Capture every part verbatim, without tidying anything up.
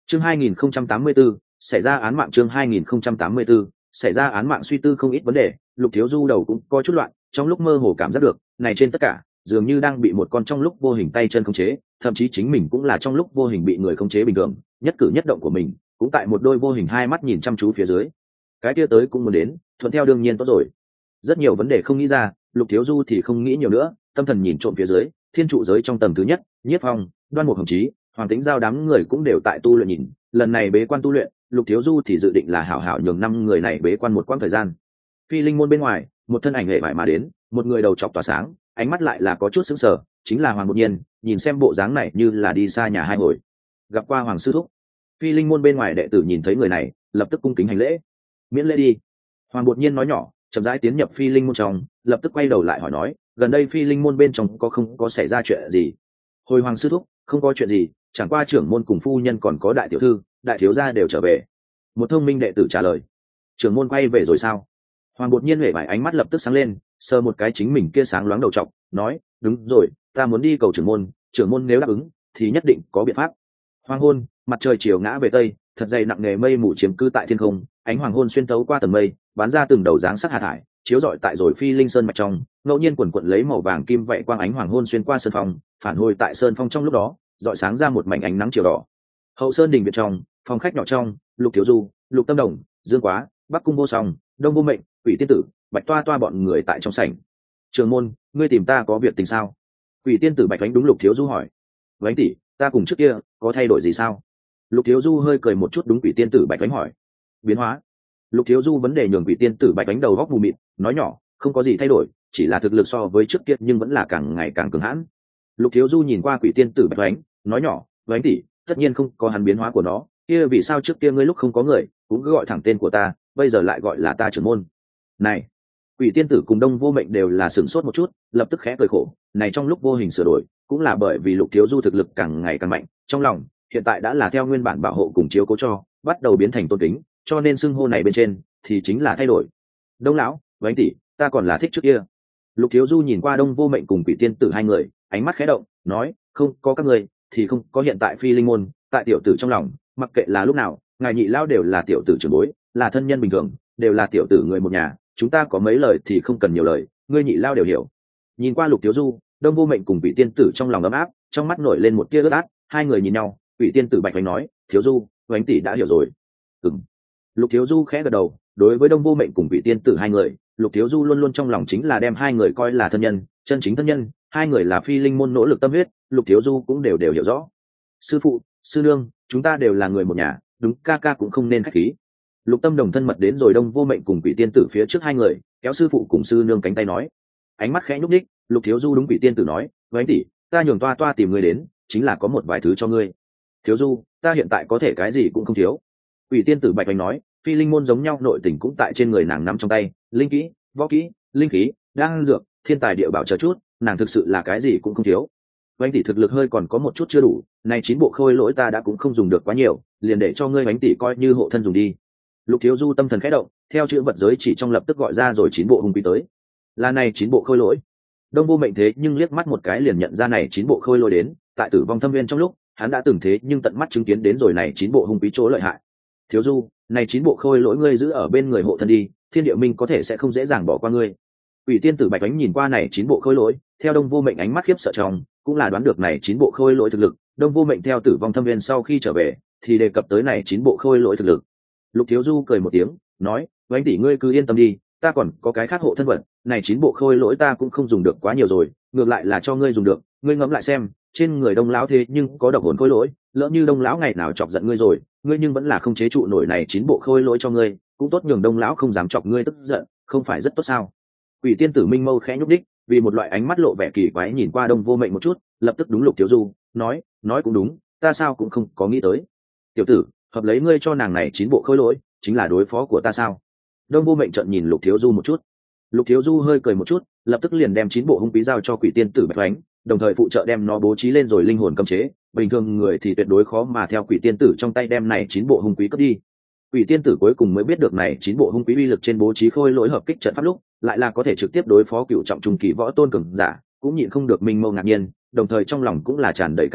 chương hai nghìn không trăm tám mươi 2084, xảy ra án mạng chương hai nghìn không trăm tám mươi 2084, xảy ra án mạng suy tư không ít vấn đề, Lục Thiếu Du đầu cũng có chút loạn, trong lúc mơ hồ cảm giác được, này trên tất cả, dường như đang bị một con trong lúc vô hình tay chân khống chế, thậm chí chính mình cũng là trong lúc vô hình bị người khống chế bình thường, nhất cử nhất động của mình, cũng tại một đôi vô hình hai mắt nhìn chăm chú phía dưới. Cái kia tới cũng muốn đến, thuận theo đương nhiên tốt rồi. Rất nhiều vấn đề không nghĩ ra, Lục Thiếu Du thì không nghĩ nhiều nữa, tâm thần nhìn trộm phía dưới, thiên trụ giới trong tầng thứ nhất, Nhiếp Phong, Đoan Mục Hồng Chí, Hoàng Tĩnh Giao đám người cũng đều tại tu luyện nhìn, lần này bế quan tu luyện, Lục Thiếu Du thì dự định là hảo hảo nhường năm người này bế quan một quãng thời gian. Phi linh môn bên ngoài, một thân ảnh hệ vải mà đến, một người đầu chọc tỏa sáng, ánh mắt lại là có chút sững sờ, chính là Hoàng Bột Nhiên, nhìn xem bộ dáng này như là đi xa nhà hai hồi. Gặp qua Hoàng sư thúc. Phi linh môn bên ngoài đệ tử nhìn thấy người này, lập tức cung kính hành lễ. Miễn lễ đi. Hoàng Bột Nhiên nói nhỏ, chậm rãi tiến nhập Phi linh môn trong, lập tức quay đầu lại hỏi nói, gần đây Phi linh môn bên trong có không có xảy ra chuyện gì? Hồi Hoàng sư thúc, không có chuyện gì, chẳng qua trưởng môn cùng phu nhân còn có đại tiểu thư, đại thiếu gia đều trở về. Một thông minh đệ tử trả lời. Trưởng môn quay về rồi sao? Hoàng Bột Nhiên huệ vải ánh mắt lập tức sáng lên, sờ một cái chính mình kia sáng loáng đầu trọc, nói, đúng rồi, ta muốn đi cầu trưởng môn, trưởng môn nếu đáp ứng, thì nhất định có biện pháp. Hoàng hôn, mặt trời chiều ngã về tây, thật dày nặng nề mây mù chiếm cư tại thiên không, ánh hoàng hôn xuyên tấu qua tầng mây, bắn ra từng đầu dáng sắc hạ thải, chiếu rọi tại rồi Phi linh sơn mạch trong, ngẫu nhiên quần quận lấy màu vàng kim vậy quang ánh hoàng hôn xuyên qua sơn phong, phản hồi tại sơn phong trong lúc đó, rọi sáng ra một mảnh ánh nắng chiều đỏ. Hậu sơn đình viện trong, phòng khách nhỏ trong, Lục Thiếu Du, Lục Tâm Đồng, Dương Quá, Bắc Cung Vô Song, Đông Vô Mệnh, Quỷ Tiên Tử, Bạch Toa Toa bọn người tại trong sảnh. Trường môn, ngươi tìm ta có việc tình sao? Quỷ Tiên Tử Bạch Vánh đúng Lục Thiếu Du hỏi. Vánh tỷ, ta cùng trước kia có thay đổi gì sao? Lục Thiếu Du hơi cười một chút đúng Quỷ Tiên Tử Bạch Vánh hỏi. Biến hóa. Lục Thiếu Du vấn đề nhường Quỷ Tiên Tử Bạch Vánh đầu góc mù mịt, nói nhỏ, không có gì thay đổi, chỉ là thực lực so với trước kia nhưng vẫn là càng ngày càng cường hãn. Lục Thiếu Du nhìn qua Quỷ Tiên Tử Bạch Vánh, nói nhỏ, Vánh tỷ, tất nhiên không có hắn biến hóa của nó, kia vì sao trước kia ngươi lúc không có người cũng cứ gọi thẳng tên của ta, bây giờ lại gọi là ta trưởng môn? Này, Quỷ Tiên Tử cùng Đông Vô Mệnh đều là sửng sốt một chút, lập tức khẽ cười khổ, này trong lúc vô hình sửa đổi, cũng là bởi vì Lục Thiếu Du thực lực càng ngày càng mạnh, trong lòng hiện tại đã là theo nguyên bản bảo hộ cùng chiếu cố cho, bắt đầu biến thành tôn kính, cho nên xưng hô này bên trên thì chính là thay đổi. Đông lão, Vánh tỷ, ta còn là thích trước kia. Lục Thiếu Du nhìn qua Đông Vô Mệnh cùng Quỷ Tiên Tử hai người, ánh mắt khẽ động, nói, không có các người thì không có hiện tại Phi linh môn, tại tiểu tử trong lòng, mặc kệ là lúc nào, ngài nhị lao đều là tiểu tử trưởng bối, là thân nhân bình thường, đều là tiểu tử người một nhà, chúng ta có mấy lời thì không cần nhiều lời, ngươi nhị lao đều hiểu. Nhìn qua Lục Thiếu Du, Đông Vô Mệnh cùng Vị Tiên Tử trong lòng ấm áp, trong mắt nổi lên một tia ướt át, hai người nhìn nhau, Vị Tiên Tử Bạch Vánh nói, Thiếu Du, Vánh tỷ đã hiểu rồi. Ừm. Lục Thiếu Du khẽ gật đầu, đối với Đông Vô Mệnh cùng Vị Tiên Tử hai người, Lục Thiếu Du luôn luôn trong lòng chính là đem hai người coi là thân nhân, chân chính thân nhân, hai người là Phi linh môn nỗ lực tâm huyết, Lục Thiếu Du cũng đều đều hiểu rõ. Sư phụ, sư nương, chúng ta đều là người một nhà, đúng, ca ca cũng không nên khách khí. Lục Tâm Đồng thân mật đến rồi Đông Vô Mệnh cùng Quỷ Tiên Tử phía trước hai người, kéo sư phụ cùng sư nương cánh tay nói. Ánh mắt khẽ nhúc nhích, Lục Thiếu Du đúng Quỷ Tiên Tử nói, với anh tỷ, ta nhường Toa Toa tìm ngươi đến, chính là có một vài thứ cho ngươi. Thiếu Du, ta hiện tại có thể cái gì cũng không thiếu. Quỷ Tiên Tử Bạch Vánh nói, Phi linh môn giống nhau nội tình cũng tại trên người nàng nắm trong tay, linh kỹ, võ kỹ, linh khí, đan dược, thiên tài địa bảo chờ chút, nàng thực sự là cái gì cũng không thiếu. Vánh tỷ thực lực hơi còn có một chút chưa đủ, này chín bộ khôi lỗi ta đã cũng không dùng được quá nhiều, liền để cho ngươi Vánh tỷ coi như hộ thân dùng đi. Lục Thiếu Du tâm thần khẽ động, theo chữ vật giới chỉ trong lập tức gọi ra rồi chín bộ hung quý tới. Là này chín bộ khôi lỗi. Đông Vô Mệnh thế nhưng liếc mắt một cái liền nhận ra này chín bộ khôi lỗi đến, tại Tử Vong Thâm Viên trong lúc, hắn đã từng thế nhưng tận mắt chứng kiến đến rồi này chín bộ hung quý chỗ lợi hại. Thiếu Du, này chín bộ khôi lỗi ngươi giữ ở bên người hộ thân đi, Thiên Địa Minh có thể sẽ không dễ dàng bỏ qua ngươi. Quỷ Tiên Tử Bạch Vánh nhìn qua này chín bộ khôi lỗi, theo Đông Vô Mệnh ánh mắt khiếp sợ trong, cũng là đoán được này chín bộ khôi lỗi thực lực. Đông Vô Mệnh theo Tử Vong Thâm Viên sau khi trở về, thì đề cập tới này chín bộ khôi lỗi thực lực. Lục Thiếu Du cười một tiếng, nói, Vánh tỷ ngươi cứ yên tâm đi, ta còn có cái khác hộ thân vật, này chín bộ khôi lỗi ta cũng không dùng được quá nhiều rồi, ngược lại là cho ngươi dùng được, ngươi ngẫm lại xem, trên người Đông lão thế nhưng có độc hồn khôi lỗi, lỡ như Đông lão ngày nào chọc giận ngươi rồi, ngươi nhưng vẫn là không chế trụ nổi này chín bộ khôi lỗi cho ngươi, cũng tốt nhường Đông lão không dám chọc ngươi tức giận, không phải rất tốt sao? Quỷ Tiên Tử Minh Mâu khẽ nhúc đích, vì một loại ánh mắt lộ vẻ kỳ quái nhìn qua Đông Vô Mệnh một chút, lập tức đúng Lục Thiếu Du, nói, nói cũng đúng, ta sao cũng không có nghĩ tới. Tiểu tử, hợp lấy ngươi cho nàng này chín bộ khôi lỗi, chính là đối phó của ta sao? Đông Vô Mệnh trợn nhìn Lục Thiếu Du một chút. Lục Thiếu Du hơi cười một chút, lập tức liền đem chín bộ hung quý giao cho Quỷ Tiên Tử Bạch Vánh, đồng thời phụ trợ đem nó bố trí lên rồi linh hồn cấm chế, bình thường người thì tuyệt đối khó mà theo Quỷ Tiên Tử trong tay đem này chín bộ hung quý cướp đi. Quỷ Tiên Tử cuối cùng mới biết được này chín bộ hung quý uy lực trên bố trí khôi lỗi hợp kích trận pháp lúc, lại là có thể trực tiếp đối phó cựu trọng trung kỳ võ tôn cường giả, cũng nhịn không được minh mâu ngạc nhiên, đồng thời trong lòng cũng là tràn đầy cảm kích,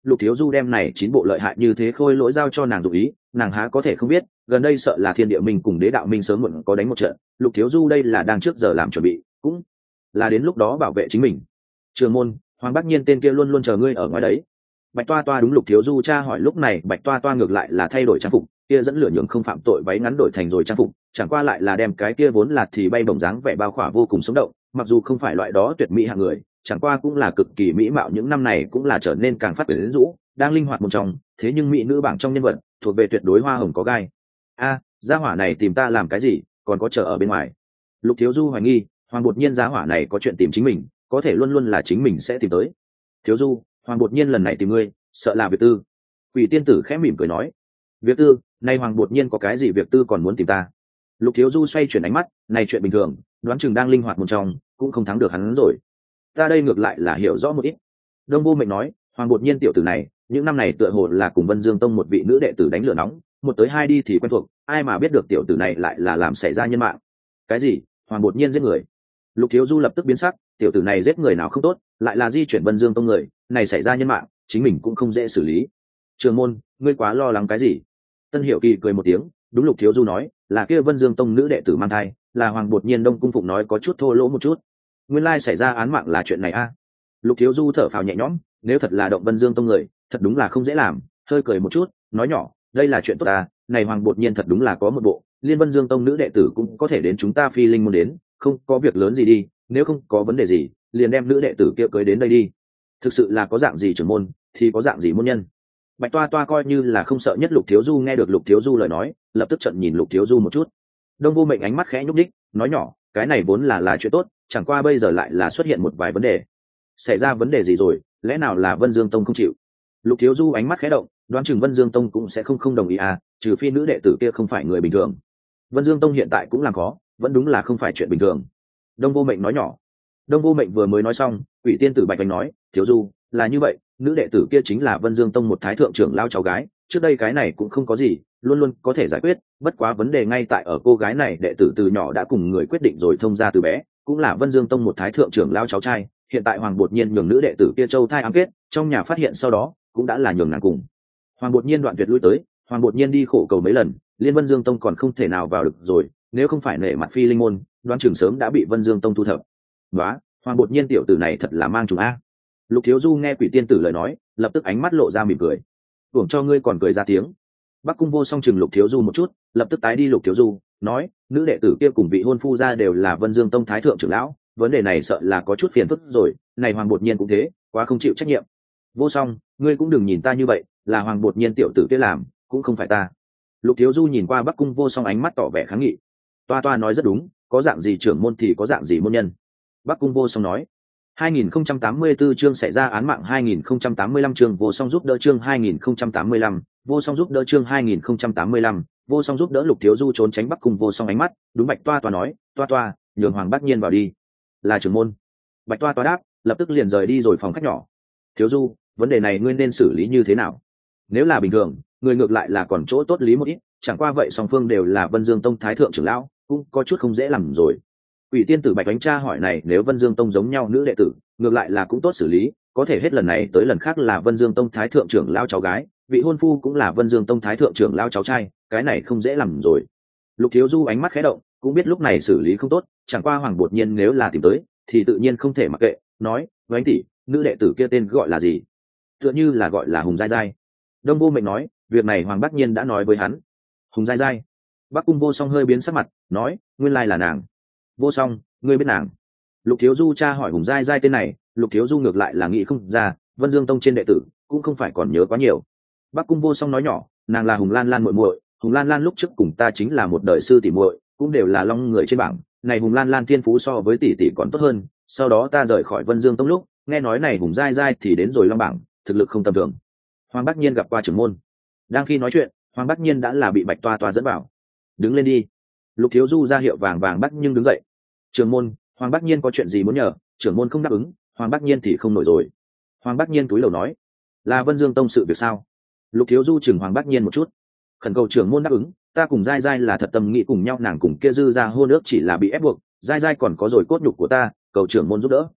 Lục Thiếu Du đem này chín bộ lợi hại như thế khôi lỗi giao cho nàng dụ ý, nàng há có thể không biết, gần đây sợ là Thiên Địa Minh cùng Đế Đạo Minh sớm muộn có đánh một trận, Lục Thiếu Du đây là đang trước giờ làm chuẩn bị, cũng là đến lúc đó bảo vệ chính mình. Trường môn, Hoàng Bác Nhiên tên kia luôn luôn chờ ngươi ở ngoài đấy. Bạch Toa Toa đúng Lục Thiếu Du tra hỏi, lúc này Bạch Toa Toa ngược lại là thay đổi trang phục, kia dẫn lửa nhường không phạm tội váy ngắn đổi thành rồi trang phục, chẳng qua lại là đem cái kia vốn là thì bay bổng dáng vẻ bao khỏa vô cùng sống động, mặc dù không phải loại đó tuyệt mỹ hạng người, chẳng qua cũng là cực kỳ mỹ mạo, những năm này cũng là trở nên càng phát quyến rũ, đang linh hoạt một trong, thế nhưng mỹ nữ bảng trong nhân vật thuộc về tuyệt đối hoa hồng có gai. A, gia hỏa này tìm ta làm cái gì, còn có chờ ở bên ngoài. Lục Thiếu Du hoài nghi, Hoàng Bột Nhiên gia hỏa này có chuyện tìm chính mình, có thể luôn luôn là chính mình sẽ tìm tới. Thiếu Du, Hoàng Bột Nhiên lần này tìm ngươi, sợ là việc tư. Quỷ tiên tử khẽ mỉm cười nói, việc tư, nay Hoàng Bột Nhiên có cái gì việc tư còn muốn tìm ta? Lục Thiếu Du xoay chuyển ánh mắt, này chuyện bình thường, đoán chừng đang linh hoạt một trong, cũng không thắng được hắn rồi. Ta đây ngược lại là hiểu rõ một ít. Đông Vô Mệnh nói, Hoàng Bột Nhiên tiểu tử này, những năm này tựa hồ là cùng Vân Dương Tông một vị nữ đệ tử đánh lửa nóng, một tới hai đi thì quen thuộc, ai mà biết được tiểu tử này lại là làm xảy ra nhân mạng. Cái gì? Hoàng Bột Nhiên giết người? Lục Thiếu Du lập tức biến sắc, tiểu tử này giết người nào không tốt, lại là di chuyển Vân Dương Tông người, này xảy ra nhân mạng, chính mình cũng không dễ xử lý. Trường môn, ngươi quá lo lắng cái gì? Tân Hiểu Kỳ cười một tiếng, đúng Lục Thiếu Du nói, là kia Vân Dương Tông nữ đệ tử mang thai, là Hoàng Bột Nhiên Đông Cung Phụng nói có chút thô lỗ một chút. Nguyên lai xảy ra án mạng là chuyện này a. À? Lục Thiếu Du thở phào nhẹ nhõm, nếu thật là động Vân Dương Tông người, thật đúng là không dễ làm, hơi cười một chút, nói nhỏ, đây là chuyện tốt ta, này Hoàng Bột Nhiên thật đúng là có một bộ, liên Vân Dương Tông nữ đệ tử cũng có thể đến chúng ta Phi Linh môn đến, không có việc lớn gì đi, nếu không có vấn đề gì, liền đem nữ đệ tử kia cưới đến đây đi. Thực sự là có dạng gì trưởng môn, thì có dạng gì môn nhân. Bạch Toa Toa coi như là không sợ nhất Lục Thiếu Du, nghe được Lục Thiếu Du lời nói, lập tức trận nhìn Lục Thiếu Du một chút. Đông Vô Mệnh ánh mắt khẽ nhúc đích, nói nhỏ, cái này vốn là là chuyện tốt, chẳng qua bây giờ lại là xuất hiện một vài vấn đề. Xảy ra vấn đề gì rồi, lẽ nào là Vân Dương Tông không chịu? Lục Thiếu Du ánh mắt khẽ động, đoán chừng Vân Dương Tông cũng sẽ không không đồng ý à, trừ phi nữ đệ tử kia không phải người bình thường. Vân Dương Tông hiện tại cũng làm khó, vẫn đúng là không phải chuyện bình thường. Đông Vô Mệnh nói nhỏ. Đông Vô Mệnh vừa mới nói xong, Quỷ Tiên tử Bạch Bánh nói, Thiếu Du, là như vậy, nữ đệ tử kia chính là Vân Dương Tông một thái thượng trưởng lao cháu gái, trước đây cái này cũng không có gì, luôn luôn có thể giải quyết, bất quá vấn đề ngay tại ở cô gái này đệ tử từ nhỏ đã cùng người quyết định rồi thông gia từ bé, cũng là Vân Dương Tông một thái thượng trưởng lao cháu trai, hiện tại Hoàng Bột Nhiên nhường nữ đệ tử kia châu thai ám kết, trong nhà phát hiện sau đó, cũng đã là nhường nàng cùng. Hoàng Bột Nhiên đoạn tuyệt lui tới, Hoàng Bột Nhiên đi khổ cầu mấy lần, liên Vân Dương Tông còn không thể nào vào được rồi, nếu không phải nể mặt Phi Linh môn, đoán chừng sớm đã bị Vân Dương Tông thu thập. Đó, Hoàng Bột Nhiên tiểu tử này thật là mang trùng a. Lục Thiếu Du nghe Quỷ Tiên tử lời nói, lập tức ánh mắt lộ ra mỉm cười. Tưởng cho ngươi còn cười ra tiếng. Bắc Cung Vô Song chừng Lục Thiếu Du một chút, lập tức tái đi Lục Thiếu Du, nói, nữ đệ tử kia cùng vị hôn phu gia đều là Vân Dương Tông thái thượng trưởng lão, vấn đề này sợ là có chút phiền phức rồi, này Hoàng Bột Nhiên cũng thế, quá không chịu trách nhiệm. Vô Song, ngươi cũng đừng nhìn ta như vậy, là Hoàng Bột Nhiên tiểu tử kia làm, cũng không phải ta. Lục Thiếu Du nhìn qua Bắc Cung Vô Song ánh mắt tỏ vẻ kháng nghị. Toa Toa nói rất đúng, có dạng gì trưởng môn thì có dạng gì môn nhân. Bắc Cung Vô Song nói. hai nghìn không trăm tám mươi tư chương xảy ra án mạng hai nghìn không trăm tám mươi lăm chương Vô Song giúp đỡ chương hai nghìn không trăm tám mươi lăm, Vô Song giúp đỡ chương hai nghìn không trăm tám mươi lăm, Vô Song giúp đỡ. Lục Thiếu Du trốn tránh Bắc Cung Vô Song ánh mắt, đúng Bạch Toa Toa nói, Toa Toa, nhường Hoàng Bác Nhiên vào đi. Là trưởng môn. Bạch Toa Toa đáp, lập tức liền rời đi rồi phòng khách nhỏ. Thiếu Du, vấn đề này ngươi nên xử lý như thế nào? Nếu là bình thường, người ngược lại là còn chỗ tốt lý một ít, chẳng qua vậy song phương đều là Vân Dương Tông thái thượng trưởng lão, cũng có chút không dễ làm rồi. Quỷ Tiên tử Bạch Ánh tra hỏi này, nếu Vân Dương Tông giống nhau nữ đệ tử, ngược lại là cũng tốt xử lý, có thể hết lần này tới lần khác là Vân Dương Tông thái thượng trưởng lão cháu gái, vị hôn phu cũng là Vân Dương Tông thái thượng trưởng lão cháu trai, cái này không dễ làm rồi. Lục Thiếu Du ánh mắt khẽ động, cũng biết lúc này xử lý không tốt, chẳng qua Hoàng Bột Nhiên nếu là tìm tới, thì tự nhiên không thể mặc kệ, nói, Ánh tỷ, nữ đệ tử kia tên gọi là gì? Tựa như là gọi là Hùng Giai Giai. Đông Vô Mệnh nói, việc này Hoàng Bác Nhiên đã nói với hắn. Hùng Giai Giai. Bắc Cung Vô Song hơi biến sắc mặt, nói, nguyên lai là nàng. Vô Song, ngươi biết nàng? Lục Thiếu Du tra hỏi Hùng Giai Giai tên này, Lục Thiếu Du ngược lại là nghĩ không ra, Vân Dương Tông trên đệ tử cũng không phải còn nhớ quá nhiều. Bắc Cung Vô Song nói nhỏ, nàng là Hùng Lan Lan muội muội, Hùng Lan Lan lúc trước cùng ta chính là một đời sư tỷ muội, cũng đều là long người trên bảng, này Hùng Lan Lan thiên phú so với tỷ tỷ còn tốt hơn, sau đó ta rời khỏi Vân Dương Tông lúc, nghe nói này Hùng Giai Giai thì đến rồi long bảng, thực lực không tầm thường. Hoàng Bác Nhiên gặp qua trưởng môn. Đang khi nói chuyện, Hoàng Bác Nhiên đã là bị Bạch Toa Toa dẫn vào. Đứng lên đi. Lục Thiếu Du ra hiệu vàng vàng bắt nhưng đứng dậy. Trưởng môn, Hoàng Bác Nhiên có chuyện gì muốn nhờ, trưởng môn không đáp ứng, Hoàng Bác Nhiên thì không nổi rồi. Hoàng Bác Nhiên túi lầu nói, là Vân Dương Tông sự việc sao? Lục Thiếu Du chừng Hoàng Bác Nhiên một chút, khẩn cầu trưởng môn đáp ứng, ta cùng Giai Giai là thật tâm nghĩ cùng nhau, nàng cùng kia dư ra hôn ước chỉ là bị ép buộc, Giai Giai còn có rồi cốt nhục của ta, cầu trưởng môn giúp đỡ.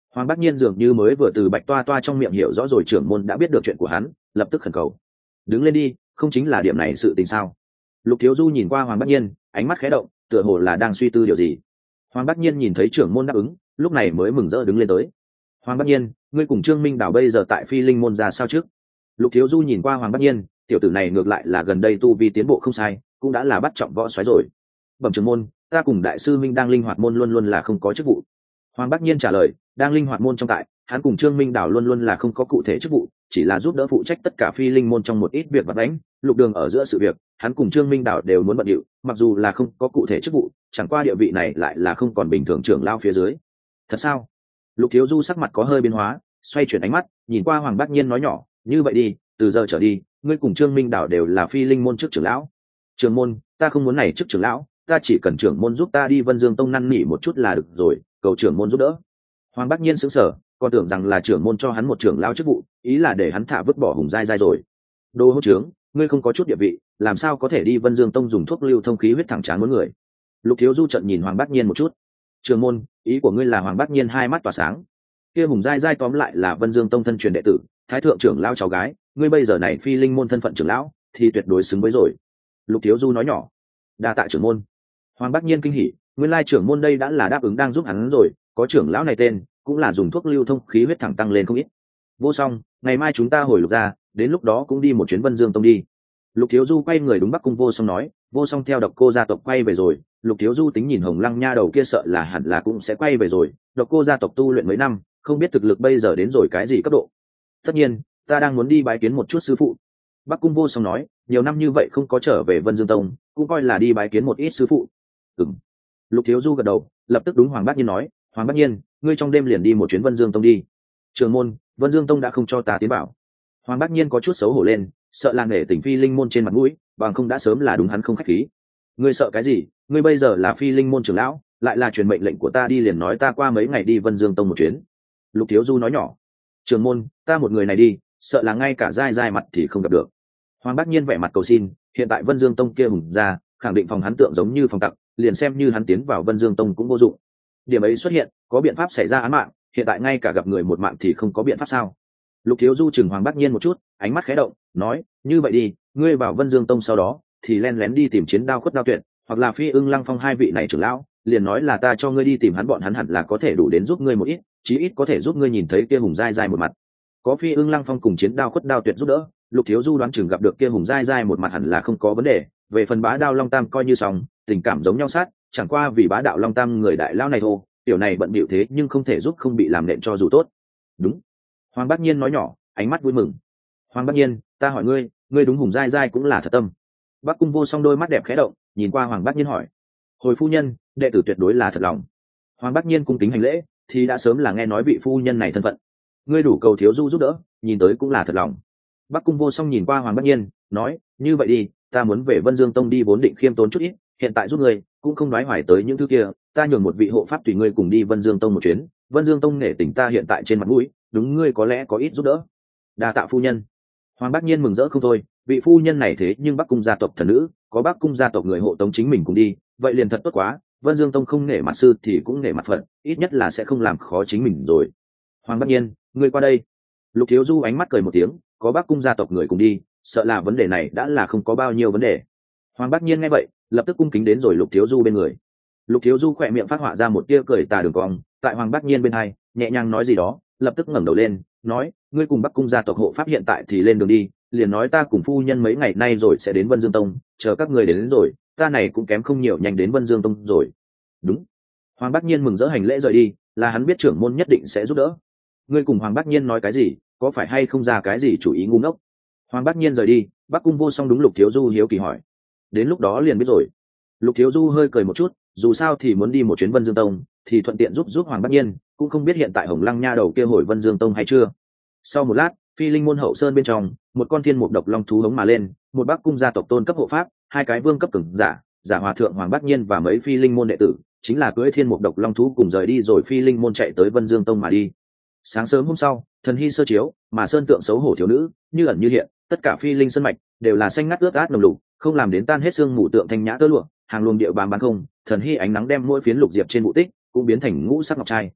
Hoàng Bác Nhiên dường như mới vừa từ Bạch Toa Toa trong miệng hiểu rõ rồi trưởng môn đã biết được chuyện của hắn, lập tức khẩn cầu: đứng lên đi, không chính là điểm này sự tình sao? Lục Thiếu Du nhìn qua Hoàng Bác Nhiên, ánh mắt khẽ động, tựa hồ là đang suy tư điều gì. Hoàng Bác Nhiên nhìn thấy trưởng môn đáp ứng, lúc này mới mừng rỡ đứng lên tới. Hoàng Bác Nhiên, ngươi cùng Trương Minh Đảo bây giờ tại Phi Linh môn ra sao trước? Lục Thiếu Du nhìn qua Hoàng Bác Nhiên, tiểu tử này ngược lại là gần đây tu vi tiến bộ không sai, cũng đã là bắt trọng võ xoáy rồi. Bẩm trưởng môn, ta cùng đại sư Minh đang linh hoạt môn luôn luôn là không có chức vụ. Hoàng Bác Nhiên trả lời, đang linh hoạt môn trong tại, hắn cùng Trương Minh Đảo luôn luôn là không có cụ thể chức vụ, chỉ là giúp đỡ phụ trách tất cả Phi Linh môn trong một ít việc vặt vãnh, lục đường ở giữa sự việc, hắn cùng Trương Minh Đảo đều muốn bận điệu, mặc dù là không có cụ thể chức vụ, chẳng qua địa vị này lại là không còn bình thường trưởng lao phía dưới. Thật sao? Lục Thiếu Du sắc mặt có hơi biến hóa, xoay chuyển ánh mắt, nhìn qua Hoàng Bác Nhiên nói nhỏ, như vậy đi, từ giờ trở đi, ngươi cùng Trương Minh Đảo đều là Phi Linh môn chức trưởng lão. Trưởng môn, ta không muốn này chức trưởng lão, ta chỉ cần trưởng môn giúp ta đi Vân Dương Tông năn nỉ một chút là được rồi, cầu trưởng môn giúp đỡ. Hoàng Bác Nhiên sững sờ, còn tưởng rằng là trưởng môn cho hắn một trưởng lão chức vụ, ý là để hắn thả vứt bỏ Hùng Giai Giai rồi. Đồ hỗn trướng, ngươi không có chút địa vị, làm sao có thể đi Vân Dương Tông dùng thuốc lưu thông khí huyết thẳng trán muốn người? Lục Thiếu Du trận nhìn Hoàng Bác Nhiên một chút. Trưởng môn, ý của ngươi là? Hoàng Bác Nhiên hai mắt tỏa sáng. Kia Hùng Giai Giai tóm lại là Vân Dương Tông thân truyền đệ tử, thái thượng trưởng lão cháu gái, ngươi bây giờ này Phi Linh môn thân phận trưởng lão, thì tuyệt đối xứng với rồi. Lục Thiếu Du nói nhỏ. Đa tạ trưởng môn. Hoàng Bác Nhiên kinh hỉ, nguyên lai trưởng môn đây đã là đáp ứng đang giúp hắn rồi, có trưởng lão này tên, cũng là dùng thuốc lưu thông khí huyết thẳng tăng lên không ít. Vô Song, ngày mai chúng ta hồi Lục gia, đến lúc đó cũng đi một chuyến Vân Dương Tông đi. Lục Thiếu Du quay người đúng Bắc Cung Vô Song nói. Vô Song theo Độc Cô gia tộc quay về rồi. Lục Thiếu Du tính nhìn Hồng Lăng nha đầu kia sợ là hẳn là cũng sẽ quay về rồi. Độc Cô gia tộc tu luyện mấy năm, không biết thực lực bây giờ đến rồi cái gì cấp độ. Tất nhiên, ta đang muốn đi bái kiến một chút sư phụ. Bắc Cung Vô Song nói, nhiều năm như vậy không có trở về Vân Dương Tông, cũng coi là đi bái kiến một ít sư phụ. Ừm. Lục Thiếu Du gật đầu, lập tức đúng Hoàng Bác Nhiên nói, Hoàng Bác Nhiên, ngươi trong đêm liền đi một chuyến Vân Dương Tông đi. Trưởng môn, Vân Dương Tông đã không cho ta tiến bảo. Hoàng Bác Nhiên có chút xấu hổ lên, sợ là nể tình Phi Linh môn trên mặt mũi, bằng không đã sớm là đúng hắn không khách khí. Ngươi sợ cái gì? Ngươi bây giờ là Phi Linh môn trưởng lão, lại là truyền mệnh lệnh của ta đi liền nói ta qua mấy ngày đi Vân Dương Tông một chuyến. Lục Thiếu Du nói nhỏ, trưởng môn, ta một người này đi, sợ là ngay cả dai dai mặt thì không gặp được. Hoàng Bác Nhiên vẻ mặt cầu xin, hiện tại Vân Dương Tông kia hùng ra, khẳng định phòng hắn tượng giống như phòng tặc, liền xem như hắn tiến vào Vân Dương Tông cũng vô dụng. Điểm ấy xuất hiện, có biện pháp xảy ra án mạng, hiện tại ngay cả gặp người một mạng thì không có biện pháp sao? Lục Thiếu Du chừng Hoàng Bác Nhiên một chút, ánh mắt khẽ động, nói, như vậy đi, ngươi vào Vân Dương Tông sau đó, thì len lén đi tìm Chiến Đao Khuất Đao Tuyệt, hoặc là Phi Ưng Lăng Phong hai vị này trưởng lão, liền nói là ta cho ngươi đi tìm hắn, bọn hắn hẳn là có thể đủ đến giúp ngươi một ít, chí ít có thể giúp ngươi nhìn thấy kia hùng dai dai một mặt. Có Phi Ưng Lăng Phong cùng Chiến Đao Khuất Đao Tuyệt giúp đỡ, Lục Thiếu Du đoán chừng gặp được kia hùng dai dai một mặt hẳn là không có vấn đề. Về phần Bá Đao Long Tam coi như xong, tình cảm giống nhau sát, chẳng qua vì Bá Đạo Long Tam người đại lão này thôi, tiểu này bận bịu thế nhưng không thể giúp không bị làm nện cho dù tốt. Đúng. Hoàng Bác Nhiên nói nhỏ, ánh mắt vui mừng. Hoàng Bác Nhiên, ta hỏi ngươi, ngươi đúng hùng dai dai cũng là thật tâm. Bắc Cung Vô Song đôi mắt đẹp khẽ động, nhìn qua Hoàng Bác Nhiên hỏi. Hồi phu nhân, đệ tử tuyệt đối là thật lòng. Hoàng Bác Nhiên cung kính hành lễ, thì đã sớm là nghe nói vị phu nhân này thân phận. Ngươi đủ cầu Thiếu Du giúp đỡ, nhìn tới cũng là thật lòng. Bắc Cung Vô Song nhìn qua Hoàng Bác Nhiên, nói, như vậy đi, ta muốn về Vân Dương Tông đi vốn định khiêm tốn chút ít, hiện tại giúp ngươi, cũng không nói hoài tới những thứ kia, ta nhường một vị hộ pháp tùy ngươi cùng đi Vân Dương Tông một chuyến. Vân Dương Tông nể tình ta hiện tại trên mặt mũi, đúng ngươi có lẽ có ít giúp đỡ. Đa tạ phu nhân. Hoàng Bác Nhiên mừng rỡ không thôi, vị phu nhân này thế nhưng Bắc Cung gia tộc thần nữ, có Bắc Cung gia tộc người hộ tống chính mình cùng đi, vậy liền thật tốt quá. Vân Dương Tông không nể mặt sư thì cũng nể mặt phận, ít nhất là sẽ không làm khó chính mình rồi. Hoàng Bác Nhiên, ngươi qua đây. Lục Thiếu Du ánh mắt cười một tiếng, có Bắc Cung gia tộc người cùng đi, sợ là vấn đề này đã là không có bao nhiêu vấn đề. Hoàng Bác Nhiên nghe vậy, lập tức cung kính đến rồi Lục Thiếu Du bên người. Lục Thiếu Du khỏe miệng phát họa ra một tia cười tà đường cong, tại Hoàng Bác Nhiên bên hai, nhẹ nhàng nói gì đó, lập tức ngẩng đầu lên, nói, ngươi cùng Bắc Cung gia tộc hộ pháp hiện tại thì lên đường đi, liền nói ta cùng phu nhân mấy ngày nay rồi sẽ đến Vân Dương Tông, chờ các người đến, đến rồi, ta này cũng kém không nhiều nhanh đến Vân Dương Tông rồi. Đúng. Hoàng Bác Nhiên mừng rỡ hành lễ rời đi, là hắn biết trưởng môn nhất định sẽ giúp đỡ. Ngươi cùng Hoàng Bác Nhiên nói cái gì, có phải hay không ra cái gì chủ ý ngu ngốc? Hoàng Bác Nhiên rời đi, Bắc Cung Vô Song đúng Lục Thiếu Du hiếu kỳ hỏi. Đến lúc đó liền biết rồi. Lục Thiếu Du hơi cười một chút, dù sao thì muốn đi một chuyến Vân Dương Tông, thì thuận tiện giúp giúp Hoàng Bác Nhiên, cũng không biết hiện tại Hồng Lăng nha đầu kia hồi Vân Dương Tông hay chưa. Sau một lát, Phi Linh môn hậu sơn bên trong, một con thiên mục độc long thú hống mà lên, một Bắc Cung gia tộc tôn cấp hộ pháp, hai cái vương cấp cường giả, giả hòa thượng Hoàng Bác Nhiên và mấy Phi Linh môn đệ tử, chính là cưỡi thiên mục độc long thú cùng rời đi rồi Phi Linh môn chạy tới Vân Dương Tông mà đi. Sáng sớm hôm sau, thần hy sơ chiếu, mà sơn tượng xấu hổ thiếu nữ, như ẩn như hiện, tất cả Phi Linh sơn mạch đều là xanh ngắt ướt át nồng lục, không làm đến tan hết xương mù tượng thanh nhã tơ lụa, hàng luồng địa bám bán không, thần hy ánh nắng đem mỗi phiến lục diệp trên bụ tích cũng biến thành ngũ sắc ngọc trai.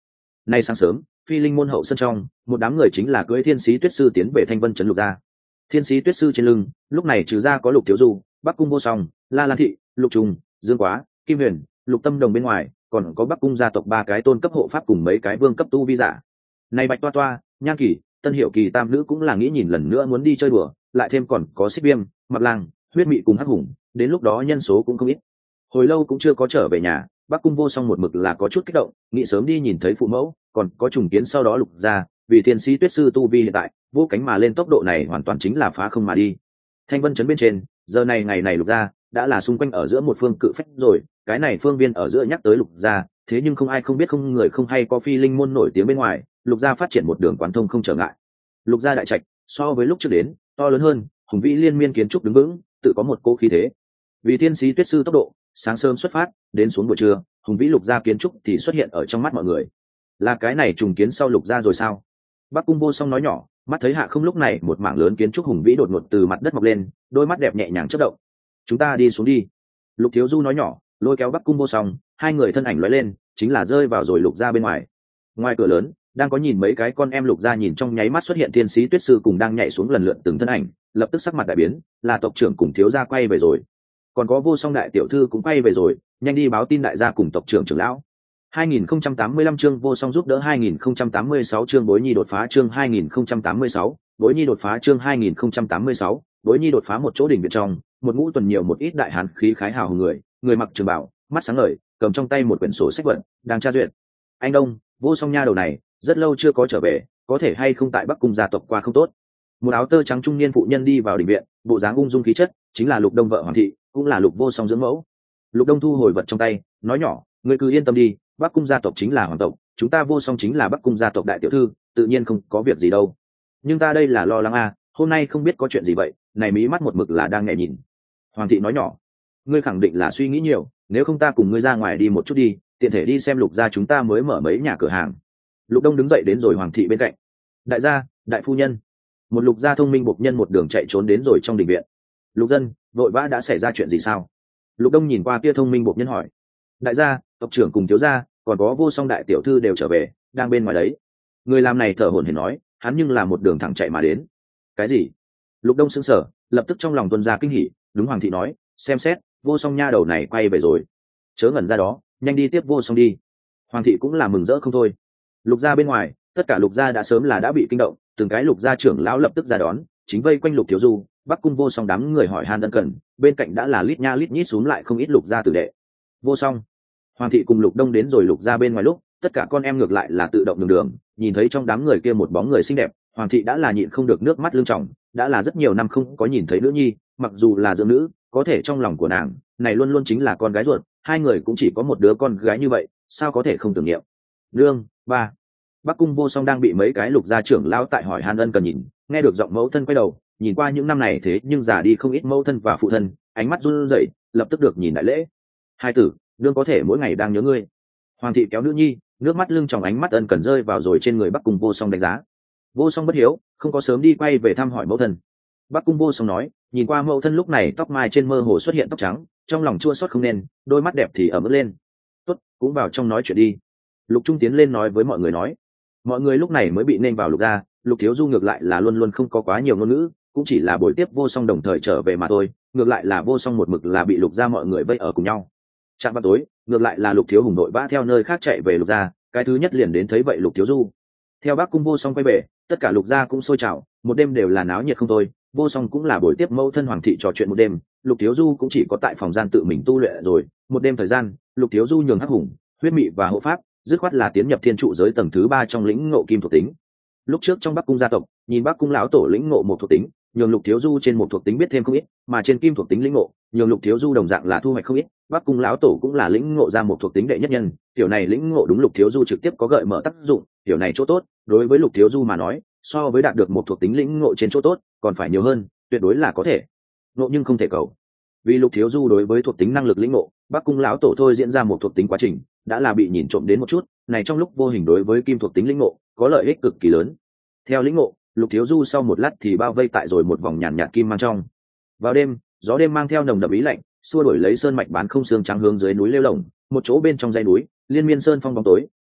Nay sáng sớm, phi linh môn hậu sân trong, một đám người chính là cưỡi thiên sĩ tuyết sư tiến về thanh vân trấn lục gia. Thiên sĩ tuyết sư trên lưng, lúc này trừ ra có Lục Thiếu Du, Bắc Cung Vô Song, La Lan Thị, Lục Trùng, Dương Quá, Kim Huyền, Lục Tâm Đồng bên ngoài, còn có Bắc Cung gia tộc ba cái tôn cấp hộ pháp cùng mấy cái vương cấp tu vi giả. Này Bạch Toa Toa, Nhan Kỳ, Tân Hiểu Kỳ tam nữ cũng là nghĩ nhìn lần nữa muốn đi chơi đùa, lại thêm còn có Xích Viêm, Mặc Lang, Huyết Mị cùng Hắc Hùng, đến lúc đó nhân số cũng không ít. Hồi lâu cũng chưa có trở về nhà, Bắc Cung Vô Song một mực là có chút kích động, nghĩ sớm đi nhìn thấy phụ mẫu, còn có trùng kiến sau đó Lục gia, vì thiên sĩ tuyết sư tu vi hiện tại, vô cánh mà lên tốc độ này hoàn toàn chính là phá không mà đi. Thanh vân trấn bên trên, giờ này ngày này Lục gia đã là xung quanh ở giữa một phương cự phách rồi, cái này phương viên ở giữa nhắc tới Lục gia, thế nhưng không ai không biết không người không hay có phi linh môn nổi tiếng bên ngoài, Lục gia phát triển một đường quán thông không trở ngại. Lục gia đại trạch so với lúc trước đến to lớn hơn, hùng vĩ liên miên kiến trúc đứng vững, tự có một cố khí thế. Vì thiên sĩ tuyết sư tốc độ, sáng sớm xuất phát, đến xuống buổi trưa, hùng vĩ Lục gia kiến trúc thì xuất hiện ở trong mắt mọi người. Là cái này trùng kiến sau Lục gia rồi sao? Bắc Cung Vô Song nói nhỏ, mắt thấy hạ không lúc này một mảng lớn kiến trúc hùng vĩ đột ngột từ mặt đất mọc lên, đôi mắt đẹp nhẹ nhàng chớp động. Chúng ta đi xuống đi. Lục Thiếu Du nói nhỏ, lôi kéo Bắc Cung Vô Song, hai người thân ảnh lóe lên, chính là rơi vào rồi Lục gia bên ngoài. Ngoài cửa lớn, đang có nhìn mấy cái con em Lục gia nhìn trong nháy mắt xuất hiện thiên sĩ tuyết sư cùng đang nhảy xuống lần lượt từng thân ảnh, lập tức sắc mặt đại biến, là tộc trưởng cùng thiếu gia quay về rồi. Còn có Vô Song đại tiểu thư cũng quay về rồi, nhanh đi báo tin đại gia cùng tộc trưởng trưởng lão. hai nghìn không trăm tám mươi lăm chương Vô Song giúp đỡ hai nghìn không trăm tám mươi sáu chương Bối Nhi đột phá chương hai nghìn không trăm tám mươi sáu, Bối Nhi đột phá chương hai nghìn không trăm tám mươi sáu, Bối Nhi đột phá một chỗ đỉnh viện trong, một ngũ tuần nhiều một ít đại hán khí khái hào hùng người, người mặc trường bào, mắt sáng ngời, cầm trong tay một quyển sổ sách vận, đang tra duyệt. Anh Đông, Vô Song nha đầu này, rất lâu chưa có trở về, có thể hay không tại Bắc Cung gia tộc qua không tốt. Một áo tơ trắng trung niên phụ nhân đi vào đình viện, bộ dáng ung dung khí chất, chính là Lục Đông vợ Hoàng thị, cũng là Lục Vô Song dưỡng mẫu. Lục Đông thu hồi vật trong tay, nói nhỏ, ngươi cứ yên tâm đi, Bắc Cung gia tộc chính là hoàng tộc, chúng ta Vô Song chính là Bắc Cung gia tộc đại tiểu thư, tự nhiên không có việc gì đâu. Nhưng ta đây là lo lắng à, hôm nay không biết có chuyện gì vậy, này mí mắt một mực là đang nghe nhìn. Hoàng thị nói nhỏ, ngươi khẳng định là suy nghĩ nhiều, nếu không ta cùng ngươi ra ngoài đi một chút đi, tiện thể đi xem Lục gia chúng ta mới mở mấy nhà cửa hàng. Lục Đông đứng dậy đến rồi Hoàng thị bên cạnh. Đại gia, đại phu nhân. Một Lục gia thông minh bộc nhân một đường chạy trốn đến rồi trong đình viện. Lục dân, vội vã đã xảy ra chuyện gì sao? Lục Đông nhìn qua kia thông minh bộc nhân hỏi. Đại gia, tộc trưởng cùng thiếu gia, còn có Vô Song đại tiểu thư đều trở về, đang bên ngoài đấy. Người làm này thở hổn hển nói, hắn nhưng là một đường thẳng chạy mà đến. Cái gì? Lục Đông sững sờ, lập tức trong lòng tuôn ra kinh hỉ, đúng Hoàng thị nói, xem xét, Vô Song nha đầu này quay về rồi. Chớ ngẩn ra đó, nhanh đi tiếp Vô Song đi. Hoàng thị cũng là mừng rỡ không thôi. Lục gia bên ngoài, tất cả Lục gia đã sớm là đã bị kinh động, từng cái Lục gia trưởng lão lập tức ra đón, chính vây quanh Lục Thiếu Du, Bắc Cung Vô Song đám người hỏi han ân cần, bên cạnh đã là lít nha lít nhít xuống lại không ít Lục gia tử đệ. Vô Song. Hoàng thị cùng Lục Đông đến rồi Lục gia bên ngoài lúc, tất cả con em ngược lại là tự động đường đường, nhìn thấy trong đám người kia một bóng người xinh đẹp, Hoàng thị đã là nhịn không được nước mắt lưng tròng, đã là rất nhiều năm không có nhìn thấy nữ nhi, mặc dù là dưỡng nữ, có thể trong lòng của nàng, này luôn luôn chính là con gái ruột, hai người cũng chỉ có một đứa con gái như vậy, sao có thể không tưởng niệm. Nương, ba. Bắc Cung Vô Song đang bị mấy cái Lục gia trưởng lão tại hỏi han ân cần nhìn, nghe được giọng mẫu thân quay đầu, nhìn qua những năm này thế nhưng già đi không ít mẫu thân và phụ thân, ánh mắt run rẩy, lập tức được nhìn đại lễ. Hai tử, nương có thể mỗi ngày đang nhớ ngươi. Hoàng thị kéo nữ nhi, nước mắt lưng tròng ánh mắt ân cần rơi vào rồi trên người Bắc Cung Vô Song đánh giá. Vô Song bất hiếu, không có sớm đi quay về thăm hỏi mẫu thân. Bắc Cung Vô Song nói, nhìn qua mẫu thân lúc này tóc mai trên mơ hồ xuất hiện tóc trắng, trong lòng chua xót không nên, đôi mắt đẹp thì ẩm ướt lên. Tốt, cũng vào trong nói chuyện đi. Lục Trung tiến lên nói với mọi người nói. Mọi người lúc này mới bị nên vào Lục gia, Lục Thiếu Du ngược lại là luôn luôn không có quá nhiều ngôn ngữ, cũng chỉ là buổi tiếp Vô Song đồng thời trở về mà thôi, ngược lại là Vô Song một mực là bị Lục gia mọi người vây ở cùng nhau. Trạng vào tối, ngược lại là Lục Thiếu Hùng đội vã theo nơi khác chạy về Lục gia, cái thứ nhất liền đến thấy vậy Lục Thiếu Du. Theo Bắc Cung Vô Song quay về, tất cả Lục gia cũng sôi trào, một đêm đều là náo nhiệt không thôi. Vô Song cũng là buổi tiếp mẫu thân Hoàng thị trò chuyện một đêm, Lục Thiếu Du cũng chỉ có tại phòng gian tự mình tu luyện rồi. Một đêm thời gian, Lục Thiếu Du nhường Hắc Hùng, Huyết Mị và Hộ Pháp, dứt khoát là tiến nhập thiên trụ giới tầng thứ ba trong lĩnh ngộ kim thuộc tính. Lúc trước trong Bắc Cung gia tộc, nhìn Bắc Cung lão tổ lĩnh ngộ một thuộc tính, nhường Lục Thiếu Du trên một thuộc tính biết thêm không ít, mà trên kim thuộc tính lĩnh ngộ, nhường Lục Thiếu Du đồng dạng là thu hoạch không ít. Bắc Cung lão tổ cũng là lĩnh ngộ ra một thuộc tính đệ nhất nhân, kiểu này lĩnh ngộ đúng Lục Thiếu Du trực tiếp có gợi mở tác dụng, kiểu này chỗ tốt, đối với Lục Thiếu Du mà nói, so với đạt được một thuộc tính lĩnh ngộ trên chỗ tốt, còn phải nhiều hơn, tuyệt đối là có thể. Ngộ nhưng không thể cầu. Vì Lục Thiếu Du đối với thuộc tính năng lực lĩnh ngộ, Bắc Cung lão tổ thôi diễn ra một thuộc tính quá trình, đã là bị nhìn trộm đến một chút, này trong lúc vô hình đối với kim thuộc tính lĩnh ngộ, có lợi ích cực kỳ lớn. Theo lĩnh ngộ, Lục Thiếu Du sau một lát thì bao vây tại rồi một vòng nhàn nhạt, nhạt kim mang trong. Vào đêm, gió đêm mang theo nồng đậm ý lạnh, xua đuổi lấy sơn mạch bán không xương trắng hướng dưới núi lêu lồng, một chỗ bên trong dãy núi, liên miên sơn phong bóng tối,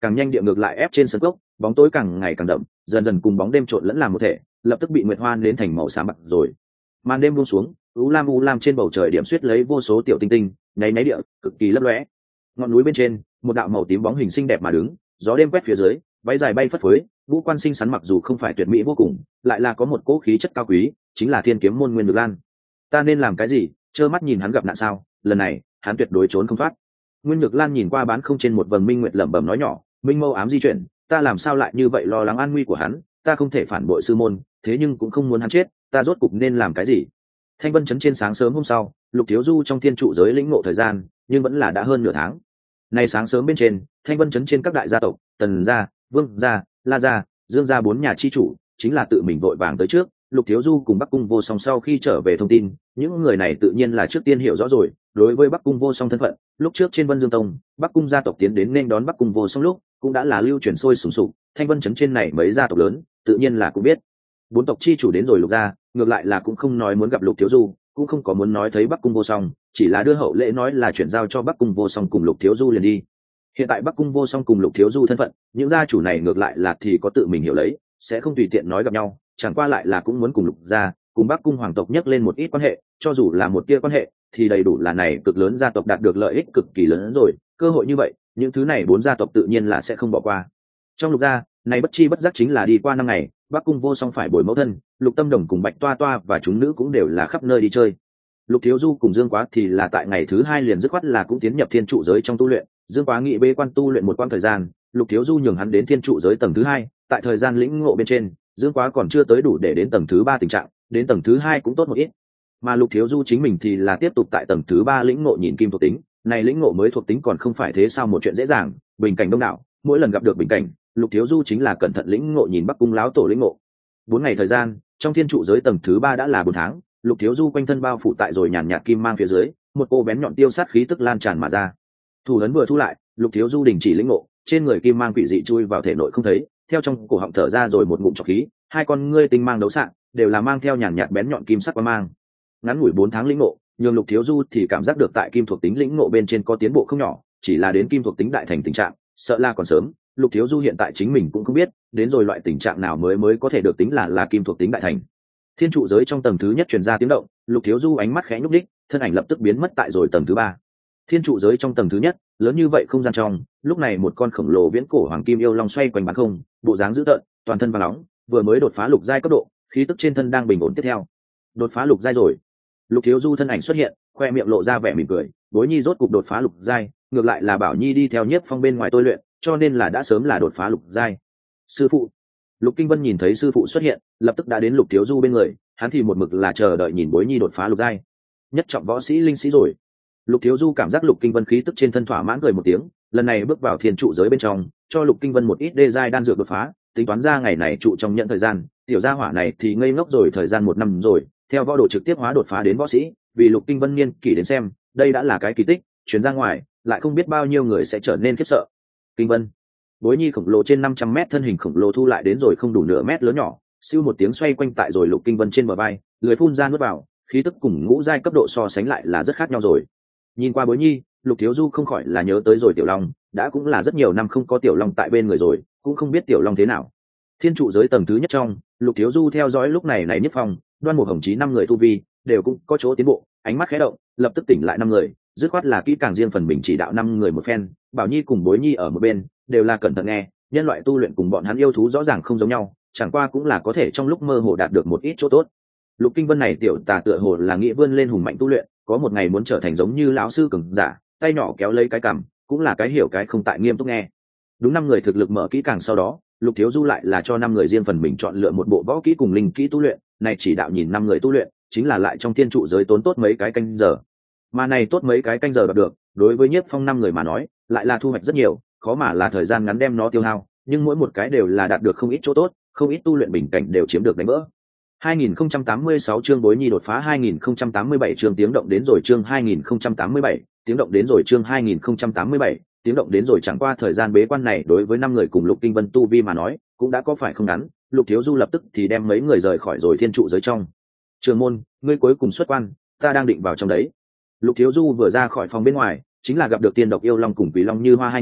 càng nhanh địa ngược lại ép trên sân cốc, bóng tối càng ngày càng đậm, dần dần cùng bóng đêm trộn lẫn làm một thể, lập tức bị nguyệt hoa đến thành màu xám bạc rồi. Màn đêm buông xuống, u lam u lam trên bầu trời điểm xuyết lấy vô số tiểu tinh tinh, nháy nháy địa, cực kỳ lấp lóe. Ngọn núi bên trên, một đạo màu tím bóng hình xinh đẹp mà đứng, gió đêm quét phía dưới, váy dài bay phất phới, vũ quan xinh xắn mặc dù không phải tuyệt mỹ vô cùng, lại là có một cỗ khí chất cao quý, chính là Thiên Kiếm môn Nguyên Nhược Lan. Ta nên làm cái gì? Trơ mắt nhìn hắn gặp nạn sao? Lần này, hắn tuyệt đối trốn không thoát. Nguyên Nhược Lan nhìn qua bán không trên một vầng minh nguyệt lẩm bẩm nói nhỏ, minh mâu ám di chuyển, ta làm sao lại như vậy lo lắng an nguy của hắn, ta không thể phản bội sư môn, thế nhưng cũng không muốn hắn chết, ta rốt cục nên làm cái gì? Thanh Vân trấn trên sáng sớm hôm sau, Lục Thiếu Du trong thiên trụ giới lĩnh ngộ thời gian, nhưng vẫn là đã hơn nửa tháng. Nay sáng sớm bên trên, Thanh Vân trấn trên các đại gia tộc, Tần gia, Vương gia, La gia, Dương gia bốn nhà chi chủ, chính là tự mình vội vàng tới trước. Lục Thiếu Du cùng Bắc Cung Vô Song sau khi trở về thông tin, những người này tự nhiên là trước tiên hiểu rõ rồi. Đối với Bắc Cung Vô Song thân phận, lúc trước trên Vân Dương Tông, Bắc Cung gia tộc tiến đến nên đón Bắc Cung Vô Song lúc, cũng đã là lưu truyền sôi sùng sục. Thanh Vân trấn trên này mấy gia tộc lớn, tự nhiên là cũng biết. Bốn tộc chi chủ đến rồi Lục gia, ngược lại là cũng không nói muốn gặp Lục Thiếu Du, cũng không có muốn nói thấy Bắc Cung Vô Song, chỉ là đưa hậu lễ nói là chuyển giao cho Bắc Cung Vô Song cùng Lục Thiếu Du liền đi. Hiện tại Bắc Cung Vô Song cùng Lục Thiếu Du thân phận, những gia chủ này ngược lại là thì có tự mình hiểu lấy, sẽ không tùy tiện nói gặp nhau, chẳng qua lại là cũng muốn cùng Lục gia, cùng Bắc Cung hoàng tộc nhắc lên một ít quan hệ, cho dù là một tia quan hệ, thì đầy đủ là này cực lớn gia tộc đạt được lợi ích cực kỳ lớn hơn rồi, cơ hội như vậy, những thứ này bốn gia tộc tự nhiên là sẽ không bỏ qua. Trong Lục gia, này bất chi bất giác chính là đi qua năm ngày, Bắc Cung Vô Song phải bồi mẫu thân, Lục Tâm Đồng cùng Bạch Toa Toa và chúng nữ cũng đều là khắp nơi đi chơi. Lục Thiếu Du cùng Dương Quá thì là tại ngày thứ hai liền dứt khoát là cũng tiến nhập thiên trụ giới trong tu luyện. Dương Quá nghị bế quan tu luyện một quãng thời gian, Lục Thiếu Du nhường hắn đến thiên trụ giới tầng thứ hai. Tại thời gian lĩnh ngộ bên trên, Dương Quá còn chưa tới đủ để đến tầng thứ ba tình trạng, đến tầng thứ hai cũng tốt một ít. Mà Lục Thiếu Du chính mình thì là tiếp tục tại tầng thứ ba lĩnh ngộ nhìn kim thuộc tính. Này lĩnh ngộ mới thuộc tính còn không phải thế sao một chuyện dễ dàng, bình cảnh đông đảo, mỗi lần gặp được bình cảnh, Lục Thiếu Du chính là cẩn thận lĩnh ngộ nhìn Bắc Cung lão tổ lĩnh ngộ. Bốn ngày thời gian, trong thiên trụ giới tầng thứ ba đã là bốn tháng. Lục Thiếu Du quanh thân bao phủ tại rồi nhàn nhạt kim mang phía dưới, một cô bén nhọn tiêu sát khí tức lan tràn mà ra. Thủ ấn vừa thu lại, Lục Thiếu Du đình chỉ lĩnh ngộ, trên người kim mang quỷ dị chui vào thể nội không thấy, theo trong cổ họng thở ra rồi một ngụm trọc khí, hai con ngươi tinh mang đấu sạng, đều là mang theo nhàn nhạt bén nhọn kim sắc quang mang. Ngắn ngủi bốn tháng lĩnh ngộ, nhưng Lục Thiếu Du thì cảm giác được tại kim thuộc tính lĩnh ngộ bên trên có tiến bộ không nhỏ, chỉ là đến kim thuộc tính đại thành tình trạng, sợ là còn sớm. Lục Thiếu Du hiện tại chính mình cũng không biết, đến rồi loại tình trạng nào mới mới có thể được tính là là kim thuộc tính đại thành. Thiên trụ giới trong tầng thứ nhất truyền ra tiếng động, Lục Thiếu Du ánh mắt khẽ nhúc đích, thân ảnh lập tức biến mất tại rồi tầng thứ ba. Thiên trụ giới trong tầng thứ nhất, lớn như vậy không gian trong, lúc này một con khổng lồ viễn cổ hoàng kim yêu long xoay quanh bán không, bộ dáng dữ tợn, toàn thân vàng nóng, vừa mới đột phá lục giai cấp độ, khí tức trên thân đang bình ổn tiếp theo. Đột phá lục giai rồi. Lục Thiếu Du thân ảnh xuất hiện, khoe miệng lộ ra vẻ mỉm cười, Bối Nhi rốt cục đột phá lục giai, ngược lại là Bảo Nhi đi theo Nhiếp Phong bên ngoài tôi luyện, cho nên là đã sớm là đột phá lục giai. Sư phụ. Lục Kinh Vân nhìn thấy sư phụ xuất hiện, lập tức đã đến Lục Thiếu Du bên người, hắn thì một mực là chờ đợi nhìn Bối Nhi đột phá lục giai. Nhất trọng võ sĩ linh sĩ rồi. Lục Thiếu Du cảm giác Lục Kinh Vân khí tức trên thân thỏa mãn cười một tiếng, lần này bước vào thiên trụ giới bên trong, cho Lục Kinh Vân một ít đê giai đan dược đột phá, tính toán ra ngày này trụ trong nhận thời gian, tiểu gia hỏa này thì ngây ngốc rồi thời gian một năm rồi, theo võ độ trực tiếp hóa đột phá đến võ sĩ, vì Lục Kinh Vân niên kỷ đến xem, đây đã là cái kỳ tích, truyền ra ngoài, lại không biết bao nhiêu người sẽ trở nên khiếp sợ. Kinh Vân, Bối Nhi khổng lồ trên năm trăm mét thân hình khổng lồ thu lại đến rồi không đủ nửa mét lớn nhỏ, siêu một tiếng xoay quanh tại rồi Lục Kinh Vân trên bờ vai, lưỡi phun ra nuốt vào, khí tức cùng ngũ giai cấp độ so sánh lại là rất khác nhau rồi. Nhìn qua Bối Nhi, Lục Thiếu Du không khỏi là nhớ tới rồi Tiểu Long, đã cũng là rất nhiều năm không có Tiểu Long tại bên người rồi, cũng không biết Tiểu Long thế nào. Thiên trụ giới tầng thứ nhất trong, Lục Thiếu Du theo dõi lúc này này Nhất Phong, Đoan Mục Hồng Chí năm người tu vi đều cũng có chỗ tiến bộ, ánh mắt khẽ động, lập tức tỉnh lại năm người, dứt khoát là kỹ càng riêng phần mình chỉ đạo năm người một phen, Bảo Nhi cùng Bối Nhi ở một bên, đều là cẩn thận nghe, nhân loại tu luyện cùng bọn hắn yêu thú rõ ràng không giống nhau, chẳng qua cũng là có thể trong lúc mơ hồ đạt được một ít chỗ tốt. Lục Kinh Vân này tiểu tà tựa hồ là nghĩ vươn lên hùng mạnh tu luyện, có một ngày muốn trở thành giống như lão sư cường giả, tay nhỏ kéo lấy cái cằm, cũng là cái hiểu cái không tại nghiêm túc nghe. Đúng năm người thực lực mở kỹ càng sau đó, Lục Thiếu Du lại là cho năm người riêng phần mình chọn lựa một bộ võ kỹ cùng linh kỹ tu luyện, này chỉ đạo nhìn năm người tu luyện, chính là lại trong thiên trụ giới tốn tốt mấy cái canh giờ. Mà này tốt mấy cái canh giờ đạt được, đối với Nhiếp Phong năm người mà nói, lại là thu hoạch rất nhiều, khó mà là thời gian ngắn đem nó tiêu hao, nhưng mỗi một cái đều là đạt được không ít chỗ tốt, không ít tu luyện bình cảnh đều chiếm được đánh vỡ. hai nghìn không trăm tám mươi sáu chương Bối Nhi đột phá hai nghìn không trăm tám mươi bảy chương tiếng động đến rồi chương hai nghìn không trăm tám mươi bảy, tiếng động đến rồi chương hai nghìn không trăm tám mươi bảy, tiếng động đến rồi chẳng qua thời gian bế quan này đối với năm người cùng Lục Kinh Vân tu vi mà nói, cũng đã có phải không ngắn, Lục Thiếu Du lập tức thì đem mấy người rời khỏi rồi thiên trụ giới trong. Trường môn, ngươi cuối cùng xuất quan, ta đang định vào trong đấy. Lục Thiếu Du vừa ra khỏi phòng bên ngoài, chính là gặp được Tiên Độc Yêu Long cùng Quỷ Long Như Hoa hai người,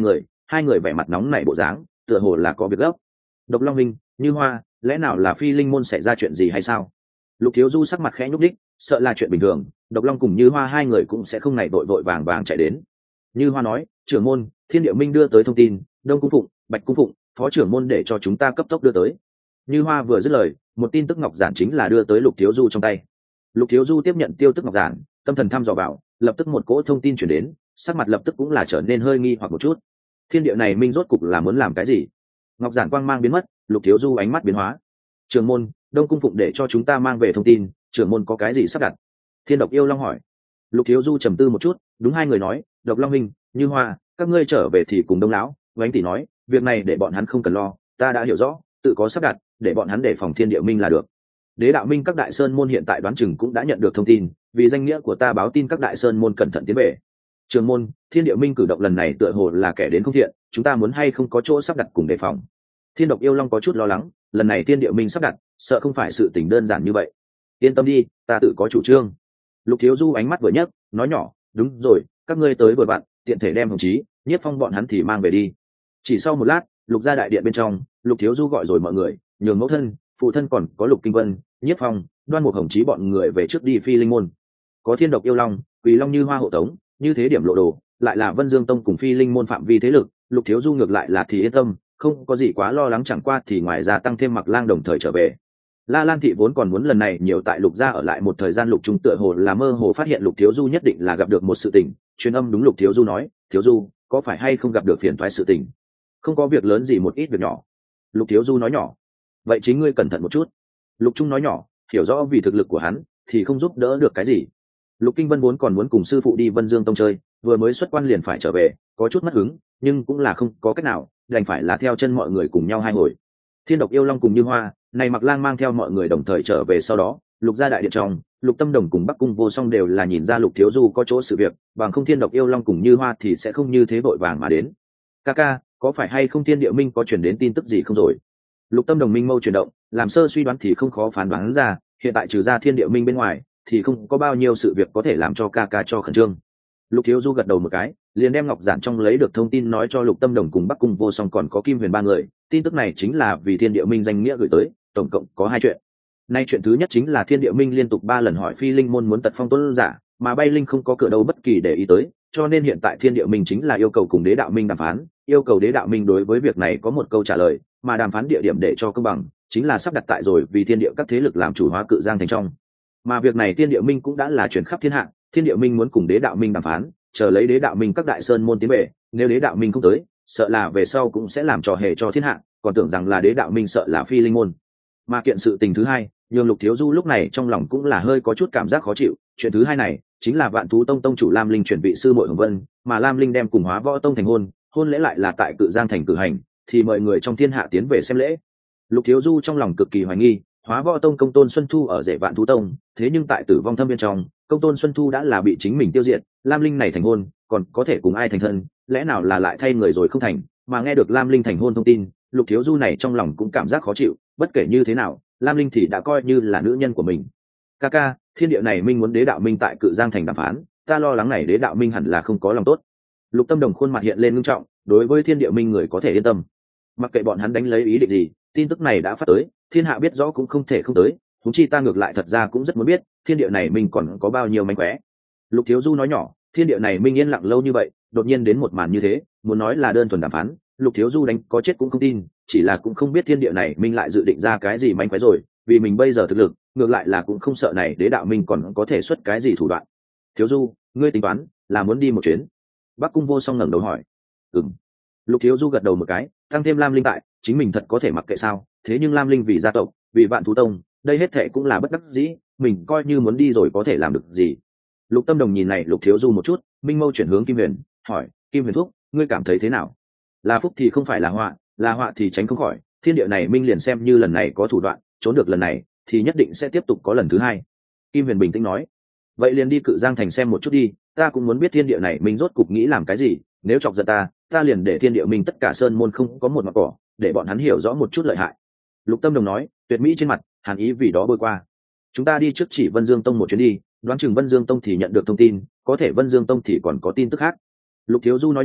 hai người vẻ mặt nóng nảy bộ dáng, tựa hồ là có việc gấp. Độc Long Minh, Như Hoa, lẽ nào là Phi Linh môn xảy ra chuyện gì hay sao? Lục Thiếu Du sắc mặt khẽ nhúc đích, sợ là chuyện bình thường, Độc Long cùng Như Hoa hai người cũng sẽ không này vội vội vàng vàng chạy đến. Như Hoa nói, trưởng môn, Thiên Địa Minh đưa tới thông tin, Đông Cung Phụng, Bạch Cung Phụng, phó trưởng môn để cho chúng ta cấp tốc đưa tới. Như Hoa vừa dứt lời, một tin tức ngọc giản chính là đưa tới Lục Thiếu Du trong tay. Lục Thiếu Du tiếp nhận tiêu tức ngọc giản, tâm thần thăm dò vào, lập tức một cỗ thông tin chuyển đến, sắc mặt lập tức cũng là trở nên hơi nghi hoặc một chút. Thiên địa này minh rốt cục là muốn làm cái gì? Ngọc giản quang mang biến mất, Lục Thiếu Du ánh mắt biến hóa. Trưởng môn, Đông Cung Phụng để cho chúng ta mang về thông tin, trưởng môn có cái gì sắp đặt? Thiên Độc Yêu Long hỏi. Lục Thiếu Du trầm tư một chút, đúng hai người nói, Độc Long Minh, Như Hoa, các ngươi trở về thì cùng Đông lão, Vánh tỷ nói, việc này để bọn hắn không cần lo, ta đã hiểu rõ, tự có sắp đặt, để bọn hắn đề phòng Thiên Địa Minh là được. Đế đạo minh các đại sơn môn hiện tại đoán chừng cũng đã nhận được thông tin, vì danh nghĩa của ta báo tin các đại sơn môn cẩn thận tiến về. Trường môn, Thiên Địa Minh cử động lần này tựa hồ là kẻ đến không thiện, chúng ta muốn hay không có chỗ sắp đặt cùng đề phòng. Thiên Độc Yêu Long có chút lo lắng, lần này Thiên Địa Minh sắp đặt, sợ không phải sự tình đơn giản như vậy. Yên tâm đi, ta tự có chủ trương. Lục Thiếu Du ánh mắt vừa nhấc, nói nhỏ, đúng rồi, các ngươi tới vừa bạn, tiện thể đem Hồng Chí, Nhiếp Phong bọn hắn thì mang về đi. Chỉ sau một lát, Lục gia đại điện bên trong, Lục Thiếu Du gọi rồi mọi người, nhường mẫu thân, phụ thân còn có Lục Kinh Vân, Nhiếp Phong, Đoan Mục Hồng Chí bọn người về trước đi Phi Linh môn. Có Thiên Độc Yêu Long, Quỳ Long Như Hoa hộ tống, như thế điểm lộ đồ, lại là Vân Dương Tông cùng Phi Linh môn phạm vi thế lực, Lục Thiếu Du ngược lại là thì yên tâm, không có gì quá lo lắng, chẳng qua thì ngoài ra tăng thêm Mặc Lang đồng thời trở về. La Lan thị vốn còn muốn lần này nhiều tại Lục gia ở lại một thời gian, Lục Trung tựa hồ là mơ hồ phát hiện Lục Thiếu Du nhất định là gặp được một sự tình, truyền âm đúng Lục Thiếu Du nói, Thiếu Du, có phải hay không gặp được phiền toái sự tình? Không có việc lớn gì, một ít việc nhỏ. Lục Thiếu Du nói nhỏ. Vậy chính ngươi cẩn thận một chút. Lục Trung nói nhỏ, hiểu rõ vì thực lực của hắn thì không giúp đỡ được cái gì. Lục Kinh Vân vốn còn muốn cùng sư phụ đi Vân Dương Tông chơi, vừa mới xuất quan liền phải trở về, có chút mất hứng, nhưng cũng là không có cách nào, đành phải là theo chân mọi người cùng nhau hai hồi. Thiên Độc Yêu Long cùng Như Hoa, này Mặc Lang mang theo mọi người đồng thời trở về, sau đó, Lục gia đại điện trong, Lục Tâm Đồng cùng Bắc Cung Vô Song đều là nhìn ra Lục Thiếu Du có chỗ sự việc, bằng không Thiên Độc Yêu Long cùng Như Hoa thì sẽ không như thế vội vàng mà đến. Kaka, có phải hay không Thiên Địa Minh có truyền đến tin tức gì không rồi? Lục Tâm Đồng minh mâu chuyển động, làm sơ suy đoán thì không khó phán đoán ra, hiện tại trừ ra Thiên Địa Minh bên ngoài thì không có bao nhiêu sự việc có thể làm cho Kaka cho khẩn trương. Lục Thiếu Du gật đầu một cái, liền đem ngọc giản trong lấy được thông tin nói cho Lục Tâm Đồng cùng Bắc Cung Vô Song còn có Kim Huyền ba người. Tin tức này chính là vì Thiên Địa Minh danh nghĩa gửi tới, tổng cộng có hai chuyện. Nay chuyện thứ nhất chính là Thiên Địa Minh liên tục ba lần hỏi Phi Linh môn muốn tật phong tuấn giả, mà Bay Linh không có cửa đâu bất kỳ để ý tới, cho nên hiện tại Thiên Địa Minh chính là yêu cầu cùng Đế đạo minh đàm phán, yêu cầu Đế đạo minh đối với việc này có một câu trả lời, mà đàm phán địa điểm để cho công bằng chính là sắp đặt tại rồi vì thiên địa các thế lực làm chủ hóa Cự Giang thành trong. Mà việc này Thiên Địa Minh cũng đã là truyền khắp thiên hạ, Thiên Địa Minh muốn cùng Đế đạo minh đàm phán, chờ lấy Đế đạo minh các đại sơn môn tiến về, nếu Đế đạo minh không tới, sợ là về sau cũng sẽ làm trò hề cho thiên hạ, còn tưởng rằng là Đế đạo minh sợ là Phi Linh môn. Mà kiện sự tình thứ hai, nhường Lục Thiếu Du lúc này trong lòng cũng là hơi có chút cảm giác khó chịu, chuyện thứ hai này chính là Vạn Thú Tông tông chủ Lam Linh chuyển vị sư muội Hồng Vân, mà Lam Linh đem cùng Hóa Võ Tông thành hôn, hôn lễ lại là tại Cự Giang thành cử hành, thì mời người trong thiên hạ tiến về xem lễ. Lục Thiếu Du trong lòng cực kỳ hoài nghi, Hóa Võ Tông công tôn Xuân Thu ở rể Vạn Thú Tông, thế nhưng tại Tử Vong Thâm bên trong, công tôn Xuân Thu đã là bị chính mình tiêu diệt, Lam Linh này thành hôn, còn có thể cùng ai thành thân, lẽ nào là lại thay người rồi không thành? Mà nghe được Lam Linh thành hôn thông tin, Lục Thiếu Du này trong lòng cũng cảm giác khó chịu, bất kể như thế nào, Lam Linh thì đã coi như là nữ nhân của mình. Kaka, thiên địa này minh muốn Đế đạo minh tại Cự Giang thành đàm phán, ta lo lắng này Đế đạo minh hẳn là không có lòng tốt. Lục Tâm Đồng khuôn mặt hiện lên ngưng trọng, đối với thiên địa minh người có thể yên tâm, mặc kệ bọn hắn đánh lấy ý định gì, tin tức này đã phát tới, thiên hạ biết rõ cũng không thể không tới, chúng chi ta ngược lại thật ra cũng rất muốn biết thiên địa này minh còn có bao nhiêu mánh khóe. Lục Thiếu Du nói nhỏ, thiên địa này minh yên lặng lâu như vậy, đột nhiên đến một màn như thế, muốn nói là đơn thuần đàm phán, Lục Thiếu Du đánh có chết cũng không tin, chỉ là cũng không biết thiên địa này minh lại dự định ra cái gì mánh khóe rồi, vì mình bây giờ thực lực, ngược lại là cũng không sợ này Đế đạo minh còn có thể xuất cái gì thủ đoạn. Thiếu Du, ngươi tính toán là muốn đi một chuyến? Bắc Cung Vô Song ngẩng đầu hỏi. Ừm. Lục Thiếu Du gật đầu một cái, tăng thêm Lam Linh tại, chính mình thật có thể mặc kệ sao? Thế nhưng Lam Linh vì gia tộc, vì Vạn Thú Tông, đây hết thệ cũng là bất đắc dĩ, mình coi như muốn đi rồi có thể làm được gì? Lục Tâm Đồng nhìn này Lục Thiếu Du một chút, minh mâu chuyển hướng Kim Huyền, hỏi, Kim Huyền thúc, ngươi cảm thấy thế nào? Là phúc thì không phải là họa, là họa thì tránh không khỏi, thiên địa này minh liền xem như lần này có thủ đoạn, trốn được lần này, thì nhất định sẽ tiếp tục có lần thứ hai. Kim Huyền bình tĩnh nói, vậy liền đi Cự Giang thành xem một chút đi, ta cũng muốn biết thiên địa này minh rốt cục nghĩ làm cái gì, nếu chọc giận ta, ta liền để thiên địa minh tất cả sơn môn không có một mặt cỏ, để bọn hắn hiểu rõ một chút lợi hại. Lục Tâm Đồng nói, tuyệt mỹ trên mặt hàn ý vì đó bôi qua. Chúng ta đi trước chỉ Vân Dương Tông một chuyến đi, đoán chừng Vân Dương Tông thì nhận được thông tin, có thể Vân Dương Tông thì còn có tin tức khác. Lục Thiếu Du nói nhỏ,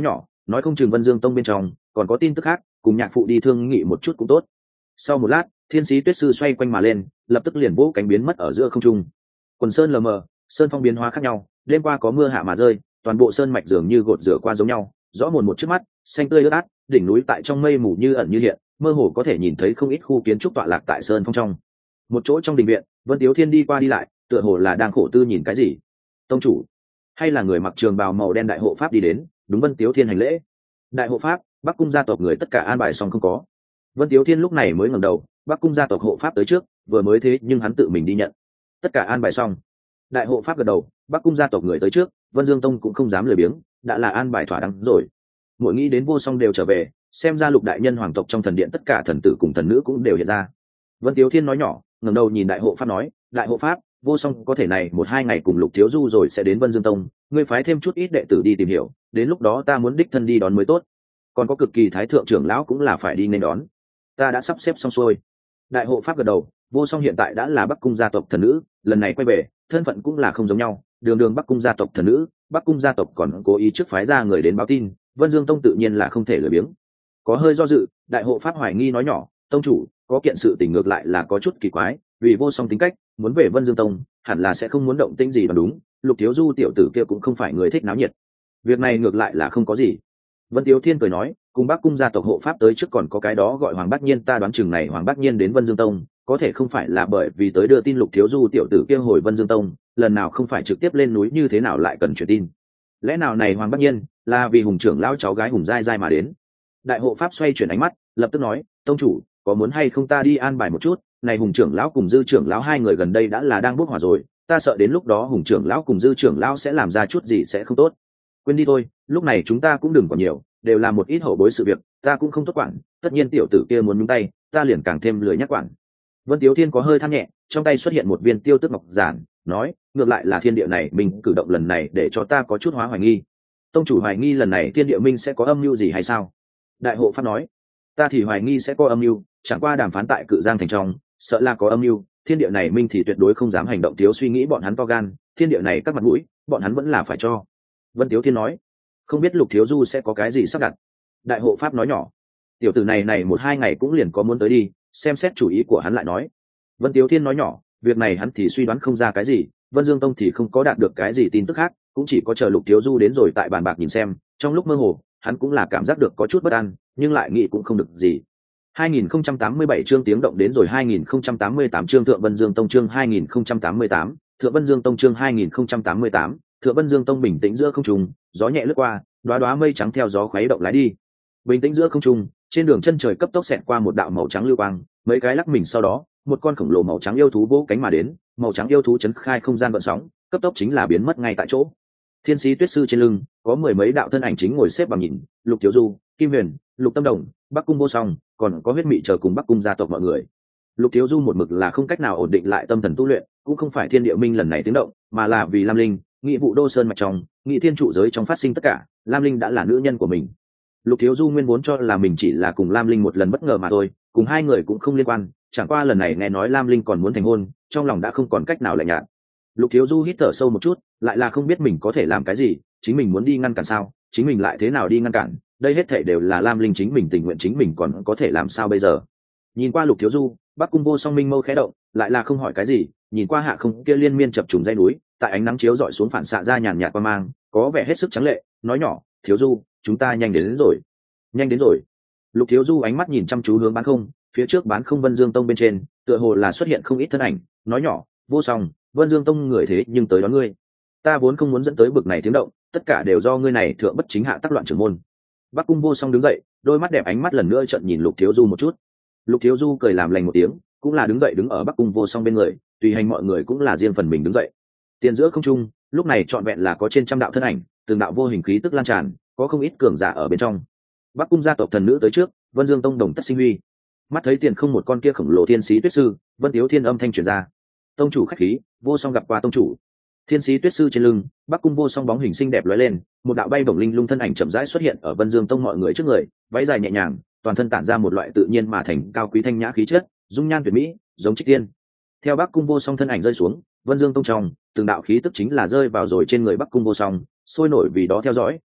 nói không chừng Vân Dương Tông bên trong còn có tin tức khác, cùng nhạc phụ đi thương nghị một chút cũng tốt. Sau một lát, Thiên Sĩ Tuyết Sư xoay quanh mà lên, lập tức liền vỗ cánh biến mất ở giữa không trung. Quần sơn lờ mờ, sơn phong biến hóa khác nhau, đêm qua có mưa hạ mà rơi, toàn bộ sơn mạch dường như gột rửa qua giống nhau, rõ mồn một trước mắt, xanh tươi ướt át, đỉnh núi tại trong mây mù như ẩn như hiện, mơ hồ có thể nhìn thấy không ít khu kiến trúc tọa lạc tại sơn phong trong. Một chỗ trong đình viện, Vân Tiếu Thiên đi qua đi lại, tựa hồ là đang khổ tư nhìn cái gì. Tông chủ, hay là người mặc trường bào màu đen đại hộ pháp đi đến, đúng Vân Tiếu Thiên hành lễ. Đại hộ pháp, Bắc cung gia tộc người tất cả an bài xong không có. Vân Tiếu Thiên lúc này mới ngẩng đầu, Bắc cung gia tộc hộ pháp tới trước, vừa mới thế nhưng hắn tự mình đi nhận. Tất cả an bài xong. Đại hộ pháp gật đầu, Bắc cung gia tộc người tới trước, Vân Dương Tông cũng không dám lười biếng, đã là an bài thỏa đáng rồi. Mỗi nghĩ đến vô song đều trở về, xem ra lục đại nhân hoàng tộc trong thần điện tất cả thần tử cùng thần nữ cũng đều hiện ra. Vân Tiếu Thiên nói nhỏ, ngẩng đầu nhìn đại hộ pháp nói, đại hộ pháp, vô song có thể này một hai ngày cùng lục thiếu du rồi sẽ đến Vân Dương Tông, ngươi phái thêm chút ít đệ tử đi tìm hiểu, đến lúc đó ta muốn đích thân đi đón mới tốt. Còn có cực kỳ thái thượng trưởng lão cũng là phải đi nên đón, ta đã sắp xếp xong xuôi. Đại hộ pháp gật đầu, vô song hiện tại đã là Bắc cung gia tộc thần nữ, lần này quay về thân phận cũng là không giống nhau, đường đường Bắc cung gia tộc thần nữ, Bắc cung gia tộc còn cố ý trước phái ra người đến báo tin, Vân Dương Tông tự nhiên là không thể lười biếng. Có hơi do dự, đại hộ pháp hoài nghi nói nhỏ, tông chủ, có kiện sự tình ngược lại là có chút kỳ quái, vì vô song tính cách muốn về Vân Dương Tông hẳn là sẽ không muốn động tĩnh gì mà đúng, lục thiếu du tiểu tử kia cũng không phải người thích náo nhiệt, việc này ngược lại là không có gì. Vân Tiếu Thiên cười nói, cùng Bắc cung gia tộc hộ pháp tới trước còn có cái đó gọi Hoàng Bác Nhiên, ta đoán chừng này Hoàng Bác Nhiên đến Vân Dương Tông có thể không phải là bởi vì tới đưa tin lục thiếu du tiểu tử kia hồi Vân Dương Tông, lần nào không phải trực tiếp lên núi như thế nào lại cần truyền tin. Lẽ nào này Hoàng Bác Nhiên là vì Hùng trưởng lão cháu gái Hùng Giai Giai mà đến? Đại hộ pháp xoay chuyển ánh mắt, lập tức nói, tông chủ, có muốn hay không ta đi an bài một chút, này Hùng trưởng lão cùng Dư trưởng lão hai người gần đây đã là đang bốc hỏa rồi, ta sợ đến lúc đó Hùng trưởng lão cùng Dư trưởng lão sẽ làm ra chút gì sẽ không tốt. Quên đi thôi, lúc này chúng ta cũng đừng có nhiều, đều là một ít hậu bối sự việc, ta cũng không tốt quản, tất nhiên tiểu tử kia muốn nhúng tay, ta liền càng thêm lười nhắc quản. Vân Tiếu Thiên có hơi than nhẹ, trong tay xuất hiện một viên tiêu tức ngọc giản, nói, ngược lại là thiên địa này mình cử động lần này để cho ta có chút hóa hoài nghi. Tông chủ hoài nghi lần này thiên địa minh sẽ có âm mưu gì hay sao? Đại hộ pháp nói, ta thì hoài nghi sẽ có âm mưu, chẳng qua đàm phán tại Cự Giang thành trong, sợ là có âm mưu, thiên địa này minh thì tuyệt đối không dám hành động thiếu suy nghĩ, bọn hắn to gan, thiên địa này các mặt mũi, bọn hắn vẫn là phải cho. Vân Tiếu Thiên nói, không biết lục thiếu du sẽ có cái gì sắp đặt. Đại hộ pháp nói nhỏ, tiểu tử này này một hai ngày cũng liền có muốn tới đi, xem xét chủ ý của hắn lại nói. Vân Tiếu Thiên nói nhỏ, việc này hắn thì suy đoán không ra cái gì, Vân Dương Tông thì không có đạt được cái gì tin tức khác, cũng chỉ có chờ lục thiếu du đến rồi tại bàn bạc nhìn xem. Trong lúc mơ hồ hắn cũng là cảm giác được có chút bất an, nhưng lại nghĩ cũng không được gì. hai nghìn không trăm tám mươi bảy chương tiếng động đến rồi, hai nghìn không trăm tám mươi tám chương Thượng Vân Dương Tông chương hai nghìn không trăm tám mươi tám, Thượng Vân Dương Tông chương hai nghìn không trăm tám mươi tám, Thượng Vân Dương Tông bình tĩnh giữa không trung, gió nhẹ lướt qua, đóa đóa mây trắng theo gió khuấy động lái đi. Bình tĩnh giữa không trung, trên đường chân trời cấp tốc xẹt qua một đạo màu trắng lưu quang, mấy cái lắc mình sau đó, một con khổng lồ màu trắng yêu thú vỗ cánh mà đến, màu trắng yêu thú chấn khai không gian gợn sóng, cấp tốc chính là biến mất ngay tại chỗ. Thiên Sĩ Tuyết Sư trên lưng có mười mấy đạo thân ảnh chính ngồi xếp bằng nhìn, Lục Thiếu Du, Kim Huyền, Lục Tâm Đồng, Bắc Cung Vô Song, còn có huyết mị chờ cùng Bắc Cung gia tộc mọi người. Lục Thiếu Du một mực là không cách nào ổn định lại tâm thần tu luyện, cũng không phải thiên địa minh lần này tiếng động, mà là vì Lam Linh, nghị vụ đô sơn mạch trong, nghị thiên trụ giới trong phát sinh tất cả, Lam Linh đã là nữ nhân của mình. Lục Thiếu Du nguyên vốn cho là mình chỉ là cùng Lam Linh một lần bất ngờ mà thôi, cùng hai người cũng không liên quan, chẳng qua lần này nghe nói Lam Linh còn muốn thành hôn, trong lòng đã không còn cách nào lạnh nhạt. Lục Thiếu Du hít thở sâu một chút, lại là không biết mình có thể làm cái gì, chính mình muốn đi ngăn cản sao, chính mình lại thế nào đi ngăn cản, đây hết thảy đều là Lam Linh chính mình tình nguyện, chính mình còn có thể làm sao bây giờ. Nhìn qua Lục Thiếu Du, Bắc Cung Vô Song minh mâu khẽ động, lại là không hỏi cái gì, nhìn qua hạ không kia liên miên chập trùng dãy núi, tại ánh nắng chiếu rọi xuống phản xạ ra nhàn nhạt qua mang, có vẻ hết sức trắng lệ, nói nhỏ, Thiếu Du, chúng ta nhanh đến, đến rồi. Nhanh đến rồi. Lục Thiếu Du ánh mắt nhìn chăm chú hướng bán không, phía trước bán không Vân Dương Tông bên trên, tựa hồ là xuất hiện không ít thân ảnh, nói nhỏ, Vô Song, Vân Dương Tông người thế nhưng tới đón ngươi. Ta vốn không muốn dẫn tới bực này tiếng động, tất cả đều do ngươi này thượng bất chính hạ tác loạn trưởng môn. Bắc Cung Vô Song đứng dậy, đôi mắt đẹp ánh mắt lần nữa trợn nhìn Lục Thiếu Du một chút. Lục Thiếu Du cười làm lành một tiếng, cũng là đứng dậy đứng ở Bắc Cung Vô Song bên người, tùy hành mọi người cũng là riêng phần mình đứng dậy. Tiền giữa không trung, lúc này trọn vẹn là có trên trăm đạo thân ảnh, từng đạo vô hình khí tức lan tràn, có không ít cường giả ở bên trong. Bắc Cung gia tộc thần nữ tới trước, Vân Dương Tông đồng tất sinh huy. Mắt thấy tiền không một con kia khổng lồ Thiên Sĩ Tuyết Sư, Vân Tiếu Thiên âm thanh truyền ra. Tông chủ khách khí, Vô Song gặp qua tông chủ. Thiên Sĩ Tuyết Sư trên lưng, Bắc Cung Vô Song bóng hình xinh đẹp lóe lên, một đạo bay bổng linh lung thân ảnh chậm rãi xuất hiện ở Vân Dương Tông mọi người trước người, váy dài nhẹ nhàng, toàn thân tản ra một loại tự nhiên mà thành cao quý thanh nhã khí chất, dung nhan tuyệt mỹ, giống trích tiên. Theo Bắc Cung Vô Song thân ảnh rơi xuống, Vân Dương Tông trong, từng đạo khí tức chính là rơi vào rồi trên người Bắc Cung Vô Song, sôi nổi vì đó theo dõi,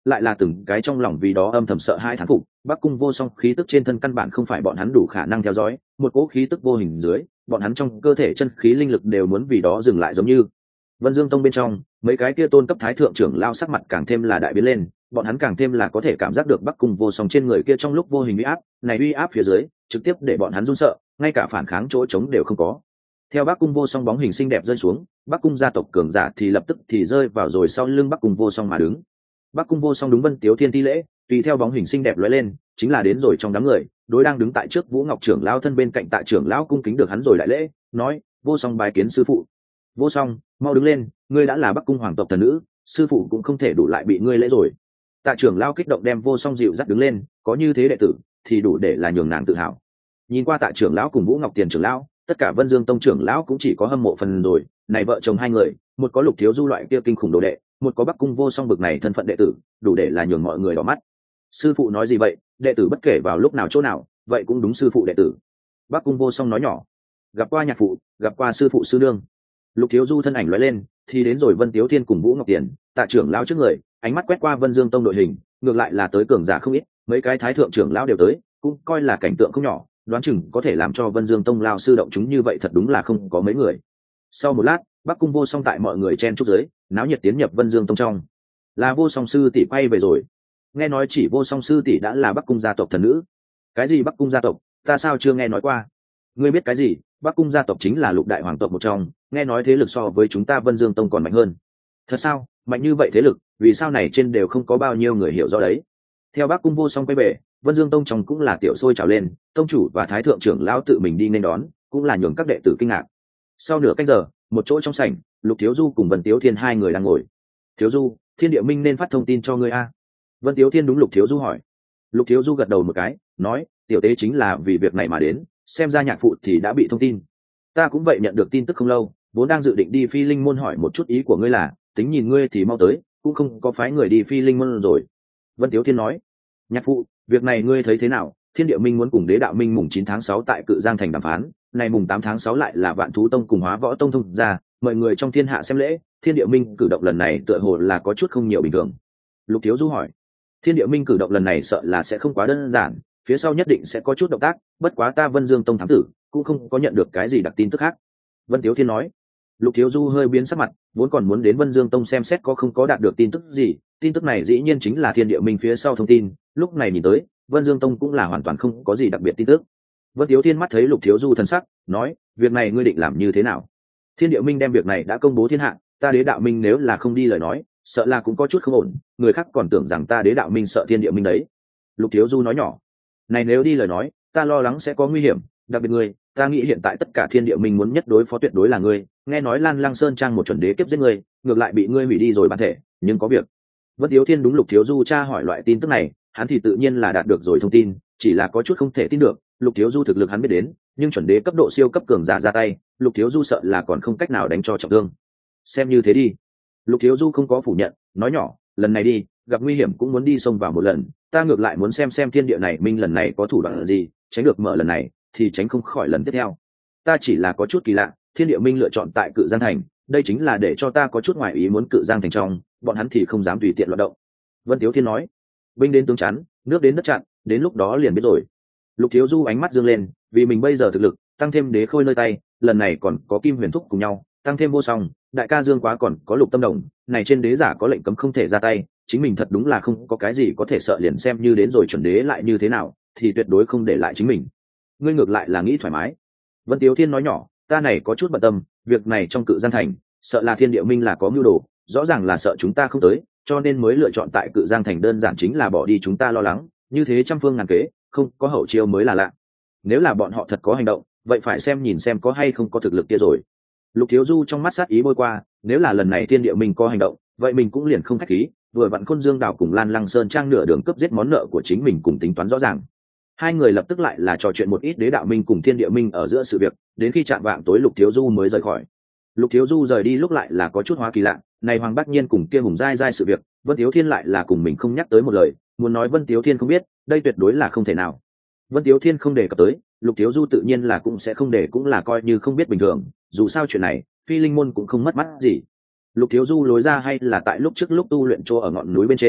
lại là từng cái trong lòng vì đó âm thầm sợ hai thán phục. Bắc Cung Vô Song khí tức trên thân căn bản không phải bọn hắn đủ khả năng theo dõi, một cỗ khí tức vô hình dưới, bọn hắn trong cơ thể chân khí linh lực đều muốn vì đó dừng lại giống như. Vân Dương Tông bên trong, mấy cái kia tôn cấp thái thượng trưởng lao sắc mặt càng thêm là đại biến lên, bọn hắn càng thêm là có thể cảm giác được Bắc Cung Vô Song trên người kia trong lúc vô hình uy áp, này uy áp phía dưới, trực tiếp để bọn hắn run sợ, ngay cả phản kháng chỗ trống đều không có. Theo Bắc Cung Vô Song bóng hình xinh đẹp rơi xuống, Bắc Cung gia tộc cường giả thì lập tức thì rơi vào rồi sau lưng Bắc Cung Vô Song mà đứng. Bắc Cung Vô Song đúng Vân Tiếu Thiên thi lễ, tùy theo bóng hình xinh đẹp lóe lên, chính là đến rồi trong đám người, đối đang đứng tại trước Vũ Ngọc trưởng lão thân bên cạnh tại trưởng lão cung kính được hắn rồi đại lễ, nói: "Vô Song bái kiến sư phụ." "Vô Song, mau đứng lên, ngươi đã là Bắc Cung hoàng tộc thần nữ, sư phụ cũng không thể đủ lại bị ngươi lễ rồi." Tạ trưởng lão kích động đem Vô Song dịu dắt đứng lên, có như thế đệ tử thì đủ để là nhường nàng tự hào. Nhìn qua Tạ trưởng lão cùng Vũ Ngọc tiền trưởng lão, tất cả Vân Dương Tông trưởng lão cũng chỉ có hâm mộ phần rồi, này vợ chồng hai người, một có Lục Thiếu Du loại kia kinh khủng đồ đệ, một có Bắc Cung Vô Song bực này thân phận đệ tử, đủ để là nhường mọi người đỏ mắt. Sư phụ nói gì vậy, đệ tử bất kể vào lúc nào chỗ nào, vậy cũng đúng sư phụ đệ tử. Bắc Cung Vô Song nói nhỏ: "Gặp qua nhạc phụ, gặp qua sư phụ sư nương." Lục Thiếu Du thân ảnh lóe lên, thì đến rồi Vân Tiếu Thiên cùng Vũ Ngọc Tiền, Tạ trưởng lão trước người, ánh mắt quét qua Vân Dương Tông đội hình, ngược lại là tới cường giả không ít, mấy cái thái thượng trưởng lão đều tới, cũng coi là cảnh tượng không nhỏ, đoán chừng có thể làm cho Vân Dương Tông lao sư động chúng như vậy thật đúng là không có mấy người. Sau một lát, Bắc Cung Vô Song tại mọi người chen chúc dưới, náo nhiệt tiến nhập Vân Dương Tông trong. Là Vô Song sư tỷ quay về rồi. Nghe nói chỉ Vô Song sư tỷ đã là Bắc Cung gia tộc thần nữ. Cái gì Bắc Cung gia tộc, ta sao chưa nghe nói qua? Ngươi biết cái gì? Bắc Cung gia tộc chính là lục đại hoàng tộc một trong, nghe nói thế lực so với chúng ta Vân Dương Tông còn mạnh hơn. Thật sao? Mạnh như vậy thế lực, vì sao này trên đều không có bao nhiêu người hiểu rõ đấy. Theo Bắc Cung Vô Song quay về, Vân Dương Tông trong cũng là tiểu sôi trào lên, tông chủ và thái thượng trưởng lão tự mình đi nên đón, cũng là nhường các đệ tử kinh ngạc. Sau nửa canh giờ, một chỗ trong sảnh, Lục Thiếu Du cùng Vân Tiếu Thiên hai người đang ngồi. "Thiếu Du, Thiên Địa Minh nên phát thông tin cho ngươi a?" Vân Tiếu Thiên đúng Lục Thiếu Du hỏi. Lục Thiếu Du gật đầu một cái, nói: "Tiểu tế chính là vì việc này mà đến, xem ra nhạc phụ thì đã bị thông tin. Ta cũng vậy nhận được tin tức không lâu, vốn đang dự định đi Phi Linh môn hỏi một chút ý của ngươi là, tính nhìn ngươi thì mau tới, cũng không có phái người đi Phi Linh môn rồi." Vân Tiếu Thiên nói: "Nhạc phụ, việc này ngươi thấy thế nào? Thiên Địa Minh muốn cùng Đế Đạo Minh mùng chín tháng sáu tại Cự Giang thành đàm phán, này mùng tám tháng sáu lại là Vạn Thú Tông cùng Hóa Võ Tông thông ra, mời người trong thiên hạ xem lễ, Thiên Địa Minh cử động lần này tựa hồ là có chút không nhiều bình thường." Lục Thiếu Du hỏi. Thiên Địa Minh cử động lần này sợ là sẽ không quá đơn giản, phía sau nhất định sẽ có chút động tác, bất quá ta Vân Dương Tông thám tử cũng không có nhận được cái gì đặc tin tức khác. Vân Tiếu Thiên nói. Lục Thiếu Du hơi biến sắc mặt, vốn còn muốn đến Vân Dương Tông xem xét có không có đạt được tin tức gì, tin tức này dĩ nhiên chính là Thiên Địa Minh phía sau thông tin, lúc này nhìn tới, Vân Dương Tông cũng là hoàn toàn không có gì đặc biệt tin tức. Vân Tiếu Thiên mắt thấy Lục Thiếu Du thần sắc, nói, việc này ngươi định làm như thế nào? Thiên Địa Minh đem việc này đã công bố thiên hạ, ta Đế Đạo Minh nếu là không đi lời nói, sợ là cũng có chút không ổn, người khác còn tưởng rằng ta Đế Đạo Minh sợ Thiên Địa Minh đấy. Lục Thiếu Du nói nhỏ, này nếu đi lời nói, ta lo lắng sẽ có nguy hiểm, đặc biệt ngươi, ta nghĩ hiện tại tất cả Thiên Địa Minh muốn nhất đối phó tuyệt đối là ngươi, nghe nói Lan Lăng Sơn trang một chuẩn đế kiếp giết ngươi, ngược lại bị ngươi hủy đi rồi bản thể, nhưng có việc. Vân Tiếu Thiên đúng Lục Thiếu Du tra hỏi loại tin tức này, hắn thì tự nhiên là đạt được rồi thông tin, chỉ là có chút không thể tin được, Lục Thiếu Du thực lực hắn biết đến, nhưng chuẩn đế cấp độ siêu cấp cường giả ra tay, Lục Thiếu Du sợ là còn không cách nào đánh cho trọng thương. Xem như thế đi. Lục Thiếu Du không có phủ nhận, nói nhỏ, lần này đi, gặp nguy hiểm cũng muốn đi xông vào một lần, ta ngược lại muốn xem xem thiên địa này minh lần này có thủ đoạn gì, tránh được mở lần này, thì tránh không khỏi lần tiếp theo. Ta chỉ là có chút kỳ lạ, thiên địa minh lựa chọn tại Cự Giang thành, đây chính là để cho ta có chút ngoài ý muốn Cự Giang thành trong, bọn hắn thì không dám tùy tiện loạn động. Vân Tiếu Thiên nói, binh đến tướng chắn, nước đến đất chặn, đến lúc đó liền biết rồi. Lục Thiếu Du ánh mắt dương lên, vì mình bây giờ thực lực, tăng thêm đế khôi nơi tay, lần này còn có Kim Huyền Thúc cùng nhau, tăng thêm Vô Song, đại ca Dương Quá còn có Lục Tâm Đồng, này trên đế giả có lệnh cấm không thể ra tay, chính mình thật đúng là không có cái gì có thể sợ, liền xem như đến rồi chuẩn đế lại như thế nào, thì tuyệt đối không để lại chính mình. Ngươi ngược lại là nghĩ thoải mái. Vân Tiếu Thiên nói nhỏ, ta này có chút bận tâm, việc này trong Cự Giang thành, sợ là Thiên Địa Minh là có mưu đồ, rõ ràng là sợ chúng ta không tới, cho nên mới lựa chọn tại Cự Giang thành, đơn giản chính là bỏ đi chúng ta lo lắng, như thế trăm phương ngàn kế, không có hậu chiêu mới là lạ. Nếu là bọn họ thật có hành động, vậy phải xem nhìn xem có hay không có thực lực kia rồi. Lục Thiếu Du trong mắt sát ý bôi qua, nếu là lần này Thiên Địa Minh có hành động, vậy mình cũng liền không khách khí, vừa vặn Khôn Dương Đào cùng Lan Lăng Sơn trang nửa đường cướp giết món nợ của chính mình cùng tính toán rõ ràng. Hai người lập tức lại là trò chuyện một ít Đế Đạo Minh cùng Thiên Địa Minh ở giữa sự việc, đến khi chạm vạng tối Lục Thiếu Du mới rời khỏi. Lục Thiếu Du rời đi lúc lại là có chút hóa kỳ lạ, này Hoàng Bác Nhiên cùng kia Hùng Giai Giai sự việc, Vân Tiếu Thiên lại là cùng mình không nhắc tới một lời, muốn nói Vân Tiếu Thiên không biết, đây tuyệt đối là không thể nào. Vân Tiếu Thiên không đề cập tới, Lục Thiếu Du tự nhiên là cũng sẽ không để, cũng là coi như không biết bình thường, dù sao chuyện này, Phi Linh môn cũng không mất mắt gì. Lục Thiếu Du lối ra hay là tại lúc trước lúc tu luyện chỗ ở ngọn núi bên trên,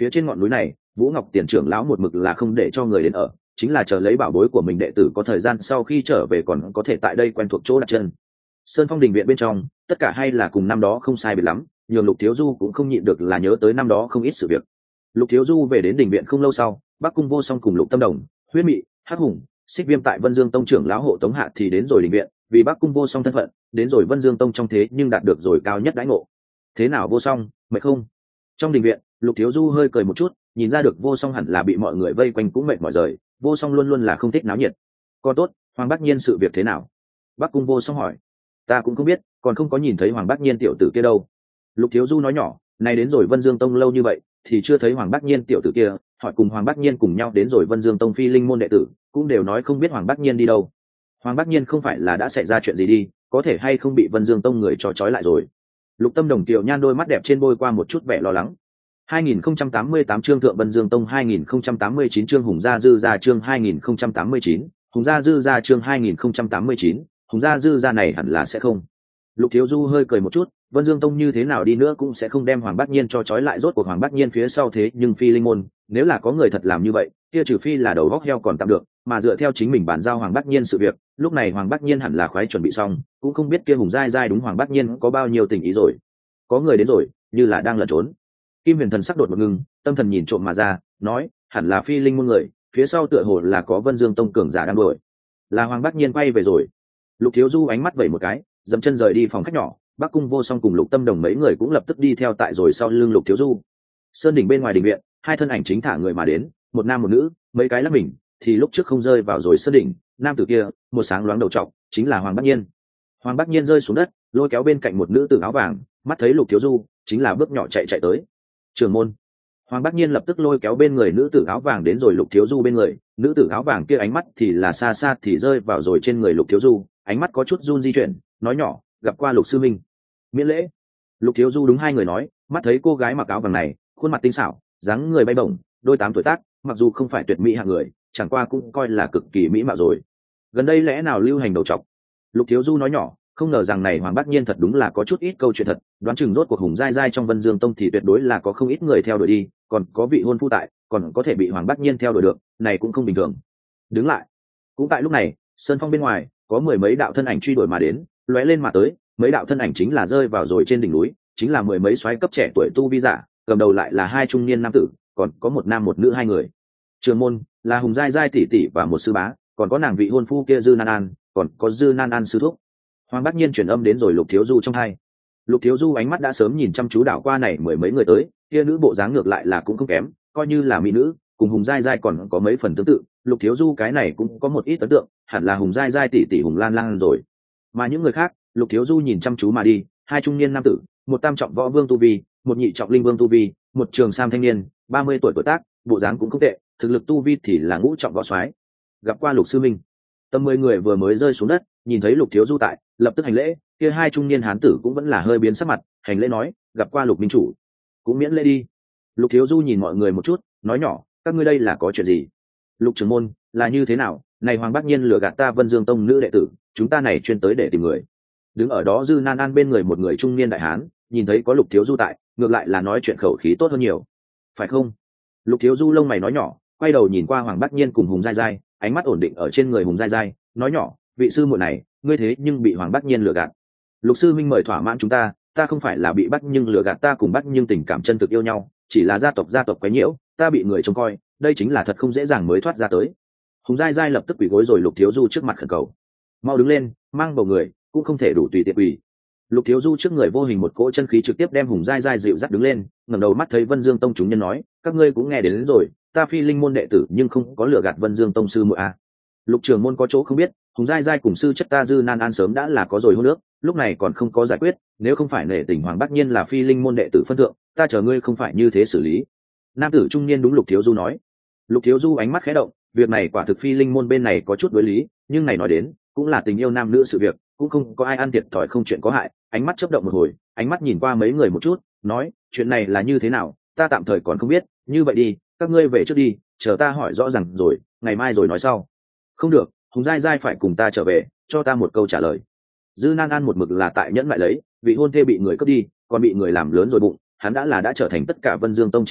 phía trên ngọn núi này Vũ Ngọc Tiền trưởng lão một mực là không để cho người đến ở, chính là chờ lấy bảo bối của mình đệ tử có thời gian sau khi trở về còn có thể tại đây quen thuộc chỗ đặt chân. Sơn Phong đình viện bên trong tất cả hay là cùng năm đó không sai biệt lắm, nhường Lục Thiếu Du cũng không nhịn được là nhớ tới năm đó không ít sự việc. Lục Thiếu Du về đến đình viện không lâu sau, Bắc Cung Vô Song cùng Lục Tâm Đồng, Huyết Mị, Hắc Hùng, Xích Viêm tại Vân Dương Tông trưởng lão hộ tống hạ thì đến rồi đình viện, vì Bắc Cung Vô Song thân phận, đến rồi Vân Dương Tông trong thế nhưng đạt được rồi cao nhất đãi ngộ. Thế nào Vô Song, mệt không? Trong đình viện, Lục Thiếu Du hơi cười một chút, nhìn ra được Vô Song hẳn là bị mọi người vây quanh cũng mệt mỏi rời, Vô Song luôn luôn là không thích náo nhiệt. Con tốt, Hoàng Bác Nhiên sự việc thế nào? Bắc Cung Vô Song hỏi. Ta cũng không biết, còn không có nhìn thấy Hoàng Bác Nhiên tiểu tử kia đâu. Lục Thiếu Du nói nhỏ, này đến rồi Vân Dương Tông lâu như vậy, thì chưa thấy Hoàng Bác Nhiên tiểu tử kia, hỏi cùng Hoàng Bác Nhiên cùng nhau đến rồi Vân Dương Tông phi linh môn đệ tử, cũng đều nói không biết Hoàng Bác Nhiên đi đâu. Hoàng Bác Nhiên không phải là đã xảy ra chuyện gì đi, có thể hay không bị Vân Dương Tông người cho trói lại rồi. Lục Tâm Đồng tiểu nhan đôi mắt đẹp trên bôi qua một chút vẻ lo lắng. hai nghìn không trăm tám mươi tám chương Thượng Vân Dương Tông hai nghìn không trăm tám mươi chín chương Hùng Gia Dư Gia chương hai nghìn không trăm tám mươi chín, Hùng Gia Dư Gia chương hai nghìn không trăm tám mươi chín, Hùng Gia Dư Gia này hẳn là sẽ không. Lục Thiếu Du hơi cười một chút, Vân Dương Tông như thế nào đi nữa cũng sẽ không đem Hoàng Bác Nhiên cho trói lại, rốt cuộc Hoàng Bác Nhiên phía sau thế nhưng phi linh môn, nếu là có người thật làm như vậy, kia trừ phi là đầu góc heo còn tạm được, mà dựa theo chính mình bàn giao Hoàng Bác Nhiên sự việc, lúc này Hoàng Bác Nhiên hẳn là khoái chuẩn bị xong, cũng không biết kia Hùng Giai Giai đúng Hoàng Bác Nhiên có bao nhiêu tình ý rồi. Có người đến rồi, như là đang lẩn trốn. Kim Huyền Thần sắc đột một ngưng, tâm thần nhìn trộm mà ra, nói, hẳn là phi linh môn người, phía sau tựa hồ là có Vân Dương Tông cường giả đang đuổi. Là Hoàng Bác Nhiên quay về rồi. Lục Thiếu Du ánh mắt vẩy một cái, dậm chân rời đi phòng khách nhỏ, Bắc Cung Vô Song cùng Lục Tâm Đồng mấy người cũng lập tức đi theo tại rồi sau lưng Lục Thiếu Du. Sơn đỉnh bên ngoài đình viện, hai thân ảnh chính thả người mà đến, một nam một nữ, mấy cái lắc mình, thì lúc trước không rơi vào rồi sơn đỉnh, nam tử kia, một sáng loáng đầu trọc, chính là Hoàng Bác Nhiên. Hoàng Bác Nhiên rơi xuống đất, lôi kéo bên cạnh một nữ tử áo vàng, mắt thấy Lục Thiếu Du, chính là bước nhỏ chạy chạy tới. Trường môn. Hoàng Bác Nhiên lập tức lôi kéo bên người nữ tử áo vàng đến rồi Lục Thiếu Du bên người, nữ tử áo vàng kia ánh mắt thì là xa xa thì rơi vào rồi trên người Lục Thiếu Du, ánh mắt có chút run di chuyển, nói nhỏ, gặp qua Lục sư minh. Miễn lễ. Lục Thiếu Du đúng hai người nói, mắt thấy cô gái mặc áo vàng này, khuôn mặt tinh xảo, dáng người bay bổng, đôi tám tuổi tác, mặc dù không phải tuyệt mỹ hạng người, chẳng qua cũng coi là cực kỳ mỹ mạo rồi. Gần đây lẽ nào lưu hành đầu trọc? Lục Thiếu Du nói nhỏ, không ngờ rằng này Hoàng Bác Nhiên thật đúng là có chút ít câu chuyện thật, đoán chừng rốt cuộc Hùng Giai Giai trong Vân Dương Tông thì tuyệt đối là có không ít người theo đuổi đi, còn có vị hôn phu tại, còn có thể bị Hoàng Bác Nhiên theo đuổi được, này cũng không bình thường. Đứng lại. Cũng tại lúc này, sơn phong bên ngoài có mười mấy đạo thân ảnh truy đuổi mà đến, lóe lên mà tới, mấy đạo thân ảnh chính là rơi vào rồi trên đỉnh núi, chính là mười mấy soái cấp trẻ tuổi tu vi giả, cầm đầu lại là hai trung niên nam tử, còn có một nam một nữ hai người. Trường môn là Hùng Giai Giai tỷ tỷ và một sư bá, còn có nàng vị hôn phu kia Dư Nan An, còn có Dư Nan An sư thúc. Hoàng Bác Nhiên chuyển âm đến rồi Lục Thiếu Du trong hai. Lục Thiếu Du ánh mắt đã sớm nhìn chăm chú đảo qua này mười mấy người tới, kia nữ bộ dáng ngược lại là cũng không kém, coi như là mỹ nữ, cùng Hùng Giai Giai còn có mấy phần tương tự. Lục Thiếu Du cái này cũng có một ít ấn tượng, hẳn là Hùng Giai Giai tỷ tỷ Hùng Lan Lan rồi. Mà những người khác, Lục Thiếu Du nhìn chăm chú mà đi, hai trung niên nam tử, một tam trọng võ vương tu vi, một nhị trọng linh vương tu vi, một trường sam thanh niên, ba mươi tuổi tuổi tác, bộ dáng cũng không tệ, thực lực tu vi thì là ngũ trọng võ soái. Gặp qua Lục sư minh. Tầm mười người vừa mới rơi xuống đất, nhìn thấy Lục Thiếu Du tại, lập tức hành lễ, kia hai trung niên hán tử cũng vẫn là hơi biến sắc mặt, hành lễ nói, gặp qua Lục minh chủ. Cũng miễn lễ đi. Lục Thiếu Du nhìn mọi người một chút, nói nhỏ, các ngươi đây là có chuyện gì? Lục trưởng môn, là như thế nào? Này Hoàng Bác Nhiên lừa gạt ta Vân Dương Tông nữ đệ tử, chúng ta này chuyên tới để tìm người. Đứng ở đó Dư Nan An bên người một người trung niên đại hán, nhìn thấy có Lục Thiếu Du tại, ngược lại là nói chuyện khẩu khí tốt hơn nhiều. Phải không? Lục Thiếu Du lông mày nói nhỏ, quay đầu nhìn qua Hoàng Bác Nhiên cùng Hùng Giai Giai, ánh mắt ổn định ở trên người Hùng Giai Giai, nói nhỏ, vị sư muội này, ngươi thế nhưng bị Hoàng Bác Nhiên lừa gạt. Lục sư minh mời thỏa mãn chúng ta, ta không phải là bị bắt nhưng lừa gạt, ta cùng bắt nhưng tình cảm chân thực yêu nhau, chỉ là gia tộc gia tộc quấy nhiễu, ta bị người trông coi, đây chính là thật không dễ dàng mới thoát ra tới. Hùng Giai Giai lập tức quỳ gối rồi Lục Thiếu Du trước mặt khẩn cầu, mau đứng lên, mang bầu người cũng không thể đủ tùy tiện quỳ. Lục Thiếu Du trước người vô hình một cỗ chân khí trực tiếp đem Hùng Giai Giai dịu dắt đứng lên, ngẩng đầu mắt thấy Vân Dương Tông chúng nhân nói, các ngươi cũng nghe đến, đến rồi, ta phi linh môn đệ tử nhưng không có lừa gạt Vân Dương Tông sư muội à. Lục trưởng môn có chỗ không biết, Hùng Giai Giai cùng sư chất ta Dư Nan An sớm đã là có rồi hôn nước, lúc này còn không có giải quyết, nếu không phải nể tình Hoàng Bác Nhiên là phi linh môn đệ tử phân thượng, ta chờ ngươi không phải như thế xử lý. Nam tử trung niên đúng Lục Thiếu Du nói. Lục Thiếu Du ánh mắt khẽ động, việc này quả thực phi linh môn bên này có chút đối lý, nhưng này nói đến cũng là tình yêu nam nữ sự việc, cũng không có ai ăn thiệt thòi không chuyện có hại. Ánh mắt chớp động một hồi, ánh mắt nhìn qua mấy người một chút, nói, chuyện này là như thế nào, ta tạm thời còn không biết, như vậy đi, các ngươi về trước đi, chờ ta hỏi rõ ràng rồi, ngày mai rồi nói sau. Không được, Hùng Giai Giai phải cùng ta trở về, cho ta một câu trả lời. Dư Nan An một mực là tại nhẫn lại lấy, vị hôn thê bị người cướp đi, còn bị người làm lớn rồi bụng, hắn đã là đã trở thành tất cả Vân Dương Tông chê cười,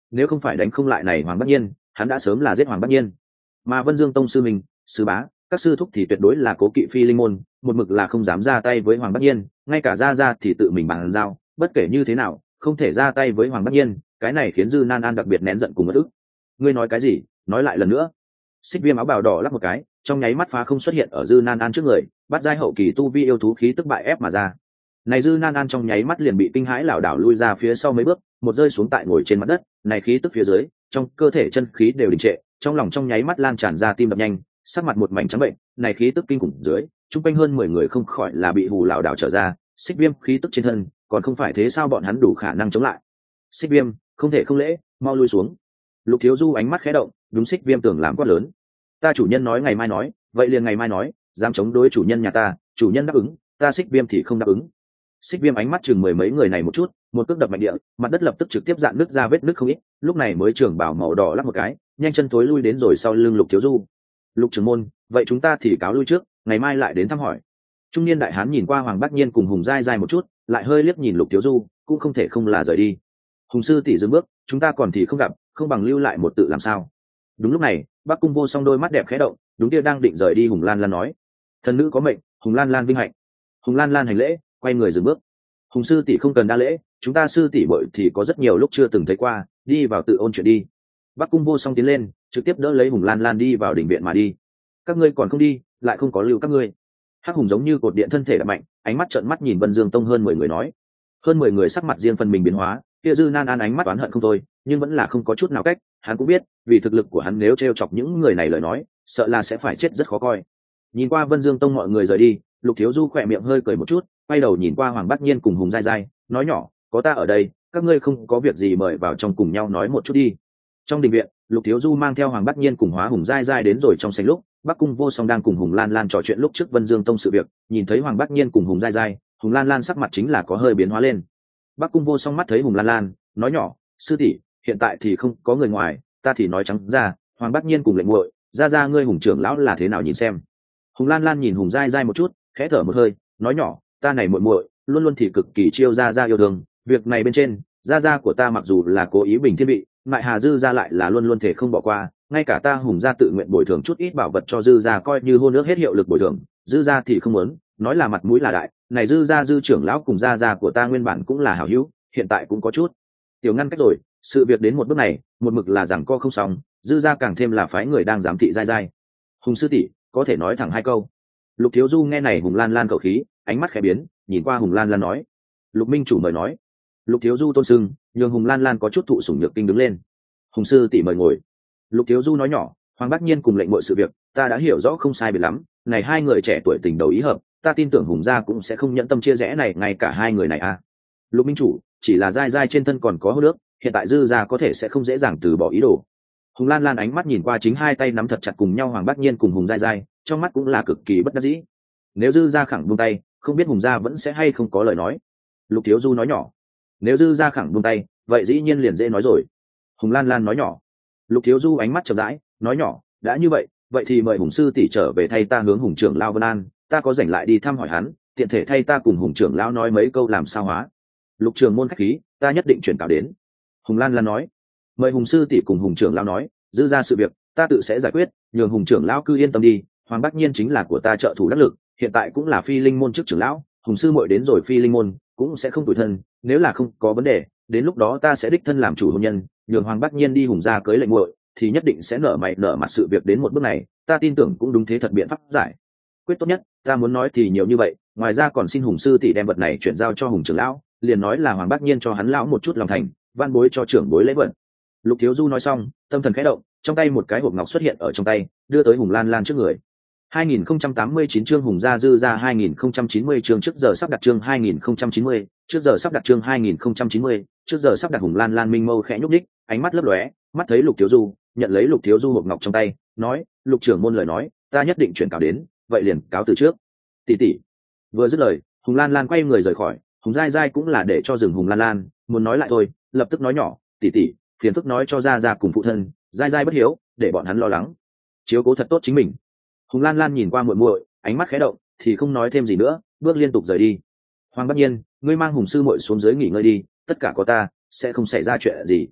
nếu không phải đánh không lại này Hoàng Bắc Nhiên, hắn đã sớm là giết Hoàng Bắc Nhiên. Mà Vân Dương tông sư mình, sư bá, các sư thúc thì tuyệt đối là cố kỵ phi linh môn, một mực là không dám ra tay với Hoàng Bắc Nhiên, ngay cả ra ra thì tự mình bàn giao, bất kể như thế nào không thể ra tay với Hoàng Bắc Nhiên. Cái này khiến Dư Nan An đặc biệt nén giận cùng mất ức. Ngươi nói cái gì? Nói lại lần nữa. Xích Viêm áo bào đỏ lắc một cái, trong nháy mắt phá không xuất hiện ở Dư Nan An trước người, bắt giai hậu kỳ tu vi yêu thú khí tức bại ép mà ra. Này Dư Nan An trong nháy mắt liền bị kinh hãi lảo đảo lui ra phía sau mấy bước, một rơi xuống tại ngồi trên mặt đất, này khí tức phía dưới, trong cơ thể chân khí đều đình trệ, trong lòng trong nháy mắt lan tràn ra tim đập nhanh, sắc mặt một mảnh trắng bệnh, này khí tức kinh khủng dưới, trung quanh hơn mười người không khỏi là bị hù lảo đảo trở ra, Xích Viêm khí tức trên thân, còn không phải thế sao bọn hắn đủ khả năng chống lại. Xích Viêm, không thể không lễ, mau lui xuống. Lục Thiếu Du ánh mắt khẽ động, đúng Xích Viêm tưởng làm quát lớn. Ta chủ nhân nói ngày mai nói, vậy liền ngày mai nói, dám chống đối chủ nhân nhà ta, chủ nhân đáp ứng, ta Xích Viêm thì không đáp ứng. Xích Viêm ánh mắt chừng mười mấy người này một chút, một cước đập mạnh địa, mặt đất lập tức trực tiếp dạn nứt ra vết nứt không ít, lúc này mới trưởng bảo màu đỏ lắc một cái, nhanh chân thối lui đến rồi sau lưng Lục Thiếu Du. Lục trưởng môn, vậy chúng ta thì cáo lui trước, ngày mai lại đến thăm hỏi. Trung niên đại hán nhìn qua Hoàng Bác Nhiên cùng Hùng Giai Giai một chút, lại hơi liếc nhìn Lục Thiếu Du, cũng không thể không là rời đi. Hùng sư tỷ dừng bước, chúng ta còn thì không gặp, không bằng lưu lại một tự làm sao. Đúng lúc này, Bắc Cung Vô Song đôi mắt đẹp khẽ động, đúng kia đang định rời đi Hùng Lan Lan nói: thần nữ có mệnh, Hùng Lan Lan vinh hạnh. Hùng Lan Lan hành lễ, quay người dừng bước. Hùng sư tỷ không cần đa lễ, chúng ta sư tỷ bội thì có rất nhiều lúc chưa từng thấy qua, đi vào tự ôn chuyện đi. Bắc Cung Vô Song tiến lên, trực tiếp đỡ lấy Hùng Lan Lan đi vào đình viện mà đi. Các ngươi còn không đi, lại không có lưu các ngươi. Hắc Hùng giống như cột điện thân thể đập mạnh, ánh mắt trợn mắt nhìn Vân Dương tông hơn mười người nói. Hơn mười người sắc mặt riêng phần mình biến hóa, kia Dư Nan An ánh mắt oán hận không thôi, nhưng vẫn là không có chút nào cách, hắn cũng biết, vì thực lực của hắn nếu trêu chọc những người này lời nói, sợ là sẽ phải chết rất khó coi. Nhìn qua Vân Dương tông mọi người rời đi, Lục Thiếu Du khỏe miệng hơi cười một chút, quay đầu nhìn qua Hoàng Bác Nhiên cùng Hùng Giai Giai, nói nhỏ: có ta ở đây, các ngươi không có việc gì mời vào trong cùng nhau nói một chút đi. Trong đình viện, Lục Thiếu Du mang theo Hoàng Bác Nhiên cùng Hóa Hùng Giai Giai đến rồi trong sảnh lúc, Bắc Cung Vô Song đang cùng Hùng Lan Lan trò chuyện lúc trước Vân Dương tông sự việc, nhìn thấy Hoàng Bác Nhiên cùng Hùng Giai Giai, Hùng Lan Lan sắc mặt chính là có hơi biến hóa lên. Bắc Cung Vô Song mắt thấy Hùng Lan Lan, nói nhỏ: sư tỷ, hiện tại thì không có người ngoài, ta thì nói trắng ra, Hoàng Bác Nhiên cùng lệnh muội, ra ra ngươi Hùng trưởng lão là thế nào nhìn xem. Hùng Lan Lan nhìn Hùng Giai Giai một chút, khẽ thở một hơi, nói nhỏ: ta này muội muội luôn luôn thì cực kỳ chiêu ra ra yêu thương, việc này bên trên, gia gia của ta mặc dù là cố ý bình thiên vị, mại Hà Dư gia lại là luôn luôn thể không bỏ qua, ngay cả ta Hùng gia tự nguyện bồi thường chút ít bảo vật cho Dư gia coi như hôn ước hết hiệu lực bồi thường, Dư gia thì không muốn, nói là mặt mũi là đại, này Dư gia Dư trưởng lão cùng gia gia của ta nguyên bản cũng là hảo hữu, hiện tại cũng có chút tiểu ngăn cách rồi, sự việc đến một bước này, một mực là giằng co không xong, Dư gia càng thêm là phái người đang giám thị Giai Giai. Hùng sư tỷ, có thể nói thẳng hai câu. Lục Thiếu Du nghe này Hùng Lan Lan khẩu khí, ánh mắt khẽ biến, nhìn qua Hùng Lan Lan nói: Lục minh chủ mời nói. Lục Thiếu Du tôn sưng, nhường Hùng Lan Lan có chút thụ sủng nhược kinh đứng lên. Hùng sư tỷ mời ngồi. Lục Thiếu Du nói nhỏ: Hoàng Bác Nhiên cùng lệnh muội sự việc, ta đã hiểu rõ không sai biệt lắm, này hai người trẻ tuổi tình đầu ý hợp, ta tin tưởng Hùng gia cũng sẽ không nhận tâm chia rẽ này, ngay cả hai người này à. Lục minh chủ, chỉ là Giai Giai trên thân còn có hô nước, hiện tại Dư gia có thể sẽ không dễ dàng từ bỏ ý đồ. Hùng Lan Lan ánh mắt nhìn qua chính hai tay nắm thật chặt cùng nhau Hoàng Bác Nhiên cùng Hùng Giai Giai, trong mắt cũng là cực kỳ bất đắc dĩ. Nếu Dư gia khẳng buông tay, không biết Hùng gia vẫn sẽ hay không có lời nói. Lục Thiếu Du nói nhỏ: nếu Dư gia khẳng buông tay, vậy dĩ nhiên liền dễ nói rồi. Hùng Lan Lan nói nhỏ. Lục Thiếu Du ánh mắt chậm rãi, nói nhỏ: đã như vậy, vậy thì mời Hùng sư tỷ trở về thay ta hướng Hùng trưởng lão Vân An, ta có rảnh lại đi thăm hỏi hắn, tiện thể thay ta cùng Hùng trưởng lão nói mấy câu làm sao hóa. Lục trưởng môn khách khí, ta nhất định chuyển cáo đến. Hùng Lan Lan nói: mời Hùng sư tỷ cùng Hùng trưởng lão nói, Dư gia sự việc, ta tự sẽ giải quyết, nhường Hùng trưởng lão cứ yên tâm đi, Hoàng Bác Nhiên chính là của ta trợ thủ đắc lực, hiện tại cũng là Phi Linh môn chức trưởng lão, Hùng sư muội đến rồi Phi Linh môn cũng sẽ không tủi thân, nếu là không có vấn đề, đến lúc đó ta sẽ đích thân làm chủ hôn nhân, nhường Hoàng Bác Nhiên đi Hùng gia cưới lệnh muội, thì nhất định sẽ nở mày nở mặt, sự việc đến một bước này, ta tin tưởng cũng đúng thế thật biện pháp giải quyết tốt nhất. Ta muốn nói thì nhiều như vậy, ngoài ra còn xin Hùng sư tỷ đem vật này chuyển giao cho Hùng trưởng lão, liền nói là Hoàng Bác Nhiên cho hắn lão một chút lòng thành, van bối cho trưởng bối lễ vật. Lục Thiếu Du nói xong, tâm thần khẽ động, trong tay một cái hộp ngọc xuất hiện ở trong tay, đưa tới Hùng Lan Lan trước người. hai nghìn không trăm tám mươi chín chương Hùng gia Dư gia hai nghìn không trăm chín mươi chương trước giờ sắp đặt chương hai nghìn không trăm chín mươi, trước giờ sắp đặt chương hai nghìn không trăm chín mươi, trước giờ sắp đặt. Hùng Lan Lan minh mâu khẽ nhúc nhích, ánh mắt lấp lóe, mắt thấy Lục Thiếu Du, nhận lấy Lục Thiếu Du hộp ngọc trong tay, nói: Lục trưởng môn lời nói, ta nhất định chuyển cáo đến, vậy liền cáo từ trước. Tỷ tỷ. Vừa dứt lời, Hùng Lan Lan quay người rời khỏi, Hùng Giai Giai cũng là để cho dừng Hùng Lan Lan, muốn nói lại thôi, lập tức nói nhỏ: tỷ tỷ, phiền phức nói cho gia gia cùng phụ thân, Giai Giai bất hiếu, để bọn hắn lo lắng, chiếu cố thật tốt chính mình. Hùng Lan Lan nhìn qua muội muội, ánh mắt khẽ động, thì không nói thêm gì nữa, bước liên tục rời đi. Hoàng Bác Nhiên, ngươi mang Hùng sư muội xuống dưới nghỉ ngơi đi, tất cả có ta, sẽ không xảy ra chuyện gì.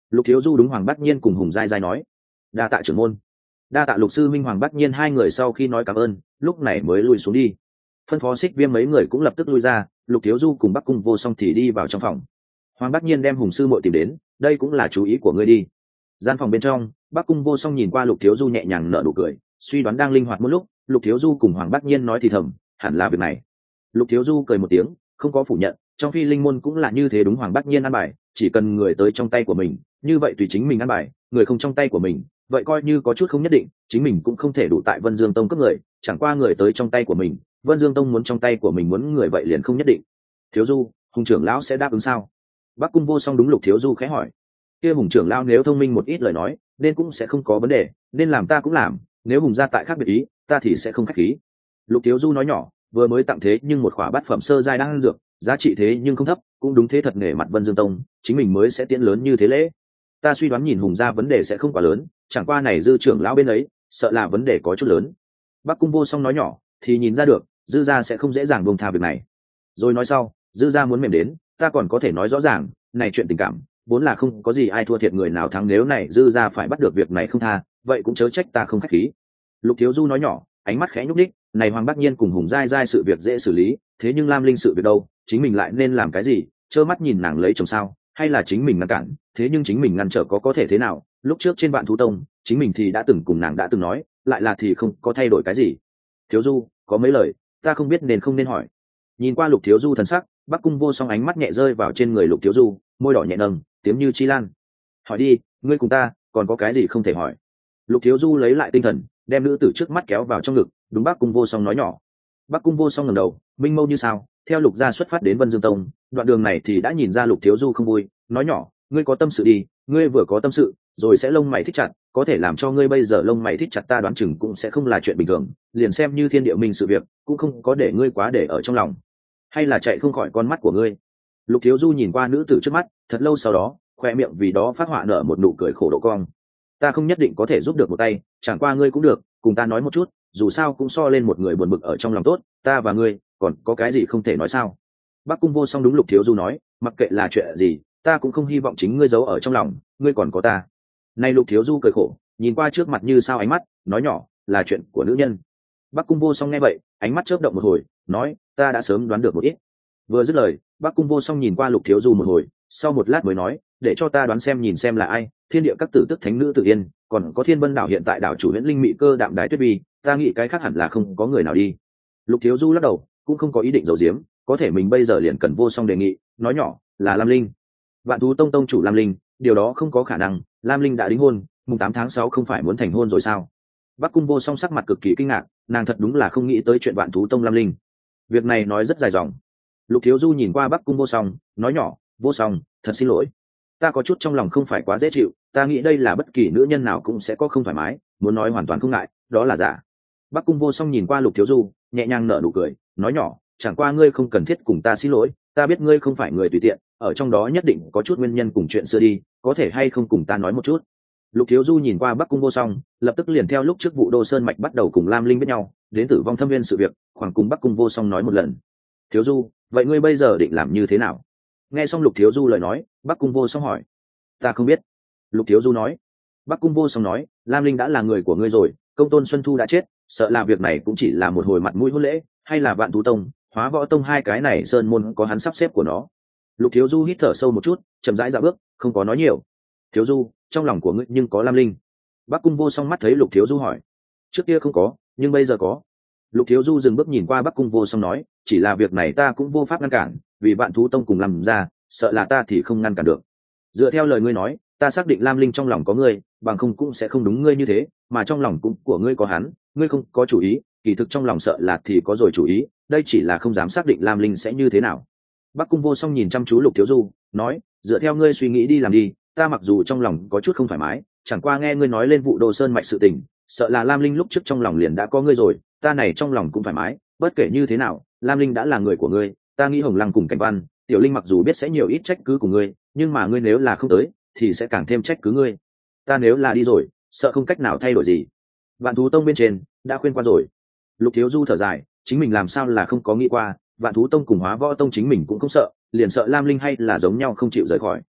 Lục Thiếu Du đúng Hoàng Bác Nhiên cùng Hùng Giai Giai nói. Đa tạ trưởng môn. Đa tạ Lục sư minh. Hoàng Bác Nhiên hai người sau khi nói cảm ơn, lúc này mới lui xuống đi. Phân phó Xích Viêm mấy người cũng lập tức lui ra, Lục Thiếu Du cùng Bắc Cung Vô Song thì đi vào trong phòng. Hoàng Bác Nhiên đem Hùng sư muội tìm đến, đây cũng là chú ý của ngươi đi. Gian phòng bên trong, Bắc Cung Vô Song nhìn qua Lục Thiếu Du nhẹ nhàng nở nụ cười, suy đoán đang linh hoạt một lúc, Lục Thiếu Du cùng Hoàng Bác Nhiên nói thì thầm, hẳn là việc này. Lục Thiếu Du cười một tiếng, không có phủ nhận, trong Phi Linh môn cũng là như thế đúng. Hoàng Bác Nhiên ăn bài, chỉ cần người tới trong tay của mình, như vậy tùy chính mình ăn bài, người không trong tay của mình, vậy coi như có chút không nhất định, chính mình cũng không thể đủ tại Vân Dương Tông cướp người, chẳng qua người tới trong tay của mình, Vân Dương Tông muốn trong tay của mình muốn người vậy liền không nhất định. Thiếu Du, Hùng trưởng lão sẽ đáp ứng sao? Bắc Cung Vô Song đúng Lục Thiếu Du khẽ hỏi. Kia Hùng trưởng lão nếu thông minh một ít lời nói, nên cũng sẽ không có vấn đề, nên làm ta cũng làm, nếu Hùng gia tại khác biệt ý, ta thì sẽ không khách khí. Lục Thiếu Du nói nhỏ, vừa mới tặng thế nhưng một khỏa bát phẩm sơ giai đang dược, giá trị thế nhưng không thấp, cũng đúng thế thật nể mặt Vân Dương Tông, chính mình mới sẽ tiễn lớn như thế lễ. Ta suy đoán nhìn Hùng gia vấn đề sẽ không quá lớn, chẳng qua này Dư trưởng lão bên ấy, sợ là vấn đề có chút lớn. Bắc Cung Vô Song nói nhỏ, thì nhìn ra được, Dư gia sẽ không dễ dàng buông tha việc này. Rồi nói sau, Dư gia muốn mềm đến, ta còn có thể nói rõ ràng, này chuyện tình cảm, vốn là không có gì ai thua thiệt người nào thắng, nếu này Dư gia phải bắt được việc này không tha, vậy cũng chớ trách ta không khách khí. Lục Thiếu Du nói nhỏ, ánh mắt khẽ nhúc nhích, này Hoàng Bác Nhiên cùng Hùng Giai Giai sự việc dễ xử lý, thế nhưng Lam Linh sự việc đâu, chính mình lại nên làm cái gì? Trơ mắt nhìn nàng lấy chồng sao, hay là chính mình ngăn cản? Thế nhưng chính mình ngăn trở có có thể thế nào? Lúc trước trên Vạn Thú Tông, chính mình thì đã từng cùng nàng đã từng nói, lại là thì không có thay đổi cái gì. Thiếu Du, có mấy lời, ta không biết nên không nên hỏi. Nhìn qua Lục Thiếu Du thần sắc, Bắc Cung Vô Song ánh mắt nhẹ rơi vào trên người Lục Thiếu Du, môi đỏ nhẹ nâng, tiếng như chi lan. Hỏi đi, ngươi cùng ta, còn có cái gì không thể hỏi? Lục Thiếu Du lấy lại tinh thần, đem nữ tử trước mắt kéo vào trong ngực, đúng Bắc Cung Vô Song nói nhỏ. Bắc Cung Vô Song ngẩng đầu, minh mâu như sao, theo Lục gia xuất phát đến Vân Dương Tông, đoạn đường này thì đã nhìn ra Lục Thiếu Du không vui, nói nhỏ, ngươi có tâm sự đi, ngươi vừa có tâm sự, rồi sẽ lông mày thích chặt, có thể làm cho ngươi bây giờ lông mày thích chặt ta đoán chừng cũng sẽ không là chuyện bình thường, liền xem như thiên địa minh sự việc, cũng không có để ngươi quá để ở trong lòng, hay là chạy không khỏi con mắt của ngươi. Lục Thiếu Du nhìn qua nữ tử trước mắt, thật lâu sau đó, khoe miệng vì đó phát họa nở một nụ cười khổ độ cong. Ta không nhất định có thể giúp được một tay, chẳng qua ngươi cũng được, cùng ta nói một chút, dù sao cũng so lên một người buồn bực ở trong lòng tốt, ta và ngươi, còn có cái gì không thể nói sao? Bắc Cung Vô Song đúng Lục Thiếu Du nói, mặc kệ là chuyện gì, ta cũng không hy vọng chính ngươi giấu ở trong lòng, ngươi còn có ta. Nay Lục Thiếu Du cười khổ, nhìn qua trước mặt như sao ánh mắt, nói nhỏ, là chuyện của nữ nhân. Bắc Cung Vô Song nghe vậy, ánh mắt chớp động một hồi, nói, ta đã sớm đoán được một ít. Vừa dứt lời, Bắc Cung Vô Song nhìn qua Lục Thiếu Du một hồi, sau một lát mới nói, để cho ta đoán xem nhìn xem là ai. Thiên địa các tử tức thánh nữ Tử Yên, còn có Thiên Vân đảo hiện tại đảo chủ Huyễn Linh Mị Cơ Đạm Đái Tuyết Vi, ta nghĩ cái khác hẳn là không có người nào đi. Lục Thiếu Du lắc đầu, cũng không có ý định giấu giếm, có thể mình bây giờ liền cần Vô Song đề nghị, nói nhỏ, là Lam Linh. Vạn Thú Tông tông chủ Lam Linh, điều đó không có khả năng, Lam Linh đã đính hôn, mùng tám tháng sáu không phải muốn thành hôn rồi sao? Bắc Cung Vô Song sắc mặt cực kỳ kinh ngạc, nàng thật đúng là không nghĩ tới chuyện Vạn Thú Tông Lam Linh. Việc này nói rất dài dòng. Lục Thiếu Du nhìn qua Bắc Cung Vô Song, nói nhỏ, Vô Song, thật xin lỗi, ta có chút trong lòng không phải quá dễ chịu, ta nghĩ đây là bất kỳ nữ nhân nào cũng sẽ có không thoải mái, muốn nói hoàn toàn không ngại, đó là giả. Bắc Cung Vô Song nhìn qua Lục Thiếu Du, nhẹ nhàng nở nụ cười, nói nhỏ, chẳng qua ngươi không cần thiết cùng ta xin lỗi, ta biết ngươi không phải người tùy tiện, ở trong đó nhất định có chút nguyên nhân cùng chuyện xưa đi, có thể hay không cùng ta nói một chút. Lục Thiếu Du nhìn qua Bắc Cung Vô Song, lập tức liền theo lúc trước vụ Đô Sơn mạch bắt đầu cùng Lam Linh biết nhau, đến tử vong thâm viên sự việc, khoảng cùng Bắc Cung Vô Song nói một lần. Thiếu Du, vậy ngươi bây giờ định làm như thế nào? Nghe xong Lục Thiếu Du lời nói, Bắc Cung Vô Song hỏi. Ta không biết. Lục Thiếu Du nói. Bắc Cung Vô Song nói, Lam Linh đã là người của ngươi rồi, Công Tôn Xuân Thu đã chết, sợ là việc này cũng chỉ là một hồi mặt mũi hôn lễ, hay là Vạn Thú Tông, Hóa Võ Tông hai cái này sơn môn có hắn sắp xếp của nó. Lục Thiếu Du hít thở sâu một chút, chậm rãi dạo bước, không có nói nhiều. Thiếu Du, trong lòng của ngươi nhưng có Lam Linh? Bắc Cung Vô Song mắt thấy Lục Thiếu Du hỏi. Trước kia không có, nhưng bây giờ có. Lục Thiếu Du dừng bước nhìn qua Bắc Cung Vô Song nói, chỉ là việc này ta cũng vô pháp ngăn cản, vì Vạn Thú Tông cùng làm ra, sợ là ta thì không ngăn cản được. Dựa theo lời ngươi nói, ta xác định Lam Linh trong lòng có ngươi, bằng không cũng sẽ không đúng ngươi như thế, mà trong lòng cũng của ngươi có hắn, ngươi không có chủ ý, kỳ thực trong lòng sợ là thì có rồi chủ ý, đây chỉ là không dám xác định Lam Linh sẽ như thế nào. Bắc Cung Vô Song nhìn chăm chú Lục Thiếu Du, nói, dựa theo ngươi suy nghĩ đi làm đi, ta mặc dù trong lòng có chút không thoải mái, chẳng qua nghe ngươi nói lên vụ Đồ Sơn mạch sự tình, sợ là Lam Linh lúc trước trong lòng liền đã có ngươi rồi, ta này trong lòng cũng thoải mái, bất kể như thế nào, Lam Linh đã là người của ngươi, ta nghĩ Hồng Lăng cùng Cảnh Văn, Tiểu Linh mặc dù biết sẽ nhiều ít trách cứ của ngươi, nhưng mà ngươi nếu là không tới, thì sẽ càng thêm trách cứ ngươi. Ta nếu là đi rồi, sợ không cách nào thay đổi gì. Vạn Thú Tông bên trên đã khuyên qua rồi. Lục Thiếu Du thở dài, chính mình làm sao là không có nghĩ qua, Vạn Thú Tông cùng Hóa Võ Tông chính mình cũng không sợ, liền sợ Lam Linh hay là giống nhau không chịu rời khỏi.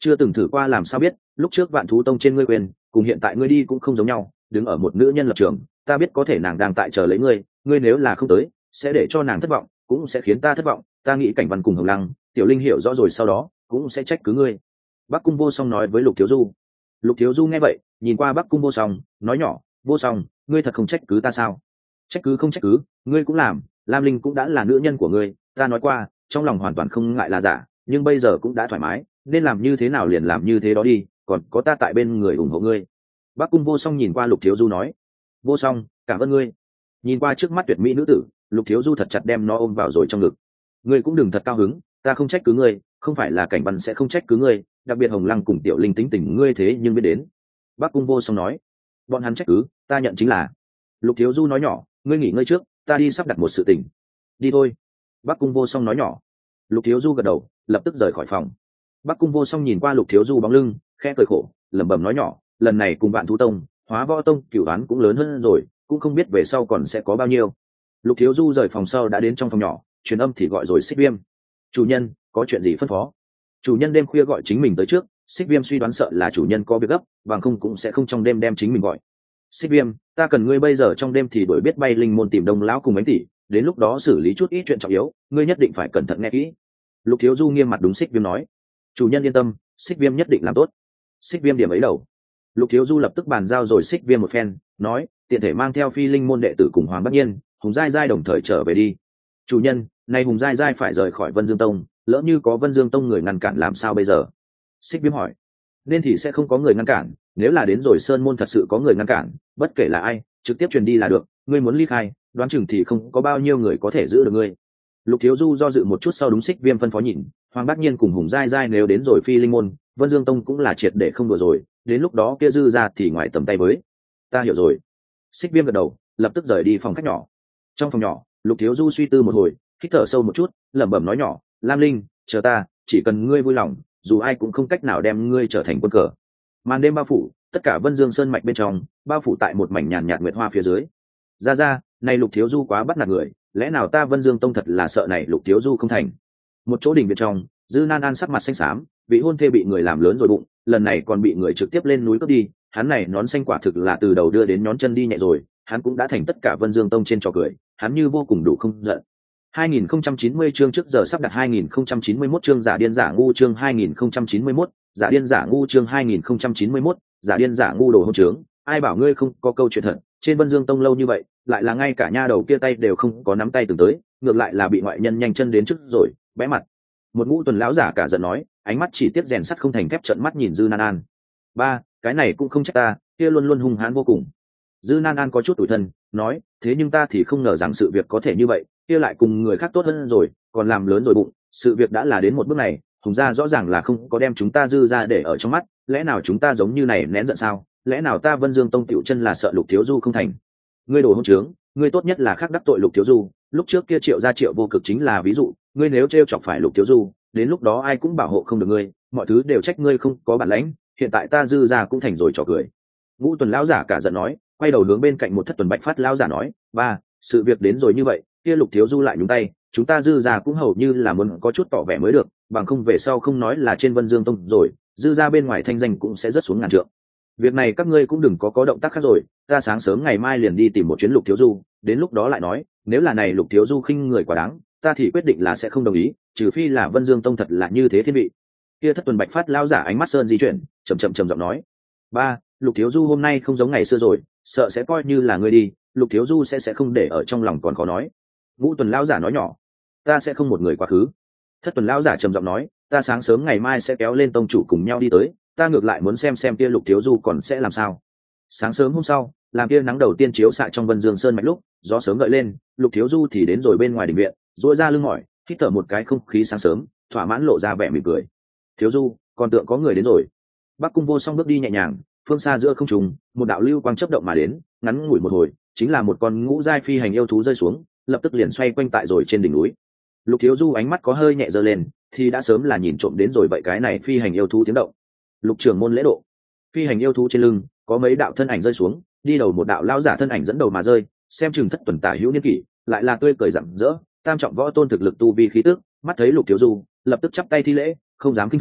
chưa từng thử qua làm sao biết, lúc trước vạn thú tông trên ngươi quyền cùng hiện tại ngươi đi cũng không giống nhau, đứng ở một nữ nhân lập trường, ta biết có thể nàng đang tại chờ lấy ngươi, ngươi nếu là không tới sẽ để cho nàng thất vọng, cũng sẽ khiến ta thất vọng, ta nghĩ cảnh văn cùng hồng lăng tiểu linh hiểu rõ rồi sau đó cũng sẽ trách cứ ngươi. Bắc Cung Vô Song nói với Lục Thiếu Du. Lục Thiếu Du nghe vậy nhìn qua Bắc Cung Vô Song nói nhỏ, Vô Song, ngươi thật không trách cứ ta sao? Trách cứ không trách cứ, ngươi cũng làm, Lam Linh cũng đã là nữ nhân của ngươi, ta nói qua trong lòng hoàn toàn không ngại là giả, nhưng bây giờ cũng đã thoải mái, nên làm như thế nào liền làm như thế đó đi, còn có ta tại bên người ủng hộ ngươi. Bắc Cung Vô Song nhìn qua Lục Thiếu Du nói. Vô Song, cảm ơn ngươi. Nhìn qua trước mắt tuyệt mỹ nữ tử, Lục Thiếu Du thật chặt đem nó ôm vào rồi trong ngực. Ngươi cũng đừng thật cao hứng, ta không trách cứ ngươi, không phải là cảnh văn sẽ không trách cứ ngươi, đặc biệt hồng lăng cùng tiểu linh tính tình ngươi thế nhưng biết đến. Bắc Cung Vô Song nói. Bọn hắn trách cứ, ta nhận chính là. Lục Thiếu Du nói nhỏ, ngươi nghỉ ngơi trước, ta đi sắp đặt một sự tình. Đi thôi. Bắc Cung Vô Song nói nhỏ. Lục Thiếu Du gật đầu, lập tức rời khỏi phòng. Bắc Cung Vô Song nhìn qua Lục Thiếu Du bóng lưng, khẽ cười khổ, lẩm bẩm nói nhỏ, lần này cùng bạn thú tông, hóa võ tông cửu đoán cũng lớn hơn rồi, cũng không biết về sau còn sẽ có bao nhiêu. Lục Thiếu Du rời phòng sau đã đến trong phòng nhỏ, truyền âm thì gọi rồi Xích Viêm. Chủ nhân, có chuyện gì phân phó? Chủ nhân đêm khuya gọi chính mình tới trước, Xích Viêm suy đoán sợ là chủ nhân có việc gấp, bằng không cũng sẽ không trong đêm đem chính mình gọi. Xích Viêm, ta cần ngươi bây giờ trong đêm thì đuổi biết bay linh môn tìm Đông lão cùng ánh tỷ, đến lúc đó xử lý chút ít chuyện trọng yếu, ngươi nhất định phải cẩn thận nghe kỹ. Lục Thiếu Du nghiêm mặt đúng Xích Viêm nói. Chủ nhân yên tâm, Xích Viêm nhất định làm tốt. Xích Viêm điểm ấy đầu. Lục Thiếu Du lập tức bàn giao rồi Xích Viêm một phen, nói, tiện thể mang theo phi linh môn đệ tử cùng Hoàng Bắc Nhiên, Hùng Giai Giai đồng thời trở về đi. Chủ nhân, nay Hùng Giai Giai phải rời khỏi Vân Dương Tông, lỡ như có Vân Dương Tông người ngăn cản làm sao bây giờ? Xích Viêm hỏi. Nên thì sẽ không có người ngăn cản, nếu là đến rồi Sơn Môn thật sự có người ngăn cản, bất kể là ai, trực tiếp truyền đi là được, ngươi muốn ly khai, đoán chừng thì không có bao nhiêu người có thể giữ được ngươi. Lục Thiếu Du do dự một chút sau đúng Xích Viêm phân phó nhìn, Hoàng Bắc Nhiên cùng Hùng Giai Giai nếu đến rồi phi linh môn, Vân Dương Tông cũng là triệt để không đùa rồi, đến lúc đó kia dư ra thì ngoài tầm tay với. Ta hiểu rồi. Xích Viêm gật đầu, lập tức rời đi phòng khách nhỏ. Trong phòng nhỏ, Lục Thiếu Du suy tư một hồi, hít thở sâu một chút, lẩm bẩm nói nhỏ, Lam Linh, chờ ta, chỉ cần ngươi vui lòng, dù ai cũng không cách nào đem ngươi trở thành quân cờ. Màn đêm bao phủ, tất cả Vân Dương Sơn mạch bên trong, bao phủ tại một mảnh nhàn nhạt nguyệt hoa phía dưới. Ra ra, này Lục Thiếu Du quá bắt nạt người, lẽ nào ta Vân Dương Tông thật là sợ này Lục Thiếu Du không thành? Một chỗ đình bên trong, Dư Nan An sắc mặt xanh xám, vị hôn thê bị người làm lớn rồi bụng, lần này còn bị người trực tiếp lên núi cướp đi, hắn này nón xanh quả thực là từ đầu đưa đến nhón chân đi nhẹ rồi, hắn cũng đã thành tất cả Vân Dương Tông trên trò cười, hắn như vô cùng đủ không giận. hai nghìn không trăm chín mươi chương trước giờ sắp đặt hai nghìn không trăm chín mươi mốt chương giả điên giả ngu chương hai nghìn không trăm chín mươi mốt, giả điên giả ngu chương hai nghìn không trăm chín mươi mốt, giả điên giả ngu đồ hỗn trướng, ai bảo ngươi không có câu chuyện thật, trên Vân Dương Tông lâu như vậy, lại là ngay cả nha đầu kia tay đều không có nắm tay từng tới, ngược lại là bị ngoại nhân nhanh chân đến trước rồi, bẽ mặt. Một ngũ tuần lão giả cả giận nói, ánh mắt chỉ tiếp rèn sắt không thành thép, trợn mắt nhìn Dư Nan An. Ba, cái này cũng không trách ta, kia luôn luôn hung hãn vô cùng. Dư Nan An có chút tủi thân, nói, thế nhưng ta thì không ngờ rằng sự việc có thể như vậy, kia lại cùng người khác tốt hơn rồi, còn làm lớn rồi bụng, sự việc đã là đến một bước này, Hùng gia rõ ràng là không có đem chúng ta Dư ra để ở trong mắt, lẽ nào chúng ta giống như này nén giận sao? Lẽ nào ta Vân Dương Tông tiểu chân là sợ Lục Thiếu Du không thành? Ngươi đồ hỗn trướng, ngươi tốt nhất là khác đắc tội Lục Thiếu Du, lúc trước kia Triệu gia Triệu Vô Cực chính là ví dụ, ngươi nếu trêu chọc phải Lục Thiếu Du, đến lúc đó ai cũng bảo hộ không được ngươi, mọi thứ đều trách ngươi không có bản lãnh, hiện tại ta Dư ra cũng thành rồi trò cười. Ngũ tuần lão giả cả giận nói, quay đầu hướng bên cạnh một thất tuần bạch phát lão giả nói, ba, sự việc đến rồi như vậy, kia Lục Thiếu Du lại nhúng tay, chúng ta Dư ra cũng hầu như là muốn có chút tỏ vẻ mới được, bằng không về sau không nói là trên Vân Dương Tông rồi, Dư ra bên ngoài thanh danh cũng sẽ rất xuống ngàn trượng. Việc này các ngươi cũng đừng có có động tác khác rồi, ta sáng sớm ngày mai liền đi tìm một chuyến Lục Thiếu Du, đến lúc đó lại nói, nếu là này Lục Thiếu Du khinh người quá đáng, ta thì quyết định là sẽ không đồng ý, trừ phi là Vân Dương Tông thật là như thế thiên vị. Kia thất tuần bạch phát lão giả ánh mắt sơn di chuyển, chậm chậm trầm giọng nói, ba, Lục Thiếu Du hôm nay không giống ngày xưa rồi, sợ sẽ coi như là ngươi đi, Lục Thiếu Du sẽ sẽ không để ở trong lòng còn khó nói. Ngũ tuần lão giả nói nhỏ, ta sẽ không một người quá khứ. Thất tuần lão giả trầm giọng nói, ta sáng sớm ngày mai sẽ kéo lên tông chủ cùng nhau đi tới, ta ngược lại muốn xem xem kia Lục Thiếu Du còn sẽ làm sao. Sáng sớm hôm sau, làm kia nắng đầu tiên chiếu xạ trong Vân Dương Sơn mạch lúc, gió sớm gợi lên, Lục Thiếu Du thì đến rồi bên ngoài đình viện, duỗi ra lưng mỏi, hít thở một cái không khí sáng sớm, thỏa mãn lộ ra vẻ mỉm cười. Thiếu Du, còn tượng có người đến rồi. Bắc Cung Vô Song bước đi nhẹ nhàng, phương xa giữa không trung, một đạo lưu quang chớp động mà đến, ngắn ngủi một hồi, chính là một con ngũ giai phi hành yêu thú rơi xuống, lập tức liền xoay quanh tại rồi trên đỉnh núi. Lục Thiếu Du ánh mắt có hơi nhẹ giơ lên, thì đã sớm là nhìn trộm đến rồi vậy cái này phi hành yêu thú tiếng động. Lục trưởng môn lễ độ. Phi hành yêu thú trên lưng có mấy đạo thân ảnh rơi xuống, đi đầu một đạo lão giả thân ảnh dẫn đầu mà rơi, xem chừng thất tuần tả hữu niên kỷ, lại là tươi cười rạng rỡ, tam trọng võ tôn thực lực tu vi khí tức, mắt thấy Lục Thiếu Du, lập tức chắp tay thi lễ, không dám kinh thường,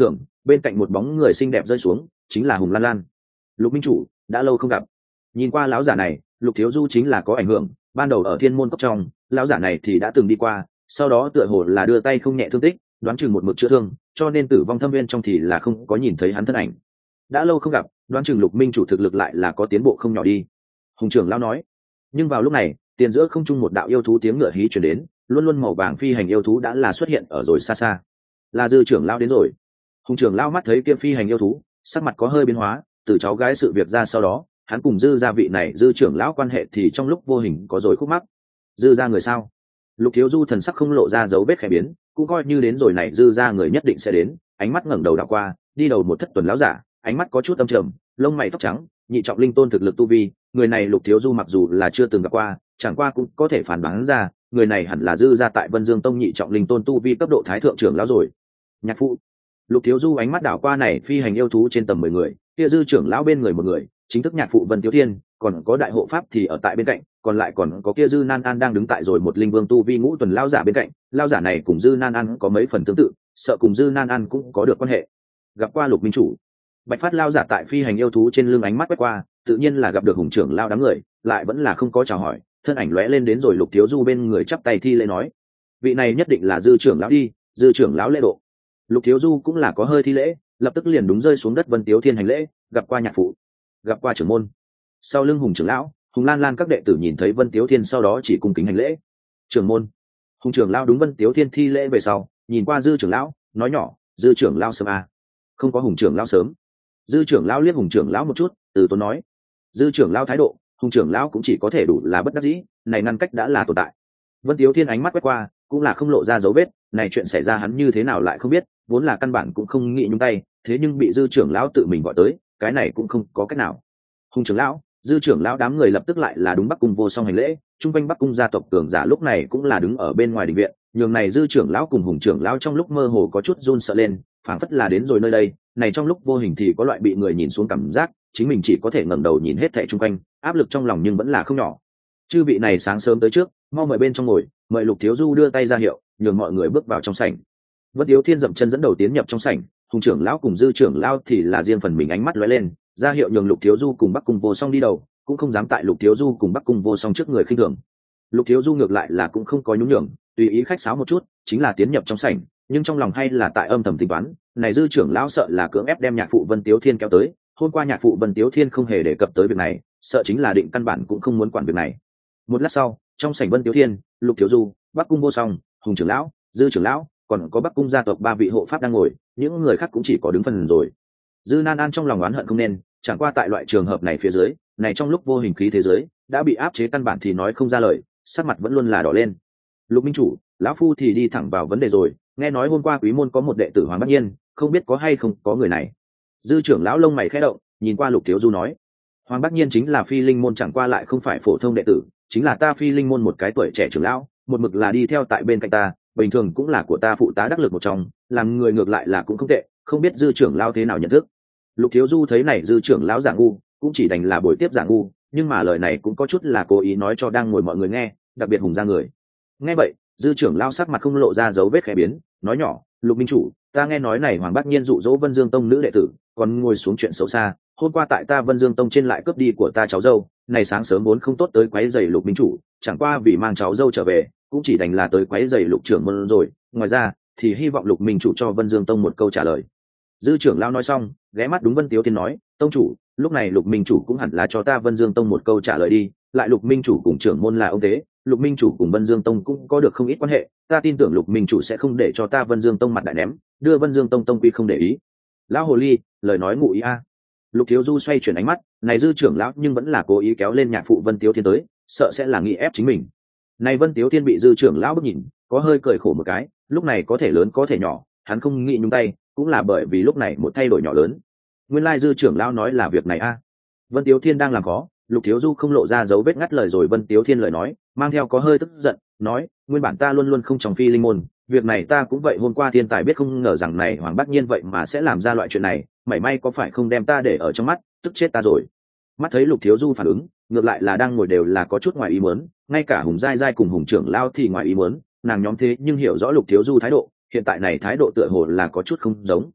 bên cạnh một bóng người xinh đẹp rơi xuống, chính là Hùng Lan Lan. Lục minh chủ, đã lâu không gặp. Nhìn qua lão giả này, Lục Thiếu Du chính là có ảnh hưởng, ban đầu ở Thiên Môn Cốc trong, lão giả này thì đã từng đi qua, sau đó tựa hồ là đưa tay không nhẹ thương tích, đoán chừng một mực chữa thương, cho nên tử vong thâm viên trong thì là không có nhìn thấy hắn thân ảnh. Đã lâu không gặp, đoán chừng Lục minh chủ thực lực lại là có tiến bộ không nhỏ đi. Hùng trưởng lão nói. Nhưng vào lúc này, tiền giữa không trung một đạo yêu thú tiếng ngựa hí truyền đến, luôn luôn màu vàng phi hành yêu thú đã là xuất hiện ở rồi xa xa. Là Dư trưởng lão đến rồi. Hùng trưởng lão mắt thấy kia phi hành yêu thú, sắc mặt có hơi biến hóa, từ cháu gái sự việc ra sau đó, hắn cùng Dư gia vị này Dư trưởng lão quan hệ thì trong lúc vô hình có rồi khúc mắc. Dư gia người sao? Lục Thiếu Du thần sắc không lộ ra dấu vết khẽ biến, cũng coi như đến rồi này Dư gia người nhất định sẽ đến, ánh mắt ngẩng đầu đảo qua, đi đầu một thất tuần lão giả, ánh mắt có chút âm trầm, lông mày tóc trắng, nhị trọng linh tôn thực lực tu vi, người này Lục Thiếu Du mặc dù là chưa từng gặp qua, chẳng qua cũng có thể phản đoán ra, người này hẳn là Dư gia tại Vân Dương Tông nhị trọng linh tôn tu vi cấp độ thái thượng trưởng lão rồi. Nhạc phụ. Lục Thiếu Du ánh mắt đảo qua này phi hành yêu thú trên tầm mười người, kia Dư trưởng lão bên người một người, chính thức nhạc phụ Vân Tiếu Thiên, còn có đại hộ pháp thì ở tại bên cạnh, còn lại còn có kia Dư Nan An đang đứng tại rồi một linh vương tu vi ngũ tuần lão giả bên cạnh, lão giả này cùng Dư Nan An có mấy phần tương tự, sợ cùng Dư Nan An cũng có được quan hệ. Gặp qua Lục minh chủ. Bạch Phát lão giả tại phi hành yêu thú trên lưng ánh mắt quét qua, tự nhiên là gặp được Hùng trưởng lão đám người, lại vẫn là không có chào hỏi, thân ảnh lóe lên đến rồi Lục Thiếu Du bên người chắp tay thi lễ nói: "Vị này nhất định là Dư trưởng lão đi, Dư trưởng lão lễ độ." Lục Thiếu Du cũng là có hơi thi lễ, lập tức liền đúng rơi xuống đất Vân Tiếu Thiên hành lễ: "Gặp qua nhạc phụ." Gặp qua trưởng môn. Sau lưng Hùng trưởng lão, Hùng Lan Lan các đệ tử nhìn thấy Vân Tiếu Thiên sau đó chỉ cung kính hành lễ. "Trưởng môn." Hùng trưởng lão đúng Vân Tiếu Thiên thi lễ về sau, nhìn qua Dư trưởng lão, nói nhỏ: "Dư trưởng lão sớm à?" "Không có Hùng trưởng lão sớm." Dư trưởng lão liếc Hùng trưởng lão một chút, từ tốn nói: "Dư trưởng lão thái độ, Hùng trưởng lão cũng chỉ có thể đủ là bất đắc dĩ, này ngăn cách đã là tồn tại." Vân Tiếu Thiên ánh mắt quét qua, cũng là không lộ ra dấu vết, này chuyện xảy ra hắn như thế nào lại không biết, vốn là căn bản cũng không nghĩ nhúng tay, thế nhưng bị Dư trưởng lão tự mình gọi tới, cái này cũng không có cách nào. Hùng trưởng lão, Dư trưởng lão đám người lập tức lại là đúng Bắc Cung Vô Song hành lễ, trung quanh Bắc Cung gia tộc cường giả lúc này cũng là đứng ở bên ngoài đình viện, nhường này Dư trưởng lão cùng Hùng trưởng lão trong lúc mơ hồ có chút run sợ lên, phảng phất là đến rồi nơi đây, này trong lúc vô hình thì có loại bị người nhìn xuống cảm giác, chính mình chỉ có thể ngẩng đầu nhìn hết thảy chung quanh, áp lực trong lòng nhưng vẫn là không nhỏ. Chư vị này sáng sớm tới trước, mau mời bên trong ngồi, mời Lục Thiếu Du đưa tay ra hiệu, nhường mọi người bước vào trong sảnh. Vân Tiếu Thiên dậm chân dẫn đầu tiến nhập trong sảnh, Hùng trưởng lão cùng Dư trưởng lão thì là riêng phần mình ánh mắt lóe lên, ra hiệu nhường Lục Thiếu Du cùng Bắc Cung Vô Song đi đầu, cũng không dám tại Lục Thiếu Du cùng Bắc Cung Vô Song trước người khinh thường. Lục Thiếu Du ngược lại là cũng không có nhún nhường, tùy ý khách sáo một chút, chính là tiến nhập trong sảnh, nhưng trong lòng hay là tại âm thầm tính toán, này Dư trưởng lão sợ là cưỡng ép đem nhạc phụ Vân Tiếu Thiên kéo tới, hôm qua nhạc phụ Vân Tiếu Thiên không hề đề cập tới việc này, sợ chính là định căn bản cũng không muốn quản việc này. Một lát sau, trong sảnh Vân Tiếu Thiên, Lục Thiếu Du, Bắc Cung Vô Song, Hùng trưởng lão, Dư trưởng lão, còn có Bắc Cung gia tộc ba vị hộ pháp đang ngồi, những người khác cũng chỉ có đứng phần rồi. Dư Nan An trong lòng oán hận không nên, chẳng qua tại loại trường hợp này phía dưới, này trong lúc vô hình khí thế giới đã bị áp chế căn bản thì nói không ra lời, sắc mặt vẫn luôn là đỏ lên. Lục minh chủ, lão phu thì đi thẳng vào vấn đề rồi, nghe nói hôm qua quý môn có một đệ tử Hoàng Bắc Nhiên, không biết có hay không có người này. Dư trưởng lão lông mày khẽ động, nhìn qua Lục Thiếu Du nói: Hoàng Bắc Nhiên chính là Phi Linh môn, chẳng qua lại không phải phổ thông đệ tử, chính là ta Phi Linh môn một cái tuổi trẻ trưởng lão, một mực là đi theo tại bên cạnh ta, bình thường cũng là của ta phụ tá đắc lực một trong, làm người ngược lại là cũng không tệ, không biết Dư trưởng lão thế nào nhận thức. Lục Thiếu Du thấy này Dư trưởng lão giả ngu, cũng chỉ đành là buổi tiếp giả ngu, nhưng mà lời này cũng có chút là cố ý nói cho đang ngồi mọi người nghe, đặc biệt Hùng gia người. Nghe vậy, Dư trưởng lão sắc mặt không lộ ra dấu vết khẽ biến, nói nhỏ: Lục minh chủ, ta nghe nói này Hoàng Bắc Nhiên dụ dỗ Vân Dương Tông nữ đệ tử, còn ngồi xuống chuyện xấu xa, hôm qua tại ta Vân Dương Tông trên lại cướp đi của ta cháu dâu, này sáng sớm vốn không tốt tới quấy rầy Lục minh chủ, chẳng qua vì mang cháu dâu trở về, cũng chỉ đành là tới quấy rầy Lục trưởng môn rồi, ngoài ra thì hy vọng Lục minh chủ cho Vân Dương Tông một câu trả lời. Dư trưởng lão nói xong, ghé mắt đúng Vân Tiếu Thiên nói: Tông chủ, lúc này Lục minh chủ cũng hẳn là cho ta Vân Dương Tông một câu trả lời đi, lại Lục minh chủ cùng trưởng môn là ông tế, Lục minh chủ cùng Vân Dương Tông cũng có được không ít quan hệ, ta tin tưởng Lục minh chủ sẽ không để cho ta Vân Dương Tông mặt đại ném, đưa Vân Dương Tông tông quy không để ý. Lão hồ ly, lời nói ngụ ý a. Lục Thiếu Du xoay chuyển ánh mắt, này Dư trưởng lão nhưng vẫn là cố ý kéo lên nhạc phụ Vân Tiếu Thiên tới, sợ sẽ là nghĩ ép chính mình. Này Vân Tiếu Thiên bị Dư trưởng lão bức nhìn, có hơi cười khổ một cái, lúc này có thể lớn có thể nhỏ, hắn không nghĩ nhúng tay, cũng là bởi vì lúc này một thay đổi nhỏ lớn. Nguyên lai Dư trưởng lão nói là việc này a. Vân Tiếu Thiên đang làm khó, Lục Thiếu Du không lộ ra dấu vết ngắt lời rồi Vân Tiếu Thiên lời nói, mang theo có hơi tức giận, nói: nguyên bản ta luôn luôn không trong Phi Linh môn, việc này ta cũng vậy, hôm qua thiên tài biết không ngờ rằng này Hoàng Bắc Nhiên vậy mà sẽ làm ra loại chuyện này, mảy may có phải không đem ta để ở trong mắt, tức chết ta rồi. Mắt thấy Lục Thiếu Du phản ứng, ngược lại là đang ngồi đều là có chút ngoài ý muốn, ngay cả Hùng Giai Giai cùng Hùng trưởng lão thì ngoài ý muốn, nàng nhóm thế nhưng hiểu rõ Lục Thiếu Du thái độ, hiện tại này thái độ tựa hồ là có chút không giống.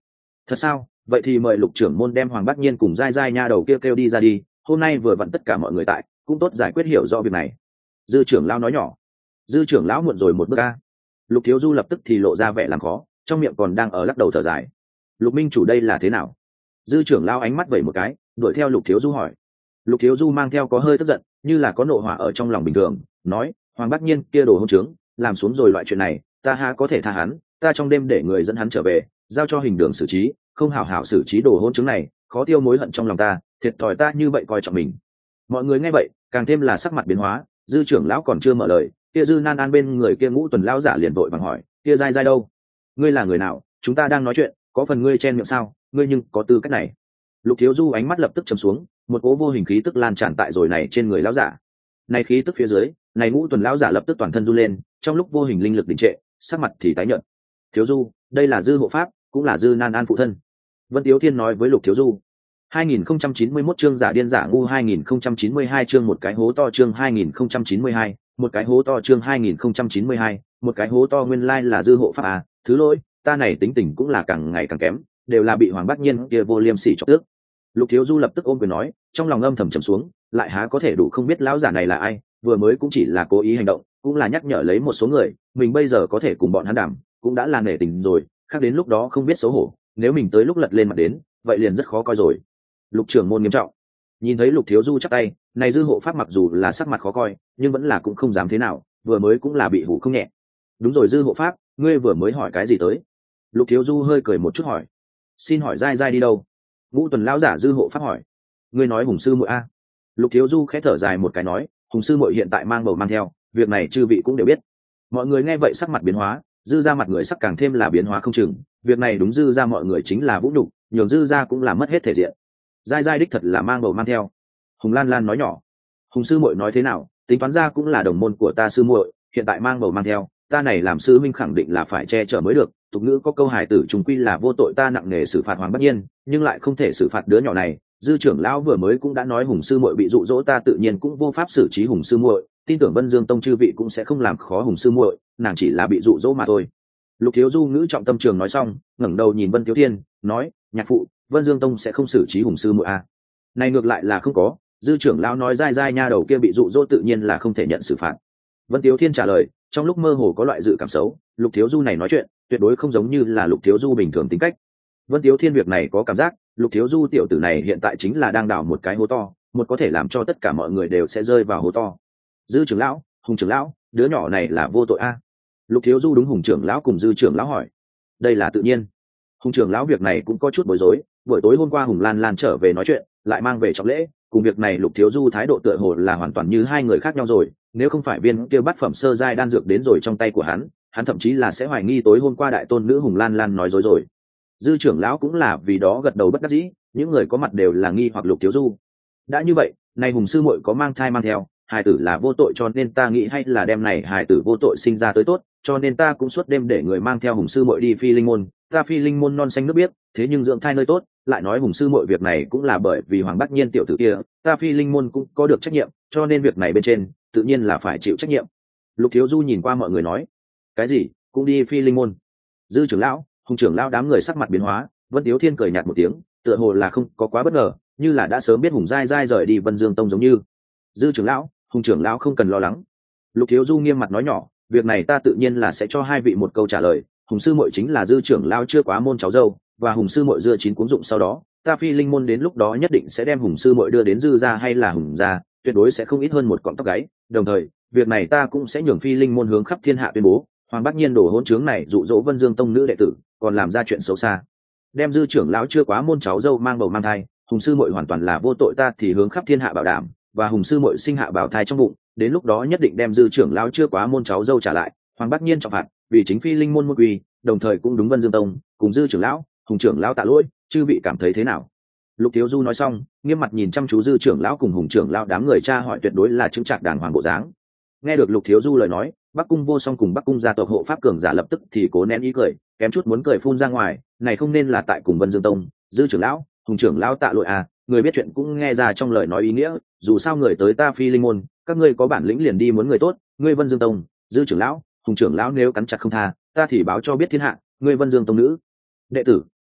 Thật sao? Vậy thì mời lục trưởng môn đem Hoàng Bác Nhiên cùng dai dai nha đầu kia kêu, kêu đi ra đi, hôm nay vừa vặn tất cả mọi người tại, cũng tốt giải quyết hiểu rõ việc này. Dư trưởng lão nói nhỏ. Dư trưởng lão muộn rồi một bước a. Lục Thiếu Du lập tức thì lộ ra vẻ làm khó, trong miệng còn đang ở lắc đầu thở dài. Lục minh chủ đây là thế nào? Dư trưởng lão ánh mắt vẩy một cái, đuổi theo Lục Thiếu Du hỏi. Lục Thiếu Du mang theo có hơi tức giận, như là có nộ hỏa ở trong lòng bình thường, nói: Hoàng Bác Nhiên kia đồ hỗn trướng, làm xuống rồi loại chuyện này, ta ha có thể tha hắn, ta trong đêm để người dẫn hắn trở về, giao cho hình đường xử trí, không hảo hảo xử trí đồ hỗn trướng này, khó tiêu mối hận trong lòng ta, thiệt thòi ta như vậy coi trọng mình. Mọi người nghe vậy, càng thêm là sắc mặt biến hóa. Dư trưởng lão còn chưa mở lời, kia Dư Nan An bên người kia Ngũ Tuần lão giả liền vội vàng hỏi: kia dai dai đâu? Ngươi là người nào? Chúng ta đang nói chuyện, có phần ngươi chen miệng sao? Ngươi nhưng có tư cách này? Lục Thiếu Du ánh mắt lập tức trầm xuống, một cỗ vô hình khí tức lan tràn tại rồi này trên người lão giả. Này khí tức phía dưới, này Ngũ Tuần lão giả lập tức toàn thân run lên, trong lúc vô hình linh lực đình trệ, sắc mặt thì tái nhợt. Thiếu Du, đây là Dư hộ pháp, cũng là Dư Nan An phụ thân. Vân Tiếu Thiên nói với Lục Thiếu Du. hai nghìn không trăm chín mươi mốt chương giả điên giả ngu hai nghìn không trăm chín mươi hai chương một cái hố to chương hai nghìn không trăm chín mươi hai, một cái hố to chương hai nghìn không trăm chín mươi hai, một cái hố to nguyên lai là Dư hộ pháp à, thứ lỗi, ta này tính tình cũng là càng ngày càng kém, đều là bị Hoàng Bác Nhiên kia vô liêm sỉ chọc tức. Lục Thiếu Du lập tức ôm quyền nói, trong lòng âm thầm trầm xuống, lại há có thể đủ không biết lão giả này là ai, vừa mới cũng chỉ là cố ý hành động, cũng là nhắc nhở lấy một số người, mình bây giờ có thể cùng bọn hắn đảm, cũng đã là nể tình rồi, khác đến lúc đó không biết xấu hổ, nếu mình tới lúc lật lên mặt đến, vậy liền rất khó coi rồi. Lục trưởng môn nghiêm trọng. Nhìn thấy Lục Thiếu Du chắp tay, này Dư hộ pháp mặc dù là sắc mặt khó coi, nhưng vẫn là cũng không dám thế nào, vừa mới cũng là bị hủ không nhẹ. Đúng rồi Dư hộ pháp, ngươi vừa mới hỏi cái gì tới? Lục Thiếu Du hơi cười một chút hỏi. Xin hỏi dai dai đi đâu? Ngũ Tuần lão giả Dư hộ pháp hỏi. Ngươi nói Hùng sư muội a? Lục Thiếu Du khẽ thở dài một cái nói, Hùng sư muội hiện tại mang bầu mang theo, việc này chư vị cũng đều biết. Mọi người nghe vậy sắc mặt biến hóa, Dư ra mặt người sắc càng thêm là biến hóa không chừng, việc này đúng Dư ra mọi người chính là vũ nhục, nhường Dư ra cũng là mất hết thể diện. Giai giai đích thật là mang bầu mang theo. Hùng Lan Lan nói nhỏ. Hùng sư muội nói thế nào, tính toán ra cũng là đồng môn của ta sư muội, hiện tại mang bầu mang theo, ta này làm sư minh khẳng định là phải che chở mới được. Tục ngữ có câu hài tử trùng quy là vô tội, ta nặng nề xử phạt Hoàng Bác Nhiên, nhưng lại không thể xử phạt đứa nhỏ này. Dư trưởng lão vừa mới cũng đã nói Hùng sư muội bị dụ dỗ, ta tự nhiên cũng vô pháp xử trí Hùng sư muội, tin tưởng Vân Dương Tông chư vị cũng sẽ không làm khó Hùng sư muội, nàng chỉ là bị dụ dỗ mà thôi. Lục Thiếu Du ngữ trọng tâm trường nói xong, ngẩng đầu nhìn Vân Thiếu Thiên, nói: nhạc phụ, Vân Dương Tông sẽ không xử trí Hùng sư muội à? Này ngược lại là không có, Dư trưởng lão nói dai dai nha đầu kia bị dụ dỗ tự nhiên là không thể nhận xử phạt. Vân Tiếu Thiên trả lời, trong lúc mơ hồ có loại dự cảm xấu, Lục Thiếu Du này nói chuyện tuyệt đối không giống như là Lục Thiếu Du bình thường tính cách. Vân Tiếu Thiên việc này có cảm giác, Lục Thiếu Du tiểu tử này hiện tại chính là đang đào một cái hố to, một có thể làm cho tất cả mọi người đều sẽ rơi vào hố to. Dư trưởng lão, Hùng trưởng lão, đứa nhỏ này là vô tội a? À? Lục Thiếu Du đúng Hùng trưởng lão cùng Dư trưởng lão hỏi. Đây là tự nhiên. Hùng trưởng lão việc này cũng có chút bối rối, buổi tối hôm qua Hùng Lan Lan trở về nói chuyện, lại mang về trọng lễ, cùng việc này Lục Thiếu Du thái độ tựa hồ là hoàn toàn như hai người khác nhau rồi, nếu không phải viên kia bát phẩm sơ giai đan dược đến rồi trong tay của hắn, hắn thậm chí là sẽ hoài nghi tối hôm qua đại tôn nữ Hùng Lan Lan nói dối rồi. Dư trưởng lão cũng là vì đó gật đầu bất đắc dĩ, những người có mặt đều là nghi hoặc Lục Thiếu Du. Đã như vậy, nay Hùng sư muội có mang thai mang theo, hài tử là vô tội, cho nên ta nghĩ hay là đem này hài tử vô tội sinh ra tới tốt, cho nên ta cũng suốt đêm để người mang theo Hùng sư muội đi Phi Linh môn, ta Phi Linh môn non xanh nước biếc, thế nhưng dưỡng thai nơi tốt, lại nói Hùng sư muội việc này cũng là bởi vì Hoàng Bác Nhiên tiểu tử kia, ta Phi Linh môn cũng có được trách nhiệm, cho nên việc này bên trên, tự nhiên là phải chịu trách nhiệm. Lục Thiếu Du nhìn qua mọi người nói, cái gì, cũng đi Phi Linh môn? Dư trưởng lão, Hùng trưởng lão đám người sắc mặt biến hóa, Vân Tiếu Thiên cười nhạt một tiếng, tựa hồ là không có quá bất ngờ, như là đã sớm biết Hùng giai giai rời đi Vân Dương Tông giống như. Dư trưởng lão, Hùng trưởng lão không cần lo lắng. Lục Thiếu Du nghiêm mặt nói nhỏ, việc này ta tự nhiên là sẽ cho hai vị một câu trả lời. Hùng sư muội chính là Dư trưởng lão chưa quá môn cháu dâu, và Hùng sư muội dưa chín cuống dụng sau đó, ta Phi Linh môn đến lúc đó nhất định sẽ đem Hùng sư muội đưa đến Dư gia hay là Hùng gia, tuyệt đối sẽ không ít hơn một cọng tóc gáy. Đồng thời, việc này ta cũng sẽ nhường Phi Linh môn hướng khắp thiên hạ tuyên bố, Hoàng Bác Nhiên đồ hỗn trướng này dụ dỗ Vân Dương Tông nữ đệ tử, còn làm ra chuyện xấu xa, đem Dư trưởng lão chưa quá môn cháu dâu mang bầu mang thai, Hùng sư muội hoàn toàn là vô tội, ta thì hướng khắp thiên hạ bảo đảm, và Hùng sư muội sinh hạ bảo thai trong bụng, đến lúc đó nhất định đem Dư trưởng lão chưa quá môn cháu dâu trả lại, Hoàng Bác Nhiên trọng phạt, vì chính Phi Linh môn môn quy, đồng thời cũng đúng Vân Dương Tông, cùng Dư trưởng lão, Hùng trưởng lão tạ lỗi, chư vị cảm thấy thế nào? Lục Thiếu Du nói xong, nghiêm mặt nhìn chăm chú Dư trưởng lão cùng Hùng trưởng lão đám người tra hỏi tuyệt đối là chứng trạc đàng hoàng bộ dáng. Nghe được Lục Thiếu Du lời nói, Bắc Cung Vô Song cùng Bắc Cung gia tộc hộ pháp cường giả lập tức thì cố nén ý cười, kém chút muốn cười phun ra ngoài, này không nên là tại cùng Vân Dương Tông, Dư trưởng lão, Hùng trưởng lão tạ lỗi à, người biết chuyện cũng nghe ra trong lời nói ý nghĩa, dù sao người tới ta Phi Linh môn, các ngươi có bản lĩnh liền đi muốn người tốt, ngươi Vân Dương Tông, Dư trưởng lão, Hùng trưởng lão nếu cắn chặt không tha, ta thì báo cho biết thiên hạ, ngươi Vân Dương Tông nữ đệ tử,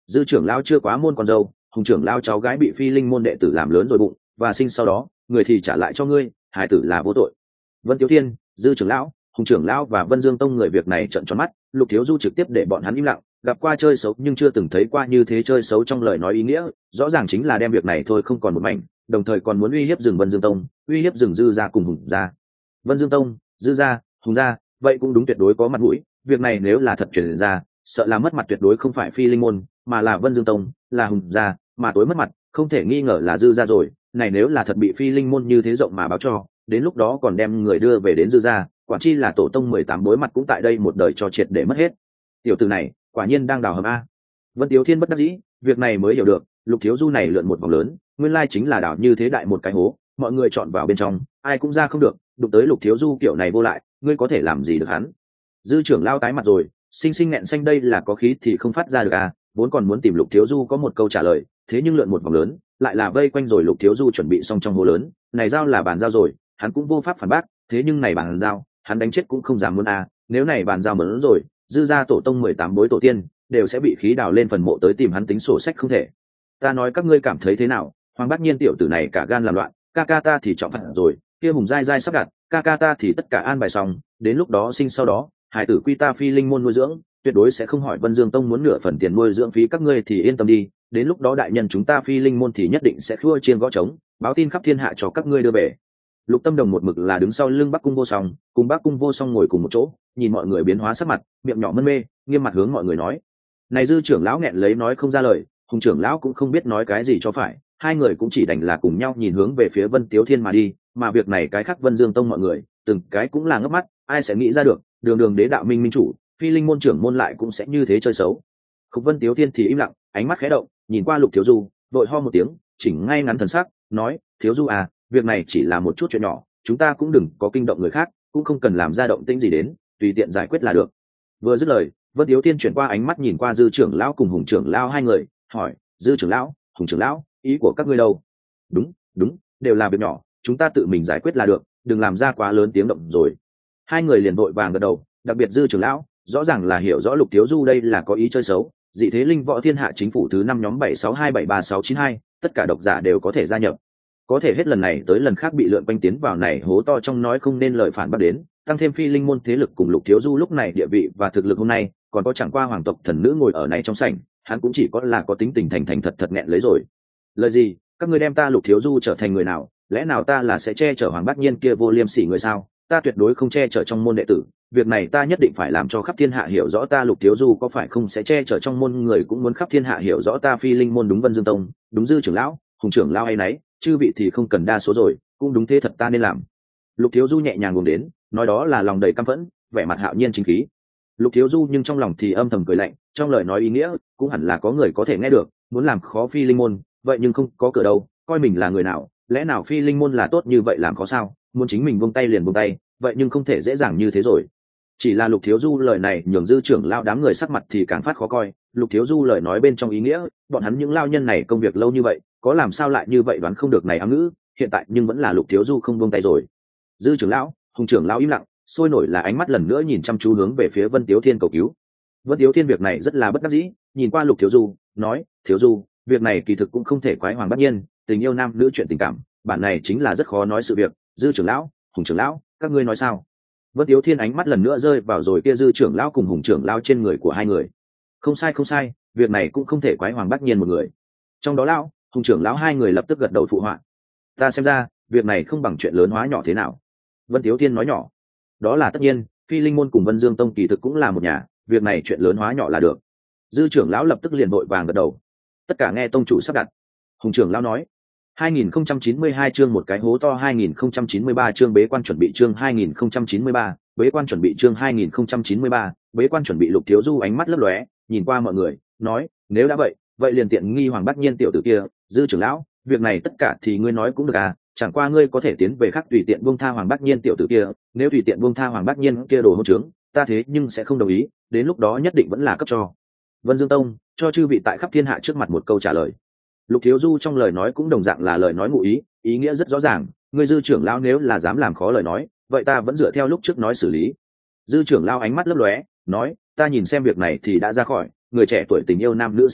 dư trưởng lão chưa quá môn con dâu, hùng trưởng lão cháu gái bị phi linh môn đệ tử làm lớn rồi bụng và sinh sau đó, người thì trả lại cho ngươi, hải tử là vô tội. Vân Tiếu Thiên, dư trưởng lão, hùng trưởng lão và Vân Dương Tông người việc này trợn tròn mắt. Lục Thiếu Du trực tiếp để bọn hắn im lặng, gặp qua chơi xấu nhưng chưa từng thấy qua như thế chơi xấu trong lời nói ý nghĩa, rõ ràng chính là đem việc này thôi không còn một mảnh, đồng thời còn muốn uy hiếp rừng Vân Dương Tông, uy hiếp rừng dư gia cùng hùng gia. Vân Dương Tông, dư gia, hùng gia, vậy cũng đúng tuyệt đối có mặt mũi, việc này nếu là thật truyền ra, sợ là mất mặt tuyệt đối không phải phi linh môn, mà là Vân Dương Tông, là hùng gia, mà tối mất mặt, không thể nghi ngờ là dư gia rồi, này nếu là thật bị phi linh môn như thế rộng mà báo cho, đến lúc đó còn đem người đưa về đến dư gia, quả chi là tổ tông mười tám bối mặt cũng tại đây một đời cho triệt để mất hết. Tiểu tử này quả nhiên đang đào hầm a. Vân Tiếu Thiên bất đắc dĩ, việc này mới hiểu được, Lục Thiếu Du này lượn một vòng lớn, nguyên lai chính là đào như thế đại một cái hố, mọi người chọn vào bên trong, ai cũng ra không được, đụng tới Lục Thiếu Du kiểu này vô lại, ngươi có thể làm gì được hắn? Dư trưởng lao tái mặt rồi, sinh sinh nghẹn xanh đây là có khí thì không phát ra được à, vốn còn muốn tìm Lục Thiếu Du có một câu trả lời, thế nhưng lượn một vòng lớn, lại là vây quanh rồi Lục Thiếu Du chuẩn bị xong trong hố lớn, này giao là bàn giao rồi, hắn cũng vô pháp phản bác, thế nhưng này bàn giao, hắn đánh chết cũng không dám muốn à, nếu này bàn giao mớn rồi, dư gia tổ tông mười tám bối tổ tiên đều sẽ bị khí đào lên phần mộ tới tìm hắn tính sổ sách không thể. Ta nói các ngươi cảm thấy thế nào? Hoàng Bác Nhiên tiểu tử này cả gan làm loạn, ca ca ta thì trọng phạt rồi, kia hùng dai dai sắp đặt, ca ca ta thì tất cả an bài xong, đến lúc đó sinh sau đó, hải tử quy ta phi linh môn nuôi dưỡng, tuyệt đối sẽ không hỏi Vân Dương Tông muốn nửa phần tiền nuôi dưỡng phí các ngươi thì yên tâm đi, đến lúc đó đại nhân chúng ta phi linh môn thì nhất định sẽ khua chiên gõ trống, báo tin khắp thiên hạ cho các ngươi đưa về. Lục Tâm Đồng một mực là đứng sau lưng Bắc Cung Vô Song, cùng Bắc Cung Vô Song ngồi cùng một chỗ, nhìn mọi người biến hóa sắc mặt, miệng nhỏ mân mê, nghiêm mặt hướng mọi người nói: "Này dư trưởng lão nghẹn lấy nói không ra lời, hùng trưởng lão cũng không biết nói cái gì cho phải, hai người cũng chỉ đành là cùng nhau nhìn hướng về phía Vân Tiếu Thiên mà đi, mà việc này cái khác Vân Dương Tông mọi người, từng cái cũng là ngấp mắt, ai sẽ nghĩ ra được, đường đường đế đạo minh minh chủ, phi linh môn trưởng môn lại cũng sẽ như thế chơi xấu." Khúc Vân Tiếu Thiên thì im lặng, ánh mắt khẽ động, nhìn qua Lục Thiếu Du, đội ho một tiếng, chỉnh ngay ngắn thần sắc, nói: "Thiếu Du à, việc này chỉ là một chút chuyện nhỏ, chúng ta cũng đừng có kinh động người khác, cũng không cần làm ra động tĩnh gì đến, tùy tiện giải quyết là được." Vừa dứt lời, Vân Tiếu Thiên chuyển qua ánh mắt nhìn qua dư trưởng lão cùng hùng trưởng lão hai người, hỏi: "Dư trưởng lão, hùng trưởng lão, ý của các ngươi đâu?" "Đúng, đúng, đều là việc nhỏ, chúng ta tự mình giải quyết là được, đừng làm ra quá lớn tiếng động rồi." Hai người liền vội vàng gật đầu, đặc biệt dư trưởng lão, rõ ràng là hiểu rõ Lục Thiếu Du đây là có ý chơi xấu, dị thế linh võ thiên hạ chính phủ thứ năm nhóm bảy sáu hai bảy ba sáu chín hai, tất cả độc giả đều có thể gia nhập. Có thể hết lần này tới lần khác bị lượn quanh tiến vào này hố to trong nói không nên lời phản bác đến, tăng thêm phi linh môn thế lực cùng Lục Thiếu Du lúc này địa vị và thực lực hôm nay, còn có chẳng qua hoàng tộc thần nữ ngồi ở này trong sảnh, hắn cũng chỉ có là có tính tình thành thành thật thật nghẹn lấy rồi. Lời gì, các ngươi đem ta Lục Thiếu Du trở thành người nào, lẽ nào ta là sẽ che chở Hoàng Bác Nhiên kia vô liêm sỉ người sao? Ta tuyệt đối không che chở trong môn đệ tử, việc này ta nhất định phải làm cho khắp thiên hạ hiểu rõ ta Lục Thiếu Du có phải không sẽ che chở trong môn người cũng muốn khắp thiên hạ hiểu rõ ta phi linh môn đúng Vân Dương Tông, đúng dư trưởng lão, hùng trưởng lão hay nấy, chư vị thì không cần đa số rồi, cũng đúng thế thật ta nên làm. Lục Thiếu Du nhẹ nhàng buông đến, nói đó là lòng đầy căm phẫn, vẻ mặt hạo nhiên chính khí. Lục Thiếu Du nhưng trong lòng thì âm thầm cười lạnh, trong lời nói ý nghĩa cũng hẳn là có người có thể nghe được, muốn làm khó phi linh môn, vậy nhưng không có cửa đâu, coi mình là người nào, lẽ nào phi linh môn là tốt như vậy làm khó sao, muốn chính mình buông tay liền buông tay, vậy nhưng không thể dễ dàng như thế rồi. Chỉ là Lục Thiếu Du lời này nhường dư trưởng lao đám người sắc mặt thì càng phát khó coi. Lục Thiếu Du lời nói bên trong ý nghĩa, bọn hắn những lao nhân này công việc lâu như vậy, có làm sao lại như vậy đoán không được này ám ngữ, hiện tại nhưng vẫn là Lục Thiếu Du không buông tay rồi. Dư trưởng lão, hùng trưởng lão im lặng, sôi nổi là ánh mắt lần nữa nhìn chăm chú hướng về phía Vân Tiếu Thiên cầu cứu. Vân Tiếu Thiên việc này rất là bất đắc dĩ, nhìn qua Lục Thiếu Du, nói: "Thiếu Du, việc này kỳ thực cũng không thể quái Hoàng Bác Nhiên, tình yêu nam nữ chuyện tình cảm, bản này chính là rất khó nói sự việc. Dư trưởng lão, hùng trưởng lão, các ngươi nói sao?" Vân Tiếu Thiên ánh mắt lần nữa rơi vào rồi kia dư trưởng lão cùng hùng trưởng lão trên người của hai người. Không sai không sai, việc này cũng không thể quái Hoàng Bác Nhiên một người. Trong đó lão, hùng trưởng lão hai người lập tức gật đầu phụ họa. Ta xem ra, việc này không bằng chuyện lớn hóa nhỏ thế nào. Vân Tiếu Thiên nói nhỏ. Đó là tất nhiên, phi linh môn cùng Vân Dương Tông kỳ thực cũng là một nhà, việc này chuyện lớn hóa nhỏ là được. Dư trưởng lão lập tức liền vội vàng gật đầu. Tất cả nghe tông chủ sắp đặt. Hùng trưởng lão nói. hai nghìn không trăm chín mươi hai chương một cái hố to hai nghìn không trăm chín mươi ba chương bế quan chuẩn bị chương hai nghìn không trăm chín mươi ba, bế quan chuẩn bị chương hai nghìn không trăm chín mươi ba, bế quan chuẩn bị. Lục Thiếu Du ánh mắt lấp lóe, nhìn qua mọi người, nói: "Nếu đã vậy, vậy liền tiện nghi Hoàng Bác Nhiên tiểu tử kia, Dư trưởng lão, việc này tất cả thì ngươi nói cũng được à, chẳng qua ngươi có thể tiến về khác tùy tiện buông tha Hoàng Bác Nhiên tiểu tử kia, nếu tùy tiện buông tha Hoàng Bác Nhiên kia đồ hỗn trướng, ta thế nhưng sẽ không đồng ý, đến lúc đó nhất định vẫn là cấp cho Vân Dương Tông, cho chư vị tại khắp thiên hạ trước mặt một câu trả lời." Lục Thiếu Du trong lời nói cũng đồng dạng là lời nói ngụ ý, ý nghĩa rất rõ ràng, ngươi Dư trưởng lão nếu là dám làm khó lời nói, vậy ta vẫn dựa theo lúc trước nói xử lý. Dư trưởng lão ánh mắt lấp lóe, nói: "Ta nhìn xem việc này thì đã ra khỏi, người trẻ tuổi tình yêu nam nữ sự việc,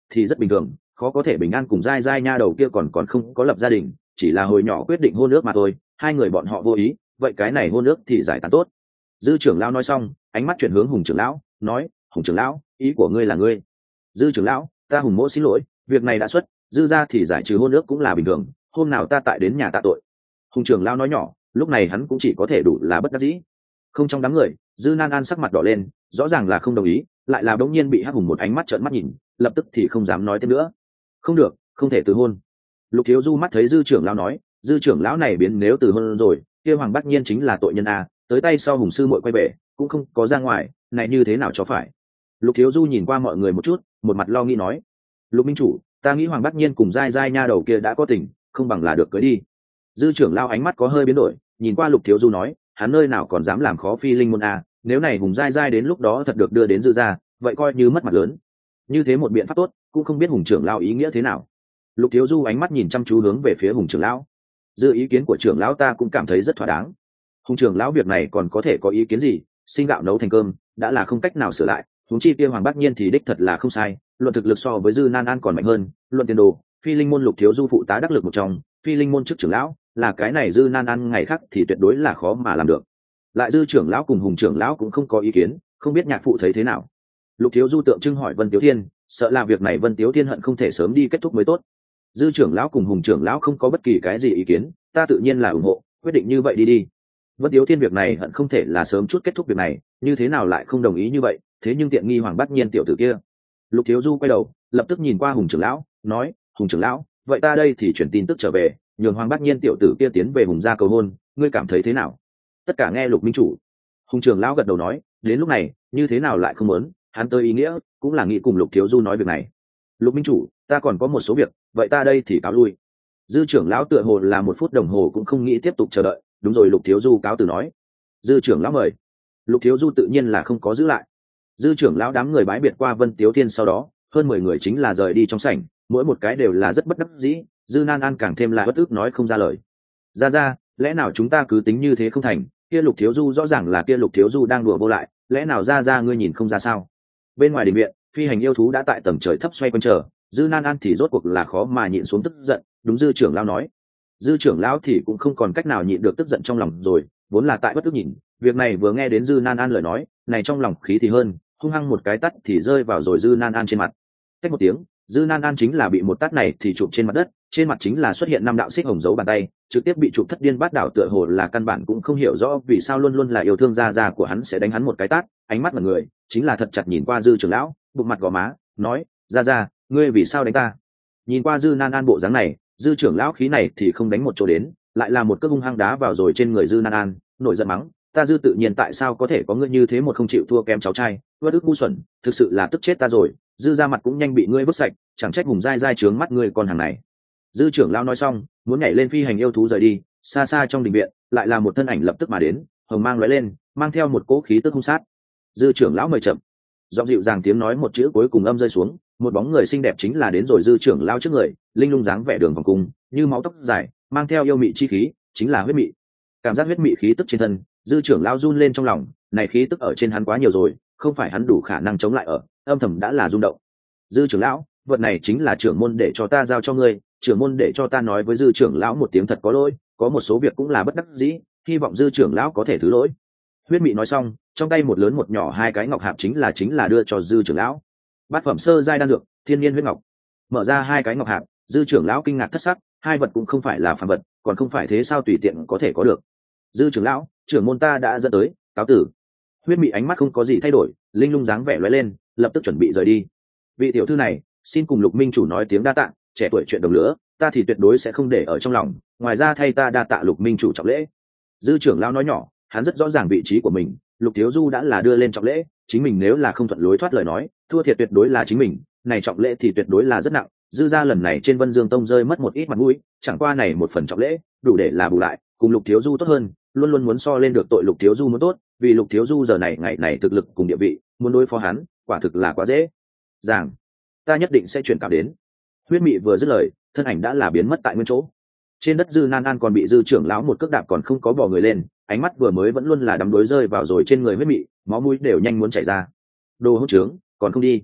thì rất bình thường, khó có thể bình an cùng dai dai nha đầu kia còn còn không có lập gia đình, chỉ là hồi nhỏ quyết định hôn ước mà thôi, hai người bọn họ vô ý, vậy cái này hôn ước thì giải tán tốt. Dư trưởng lão nói xong, ánh mắt chuyển hướng Hùng trưởng lão, nói: Hùng trưởng lão, ý của ngươi là ngươi? Dư trưởng lão: Ta Hùng mỗ xin lỗi, việc này đã xuất, dư ra thì giải trừ hôn ước cũng là bình thường, hôm nào ta tại đến nhà tạ tội. Hùng trưởng lão nói nhỏ, lúc này hắn cũng chỉ có thể đủ là bất đắc dĩ. Không trong đám người, Dư Nan An sắc mặt đỏ lên, rõ ràng là không đồng ý, lại là đống nhiên bị Hắc Hùng một ánh mắt trợn mắt nhìn, lập tức thì không dám nói thêm nữa. Không được, không thể từ hôn. Lục Thiếu Du mắt thấy Dư trưởng lão nói, Dư trưởng lão này biến nếu từ hôn rồi, kia Hoàng Bác Nhiên chính là tội nhân a, tới tay sau Hùng sư muội quay về, cũng không có ra ngoài, này như thế nào cho phải. Lục Thiếu Du nhìn qua mọi người một chút, một mặt lo nghĩ nói: Lục minh chủ, ta nghĩ Hoàng Bác Nhiên cùng dai dai nha đầu kia đã có tình, không bằng là được cưới đi. Dư trưởng lão ánh mắt có hơi biến đổi, nhìn qua Lục Thiếu Du nói: hắn nơi nào còn dám làm khó phi linh môn a, nếu này Hùng dai dai đến lúc đó thật được đưa đến Dư gia, vậy coi như mất mặt lớn. Như thế một biện pháp tốt, cũng không biết Hùng trưởng lão ý nghĩa thế nào. Lục Thiếu Du ánh mắt nhìn chăm chú hướng về phía Hùng trưởng lão. Dư ý kiến của trưởng lão ta cũng cảm thấy rất thỏa đáng. Hùng trưởng lão việc này còn có thể có ý kiến gì, sinh gạo nấu thành cơm đã là không cách nào sửa lại, huống chi kia Hoàng Bác Nhiên thì đích thật là không sai, luận thực lực so với Dư Nan An còn mạnh hơn, luận tiền đồ, phi linh môn Lục Thiếu Du phụ tá đắc lực một trong, phi linh môn chức trưởng lão, là cái này Dư Nan An ngày khác thì tuyệt đối là khó mà làm được. Lại Dư trưởng lão cùng Hùng trưởng lão cũng không có ý kiến, không biết nhạc phụ thấy thế nào. Lục Thiếu Du tượng trưng hỏi Vân Tiếu Thiên, sợ là việc này Vân Tiếu Thiên hận không thể sớm đi kết thúc mới tốt. Dư trưởng lão cùng Hùng trưởng lão không có bất kỳ cái gì ý kiến, ta tự nhiên là ủng hộ, quyết định như vậy đi đi. Vân Tiếu Thiên việc này hận không thể là sớm chút kết thúc việc này, như thế nào lại không đồng ý như vậy, thế nhưng tiện nghi Hoàng Bác Nhiên tiểu tử kia. Lục Thiếu Du quay đầu, lập tức nhìn qua Hùng trưởng lão, nói: Hùng trưởng lão, vậy ta đây thì chuyển tin tức trở về, nhường Hoàng Bác Nhiên tiểu tử kia tiến về Hùng gia cầu hôn, ngươi cảm thấy thế nào? Tất cả nghe Lục minh chủ. Hùng trưởng lão gật đầu nói: đến lúc này, như thế nào lại không muốn, hắn tới ý nghĩa, cũng là nghĩ cùng Lục Thiếu Du nói việc này. Lục minh chủ, ta còn có một số việc, vậy ta đây thì cáo lui. Dư trưởng lão tựa hồ là một phút đồng hồ cũng không nghĩ tiếp tục chờ đợi, đúng rồi. Lục Thiếu Du cáo từ nói: Dư trưởng lão mời. Lục Thiếu Du tự nhiên là không có giữ lại. Dư trưởng lão đám người bái biệt qua Vân Tiếu Thiên sau đó, hơn mười người chính là rời đi trong sảnh, mỗi một cái đều là rất bất đắc dĩ, Dư Nan An càng thêm là bất ức nói không ra lời. Ra ra, lẽ nào chúng ta cứ tính như thế không thành, kia Lục Thiếu Du rõ ràng là kia Lục Thiếu Du đang đùa vô lại, lẽ nào ra ra ngươi nhìn không ra sao? Bên ngoài đình viện, phi hành yêu thú đã tại tầng trời thấp xoay quanh chờ, Dư Nan An thì rốt cuộc là khó mà nhịn xuống tức giận, đúng Dư trưởng lão nói. Dư trưởng lão thì cũng không còn cách nào nhịn được tức giận trong lòng rồi, vốn là tại bất tức nhìn, việc này vừa nghe đến Dư Nan An lời nói, này trong lòng khí thì hơn, hung hăng một cái tát thì rơi vào rồi Dư Nan An trên mặt. Cách một tiếng, Dư Nan An chính là bị một tát này thì chụp trên mặt đất, trên mặt chính là xuất hiện năm đạo xích hồng dấu bàn tay, trực tiếp bị chụp thất điên bát đảo, tựa hồ là căn bản cũng không hiểu rõ vì sao luôn luôn là yêu thương gia gia của hắn sẽ đánh hắn một cái tát, ánh mắt mọi người chính là thật chặt nhìn qua Dư trưởng lão, bụng mặt gò má, nói: gia gia, ngươi vì sao đánh ta? Nhìn qua Dư Nan An bộ dáng này, Dư trưởng lão khí này thì không đánh một chỗ đến, lại là một cước hung hăng đá vào rồi trên người Dư Nan An, nổi giận mắng: ta Dư tự nhiên tại sao có thể có ngươi như thế một không chịu thua kém cháu trai, bất ức ngu xuẩn, thực sự là tức chết ta rồi. Dư ra mặt cũng nhanh bị ngươi vứt sạch, chẳng trách Hùng dai dai trướng mắt ngươi con hàng này. Dư trưởng lão nói xong, muốn nhảy lên phi hành yêu thú rời đi, xa xa trong đình viện lại là một thân ảnh lập tức mà đến, hồng mang lóe lên, mang theo một cỗ khí tức hung sát. Dư trưởng lão mời chậm. Giọng dịu dàng tiếng nói một chữ cuối cùng âm rơi xuống, một bóng người xinh đẹp chính là đến rồi Dư trưởng lão trước người, linh lung dáng vẻ đường vòng cung, như máu tóc dài, mang theo yêu mị chi khí, chính là huyết mị. Cảm giác huyết mị khí tức trên thân, Dư trưởng lão run lên trong lòng, này khí tức ở trên hắn quá nhiều rồi, không phải hắn đủ khả năng chống lại ở, âm thầm đã là rung động. Dư trưởng lão, vật này chính là trưởng môn để cho ta giao cho ngươi, trưởng môn để cho ta nói với Dư trưởng lão một tiếng thật có lỗi, có một số việc cũng là bất đắc dĩ, hy vọng Dư trưởng lão có thể thứ lỗi. Huyết mị nói xong, trong tay một lớn một nhỏ hai cái ngọc hạp chính là chính là đưa cho Dư trưởng lão. Bát phẩm sơ giai đan dược, thiên nhiên huyết ngọc. Mở ra hai cái ngọc hạp, Dư trưởng lão kinh ngạc thất sắc, hai vật cũng không phải là phàm vật, còn không phải thế sao tùy tiện có thể có được. Dư trưởng lão, trưởng môn ta đã dẫn tới, cáo tử. Huyết mị ánh mắt không có gì thay đổi, linh lung dáng vẻ lóe lên, lập tức chuẩn bị rời đi. Vị tiểu thư này, xin cùng Lục minh chủ nói tiếng đa tạ, trẻ tuổi chuyện đồng lứa, ta thì tuyệt đối sẽ không để ở trong lòng, ngoài ra thay ta đa tạ Lục minh chủ trọng lễ. Dư trưởng lão nói nhỏ, hắn rất rõ ràng vị trí của mình, Lục thiếu du đã là đưa lên trọng lễ, chính mình nếu là không thuận lối thoát lời nói, thua thiệt tuyệt đối là chính mình, này trọng lễ thì tuyệt đối là rất nặng. Dư ra lần này trên Vân Dương Tông rơi mất một ít mặt mũi, chẳng qua này một phần trọng lễ, đủ để là bù lại, cùng Lục thiếu du tốt hơn, luôn luôn muốn so lên được tội Lục thiếu du muốn tốt, vì Lục thiếu du giờ này ngày này thực lực cùng địa vị, muốn đối phó hắn, quả thực là quá dễ dàng. Ta nhất định sẽ chuyển cảm đến. Huyết mị vừa dứt lời, thân ảnh đã là biến mất tại nguyên chỗ. Trên đất Dư Nan An còn bị Dư trưởng lão một cước đạp còn không có bò người lên, ánh mắt vừa mới vẫn luôn là đắm đuối rơi vào rồi trên người huyết mị, máu mũi đều nhanh muốn chảy ra. Đồ hỗn trướng, còn không đi.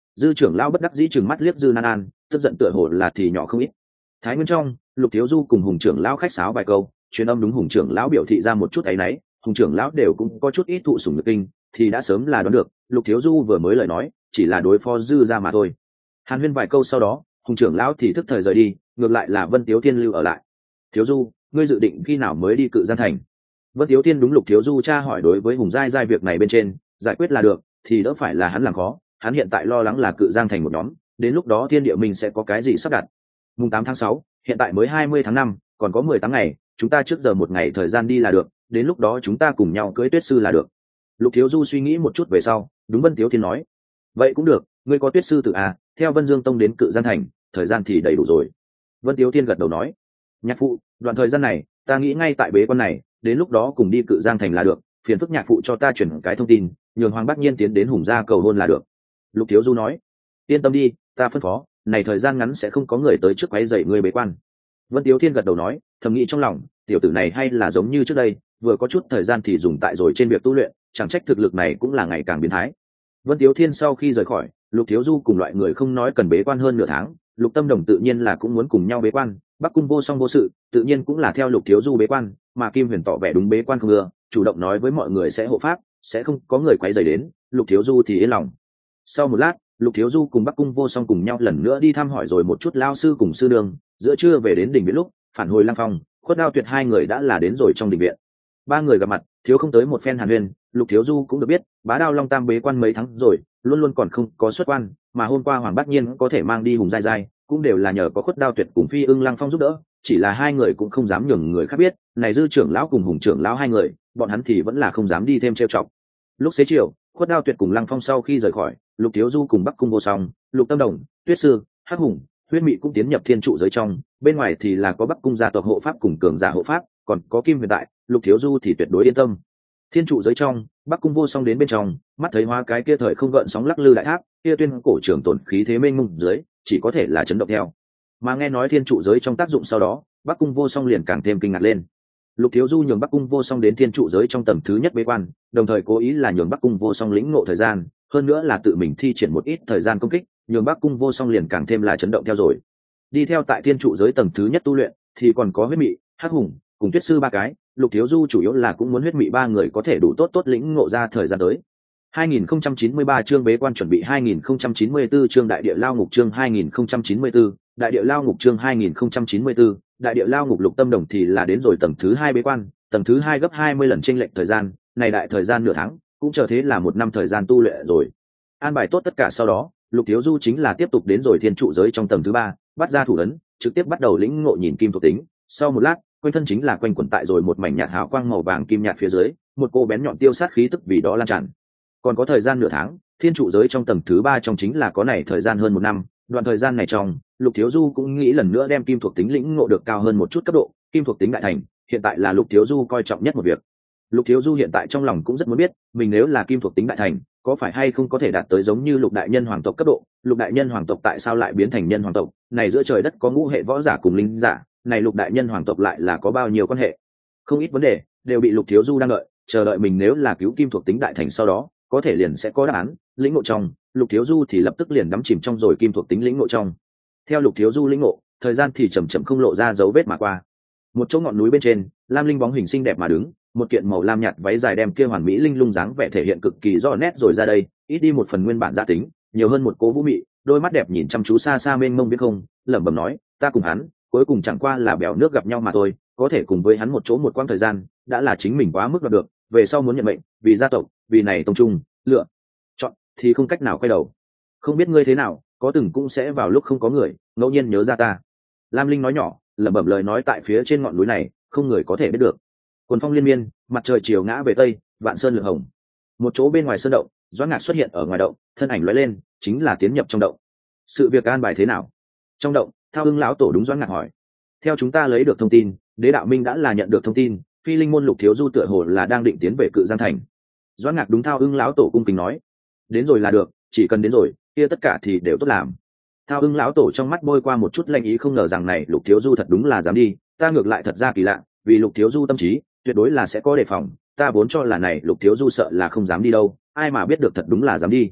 Dư trưởng lão bất đắc dĩ chừng mắt liếc Dư Nan An, tức giận tựa hồ là thì nhỏ không ít. Thái Nguyên trong, Lục Thiếu Du cùng Hùng trưởng lão khách sáo vài câu, truyền âm đúng Hùng trưởng lão biểu thị ra một chút áy náy, Hùng trưởng lão đều cũng có chút ít thụ sủng nhược kinh, thì đã sớm là đoán được, Lục Thiếu Du vừa mới lời nói, chỉ là đối phó Dư ra mà thôi. Hàn huyên vài câu sau đó, Hùng trưởng lão thì thức thời rời đi, ngược lại là Vân Tiếu Thiên lưu ở lại. Thiếu Du, ngươi dự định khi nào mới đi Cự Giang thành? Vân Tiếu Thiên đúng Lục Thiếu Du tra hỏi đối với Hùng giai giai việc này bên trên, giải quyết là được, thì đỡ phải là hắn làm khó, hắn hiện tại lo lắng là Cự Giang thành một nhóm, đến lúc đó thiên địa mình sẽ có cái gì sắp đặt. Mùng tám tháng sáu, hiện tại mới hai mươi tháng năm, còn có mười tháng ngày, chúng ta trước giờ một ngày thời gian đi là được, đến lúc đó chúng ta cùng nhau cưới Tuyết sư là được. Lục Thiếu Du suy nghĩ một chút về sau, đúng Vân Tiếu Thiên nói, vậy cũng được, ngươi có Tuyết sư tự à, theo Vân Dương tông đến Cự Giang thành, thời gian thì đầy đủ rồi. Vân Tiếu Thiên gật đầu nói, nhạc phụ, đoạn thời gian này, ta nghĩ ngay tại bế quan này, đến lúc đó cùng đi Cự Giang thành là được, phiền phức nhạc phụ cho ta chuyển cái thông tin, nhường Hoàng Bác Nhiên tiến đến Hùng gia cầu hôn là được. Lục Thiếu Du nói, yên tâm đi, ta phân phó, này thời gian ngắn sẽ không có người tới trước quấy rầy ngươi bế quan. Vân Tiếu Thiên gật đầu nói, thầm nghĩ trong lòng, tiểu tử này hay là giống như trước đây, vừa có chút thời gian thì dùng tại rồi trên việc tu luyện, chẳng trách thực lực này cũng là ngày càng biến thái. Vân Tiếu Thiên sau khi rời khỏi, Lục Thiếu Du cùng loại người không nói cần bế quan hơn nửa tháng, Lục Tâm Đồng tự nhiên là cũng muốn cùng nhau bế quan, Bắc Cung Vô Song vô sự, tự nhiên cũng là theo Lục Thiếu Du bế quan, mà Kim Huyền tỏ vẻ đúng bế quan không ưa, chủ động nói với mọi người sẽ hộ pháp, sẽ không có người quấy rầy đến, Lục Thiếu Du thì yên lòng. Sau một lát, Lục Thiếu Du cùng Bắc Cung Vô Song cùng nhau lần nữa đi thăm hỏi rồi một chút lao sư cùng sư đường, giữa trưa về đến đình viện lúc, phản hồi Lăng Phong, Khuất Đao Tuyệt hai người đã là đến rồi trong đình viện. Ba người gặp mặt, thiếu không tới một phen hàn huyên, Lục Thiếu Du cũng được biết, Bá Đao Long Tam bế quan mấy tháng rồi, luôn luôn còn không có xuất quan, mà hôm qua Hoàng Bác Nhiên có thể mang đi Hùng giai giai, cũng đều là nhờ có Khuất Đao Tuyệt cùng Phi Ưng Lăng Phong giúp đỡ, chỉ là hai người cũng không dám nhường người khác biết, này Dư trưởng lão cùng Hùng trưởng lão hai người, bọn hắn thì vẫn là không dám đi thêm trêu chọc. Lúc xế chiều, Khuất Đao Tuyệt cùng Lăng Phong sau khi rời khỏi, Lục Thiếu Du cùng Bắc Cung Vô Song, Lục Tâm Đồng, Tuyết sư, Hắc Hùng, Huyết Mị cũng tiến nhập thiên trụ giới trong, bên ngoài thì là có Bắc Cung gia tộc hộ pháp cùng cường giả hộ pháp, còn có Kim Huyền tại, Lục Thiếu Du thì tuyệt đối yên tâm. Thiên trụ giới trong, Bắc Cung Vô Song đến bên trong, mắt thấy hóa cái kia thời không gợn sóng lắc lư đại tháp, kia tuyên cổ trưởng tổn khí thế mênh mông dưới, chỉ có thể là chấn động theo. Mà nghe nói thiên trụ giới trong tác dụng sau đó, Bắc Cung Vô Song liền càng thêm kinh ngạc lên. Lục Thiếu Du nhường Bắc Cung Vô Song đến thiên trụ giới trong tầng thứ nhất bế quan, đồng thời cố ý là nhường Bắc Cung Vô Song lĩnh ngộ thời gian, hơn nữa là tự mình thi triển một ít thời gian công kích, nhường Bắc Cung Vô Song liền càng thêm là chấn động theo rồi. Đi theo tại thiên trụ giới tầng thứ nhất tu luyện, thì còn có Huyết Mị, Hắc Hùng, cùng Tuyết sư ba cái, Lục Thiếu Du chủ yếu là cũng muốn Huyết Mị ba người có thể đủ tốt tốt lĩnh ngộ ra thời gian tới. hai nghìn không trăm chín mươi ba chương bế quan chuẩn bị hai nghìn không trăm chín mươi tư chương đại địa lao ngục chương hai nghìn không trăm chín mươi tư, đại địa lao ngục chương hai nghìn không trăm chín mươi tư, đại địa lao ngục. Lục Tâm Đồng thì là đến rồi tầng thứ hai bế quan, tầng thứ hai gấp hai mươi lần chênh lệch thời gian, này đại thời gian nửa tháng, cũng chờ thế là một năm thời gian tu luyện rồi. An bài tốt tất cả sau đó, Lục Thiếu Du chính là tiếp tục đến rồi thiên trụ giới trong tầng thứ ba, bắt ra thủ ấn, trực tiếp bắt đầu lĩnh ngộ nhìn kim thuộc tính. Sau một lát, quanh thân chính là quanh quẩn tại rồi một mảnh nhạt hào quang màu vàng kim nhạt phía dưới, một cô bén nhọn tiêu sát khí tức vì đó lan tràn. Còn có thời gian nửa tháng, thiên trụ giới trong tầng thứ ba trong chính là có này thời gian hơn một năm, đoạn thời gian này trong, Lục Thiếu Du cũng nghĩ lần nữa đem kim thuộc tính lĩnh ngộ được cao hơn một chút cấp độ, kim thuộc tính đại thành, hiện tại là Lục Thiếu Du coi trọng nhất một việc. Lục Thiếu Du hiện tại trong lòng cũng rất muốn biết, mình nếu là kim thuộc tính đại thành, có phải hay không có thể đạt tới giống như Lục đại nhân hoàng tộc cấp độ, Lục đại nhân hoàng tộc tại sao lại biến thành nhân hoàng tộc, này giữa trời đất có ngũ hệ võ giả cùng linh giả, này Lục đại nhân hoàng tộc lại là có bao nhiêu quan hệ. Không ít vấn đề đều bị Lục Thiếu Du đang đợi, chờ đợi mình nếu là cứu kim thuộc tính đại thành sau đó, có thể liền sẽ có đáp án. Lĩnh ngộ trong, Lục Thiếu Du thì lập tức liền đắm chìm trong rồi kim thuộc tính lĩnh ngộ trong. Theo Lục Thiếu Du lĩnh ngộ, thời gian thì chậm chậm không lộ ra dấu vết mà qua. Một chỗ ngọn núi bên trên, lam linh bóng hình xinh đẹp mà đứng, một kiện màu lam nhạt váy dài đem kia hoàn mỹ linh lung dáng vẻ thể hiện cực kỳ rõ nét rồi ra đây, ít đi một phần nguyên bản gia tính, nhiều hơn một cố vũ mị, đôi mắt đẹp nhìn chăm chú xa xa mênh mông biết không, lẩm bẩm nói, ta cùng hắn, cuối cùng chẳng qua là bèo nước gặp nhau mà thôi, có thể cùng với hắn một chỗ một quãng thời gian, đã là chính mình quá mức đoạt được, về sau muốn nhận mệnh, vì gia tộc, vì này tông trung, lựa chọn thì không cách nào quay đầu. Không biết ngươi thế nào, có từng cũng sẽ vào lúc không có người, ngẫu nhiên nhớ ra ta. Lam Linh nói nhỏ, lẩm bẩm lời nói tại phía trên ngọn núi này, không người có thể biết được. Quần phong liên miên, mặt trời chiều ngã về tây, vạn sơn lượn hồng. Một chỗ bên ngoài sơn động, Doãn Ngạc xuất hiện ở ngoài động, thân ảnh lóe lên, chính là tiến nhập trong động. Sự việc an bài thế nào? Trong động, Thao Ưng lão tổ đúng Doãn Ngạc hỏi. Theo chúng ta lấy được thông tin, Đế Đạo Minh đã là nhận được thông tin, Phi Linh môn Lục Thiếu Du tựa hồ là đang định tiến về Cự Giang thành. Doãn Ngạc đúng Thao Ưng lão tổ cung kính nói. Đến rồi là được, chỉ cần đến rồi, kia tất cả thì đều tốt làm. Thao Ưng lão tổ trong mắt bôi qua một chút lanh ý, không ngờ rằng này Lục Thiếu Du thật đúng là dám đi, ta ngược lại thật ra kỳ lạ, vì Lục Thiếu Du tâm trí tuyệt đối là sẽ có đề phòng, ta vốn cho là này Lục Thiếu Du sợ là không dám đi đâu, ai mà biết được thật đúng là dám đi.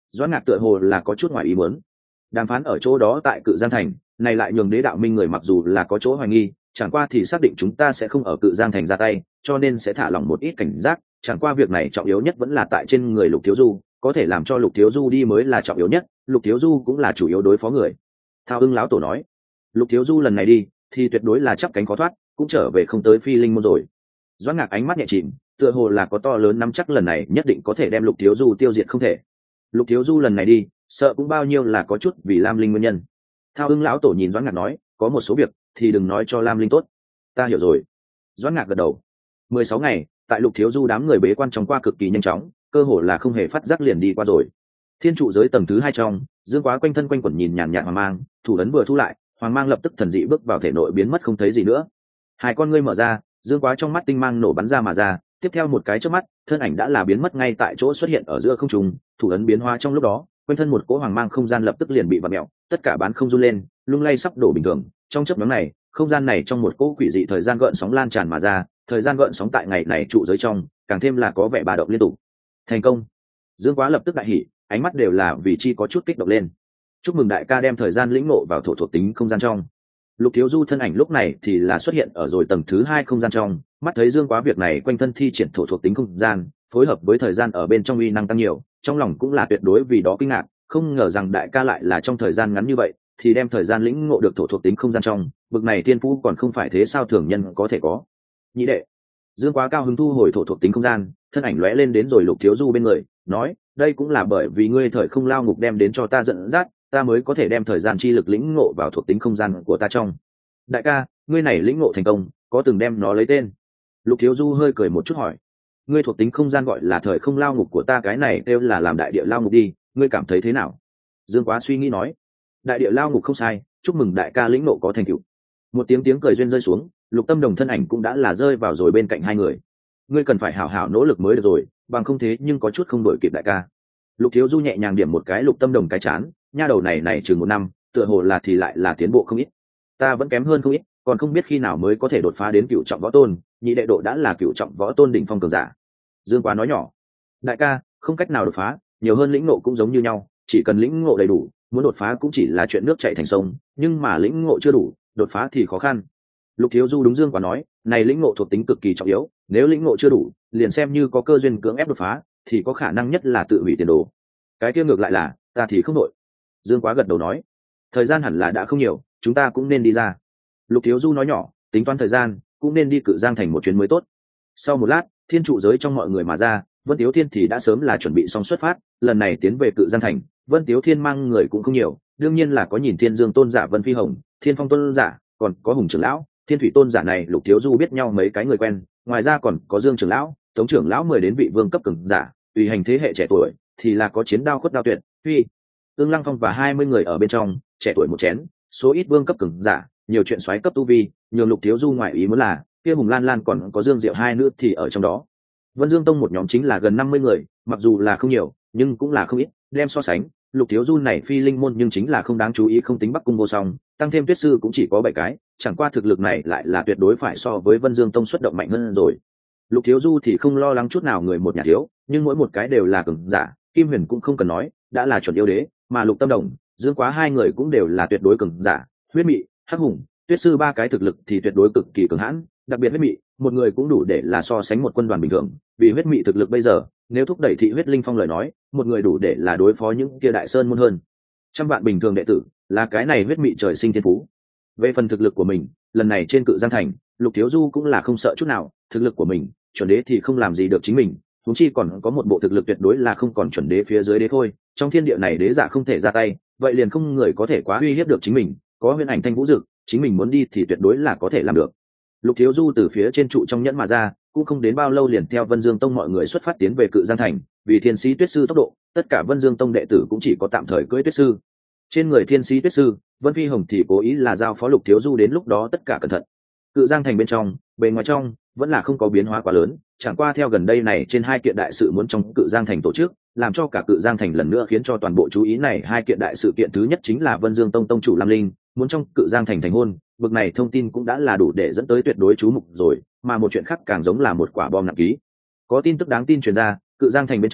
Doãn Ngạc tựa hồ là có chút ngoài ý muốn. Đàm phán ở chỗ đó tại Cự Giang thành, này lại nhường Đế Đạo Minh người mặc dù là có chỗ hoài nghi, chẳng qua thì xác định chúng ta sẽ không ở Cự Giang thành ra tay, cho nên sẽ thả lỏng một ít cảnh giác, chẳng qua việc này trọng yếu nhất vẫn là tại trên người Lục Thiếu Du, có thể làm cho Lục Thiếu Du đi mới là trọng yếu nhất, Lục Thiếu Du cũng là chủ yếu đối phó người. Thao Ưng lão tổ nói, Lục Thiếu Du lần này đi, thì tuyệt đối là chắp cánh khó thoát, cũng trở về không tới Phi Linh môn rồi. Doãn Ngạc ánh mắt nhẹ chìm, tựa hồ là có to lớn nắm chắc lần này nhất định có thể đem Lục Thiếu Du tiêu diệt không thể. Lục Thiếu Du lần này đi, sợ cũng bao nhiêu là có chút vì Lam Linh nguyên nhân. Thao Ưng lão tổ nhìn Doãn Ngạc nói, có một số việc thì đừng nói cho Lam Linh tốt. Ta hiểu rồi. Doãn Ngạc gật đầu. Mười sáu ngày, tại Lục Thiếu Du đám người bế quan trong qua cực kỳ nhanh chóng, cơ hồ là không hề phát giác liền đi qua rồi. Thiên trụ giới tầng thứ hai trong, Dương Quá quanh thân quanh quẩn nhìn nhàn nhạt hoàng mang, thủ ấn vừa thu lại, hoàng mang lập tức thần dị bước vào thể nội biến mất không thấy gì nữa. Hai con ngươi mở ra, Dương Quá trong mắt tinh mang nổ bắn ra mà ra, tiếp theo một cái chớp mắt, thân ảnh đã là biến mất ngay tại chỗ xuất hiện ở giữa không trung, thủ ấn biến hóa trong lúc đó, quanh thân một cỗ hoàng mang không gian lập tức liền bị vặn mèo, tất cả bán không run lên, lung lay sắp đổ bình thường. Trong chớp nhoáng này, không gian này trong một cỗ quỷ dị thời gian gợn sóng lan tràn mà ra, thời gian gợn sóng tại ngày này trụ giới trong, càng thêm là có vẻ bà động liên tục. Thành công. Dương Quá lập tức đại hỉ, ánh mắt đều là vì chi có chút kích động lên. Chúc mừng đại ca đem thời gian lĩnh ngộ vào thổ thuộc tính không gian trong. Lục Thiếu Du thân ảnh lúc này thì là xuất hiện ở rồi tầng thứ hai không gian trong, mắt thấy Dương Quá việc này quanh thân thi triển thổ thuộc tính không gian, phối hợp với thời gian ở bên trong uy năng tăng nhiều, trong lòng cũng là tuyệt đối vì đó kinh ngạc, không ngờ rằng đại ca lại là trong thời gian ngắn như vậy thì đem thời gian lĩnh ngộ được thổ thuộc tính không gian trong, bực này thiên phú còn không phải thế sao thường nhân có thể có. Nhị đệ. Dương Quá cao hứng thu hồi thổ thuộc tính không gian, thân ảnh lóe lên đến rồi Lục Thiếu Du bên người, nói, đây cũng là bởi vì ngươi thời không lao ngục đem đến cho ta dẫn dắt, ta mới có thể đem thời gian chi lực lĩnh ngộ vào thuộc tính không gian của ta trong. Đại ca, ngươi này lĩnh ngộ thành công, có từng đem nó lấy tên? Lục Thiếu Du hơi cười một chút hỏi. Ngươi thuộc tính không gian gọi là thời không lao ngục của ta, cái này kêu là làm đại địa lao ngục đi, ngươi cảm thấy thế nào? Dương Quá suy nghĩ nói. Đại địa lao ngục không sai, chúc mừng đại ca lĩnh ngộ có thành tựu. Một tiếng tiếng cười duyên rơi xuống, Lục Tâm Đồng thân ảnh cũng đã là rơi vào rồi bên cạnh hai người. Ngươi cần phải hảo hảo nỗ lực mới được rồi, bằng không thế nhưng có chút không đổi kịp đại ca. Lục Thiếu Du nhẹ nhàng điểm một cái Lục Tâm Đồng cái chán, nha đầu này này chừng một năm, tựa hồ là thì lại là tiến bộ không ít. Ta vẫn kém hơn không ít, còn không biết khi nào mới có thể đột phá đến cựu trọng võ tôn, nhị đệ độ đã là cựu trọng võ tôn đỉnh phong cường giả. Dương Quá nói nhỏ. Đại ca, không cách nào đột phá, nhiều hơn lĩnh ngộ cũng giống như nhau, chỉ cần lĩnh ngộ đầy đủ, muốn đột phá cũng chỉ là chuyện nước chảy thành sông, nhưng mà lĩnh ngộ chưa đủ, đột phá thì khó khăn. Lục Thiếu Du đúng Dương Quá nói, này lĩnh ngộ thuộc tính cực kỳ trọng yếu, nếu lĩnh ngộ chưa đủ, liền xem như có cơ duyên cưỡng ép đột phá, thì có khả năng nhất là tự hủy tiền đồ. Cái kia ngược lại là, ta thì không nổi. Dương Quá gật đầu nói, thời gian hẳn là đã không nhiều, chúng ta cũng nên đi ra. Lục Thiếu Du nói nhỏ, tính toán thời gian, cũng nên đi Cự Giang thành một chuyến mới tốt. Sau một lát, thiên trụ giới trong mọi người mà ra, Vân Tiếu Thiên thì đã sớm là chuẩn bị xong xuất phát, lần này tiến về Cự Giang thành, Vân Tiếu Thiên mang người cũng không nhiều, đương nhiên là có nhìn Thiên Dương tôn giả Vân Phi Hồng, Thiên Phong tôn giả, còn có Hùng trưởng lão, Thiên Thủy tôn giả này Lục Thiếu Du biết nhau mấy cái người quen, ngoài ra còn có Dương trưởng lão, Tống trưởng lão mười đến vị vương cấp cường giả, tùy hành thế hệ trẻ tuổi, thì là có chiến đao khuất đao tuyệt, Phi, Ương Lăng Phong và hai mươi người ở bên trong, trẻ tuổi một chén, số ít vương cấp cường giả, nhiều chuyện xoáy cấp tu vi, nhường Lục Thiếu Du ngoại ý muốn là, kia Hùng Lan Lan còn có Dương Diệu hai nữ thì ở trong đó. Vân Dương tông một nhóm chính là gần năm mươi người, mặc dù là không nhiều, nhưng cũng là không ít, đem so sánh, Lục Thiếu Du này phi linh môn nhưng chính là không đáng chú ý, không tính Bắc cung vô song, tăng thêm Tuyết sư cũng chỉ có bảy cái, chẳng qua thực lực này lại là tuyệt đối phải so với Vân Dương tông xuất động mạnh hơn rồi. Lục Thiếu Du thì không lo lắng chút nào người một nhà thiếu, nhưng mỗi một cái đều là cường giả, Kim Huyền cũng không cần nói, đã là chuẩn yêu đế, mà Lục Tâm Đồng, Dương Quá hai người cũng đều là tuyệt đối cường giả, Huyết Mị, Hắc Hùng, Tuyết sư ba cái thực lực thì tuyệt đối cực kỳ cường hãn, đặc biệt Huyết Mị, một người cũng đủ để là so sánh một quân đoàn bình thường, vì Huyết Mị thực lực bây giờ, nếu thúc đẩy thị huyết linh phong lời nói, một người đủ để là đối phó những kia đại sơn môn hơn trăm vạn bình thường đệ tử, là cái này Huyết Mị trời sinh thiên phú. Về phần thực lực của mình, lần này trên Cự Giang thành, Lục Thiếu Du cũng là không sợ chút nào, thực lực của mình, chuẩn đế thì không làm gì được chính mình, huống chi còn có một bộ thực lực tuyệt đối là không còn chuẩn đế phía dưới đế thôi, trong thiên địa này đế giả không thể ra tay, vậy liền không người có thể quá uy hiếp được chính mình, có Huyền Ảnh Thanh Vũ Dực, chính mình muốn đi thì tuyệt đối là có thể làm được. Lục Thiếu Du từ phía trên trụ trong nhẫn mà ra, cũng không đến bao lâu liền theo Vân Dương tông mọi người xuất phát tiến về Cự Giang thành, vì Thiên Sĩ Tuyết sư tốc độ, tất cả Vân Dương tông đệ tử cũng chỉ có tạm thời cưỡi Tuyết sư. Trên người Thiên Sĩ Tuyết sư, Vân Phi Hồng thì cố ý là giao phó Lục Thiếu Du đến lúc đó tất cả cẩn thận. Cự Giang thành bên trong, bề ngoài trong vẫn là không có biến hóa quá lớn, chẳng qua theo gần đây này trên hai kiện đại sự muốn trong Cự Giang thành tổ chức, làm cho cả Cự Giang thành lần nữa khiến cho toàn bộ chú ý này hai kiện đại sự kiện, thứ nhất chính là Vân Dương tông tông chủ Lam Linh muốn trong Cự Giang thành thành hôn, bực này thông tin cũng đã là đủ để dẫn tới tuyệt đối chú mục rồi, mà một chuyện khác càng giống là một quả bom nặng ký. Có tin tức đáng tin truyền ra, Cự Giang thành bên trong,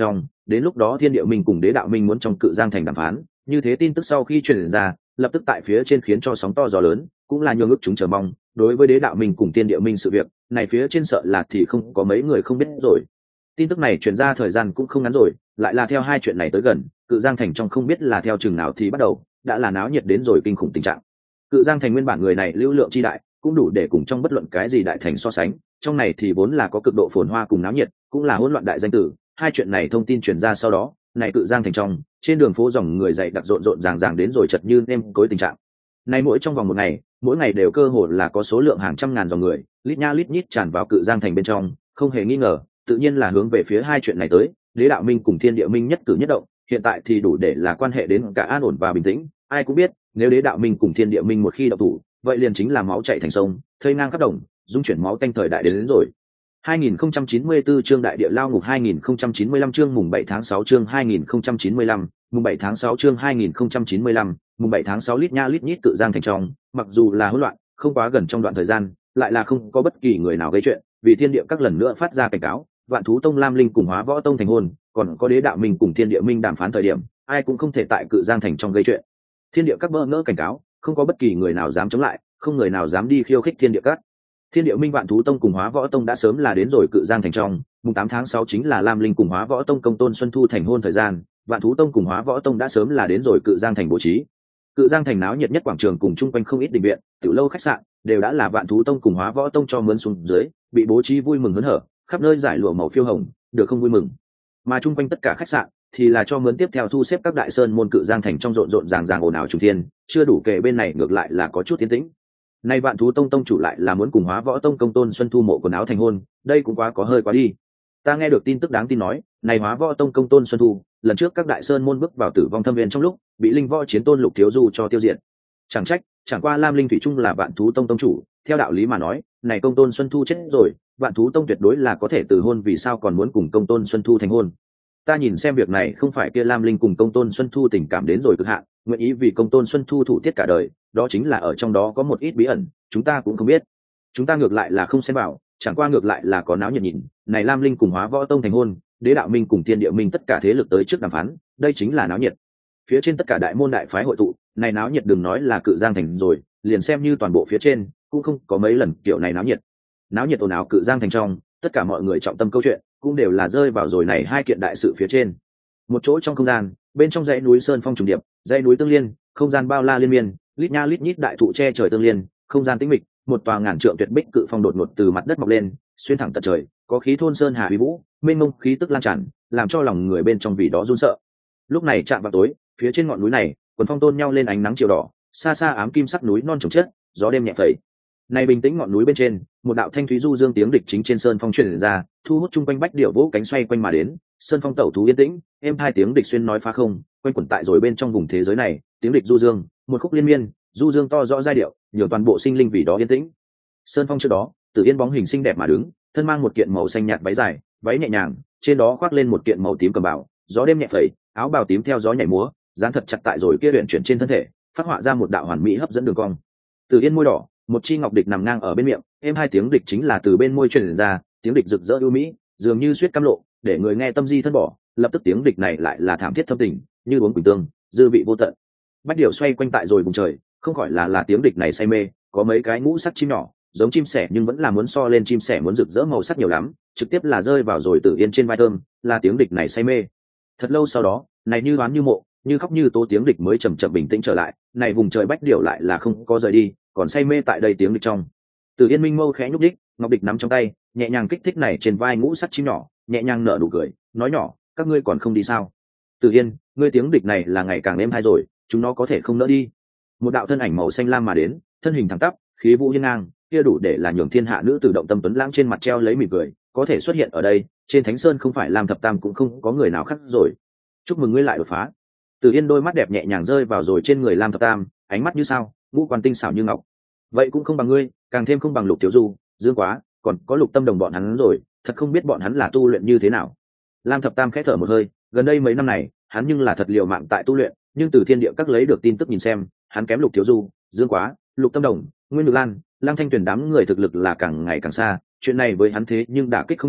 đến lúc đó thiên địa minh cùng đế đạo minh muốn trong cự giang thành đàm phán, như thế tin tức sau khi truyền ra lập tức tại phía trên khiến cho sóng to gió lớn, cũng là nhường ức chúng chờ mong. Đối với đế đạo minh cùng thiên địa minh sự việc này phía trên sợ là thì không có mấy người không biết rồi. Tin tức này truyền ra thời gian cũng không ngắn rồi, lại là theo hai chuyện này tới gần, cự giang thành trong không biết là theo chừng nào thì bắt đầu đã là náo nhiệt đến rồi kinh khủng tình trạng. Cự giang thành nguyên bản người này lưu lượng chi đại, cũng đủ để cùng trong bất luận cái gì đại thành so sánh, trong này thì vốn là có cực độ phồn hoa cùng náo nhiệt, cũng là hỗn loạn đại danh tử. Hai chuyện này thông tin truyền ra sau đó, này cự giang thành trong trên đường phố dòng người dậy đặc rộn rộn ràng ràng đến rồi chật như nêm cối tình trạng. Này mỗi trong vòng một ngày, mỗi ngày đều cơ hồ là có số lượng hàng trăm ngàn dòng người lít nha lít nhít tràn vào cự giang thành bên trong, không hề nghi ngờ tự nhiên là hướng về phía hai chuyện này tới. Đế đạo minh cùng thiên địa minh nhất cử nhất động hiện tại thì đủ để là quan hệ đến cả an ổn và bình tĩnh. Ai cũng biết nếu đế đạo minh cùng thiên địa minh một khi động thủ, vậy liền chính là máu chảy thành sông, thây ngang khắp đồng, dung chuyển máu tanh thời đại đến, đến rồi. hai nghìn không trăm chín mươi tư chương đại địa lao ngục, hai nghìn không trăm chín mươi lăm chương mùng bảy tháng sáu chương hai nghìn không trăm chín mươi lăm, mùng bảy tháng sáu chương hai nghìn không trăm chín mươi lăm, mùng bảy tháng sáu lít nha lít nhít cự giang thành trong, mặc dù là hỗn loạn, không quá gần trong đoạn thời gian, lại là không có bất kỳ người nào gây chuyện, vì thiên địa các lần nữa phát ra cảnh cáo, Vạn Thú Tông Lam Linh cùng Hóa Võ Tông thành hôn, còn có Đế Đạo Minh cùng Thiên Địa Minh đàm phán thời điểm, ai cũng không thể tại cự giang thành trong gây chuyện. Thiên địa các bỡ ngỡ cảnh cáo, không có bất kỳ người nào dám chống lại, không người nào dám đi khiêu khích thiên địa các. Thiên Địa Minh Vạn Thú Tông cùng Hóa Võ Tông đã sớm là đến rồi cự giang thành trong, mùng tám tháng sáu chính là Lam Linh cùng Hóa Võ Tông công tôn Xuân Thu thành hôn thời gian, Vạn Thú Tông cùng Hóa Võ Tông đã sớm là đến rồi cự giang thành bố trí. Cự giang thành náo nhiệt nhất quảng trường cùng chung quanh không ít đình viện, tiểu lâu khách sạn đều đã là Vạn Thú Tông cùng Hóa Võ Tông cho mướn xuống dưới, bị bố trí vui mừng hớn hở, khắp nơi giải lụa màu phiêu hồng, được không vui mừng. Mà chung quanh tất cả khách sạn thì là cho mướn tiếp theo thu xếp các đại sơn môn cự giang thành trong rộn rộn ràng ràng ồn ào trùng thiên, chưa đủ kể bên này ngược lại là có chút tiến tĩnh. Nay Vạn Thú Tông tông chủ lại là muốn cùng Hóa Võ Tông công tôn Xuân Thu mộ quần áo thành hôn, đây cũng quá có hơi quá đi. Ta nghe được tin tức đáng tin nói, này Hóa Võ Tông công tôn Xuân Thu, lần trước các đại sơn môn bước vào tử vong thâm viên trong lúc, bị linh võ chiến tôn Lục Thiếu Du cho tiêu diệt. Chẳng trách, chẳng qua Lam Linh thủy chung là Vạn Thú Tông tông chủ, theo đạo lý mà nói, này công tôn Xuân Thu chết rồi, Vạn Thú Tông tuyệt đối là có thể từ hôn, vì sao còn muốn cùng công tôn Xuân Thu thành hôn? Ta nhìn xem việc này không phải kia Lam Linh cùng công tôn Xuân Thu tình cảm đến rồi cực hạn, nguyện ý vì công tôn Xuân Thu thủ tiết cả đời, đó chính là ở trong đó có một ít bí ẩn, chúng ta cũng không biết. Chúng ta ngược lại là không xem vào, chẳng qua ngược lại là có náo nhiệt nhìn, này Lam Linh cùng Hóa Võ Tông thành hôn, Đế Đạo Minh cùng Thiên Địa Minh tất cả thế lực tới trước đàm phán, đây chính là náo nhiệt. Phía trên tất cả đại môn đại phái hội tụ, này náo nhiệt đừng nói là cự giang thành rồi, liền xem như toàn bộ phía trên cũng không có mấy lần kiểu này náo nhiệt. Náo nhiệt ồn ào cự giang thành trong, tất cả mọi người trọng tâm câu chuyện cũng đều là rơi vào rồi này hai kiện đại sự phía trên. Một chỗ trong không gian, bên trong dãy núi sơn phong trùng điệp, dãy núi tương liên, không gian bao la liên miên, lít nha lít nhít đại thụ che trời tương liên, không gian tĩnh mịch, một tòa ngàn trượng tuyệt bích cự phong đột ngột từ mặt đất mọc lên, xuyên thẳng tận trời, có khí thôn sơn hà uy vũ, mênh mông khí tức lan tràn, làm cho lòng người bên trong vì đó run sợ. Lúc này chạm vào tối, phía trên ngọn núi này, quần phong tôn nhau lên ánh nắng chiều đỏ, xa xa ám kim sắc núi non trồng chất, gió đêm nhẹ phẩy. Này bình tĩnh ngọn núi bên trên, một đạo thanh thúy du dương tiếng địch chính trên sơn phong truyền ra, thu hút chung quanh bách điểu vỗ cánh xoay quanh mà đến, sơn phong tẩu thú yên tĩnh, êm hai tiếng địch xuyên nói phá không, quanh quẩn tại rồi bên trong vùng thế giới này, tiếng địch du dương, một khúc liên miên, du dương to rõ giai điệu, nhiều toàn bộ sinh linh vì đó yên tĩnh. Sơn phong trước đó, Tử Yên bóng hình xinh đẹp mà đứng, thân mang một kiện màu xanh nhạt váy dài, váy nhẹ nhàng, trên đó khoác lên một kiện màu tím cầm bào, gió đêm nhẹ phẩy, áo bào tím theo gió nhảy múa, dán thật chặt tại rồi kia luyện chuyển trên thân thể, phát họa ra một đạo hoàn mỹ hấp dẫn đường cong. Tử Yên môi đỏ, một chi ngọc địch nằm ngang ở bên miệng, êm hai tiếng địch chính là từ bên môi truyền ra, tiếng địch rực rỡ ưu mỹ, dường như suýt cam lộ, để người nghe tâm di thân bỏ, lập tức tiếng địch này lại là thảm thiết thâm tình, như uống quỳnh tương, dư vị vô tận. Bách điểu xoay quanh tại rồi vùng trời, không khỏi là là tiếng địch này say mê, có mấy cái ngũ sắc chim nhỏ, giống chim sẻ nhưng vẫn là muốn so lên chim sẻ muốn rực rỡ màu sắc nhiều lắm, trực tiếp là rơi vào rồi Tử Yên trên vai thơm, là tiếng địch này say mê. Thật lâu sau đó, này như đoán như mộ, như khóc như tố tiếng địch mới chậm chậm bình tĩnh trở lại, này vùng trời bách điểu lại là không có rời đi, còn say mê tại đây tiếng địch trong. Tử Yên minh mâu khẽ nhúc đích, ngọc địch nắm trong tay, nhẹ nhàng kích thích này trên vai ngũ sắc chim nhỏ, nhẹ nhàng nở nụ cười, nói nhỏ, các ngươi còn không đi sao? Tử Yên, ngươi tiếng địch này là ngày càng êm hay rồi, chúng nó có thể không nỡ đi. Một đạo thân ảnh màu xanh lam mà đến, thân hình thẳng tắp, khí vũ hiên ngang, kia đủ để là nhường thiên hạ nữ tử động tâm tuấn lãng trên mặt treo lấy mỉm cười, có thể xuất hiện ở đây, trên Thánh Sơn không phải Lam Thập Tam cũng không có người nào khác rồi. Chúc mừng ngươi lại đột phá. Tử Yên đôi mắt đẹp nhẹ nhàng rơi vào rồi trên người Lam Thập Tam, ánh mắt như sao, ngũ quan tinh xảo như ngọc. Vậy cũng không bằng ngươi, càng thêm không bằng Lục Thiếu Du, Dương Quá, còn có Lục Tâm Đồng bọn hắn rồi, thật không biết bọn hắn là tu luyện như thế nào. Lam Thập Tam khẽ thở một hơi, gần đây mấy năm này, hắn nhưng là thật liều mạng tại tu luyện, nhưng từ thiên địa các lấy được tin tức nhìn xem, hắn kém Lục Thiếu Du, Dương Quá, Lục Tâm Đồng, Nguyên Nhược Lan, Lăng Thanh Tuyền đám người thực lực là càng ngày càng xa, chuyện này với hắn thế nhưng đả kích không nhỏ,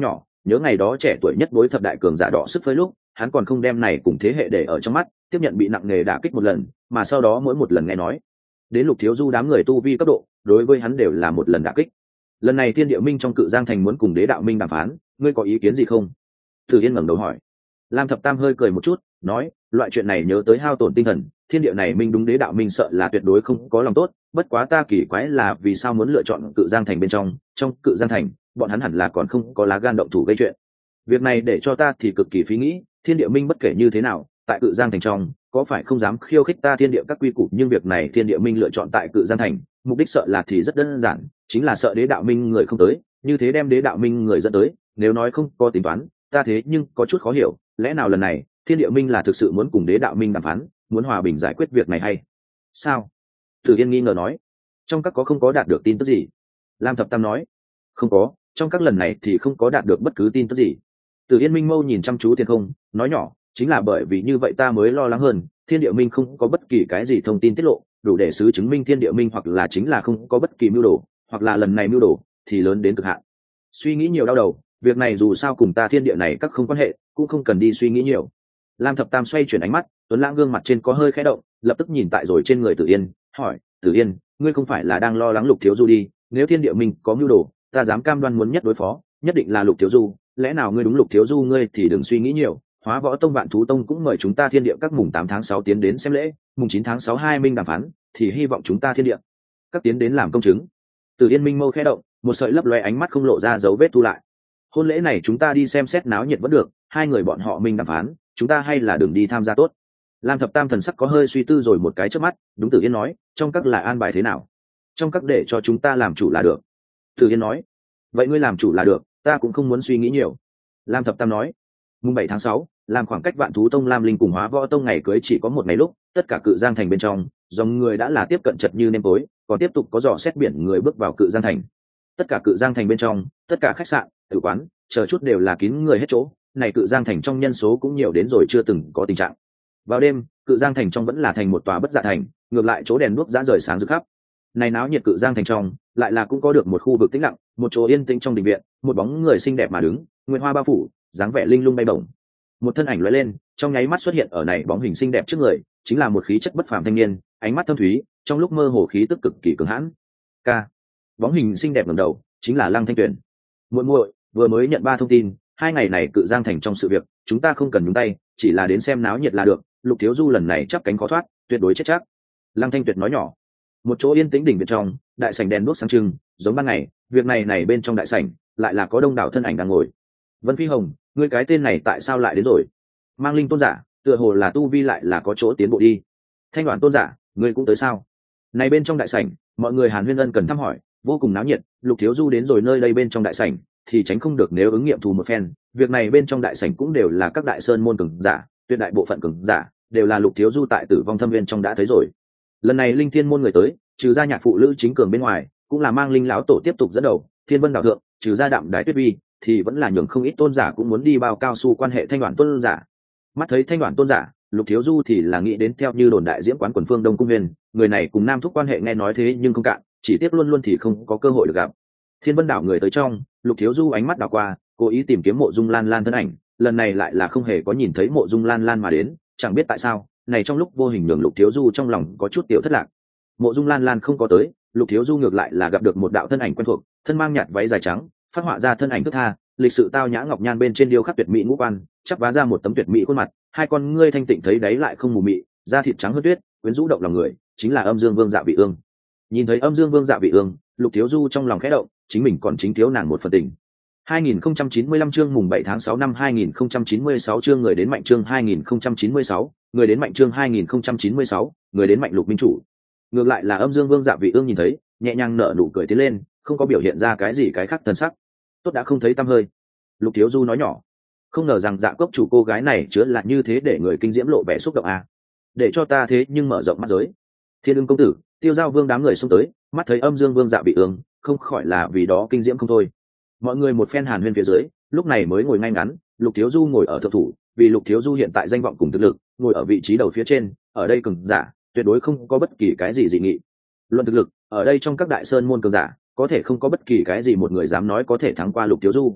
nhớ ngày đó trẻ tuổi nhất bối thập đại cường giả đỏ sức phơi lúc hắn còn không đem này cùng thế hệ để ở trong mắt, tiếp nhận bị nặng nề đả kích một lần, mà sau đó mỗi một lần nghe nói đến Lục Thiếu Du đám người tu vi cấp độ, đối với hắn đều là một lần đả kích. Lần này Thiên Địa Minh trong Cự Giang thành muốn cùng Đế Đạo Minh đàm phán, ngươi có ý kiến gì không? Tử Yên ngẩng đầu hỏi. Lam Thập Tam hơi cười một chút, nói, loại chuyện này nhớ tới hao tổn tinh thần, thiên địa này minh đúng Đế Đạo Minh sợ là tuyệt đối không có lòng tốt, bất quá ta kỳ quái là vì sao muốn lựa chọn Cự Giang thành bên trong, trong Cự Giang thành, bọn hắn hẳn là còn không có lá gan động thủ gây chuyện. Việc này để cho ta thì cực kỳ phí nghĩ, thiên địa minh bất kể như thế nào, tại Cự Giang thành trong, có phải không dám khiêu khích ta thiên địa các quy củ, nhưng việc này thiên địa minh lựa chọn tại Cự Giang thành, mục đích sợ là thì rất đơn giản, chính là sợ Đế Đạo Minh người không tới, như thế đem Đế Đạo Minh người dẫn tới, nếu nói không có tính toán, ta thế nhưng có chút khó hiểu, lẽ nào lần này thiên địa minh là thực sự muốn cùng Đế Đạo Minh đàm phán, muốn hòa bình giải quyết việc này hay sao? Tử Yên nghi ngờ nói. Trong các có không có đạt được tin tức gì? Lam Thập Tam nói. Không có, trong các lần này thì không có đạt được bất cứ tin tức gì. Tử Yên minh mâu nhìn chăm chú thiên không, nói nhỏ, chính là bởi vì như vậy ta mới lo lắng hơn, thiên địa minh không có bất kỳ cái gì thông tin tiết lộ, đủ để xứ chứng minh thiên địa minh hoặc là chính là không có bất kỳ mưu đồ, hoặc là lần này mưu đồ thì lớn đến cực hạn. Suy nghĩ nhiều đau đầu, việc này dù sao cùng ta thiên địa này các không quan hệ, cũng không cần đi suy nghĩ nhiều. Lam Thập Tam xoay chuyển ánh mắt, Tuấn Lãng gương mặt trên có hơi khẽ động, lập tức nhìn tại rồi trên người Tử Yên, hỏi, Tử Yên, ngươi không phải là đang lo lắng Lục Thiếu Du đi, nếu thiên địa minh có mưu đồ, ta dám cam đoan muốn nhất đối phó, nhất định là Lục Thiếu Du, lẽ nào ngươi đúng Lục Thiếu Du ngươi thì đừng suy nghĩ nhiều, Hóa Võ Tông Vạn Thú Tông cũng mời chúng ta thiên địa các mùng tám tháng sáu tiến đến xem lễ, mùng chín tháng sáu hai minh đàm phán, thì hy vọng chúng ta thiên địa các tiến đến làm công chứng. Tử Yên minh mâu khẽ động, một sợi lấp loé ánh mắt không lộ ra dấu vết thu lại. Hôn lễ này chúng ta đi xem xét náo nhiệt vẫn được, hai người bọn họ minh đàm phán, chúng ta hay là đừng đi tham gia tốt. Lam Thập Tam thần sắc có hơi suy tư rồi một cái trước mắt, đúng Tử Yên nói, trong các là an bài thế nào? Trong các để cho chúng ta làm chủ là được. Tử Yên nói, vậy ngươi làm chủ là được, ta cũng không muốn suy nghĩ nhiều. Lam Thập Tam nói, mùng bảy tháng sáu, làm khoảng cách Vạn Thú Tông Lam Linh cùng Hóa Võ Tông ngày cưới chỉ có một ngày lúc, tất cả Cự Giang thành bên trong, dòng người đã là tiếp cận chật như nêm tối, còn tiếp tục có dò xét biển người bước vào Cự Giang thành. Tất cả Cự Giang thành bên trong, tất cả khách sạn, tử quán, chờ chút đều là kín người hết chỗ, này Cự Giang thành trong nhân số cũng nhiều đến rồi chưa từng có tình trạng. Vào đêm, Cự Giang thành trong vẫn là thành một tòa bất dạ thành, ngược lại chỗ đèn đuốc rã rời sáng rực khắp. Này náo nhiệt Cự Giang thành trong, lại là cũng có được một khu vực tĩnh lặng, một chỗ yên tĩnh trong đình viện, một bóng người xinh đẹp mà đứng, nguyệt hoa bao phủ, dáng vẻ linh lung bay bổng. Một thân ảnh lóe lên, trong nháy mắt xuất hiện ở này bóng hình xinh đẹp trước người, chính là một khí chất bất phàm thanh niên, ánh mắt thâm thúy, trong lúc mơ hồ khí tức cực kỳ cường hãn. Ca. Bóng hình xinh đẹp ngẩng đầu, chính là Lăng Thanh Tuyền. Muội muội, vừa mới nhận ba thông tin, hai ngày này Cự Giang thành trong sự việc, chúng ta không cần nhúng tay, chỉ là đến xem náo nhiệt là được, Lục Thiếu Du lần này chắp cánh khó thoát, tuyệt đối chết chắc. Lăng Thanh Tuyệt nói nhỏ. Một chỗ yên tĩnh đỉnh bên trong, đại sảnh đèn đuốc sáng trưng, giống ban ngày, việc này này bên trong đại sảnh, lại là có đông đảo thân ảnh đang ngồi. Vân Phi Hồng, ngươi cái tên này tại sao lại đến rồi? Mang Linh tôn giả, tựa hồ là tu vi lại là có chỗ tiến bộ đi. Thanh Đoản tôn giả, ngươi cũng tới sao? Này bên trong đại sảnh, mọi người Hàn Huyên ân cần thăm hỏi, vô cùng náo nhiệt. Lục Thiếu Du đến rồi nơi đây bên trong đại sảnh, thì tránh không được nếu ứng nghiệm thù một phen. Việc này bên trong đại sảnh cũng đều là các đại sơn môn cường giả, tuyệt đại bộ phận cường giả đều là Lục Thiếu Du tại Tử Vong Thâm Viên trong đã thấy rồi. Lần này Linh Thiên môn người tới, trừ ra nhạc phụ Lữ Chính Cường bên ngoài, cũng là mang Linh lão tổ tiếp tục dẫn đầu. Thiên Vân đạo thượng, trừ ra Đạm Đái Tuyết Vi, thì vẫn là nhường không ít tôn giả cũng muốn đi bao cao su quan hệ Thanh Đoản tôn giả. Mắt thấy Thanh Đoản tôn giả, Lục Thiếu Du thì là nghĩ đến theo như đồn đại diễm quán quần phương Đông Cung Huyền, người này cùng Nam Thúc quan hệ nghe nói thế nhưng không cạn, chỉ tiếc luôn luôn thì không có cơ hội được gặp. Thiên Vân đảo người tới trong, Lục Thiếu Du ánh mắt đảo qua, cố ý tìm kiếm Mộ Dung Lan Lan thân ảnh, lần này lại là không hề có nhìn thấy Mộ Dung Lan Lan mà đến, chẳng biết tại sao, này trong lúc vô hình nhường Lục Thiếu Du trong lòng có chút tiểu thất lạc. Mộ Dung Lan Lan không có tới, Lục Thiếu Du ngược lại là gặp được một đạo thân ảnh quen thuộc, thân mang nhạt váy dài trắng, phát họa ra thân ảnh thức tha, lịch sự tao nhã ngọc nhan bên trên điêu khắc tuyệt mỹ ngũ quan, chắp vá ra một tấm tuyệt mỹ khuôn mặt, hai con ngươi thanh tịnh thấy đáy lại không mù mị, da thịt trắng hơn tuyết, quyến rũ động lòng người, chính là Âm Dương Vương Dạ Vị Ương. Nhìn thấy Âm Dương Vương Dạ Vị Ương, Lục Thiếu Du trong lòng khẽ động, chính mình còn chính thiếu nàng một phần tình. hai nghìn không trăm chín mươi lăm chương mùng bảy tháng sáu năm hai nghìn không trăm chín mươi sáu chương người đến mạnh chương hai nghìn không trăm chín mươi sáu, người đến mạnh chương hai nghìn không trăm chín mươi sáu, người đến mạnh Lục minh chủ. Ngược lại là Âm Dương Vương Dạ Vị Ương nhìn thấy, nhẹ nhàng nở nụ cười tiến lên, không có biểu hiện ra cái gì cái khác thần sắc. Tốt đã không thấy tăm hơi. Lục Thiếu Du nói nhỏ, không ngờ rằng Dạ Cốc chủ cô gái này chứa là như thế để người kinh diễm lộ vẻ xúc động à. Để cho ta thế nhưng mở rộng mắt giới. Thiên Ưng công tử, Tiêu Giao Vương đám người xông tới, mắt thấy Âm Dương Vương Dạ Vị Ương, không khỏi là vì đó kinh diễm không thôi. Mọi người một phen hàn huyên phía dưới, lúc này mới ngồi ngay ngắn. Lục Thiếu Du ngồi ở thượng thủ, vì Lục Thiếu Du hiện tại danh vọng cùng thực lực, ngồi ở vị trí đầu phía trên, ở đây cường giả tuyệt đối không có bất kỳ cái gì dị nghị. Luận thực lực, ở đây trong các đại sơn môn cường giả, có thể không có bất kỳ cái gì một người dám nói có thể thắng qua Lục Thiếu Du.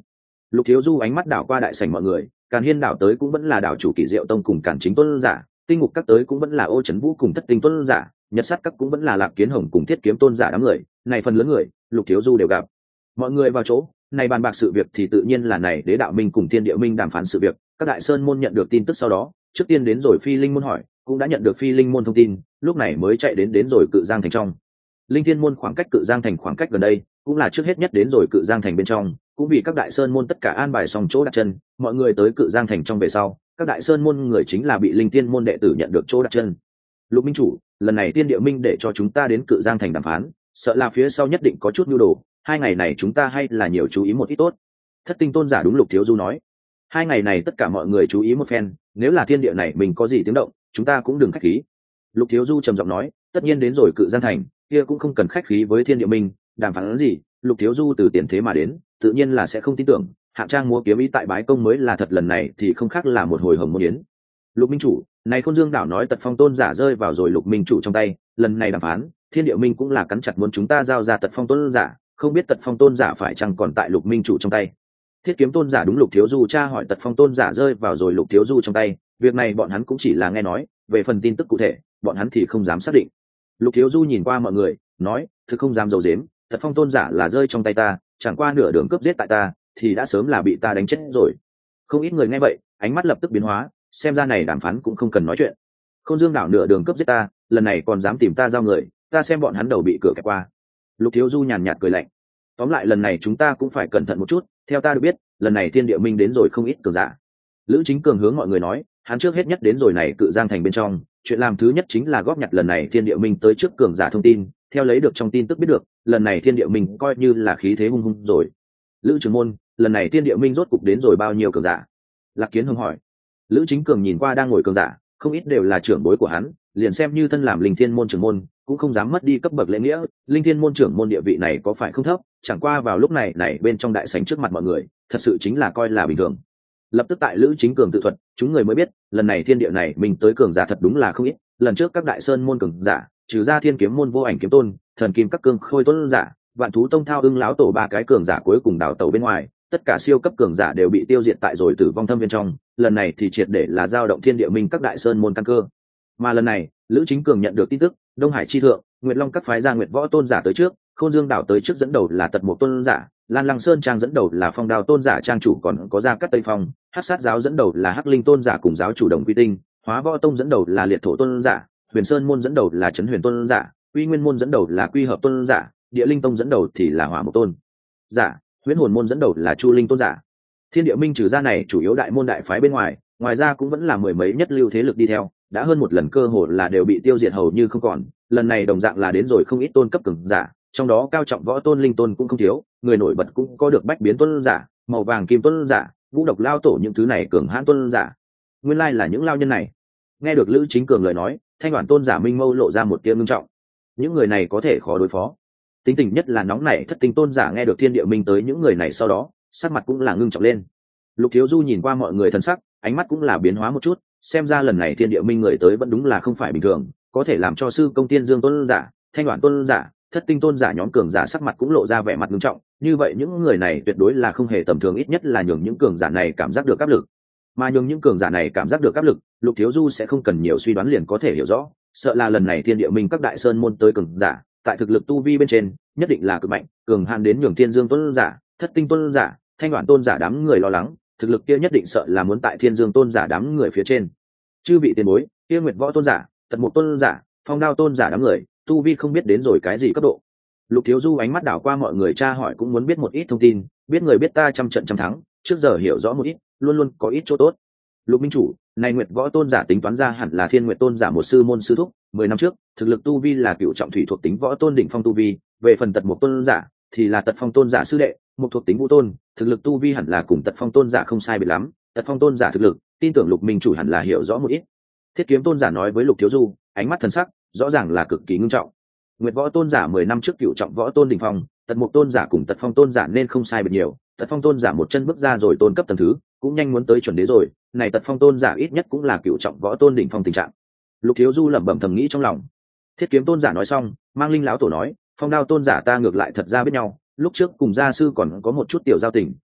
Lục Thiếu Du ánh mắt đảo qua đại sảnh mọi người, Càn Hiên đảo tới cũng vẫn là đảo chủ Kỷ Diệu Tông cùng Càn Chính Tuân giả, Tinh Ngục các tới cũng vẫn là Ô Trấn Vũ cùng Thất Tinh Tuân giả, Nhật Sát các cũng vẫn là Lạc Kiến Hồng cùng Thiết Kiếm Tôn giả đám người, này phần lớn người, Lục Thiếu Du đều gặp. Mọi người vào chỗ, này bàn bạc sự việc thì tự nhiên là này Đế Đạo Minh cùng Thiên Địa Minh đàm phán sự việc, các đại sơn môn nhận được tin tức sau đó, trước tiên đến rồi Phi Linh môn hỏi, cũng đã nhận được Phi Linh môn thông tin, lúc này mới chạy đến đến rồi Cự Giang thành trong. Linh Thiên môn khoảng cách Cự Giang thành khoảng cách gần đây, cũng là trước hết nhất đến rồi Cự Giang thành bên trong, cũng vì các đại sơn môn tất cả an bài xong chỗ đặt chân, mọi người tới Cự Giang thành trong về sau, các đại sơn môn người chính là bị Linh Thiên môn đệ tử nhận được chỗ đặt chân. Lục minh chủ, lần này Tiên Địa Minh để cho chúng ta đến Cự Giang thành đàm phán, sợ là phía sau nhất định có chút nhu đồ, hai ngày này chúng ta hay là nhiều chú ý một ít tốt. Thất Tinh Tôn giả đúng Lục Thiếu Du nói, hai ngày này tất cả mọi người chú ý một phen, nếu là thiên địa này mình có gì tiếng động, chúng ta cũng đừng khách khí. Lục Thiếu Du trầm giọng nói, tất nhiên đến rồi Cự Giang thành, kia cũng không cần khách khí với thiên địa minh, đàm phán gì, Lục Thiếu Du từ tiền thế mà đến, tự nhiên là sẽ không tin tưởng, hạng trang múa kiếm ý tại bái công mới là thật, lần này thì không khác là một hồi hồng môn yến. Lục minh chủ, này Khôn Dương đảo nói Tật Phong Tôn giả rơi vào rồi Lục minh chủ trong tay, lần này đàm phán, thiên địa minh cũng là cắn chặt muốn chúng ta giao ra Tật Phong Tôn giả, không biết Tật Phong Tôn giả phải chăng còn tại Lục minh chủ trong tay. Thiết Kiếm Tôn giả đúng Lục Thiếu Du tra hỏi Tật Phong Tôn giả rơi vào rồi Lục Thiếu Du trong tay, việc này bọn hắn cũng chỉ là nghe nói, về phần tin tức cụ thể, bọn hắn thì không dám xác định. Lục Thiếu Du nhìn qua mọi người, nói, thực không dám dầu dếm, Tật Phong Tôn giả là rơi trong tay ta, chẳng qua nửa đường cướp giết tại ta, thì đã sớm là bị ta đánh chết rồi. Không ít người nghe vậy, ánh mắt lập tức biến hóa, xem ra này đàm phán cũng không cần nói chuyện. Khôn Dương đảo nửa đường cướp giết ta, lần này còn dám tìm ta giao người, ta xem bọn hắn đầu bị cửa kẹp qua. Lục Thiếu Du nhàn nhạt cười lạnh, tóm lại lần này chúng ta cũng phải cẩn thận một chút, theo ta được biết, lần này Thiên Địa Minh đến rồi không ít cường giả. Lữ Chính Cường hướng mọi người nói, hắn trước hết nhất đến rồi này Cự Giang thành bên trong, chuyện làm thứ nhất chính là góp nhặt lần này Thiên Địa Minh tới trước cường giả thông tin, theo lấy được trong tin tức biết được, lần này Thiên Địa Minh coi như là khí thế hung hung rồi. Lữ trưởng môn, lần này Thiên Địa Minh rốt cục đến rồi bao nhiêu cường giả? Lạc Kiến Hồng hỏi. Lữ Chính Cường nhìn qua đang ngồi cường giả, không ít đều là trưởng bối của hắn, liền xem như thân làm Linh Thiên môn trưởng môn, cũng không dám mất đi cấp bậc lễ nghĩa. Linh Thiên môn trưởng môn địa vị này có phải không thấp, chẳng qua vào lúc này này bên trong đại sảnh trước mặt mọi người, thật sự chính là coi là bình thường. Lập tức tại Lữ Chính Cường tự thuật, chúng người mới biết, lần này thiên địa này mình tới cường giả thật đúng là không ít, lần trước các đại sơn môn cường giả, trừ ra Thiên Kiếm môn Vô Ảnh kiếm tôn, Thần Kim các cương khôi tôn giả, Vạn thú tông Thao Ưng lão tổ ba cái cường giả cuối cùng đào tẩu bên ngoài, tất cả siêu cấp cường giả đều bị tiêu diệt tại rồi tử vong thâm viên trong, lần này thì triệt để là giao động thiên địa minh các đại sơn môn căn cơ. Mà lần này, Lữ Chính Cường nhận được tin tức, Đông Hải chi thượng, Nguyệt Long các phái ra Nguyệt Võ tôn giả tới trước, Khôn Dương đảo tới trước dẫn đầu là Tật Mộc tôn giả, Lan Lăng Sơn trang dẫn đầu là Phong Đao tôn giả trang chủ, còn có Gia Cát Tây Phong, Hắc Sát giáo dẫn đầu là Hắc Linh tôn giả cùng giáo chủ Đồng Quy Tinh, Hóa Võ tông dẫn đầu là Liệt Thổ tôn giả, Huyền Sơn môn dẫn đầu là Trấn Huyền tôn giả, Quy Nguyên môn dẫn đầu là Quy Hợp tôn giả, Địa Linh tông dẫn đầu thì là Hỏa Mộc tôn giả, Huyễn Hồn môn dẫn đầu là Chu Linh tôn giả. Thiên Địa Minh trừ ra này chủ yếu đại môn đại phái bên ngoài, ngoài ra cũng vẫn là mười mấy nhất lưu thế lực đi theo, đã hơn một lần cơ hội là đều bị tiêu diệt hầu như không còn, lần này đồng dạng là đến rồi không ít tôn cấp cường giả, trong đó cao trọng võ tôn linh tôn cũng không thiếu, người nổi bật cũng có được bách biến tôn giả, màu vàng kim tôn giả, vũ độc lao tổ, những thứ này cường hãn tôn giả. Nguyên lai là những lao nhân này. Nghe được Lữ Chính Cường lời nói, Thanh Đoàn tôn giả Minh Mâu lộ ra một tia ngưng trọng. Những người này có thể khó đối phó. Tính tình nhất là nóng nảy Thất Tinh tôn giả nghe được Thiên Địa Minh tới những người này sau đó, sắc mặt cũng là ngưng trọng lên. Lục Thiếu Du nhìn qua mọi người thần sắc, ánh mắt cũng là biến hóa một chút, xem ra lần này Thiên Địa Minh người tới vẫn đúng là không phải bình thường, có thể làm cho sư công Tiên Dương tôn giả, Thanh Đoàn tôn giả, Thất Tinh tôn giả nhóm cường giả sắc mặt cũng lộ ra vẻ mặt nghiêm trọng, như vậy những người này tuyệt đối là không hề tầm thường, ít nhất là nhường những cường giả này cảm giác được áp lực. Mà nhường những cường giả này cảm giác được áp lực, Lục Thiếu Du sẽ không cần nhiều suy đoán liền có thể hiểu rõ, sợ là lần này Thiên Địa Minh các đại sơn môn tới cường giả, tại thực lực tu vi bên trên, nhất định là cực mạnh, cường hãn đến nhường Thiên Dương tôn giả, Thất Tinh tôn giả, Thanh Đoàn tôn giả đám người lo lắng, thực lực kia nhất định sợ là muốn tại Thiên Dương tôn giả đám người phía trên. Chư vị tiền bối, kia Nguyệt Võ tôn giả, Tật Mộc tôn giả, Phong Đao tôn giả đám người, tu vi không biết đến rồi cái gì cấp độ. Lục Thiếu Du ánh mắt đảo qua mọi người tra hỏi, cũng muốn biết một ít thông tin, biết người biết ta trăm trận trăm thắng, trước giờ hiểu rõ một ít, luôn luôn có ít chỗ tốt. Lục minh chủ, này Nguyệt Võ tôn giả tính toán ra hẳn là Thiên Nguyệt tôn giả một sư môn sư thúc, mười năm trước, thực lực tu vi là cựu trọng thủy thuộc tính võ tôn đỉnh phong tu vi, về phần Tật Mộc tôn giả thì là Tật Phong tôn giả sư đệ, một thuộc tính vũ tôn, thực lực tu vi hẳn là cùng Tật Phong tôn giả không sai biệt lắm, Tật Phong tôn giả thực lực, tin tưởng Lục minh chủ hẳn là hiểu rõ một ít. Thiết Kiếm tôn giả nói với Lục Thiếu Du, ánh mắt thần sắc rõ ràng là cực kỳ nghiêm trọng. Nguyệt Võ tôn giả mười năm trước cựu trọng võ tôn đỉnh phong, Tật Mộc tôn giả cùng Tật Phong tôn giả nên không sai biệt nhiều, Tật Phong tôn giả một chân bước ra rồi tôn cấp tầng thứ, cũng nhanh muốn tới chuẩn đế rồi, này Tật Phong tôn giả ít nhất cũng là cựu trọng võ tôn đỉnh phong tình trạng. Lục Thiếu Du lẩm bẩm thầm nghĩ trong lòng. Thiết Kiếm tôn giả nói xong, mang Linh lão tổ nói, Phong Đao tôn giả ta ngược lại thật ra biết nhau, lúc trước cùng gia sư còn có một chút tiểu giao tình,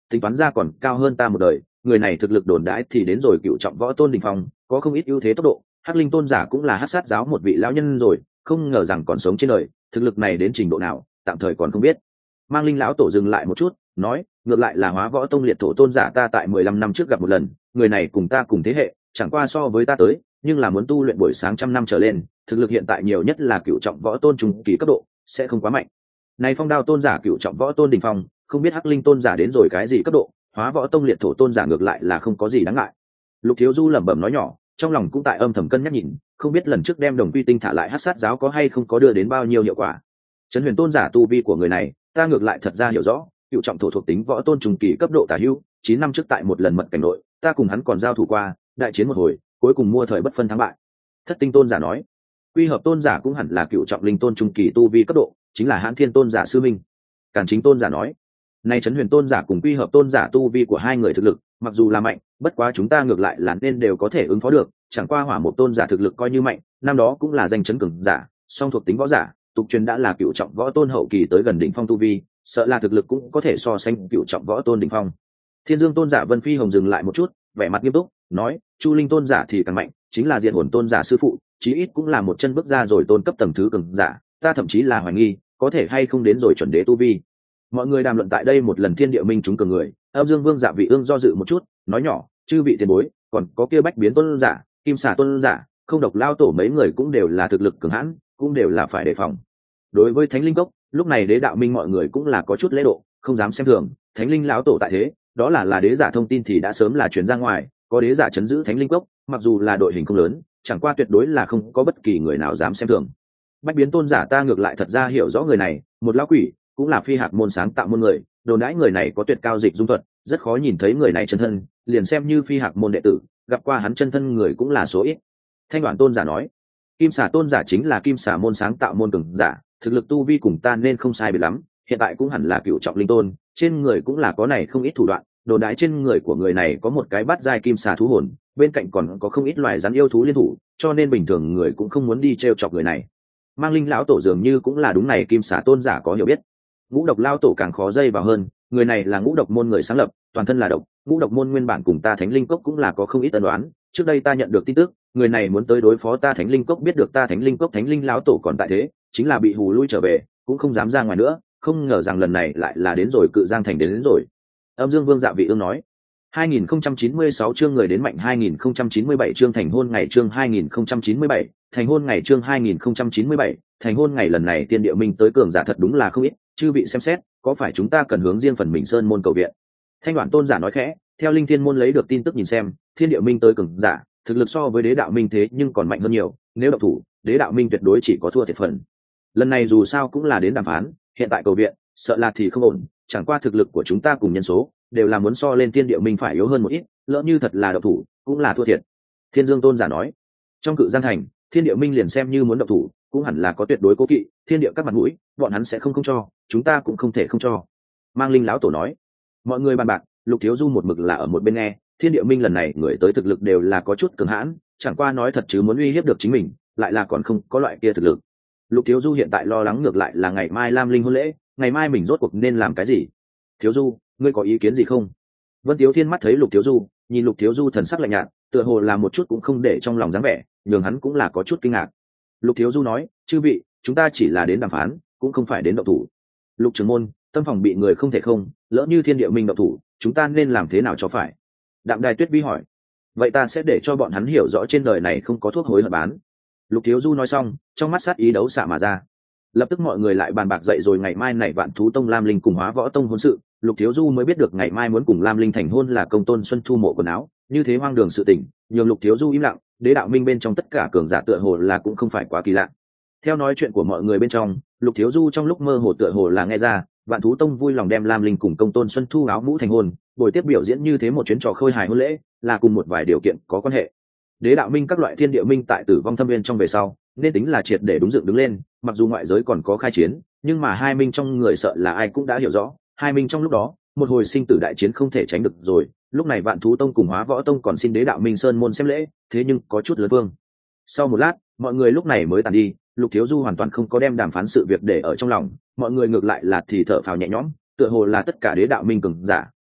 tính toán ra còn cao hơn ta một đời. Người này thực lực đồn đãi thì đến rồi cựu trọng võ tôn đỉnh phong, có không ít ưu thế tốc độ. Hắc linh tôn giả cũng là hắc sát giáo một vị lão nhân rồi, không ngờ rằng còn sống trên đời, thực lực này đến trình độ nào tạm thời còn không biết. Mang linh lão tổ dừng lại một chút, nói, ngược lại là hóa võ tông liệt thổ tôn giả ta tại mười lăm năm trước gặp một lần, người này cùng ta cùng thế hệ, chẳng qua so với ta tới, nhưng là muốn tu luyện buổi sáng trăm năm trở lên, thực lực hiện tại nhiều nhất là cựu trọng võ tôn trung kỳ cấp độ, sẽ không quá mạnh. Này phong đao tôn giả cựu trọng võ tôn đỉnh phong, không biết hắc linh tôn giả đến rồi cái gì cấp độ, hóa võ tông liệt thổ tôn giả ngược lại là không có gì đáng ngại. Lục Thiếu Du lẩm bẩm nói nhỏ, trong lòng cũng tại âm thầm cân nhắc nhìn, không biết lần trước đem đồng quy tinh thả lại hắc sát giáo có hay không có đưa đến bao nhiêu hiệu quả. Trấn Huyền tôn giả tu vi của người này, ta ngược lại thật ra hiểu rõ, cựu trọng thổ thuộc tính võ tôn trung kỳ cấp độ tả hữu, chín năm trước tại một lần mật cảnh nội, ta cùng hắn còn giao thủ qua, đại chiến một hồi, cuối cùng mua thời bất phân thắng bại. Thất tinh tôn giả nói, quy hợp tôn giả cũng hẳn là cựu trọng linh tôn trung kỳ tu vi cấp độ, chính là hãn thiên tôn giả sư minh. Càn chính tôn giả nói, nay Trấn Huyền tôn giả cùng quy hợp tôn giả tu vi của hai người thực lực mặc dù là mạnh, bất quá chúng ta ngược lại là nên đều có thể ứng phó được, chẳng qua hỏa một tôn giả thực lực coi như mạnh, năm đó cũng là danh chấn cường giả, song thuộc tính võ giả, tục truyền đã là cựu trọng võ tôn hậu kỳ tới gần đỉnh phong tu vi, sợ là thực lực cũng có thể so sánh cựu trọng võ tôn đỉnh phong. Thiên Dương tôn giả Vân Phi Hồng dừng lại một chút, vẻ mặt nghiêm túc, nói, Chu Linh tôn giả thì càng mạnh, chính là Diệt Hồn tôn giả sư phụ, chí ít cũng là một chân bước ra rồi tôn cấp tầng thứ cường giả, ta thậm chí là hoài nghi, có thể hay không đến rồi chuẩn đế tu vi. Mọi người đàm luận tại đây một lần thiên địa minh chúng cường người, Âm Dương Vương Dạ Vị Ương do dự một chút, nói nhỏ, chư vị tiền bối, còn có kia Bách Biến tôn giả, Kim Xà tôn giả, Không Độc lao tổ mấy người cũng đều là thực lực cường hãn, cũng đều là phải đề phòng. Đối với Thánh Linh Cốc, lúc này Đế Đạo Minh mọi người cũng là có chút lễ độ, không dám xem thường, Thánh Linh lão tổ tại thế, đó là là đế giả thông tin thì đã sớm là truyền ra ngoài, có đế giả chấn giữ Thánh Linh Cốc, mặc dù là đội hình không lớn, chẳng qua tuyệt đối là không có bất kỳ người nào dám xem thường. Bách Biến tôn giả ta ngược lại thật ra hiểu rõ người này, một lão quỷ, cũng là phi hạt môn sáng tạo môn người, đồn đãi người này có tuyệt cao dịch dung thuật, rất khó nhìn thấy người này chân thân, liền xem như phi hạt môn đệ tử, gặp qua hắn chân thân người cũng là số ít. Thanh Đoạn tôn giả nói, Kim Xà tôn giả chính là Kim Xà môn sáng tạo môn cường giả, thực lực tu vi cùng ta nên không sai biệt lắm, hiện tại cũng hẳn là cựu trọng linh tôn, trên người cũng là có này không ít thủ đoạn, đồn đãi trên người của người này có một cái bát giai kim xà thú hồn, bên cạnh còn có không ít loài rắn yêu thú liên thủ, cho nên bình thường người cũng không muốn đi trêu chọc người này. Mang linh lão tổ dường như cũng là đúng này kim xà tôn giả có hiểu biết. Ngũ độc lao tổ càng khó dây vào hơn, người này là ngũ độc môn người sáng lập, toàn thân là độc, ngũ độc môn nguyên bản cùng ta Thánh Linh Cốc cũng là có không ít ân đoán, trước đây ta nhận được tin tức, người này muốn tới đối phó ta Thánh Linh Cốc, biết được ta Thánh Linh Cốc Thánh Linh lão tổ còn tại thế, chính là bị hù lui trở về, cũng không dám ra ngoài nữa, không ngờ rằng lần này lại là đến rồi Cự Giang thành đến, đến rồi. Âm Dương Vương Dạ Vị Ương nói, hai nghìn không trăm chín mươi sáu chương người đến mạnh hai nghìn không trăm chín mươi bảy chương thành hôn ngày chương hai nghìn không trăm chín mươi bảy, thành hôn ngày chương hai nghìn không trăm chín mươi bảy, thành hôn ngày lần này tiên địa minh tới cường giả thật đúng là không ít, chư vị xem xét, có phải chúng ta cần hướng riêng phần mình sơn môn cầu viện. Thanh Đoạn tôn giả nói khẽ, theo Linh Thiên môn lấy được tin tức nhìn xem, thiên địa minh tới cường giả, thực lực so với đế đạo minh thế nhưng còn mạnh hơn nhiều, nếu độc thủ, đế đạo minh tuyệt đối chỉ có thua thiệt phần. Lần này dù sao cũng là đến đàm phán, hiện tại cầu viện, sợ là thì không ổn, chẳng qua thực lực của chúng ta cùng nhân số đều là muốn so lên thiên địa minh phải yếu hơn một ít, lỡ như thật là độc thủ, cũng là thua thiệt. Thiên Dương tôn giả nói, trong Cự Giang thành, thiên địa minh liền xem như muốn độc thủ, cũng hẳn là có tuyệt đối cố kỵ, thiên địa các mặt mũi, bọn hắn sẽ không không cho, chúng ta cũng không thể không cho. Mang linh lão tổ nói, mọi người bàn bạc, Lục Thiếu Du một mực là ở một bên nghe, thiên địa minh lần này người tới thực lực đều là có chút cường hãn, chẳng qua nói thật chứ muốn uy hiếp được chính mình, lại là còn không có loại kia thực lực. Lục Thiếu Du hiện tại lo lắng ngược lại là ngày mai Lam Linh hôn lễ, ngày mai mình rốt cuộc nên làm cái gì. Thiếu Du, ngươi có ý kiến gì không? Vân Tiếu Thiên mắt thấy Lục Thiếu Du, nhìn Lục Thiếu Du thần sắc lạnh nhạt, tựa hồ là một chút cũng không để trong lòng dáng vẻ, nhường hắn cũng là có chút kinh ngạc. Lục Thiếu Du nói, chư vị, chúng ta chỉ là đến đàm phán, cũng không phải đến động thủ. Lục trưởng môn, tâm phòng bị người không thể không, lỡ như thiên địa minh động thủ, chúng ta nên làm thế nào cho phải? Đạm Đài Tuyết Vi hỏi. Vậy ta sẽ để cho bọn hắn hiểu rõ trên đời này không có thuốc hối hận bán. Lục Thiếu Du nói xong, trong mắt sát ý đấu xạ mà ra. Lập tức mọi người lại bàn bạc dậy rồi ngày mai này Vạn Thú Tông Lam Linh cùng Hóa Võ Tông hôn sự. Lục Thiếu Du mới biết được ngày mai muốn cùng Lam Linh thành hôn là Công Tôn Xuân thu mộ quần áo, như thế hoang đường sự tình, nhường Lục Thiếu Du im lặng, đế đạo minh bên trong tất cả cường giả tựa hồ là cũng không phải quá kỳ lạ. Theo nói chuyện của mọi người bên trong, Lục Thiếu Du trong lúc mơ hồ tựa hồ là nghe ra, Vạn Thú Tông vui lòng đem Lam Linh cùng Công Tôn Xuân thu áo mũ thành hôn, buổi tiếp biểu diễn như thế một chuyến trò khơi hài hôn lễ, là cùng một vài điều kiện có quan hệ. Đế đạo minh các loại thiên địa minh tại Tử Vong Thâm Nguyên trong về sau, nên tính là triệt để đúng dựng đứng lên, mặc dù ngoại giới còn có khai chiến, nhưng mà hai minh trong người sợ là ai cũng đã hiểu rõ, hai minh trong lúc đó, một hồi sinh tử đại chiến không thể tránh được rồi. Lúc này Vạn Thú Tông cùng Hóa Võ Tông còn xin Đế đạo minh sơn môn xem lễ, thế nhưng có chút lớn vương. Sau một lát, mọi người lúc này mới tàn đi, Lục Thiếu Du hoàn toàn không có đem đàm phán sự việc để ở trong lòng, mọi người ngược lại là thì thở phào nhẹ nhõm, tựa hồ là tất cả đế đạo minh cường giả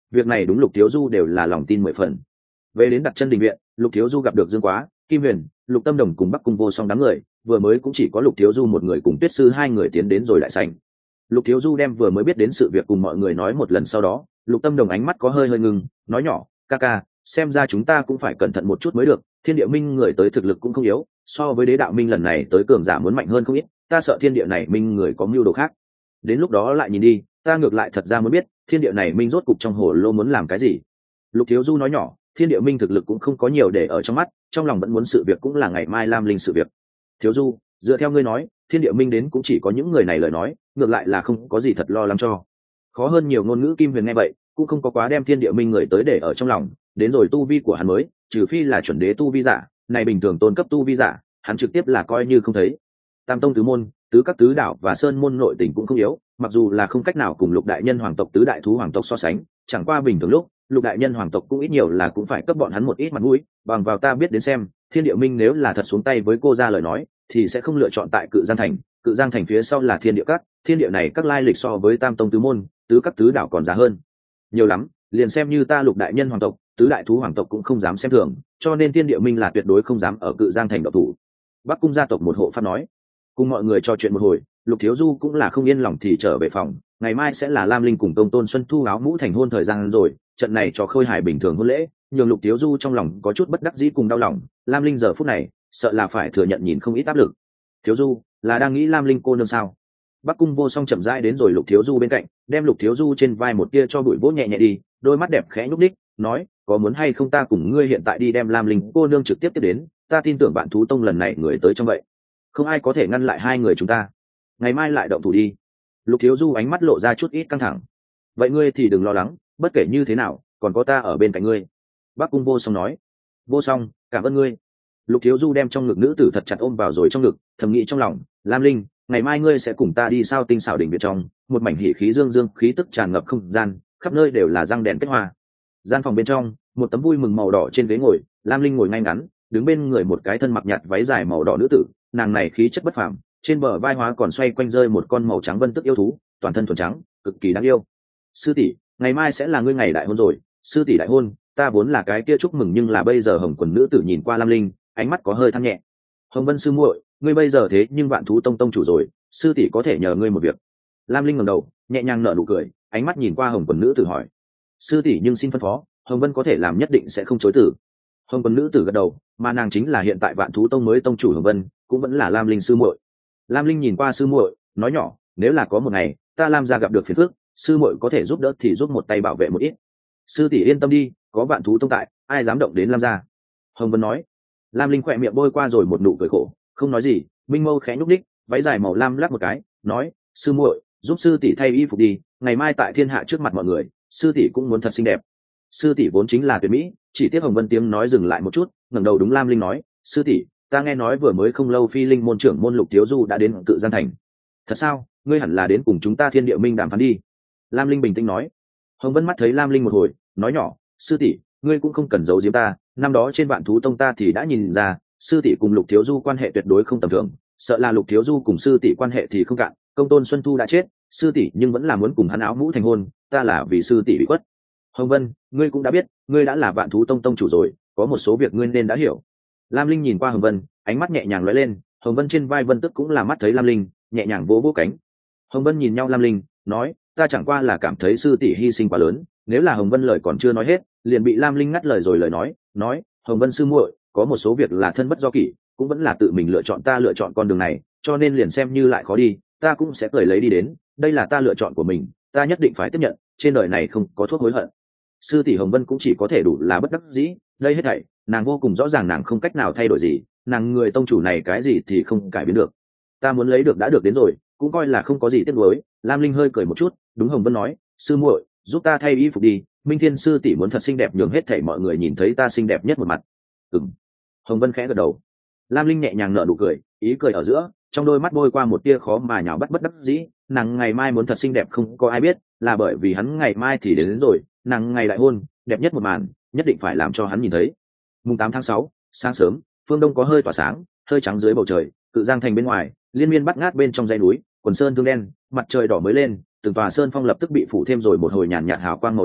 việc này đúng Lục Thiếu Du đều là lòng tin mười phần. Về đến đặt chân đình viện, Lục Thiếu Du gặp được Dương Quá, Kim Huyền, Lục Tâm Đồng cùng Bắc Cung Vô Song đám người, vừa mới cũng chỉ có Lục Thiếu Du một người cùng Tuyết Sư hai người tiến đến rồi lại sảnh. Lục Thiếu Du đem vừa mới biết đến sự việc cùng mọi người nói một lần, sau đó Lục Tâm Đồng ánh mắt có hơi hơi ngưng, nói nhỏ, ca ca, xem ra chúng ta cũng phải cẩn thận một chút mới được, Thiên Địa Minh người tới thực lực cũng không yếu, so với Đế Đạo Minh lần này tới cường giả muốn mạnh hơn không ít, ta sợ Thiên Địa này Minh người có mưu đồ khác. Đến lúc đó lại nhìn đi, ta ngược lại thật ra muốn biết, Thiên Địa này Minh rốt cục trong hồ lô muốn làm cái gì. Lục Thiếu Du nói nhỏ, Thiên Địa Minh thực lực cũng không có nhiều để ở trong mắt, trong lòng vẫn muốn sự việc cũng là ngày mai Lam Linh sự việc. Thiếu Du, dựa theo ngươi nói, Thiên Địa Minh đến cũng chỉ có những người này lời nói, ngược lại là không có gì thật lo lắng cho. Khó hơn nhiều ngôn ngữ Kim Huyền nghe vậy, cũng không có quá đem Thiên Địa Minh người tới để ở trong lòng, đến rồi tu vi của hắn mới, trừ phi là chuẩn đế tu vi giả, này bình thường tôn cấp tu vi giả, hắn trực tiếp là coi như không thấy. Tam tông tứ môn, tứ các tứ đảo và sơn môn nội tình cũng không yếu, mặc dù là không cách nào cùng Lục đại nhân hoàng tộc tứ đại thú hoàng tộc so sánh, chẳng qua bình thường lúc Lục đại nhân hoàng tộc cũng ít nhiều là cũng phải cấp bọn hắn một ít mặt mũi, bằng vào ta biết đến xem, Thiên Địa Minh nếu là thật xuống tay với cô ra lời nói, thì sẽ không lựa chọn tại Cự Giang thành, Cự Giang thành phía sau là Thiên Địa các, Thiên Địa này các lai lịch so với Tam tông tứ môn, tứ các tứ đảo còn giá hơn nhiều lắm, liền xem như ta Lục đại nhân hoàng tộc, tứ đại thú hoàng tộc cũng không dám xem thường, cho nên Thiên Địa Minh là tuyệt đối không dám ở Cự Giang thành động thủ. Bắc cung gia tộc một hộ pháp nói. Cùng mọi người trò chuyện một hồi, Lục Thiếu Du cũng là không yên lòng thì trở về phòng, ngày mai sẽ là Lam Linh cùng Công Tôn Xuân Thu áo mũ thành hôn thời gian rồi, trận này cho khôi hài bình thường hôn lễ, nhường Lục Thiếu Du trong lòng có chút bất đắc dĩ cùng đau lòng, Lam Linh giờ phút này, sợ là phải thừa nhận nhìn không ít áp lực. Thiếu Du, là đang nghĩ Lam Linh cô nương sao? Bắc Cung Vô Song chậm rãi đến rồi Lục Thiếu Du bên cạnh, đem Lục Thiếu Du trên vai một tia cho bụi vỗ nhẹ nhẹ đi, đôi mắt đẹp khẽ nhúc nhích, nói, có muốn hay không ta cùng ngươi hiện tại đi đem Lam Linh cô nương trực tiếp tiếp đến, ta tin tưởng bạn thú tông lần này người tới trong vậy, không ai có thể ngăn lại hai người chúng ta, ngày mai lại động thủ đi. Lục Thiếu Du ánh mắt lộ ra chút ít căng thẳng. Vậy ngươi thì đừng lo lắng, bất kể như thế nào còn có ta ở bên cạnh ngươi. Bắc Cung Vô Song nói. Vô Song, cảm ơn ngươi. Lục Thiếu Du đem trong ngực nữ tử thật chặt ôm vào rồi trong ngực, thầm nghĩ trong lòng, Lam Linh, ngày mai ngươi sẽ cùng ta đi sao Tinh xảo đỉnh viện trong, một mảnh hỉ khí dương dương, khí tức tràn ngập không gian, khắp nơi đều là răng đèn kết hoa. Gian phòng bên trong, một tấm vui mừng màu đỏ trên ghế ngồi, Lam Linh ngồi ngay ngắn, đứng bên người một cái thân mặc nhạt váy dài màu đỏ nữ tử, nàng này khí chất bất phàm, trên bờ vai hóa còn xoay quanh rơi một con màu trắng vân tức yêu thú, toàn thân thuần trắng, cực kỳ đáng yêu. Sư tỷ, ngày mai sẽ là ngươi ngày đại hôn rồi. Sư tỷ đại hôn, ta vốn là cái kia chúc mừng, nhưng là bây giờ Hồng quần nữ tử nhìn qua Lam Linh, ánh mắt có hơi than nhẹ. Hồng Vân sư muội, ngươi bây giờ thế nhưng Vạn thú tông tông chủ rồi, sư tỷ có thể nhờ ngươi một việc. Lam Linh ngẩng đầu, nhẹ nhàng nở nụ cười, ánh mắt nhìn qua Hồng quần nữ tử hỏi. Sư tỷ nhưng xin phân phó, Hồng Vân có thể làm nhất định sẽ không chối từ. Hồng quần nữ tử gật đầu, mà nàng chính là hiện tại Vạn thú tông mới tông chủ Hồng Vân, cũng vẫn là Lam Linh sư muội. Lam Linh nhìn qua sư muội, nói nhỏ, nếu là có một ngày ta Lam gia gặp được phiền phức, sư muội có thể giúp đỡ thì giúp một tay bảo vệ một ít. Sư tỷ yên tâm đi, có Vạn thú tông tại, ai dám động đến Lam gia. Hồng Vân nói. Lam Linh khỏe miệng bôi qua rồi một nụ cười khổ, không nói gì, minh mâu khẽ nhúc đích, váy dài màu lam lắc một cái, nói, sư muội, giúp sư tỷ thay y phục đi, ngày mai tại thiên hạ trước mặt mọi người, sư tỷ cũng muốn thật xinh đẹp. Sư tỷ vốn chính là tuyệt mỹ, chỉ tiếc Hồng Vân tiếng nói dừng lại một chút, ngẩng đầu đúng Lam Linh nói, sư tỷ, ta nghe nói vừa mới không lâu Phi Linh môn trưởng môn Lục Thiếu Du đã đến Cự Giang thành. Thật sao? Ngươi hẳn là đến cùng chúng ta Thiên Địa Minh đàm phán đi. Lam Linh bình tĩnh nói. Hồng Vân mắt thấy Lam Linh một hồi, nói nhỏ, sư tỷ, ngươi cũng không cần giấu giếm ta, năm đó trên Vạn thú tông ta thì đã nhìn ra, sư tỷ cùng Lục Thiếu Du quan hệ tuyệt đối không tầm thường, sợ là Lục Thiếu Du cùng sư tỷ quan hệ thì không cạn, Công Tôn Xuân Thu đã chết, sư tỷ nhưng vẫn là muốn cùng hắn áo mũ thành hôn, ta là vì sư tỷ bị khuất. Hồng Vân, ngươi cũng đã biết, ngươi đã là Vạn thú tông tông chủ rồi, có một số việc ngươi nên đã hiểu. Lam Linh nhìn qua Hồng Vân, ánh mắt nhẹ nhàng lóe lên, Hồng Vân trên vai Vân Tức cũng là mắt thấy Lam Linh, nhẹ nhàng vỗ vỗ cánh. Hồng Vân nhìn nhau Lam Linh, nói, ta chẳng qua là cảm thấy sư tỷ hy sinh quá lớn. Nếu là Hồng Vân lời còn chưa nói hết, liền bị Lam Linh ngắt lời rồi lời nói, nói, Hồng Vân sư muội, có một số việc là thân bất do kỷ, cũng vẫn là tự mình lựa chọn, ta lựa chọn con đường này, cho nên liền xem như lại khó đi, ta cũng sẽ cười lấy đi đến, đây là ta lựa chọn của mình, ta nhất định phải tiếp nhận, trên đời này không có thuốc hối hận. Sư tỷ Hồng Vân cũng chỉ có thể đủ là bất đắc dĩ, đây hết thảy, nàng vô cùng rõ ràng nàng không cách nào thay đổi gì, nàng người tông chủ này cái gì thì không cải biến được. Ta muốn lấy được đã được đến rồi, cũng coi là không có gì tiếc nuối. Lam Linh hơi cười một chút, đúng Hồng Vân nói, sư muội, giúp ta thay y phục đi, Minh Thiên sư tỷ muốn thật xinh đẹp, nhường hết thảy mọi người nhìn thấy ta xinh đẹp nhất một mặt. Ừm. Hồng Vân khẽ gật đầu. Lam Linh nhẹ nhàng nở nụ cười, ý cười ở giữa, trong đôi mắt bôi qua một tia khó mà nhào bắt bất đắc dĩ, nàng ngày mai muốn thật xinh đẹp không có ai biết, là bởi vì hắn ngày mai thì đến, đến rồi, nàng ngày đại hôn, đẹp nhất một màn, nhất định phải làm cho hắn nhìn thấy. Mùng tám tháng sáu, sáng sớm, phương đông có hơi tỏa sáng, hơi trắng dưới bầu trời, Cự Giang thành bên ngoài, liên miên bắt ngát bên trong dãy núi, quần sơn thương đen, mặt trời đỏ mới lên, từng tòa sơn phong lập tức bị phủ thêm rồi một hồi nhàn nhạt hào quang màu đỏ,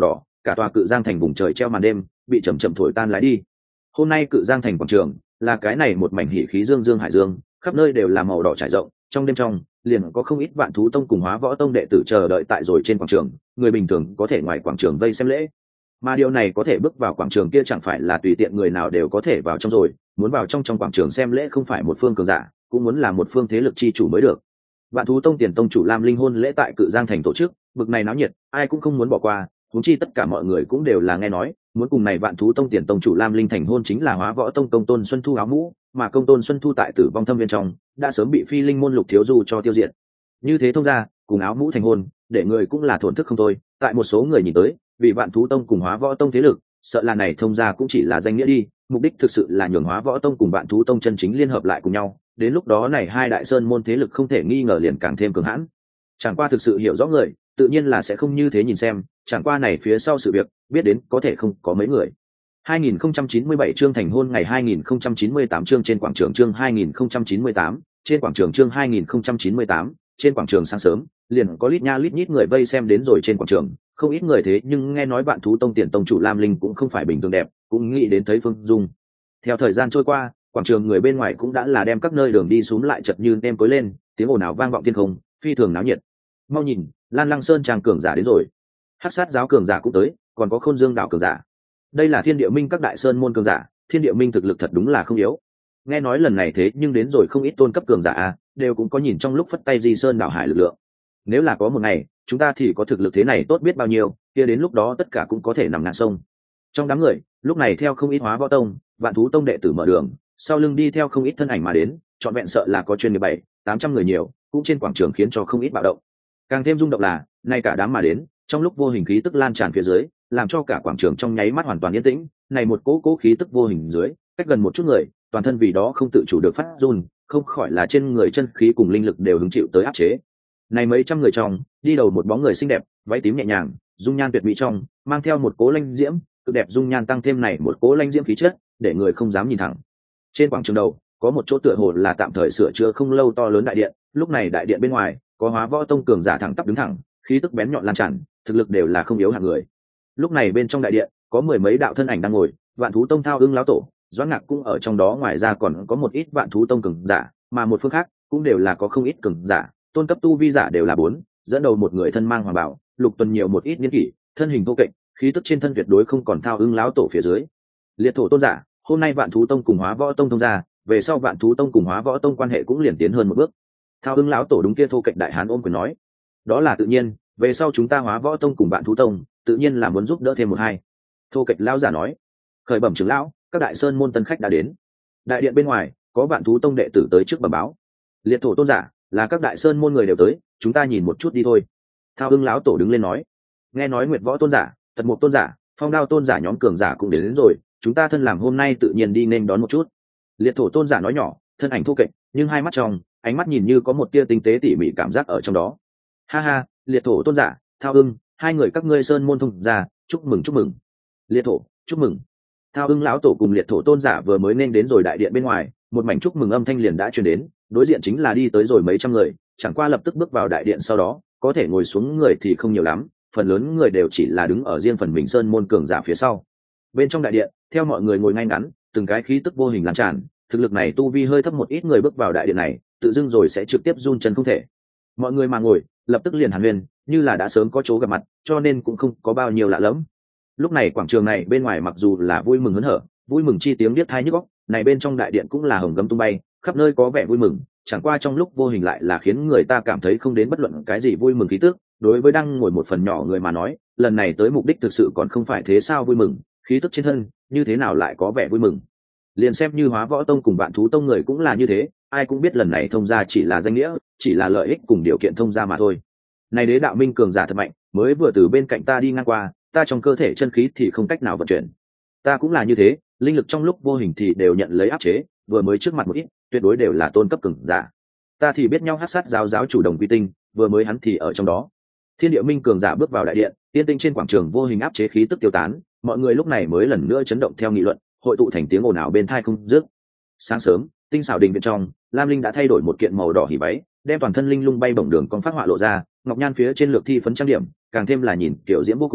cả tòa Cự Giang thành vùng trời treo màn đêm bị chậm chậm thổi tan lái đi. Hôm nay Cự Giang thành quảng trường là cái này một mảnh hỉ khí dương dương hải dương, khắp nơi đều là màu đỏ trải rộng, trong đêm trong liền có không ít Vạn Thú tông cùng Hóa Võ tông đệ tử chờ đợi tại rồi trên quảng trường, người bình thường có thể ngoài quảng trường vây xem lễ, mà điều này có thể bước vào quảng trường kia chẳng phải là tùy tiện người nào đều có thể vào trong rồi, muốn vào trong trong quảng trường xem lễ không phải một phương cường giả, cũng muốn là một phương thế lực chi chủ mới được. Vạn Thú tông tiền tông chủ Lam Linh hôn lễ tại Cự Giang thành tổ chức, bực này náo nhiệt, ai cũng không muốn bỏ qua, huống chi tất cả mọi người cũng đều là nghe nói, muốn cùng này Vạn Thú tông tiền tông chủ Lam Linh thành hôn chính là Hóa Võ tông Công Tôn Xuân Thu áo mũ, mà Công Tôn Xuân Thu tại Tử Vong Thâm viên trong đã sớm bị Phi Linh môn Lục Thiếu Du cho tiêu diệt. Như thế thông ra, cùng áo mũ thành hôn, để người cũng là thổn thức không thôi, tại một số người nhìn tới, vì Vạn Thú tông cùng Hóa Võ tông thế lực, sợ là này thông ra cũng chỉ là danh nghĩa đi, mục đích thực sự là nhường Hóa Võ tông cùng Vạn Thú tông chân chính liên hợp lại cùng nhau, đến lúc đó này hai đại sơn môn thế lực không thể nghi ngờ liền càng thêm cường hãn. Chẳng qua thực sự hiểu rõ người, tự nhiên là sẽ không như thế nhìn xem, chẳng qua này phía sau sự việc, biết đến có thể không có mấy người. hai nghìn không trăm chín mươi bảy chương thành hôn ngày hai nghìn không trăm chín mươi tám chương trên quảng trường chương hai nghìn không trăm chín mươi tám, trên quảng trường chương hai nghìn không trăm chín mươi tám, trên quảng trường sáng sớm, liền có lít nha lít nhít người vây xem đến rồi trên quảng trường, không ít người thế nhưng nghe nói Vạn Thú tông tiền tông chủ Lam Linh cũng không phải bình thường đẹp, cũng nghĩ đến thấy Phương Dung. Theo thời gian trôi qua, quảng trường người bên ngoài cũng đã là đem các nơi đường đi xuống lại chật như nêm cối lên, tiếng ồn ào vang vọng thiên không, phi thường náo nhiệt. Mau nhìn, Lan Lăng Sơn trang cường giả đến rồi. Hắc Sát giáo cường giả cũng tới, còn có Khôn Dương đạo cường giả. Đây là Thiên Địa Minh các đại sơn môn cường giả, Thiên Địa Minh thực lực thật đúng là không yếu. Nghe nói lần này thế nhưng đến rồi không ít tôn cấp cường giả à, đều cũng có nhìn trong lúc phất tay Di Sơn đạo hải lực lượng. Nếu là có một ngày, chúng ta thì có thực lực thế này tốt biết bao nhiêu, kia đến lúc đó tất cả cũng có thể nằm ngàn sông. Trong đám người, lúc này theo không ít Hóa Võ tông, Vạn Thú tông đệ tử mở đường, sau lưng đi theo không ít thân ảnh mà đến, trọn vẹn sợ là có chuyên nghiệp bảy, tám trăm người nhiều, cũng trên quảng trường khiến cho không ít bạo động. Càng thêm rung động là, nay cả đám mà đến, trong lúc vô hình khí tức lan tràn phía dưới, làm cho cả quảng trường trong nháy mắt hoàn toàn yên tĩnh, này một cỗ cỗ khí tức vô hình dưới, cách gần một chút người, toàn thân vì đó không tự chủ được phát run, không khỏi là trên người chân khí cùng linh lực đều hứng chịu tới áp chế. Này mấy trăm người trong, đi đầu một bóng người xinh đẹp, váy tím nhẹ nhàng, dung nhan tuyệt mỹ trong, mang theo một cỗ lanh diễm, cực đẹp dung nhan tăng thêm này một cỗ lanh diễm khí chất, để người không dám nhìn thẳng. Trên quảng trường đầu, có một chỗ tựa hồ là tạm thời sửa chữa không lâu to lớn đại điện, lúc này đại điện bên ngoài, có Hóa Võ tông cường giả thẳng tắp đứng thẳng, khí tức bén nhọn lan tràn, thực lực đều là không yếu hạng người. Lúc này bên trong đại điện, có mười mấy đạo thân ảnh đang ngồi, Vạn Thú tông Thao Ưng lão tổ, Doãn Ngạc cũng ở trong đó, ngoài ra còn có một ít Vạn Thú tông cường giả, mà một phương khác cũng đều là có không ít cường giả, tôn cấp tu vi giả đều là bốn, dẫn đầu một người thân mang hoàng bào, lục tuần nhiều một ít niên kỷ, thân hình vô kệch, khí tức trên thân tuyệt đối không còn Thao Ưng lão tổ phía dưới. Liệt thổ tôn giả, hôm nay Vạn Thú tông cùng Hóa Võ tông thông ra, về sau Vạn Thú tông cùng Hóa Võ tông quan hệ cũng liền tiến hơn một bước. Thao Ưng lão tổ đúng kia thô kệch đại hán ôm quyền nói, đó là tự nhiên, về sau chúng ta Hóa Võ tông cùng Vạn Thú tông tự nhiên là muốn giúp đỡ thêm một hai. Thô kệch lão giả nói, khởi bẩm trưởng lão, các đại sơn môn tân khách đã đến. Đại điện bên ngoài có Vạn Thú tông đệ tử tới trước bẩm báo. Liệt thổ tôn giả, là các đại sơn môn người đều tới, chúng ta nhìn một chút đi thôi. Thao Ưng lão tổ đứng lên nói, nghe nói Nguyệt Võ tôn giả, Tật Mục tôn giả, Phong Đao tôn giả nhóm cường giả cũng đến, đến rồi, chúng ta thân làm hôm nay tự nhiên đi nên đón một chút. Liệt thổ tôn giả nói nhỏ, thân ảnh thô kệch, nhưng hai mắt trong, ánh mắt nhìn như có một tia tinh tế tỉ mỉ cảm giác ở trong đó. Ha ha, Liệt thổ tôn giả, Thao Ưng, hai người các ngươi sơn môn thông ra, chúc mừng chúc mừng. Liệt thổ, chúc mừng. Thao Ưng lão tổ cùng Liệt thổ tôn giả vừa mới nên đến rồi đại điện bên ngoài, một mảnh chúc mừng âm thanh liền đã truyền đến, đối diện chính là đi tới rồi mấy trăm người, chẳng qua lập tức bước vào đại điện sau đó, có thể ngồi xuống người thì không nhiều lắm, phần lớn người đều chỉ là đứng ở riêng phần mình sơn môn cường giả phía sau. Bên trong đại điện, theo mọi người ngồi ngay ngắn, từng cái khí tức vô hình lan tràn, thực lực này tu vi hơi thấp một ít người bước vào đại điện này, tự dưng rồi sẽ trực tiếp run chân không thể. Mọi người mà ngồi, lập tức liền hàn huyên, như là đã sớm có chỗ gặp mặt, cho nên cũng không có bao nhiêu lạ lẫm. Lúc này quảng trường này bên ngoài mặc dù là vui mừng hớn hở, vui mừng chi tiếng biết tai nhức óc, này bên trong đại điện cũng là hồng gấm tung bay, khắp nơi có vẻ vui mừng, chẳng qua trong lúc vô hình lại là khiến người ta cảm thấy không đến bất luận cái gì vui mừng khí tức. Đối với đang ngồi một phần nhỏ người mà nói, lần này tới mục đích thực sự còn không phải thế sao vui mừng, khí tức trên thân như thế nào lại có vẻ vui mừng. Liền xem như Hóa Võ tông cùng Vạn Thú tông người cũng là như thế, ai cũng biết lần này thông gia chỉ là danh nghĩa, chỉ là lợi ích cùng điều kiện thông gia mà thôi. Này Đế đạo minh cường giả thật mạnh, mới vừa từ bên cạnh ta đi ngang qua, ta trong cơ thể chân khí thì không cách nào vận chuyển. Ta cũng là như thế, linh lực trong lúc vô hình thì đều nhận lấy áp chế, vừa mới trước mặt một ít, tuyệt đối đều là tôn cấp cường giả. Ta thì biết nhau Hắc Sát giáo giáo chủ Đồng Quy Tinh, vừa mới hắn thì ở trong đó. Thiên Địa Minh cường giả bước vào đại điện, tiên tinh trên quảng trường vô hình áp chế khí tức tiêu tán, mọi người lúc này mới lần nữa chấn động theo nghị luận, hội tụ thành tiếng ồn ào bên tai không dứt. Sáng sớm, tinh xảo đình bên trong, Lam Linh đã thay đổi một kiện màu đỏ hỉ váy, đem toàn thân linh lung bay bổng đường con phát họa lộ ra, ngọc nhan phía trên lược thi phấn trang điểm, càng thêm là nhìn kiểu diễm vô cùng,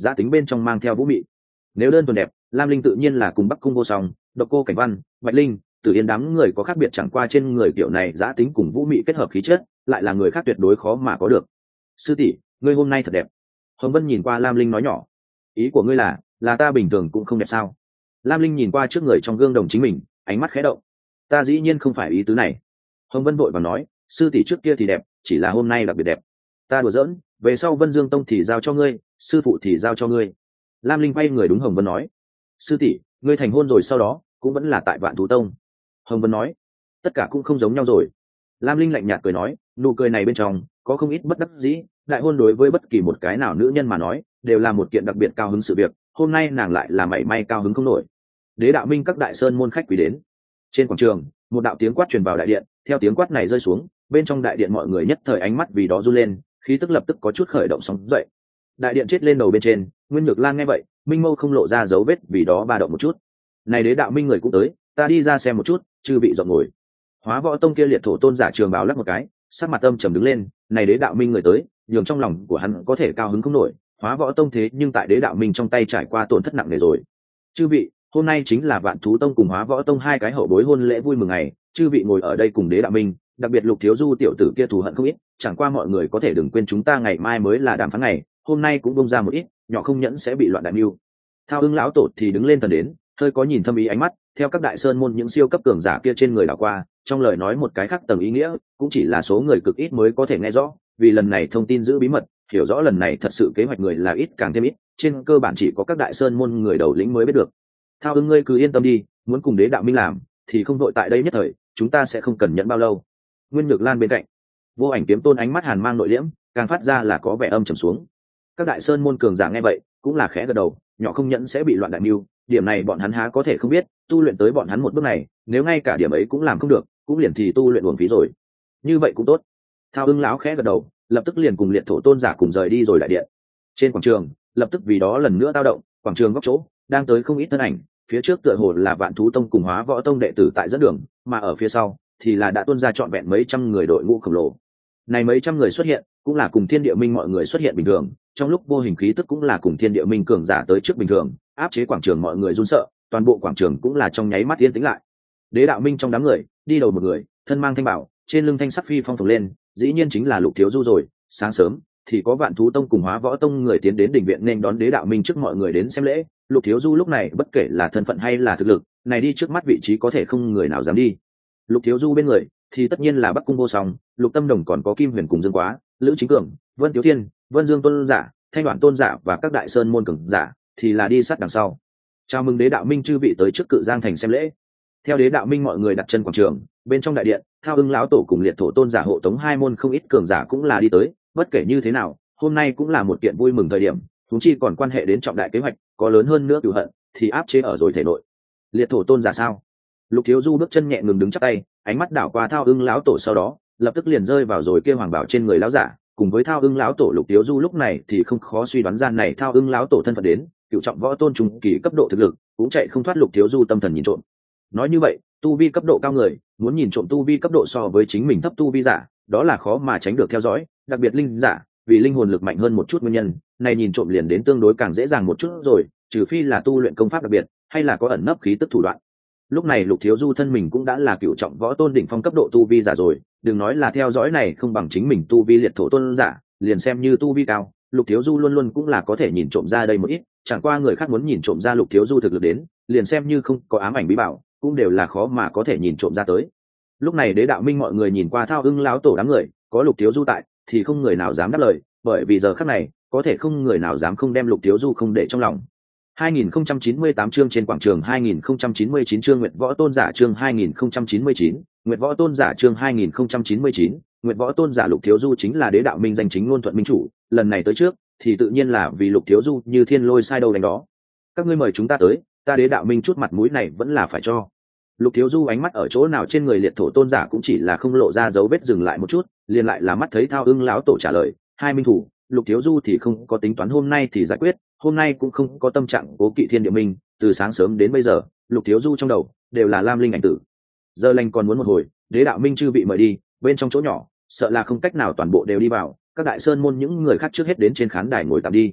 giá tính bên trong mang theo vũ mị. Nếu đơn thuần đẹp, lam linh tự nhiên là cùng bắc cung vô song, độc cô cảnh văn, bạch linh, Tử Yên đám người có khác biệt, chẳng qua trên người kiểu này giá tính cùng vũ mị kết hợp khí chất lại là người khác tuyệt đối khó mà có được. Sư tỷ, ngươi hôm nay thật đẹp. Hồng Vân nhìn qua lam linh nói nhỏ, ý của ngươi là là ta bình thường cũng không đẹp sao? Lam linh nhìn qua trước người trong gương đồng chính mình, ánh mắt khẽ động. Ta dĩ nhiên không phải ý tứ này. Hồng Vân vội vàng nói, sư tỷ trước kia thì đẹp, chỉ là hôm nay đặc biệt đẹp. Ta đùa giỡn, về sau Vân Dương Tông thì giao cho ngươi, sư phụ thì giao cho ngươi. Lam linh quay người đúng Hồng Vân nói, sư tỷ, ngươi thành hôn rồi sau đó cũng vẫn là tại Vạn Thú Tông. Hồng Vân nói, tất cả cũng không giống nhau rồi. Lam linh lạnh nhạt cười nói, nụ cười này bên trong có không ít bất đắc dĩ. Đại hôn đối với bất kỳ một cái nào nữ nhân mà nói đều là một kiện đặc biệt cao hứng sự việc, hôm nay nàng lại là mảy may cao hứng không nổi. Đế đạo minh các đại sơn môn khách quý đến. Trên quảng trường, một đạo tiếng quát truyền vào đại điện, theo tiếng quát này rơi xuống, bên trong đại điện mọi người nhất thời ánh mắt vì đó run lên, khí tức lập tức có chút khởi động sóng dậy. Đại điện chết lên đầu bên trên, Nguyên Nhược Lan nghe vậy, minh mâu không lộ ra dấu vết vì đó ba động một chút. Này đế đạo minh người cũng tới, ta đi ra xem một chút, chư vị rộng ngồi. Hóa Võ Tông kia liệt thổ tôn giả trường bào lắc một cái, sắc mặt âm trầm đứng lên, này đế đạo minh người tới, nhường trong lòng của hắn có thể cao hứng không nổi. Hóa Võ Tông thế nhưng tại đế đạo minh trong tay trải qua tổn thất nặng nề rồi. Chư vị, hôm nay chính là Vạn Thú Tông cùng Hóa Võ Tông hai cái hậu bối hôn lễ vui mừng ngày, chư vị ngồi ở đây cùng đế đạo minh, đặc biệt Lục Thiếu Du tiểu tử kia thù hận không ít, chẳng qua mọi người có thể đừng quên chúng ta ngày mai mới là đàm phán ngày, hôm nay cũng bông ra một ít, nhỏ không nhẫn sẽ bị loạn đại mưu. Thao Ưng lão tổ thì đứng lên thần đến, hơi có nhìn thâm ý ánh mắt, theo các đại sơn môn những siêu cấp cường giả kia trên người đảo qua, trong lời nói một cái khác tầng ý nghĩa, cũng chỉ là số người cực ít mới có thể nghe rõ, vì lần này thông tin giữ bí mật, hiểu rõ lần này thật sự kế hoạch người là ít càng thêm ít, trên cơ bản chỉ có các đại sơn môn người đầu lĩnh mới biết được. Thao Ưng ngươi cứ yên tâm đi, muốn cùng đế đạo minh làm, thì không đội tại đây nhất thời, chúng ta sẽ không cần nhẫn bao lâu. Nguyên Nhược Lan bên cạnh, Vô Ảnh Kiếm Tôn ánh mắt hàn mang nội liễm, càng phát ra là có vẻ âm trầm xuống. Các đại sơn môn cường giả nghe vậy, cũng là khẽ gật đầu, nhỏ không nhẫn sẽ bị loạn đại mưu, điểm này bọn hắn há có thể không biết, tu luyện tới bọn hắn một bước này, nếu ngay cả điểm ấy cũng làm không được, cũng liền thì tu luyện uổng phí rồi. Như vậy cũng tốt. Thao Ưng lão khẽ gật đầu, lập tức liền cùng liệt thổ tôn giả cùng rời đi rồi đại điện. Trên quảng trường, lập tức vì đó lần nữa tao động, quảng trường góc chỗ đang tới không ít thân ảnh, phía trước tựa hồ là Vạn Thú Tông cùng Hóa Võ Tông đệ tử tại dẫn đường, mà ở phía sau thì là đã tuôn ra trọn vẹn mấy trăm người đội ngũ khổng lồ. Này mấy trăm người xuất hiện, cũng là cùng Thiên Địa Minh mọi người xuất hiện bình thường, trong lúc vô hình khí tức cũng là cùng Thiên Địa Minh cường giả tới trước bình thường, áp chế quảng trường mọi người run sợ, toàn bộ quảng trường cũng là trong nháy mắt yên tĩnh lại. Đế đạo minh trong đám người, đi đầu một người, thân mang thanh bảo, trên lưng thanh sắc phi phong phồng lên, dĩ nhiên chính là Lục Thiếu Du rồi. Sáng sớm thì có Vạn Thú Tông cùng Hóa Võ Tông người tiến đến đình viện nên đón đế đạo minh trước mọi người đến xem lễ. Lục Thiếu Du lúc này bất kể là thân phận hay là thực lực, này đi trước mắt vị trí có thể không người nào dám đi. Lục Thiếu Du bên người thì tất nhiên là Bắc Cung Vô Song, Lục Tâm Đồng, còn có Kim Huyền cùng Dương Quá, Lữ Chính Cường, Vân Tiếu Thiên, Vân Dương Tôn giả, Thanh Đoạn Tôn giả và các đại sơn môn cường giả thì là đi sát đằng sau. Chào mừng đế đạo minh chư vị tới trước Cự Giang thành xem lễ. Theo đế đạo minh mọi người đặt chân quảng trường, bên trong đại điện, Thao Ưng lão tổ cùng liệt thổ tôn giả hộ tống hai môn không ít cường giả cũng là đi tới. Bất kể như thế nào, hôm nay cũng là một kiện vui mừng thời điểm, chúng chi còn quan hệ đến trọng đại kế hoạch, có lớn hơn nữa cửu hận thì áp chế ở rồi thể nội. Liệt thổ tôn giả sao? Lục Thiếu Du bước chân nhẹ ngừng đứng chắp tay, ánh mắt đảo qua Thao Ưng lão tổ, sau đó lập tức liền rơi vào rồi kia hoàng bảo trên người lão giả. Cùng với Thao Ưng lão tổ, Lục Thiếu Du lúc này thì không khó suy đoán gian này Thao Ưng lão tổ thân phận đến, cựu trọng võ tôn trung kỳ cấp độ thực lực, cũng chạy không thoát Lục Thiếu Du tâm thần nhìn trộm. Nói như vậy, tu vi cấp độ cao người, muốn nhìn trộm tu vi cấp độ so với chính mình thấp tu vi giả, đó là khó mà tránh được theo dõi, đặc biệt linh giả, vì linh hồn lực mạnh hơn một chút nguyên nhân, này nhìn trộm liền đến tương đối càng dễ dàng một chút rồi, trừ phi là tu luyện công pháp đặc biệt, hay là có ẩn nấp khí tức thủ đoạn. Lúc này Lục Thiếu Du thân mình cũng đã là cựu trọng võ tôn đỉnh phong cấp độ tu vi giả rồi, đừng nói là theo dõi này không bằng chính mình tu vi liệt thổ tôn giả, liền xem như tu vi cao, Lục Thiếu Du luôn luôn cũng là có thể nhìn trộm ra đây một ít, chẳng qua người khác muốn nhìn trộm ra Lục Thiếu Du thực lực đến, liền xem như không có ám ảnh bí bảo, cũng đều là khó mà có thể nhìn trộm ra tới. Lúc này đế đạo minh mọi người nhìn qua Thao Ưng lão tổ đám người, có Lục Thiếu Du tại thì không người nào dám đáp lời, bởi vì giờ khắc này có thể không người nào dám không đem Lục Thiếu Du không để trong lòng. hai nghìn không trăm chín mươi tám chương trên quảng trường, hai nghìn không trăm chín mươi chín chương Nguyệt Võ Tôn giả chương hai nghìn không trăm chín mươi chín, Nguyệt Võ Tôn giả chương hai nghìn không trăm chín mươi chín, Nguyệt Võ Tôn giả Lục Thiếu Du chính là đế đạo minh danh chính ngôn thuận minh chủ, lần này tới trước thì tự nhiên là vì Lục Thiếu Du như thiên lôi sai đâu đánh đó. Các ngươi mời chúng ta tới, ta đế đạo minh chút mặt mũi này vẫn là phải cho. Lục Thiếu Du ánh mắt ở chỗ nào trên người liệt thổ tôn giả cũng chỉ là không lộ ra dấu vết, dừng lại một chút, liền lại là mắt thấy Thao Ưng lão tổ trả lời, hai minh thủ, Lục Thiếu Du thì không có tính toán hôm nay thì giải quyết, hôm nay cũng không có tâm trạng cố kỵ Thiên Địa Minh, từ sáng sớm đến bây giờ, Lục Thiếu Du trong đầu đều là Lam Linh ảnh tử. Giờ lành còn muốn một hồi, đế đạo minh chư vị mời đi, bên trong chỗ nhỏ, sợ là không cách nào toàn bộ đều đi vào, các đại sơn môn những người khác trước hết đến trên khán đài ngồi tạm đi.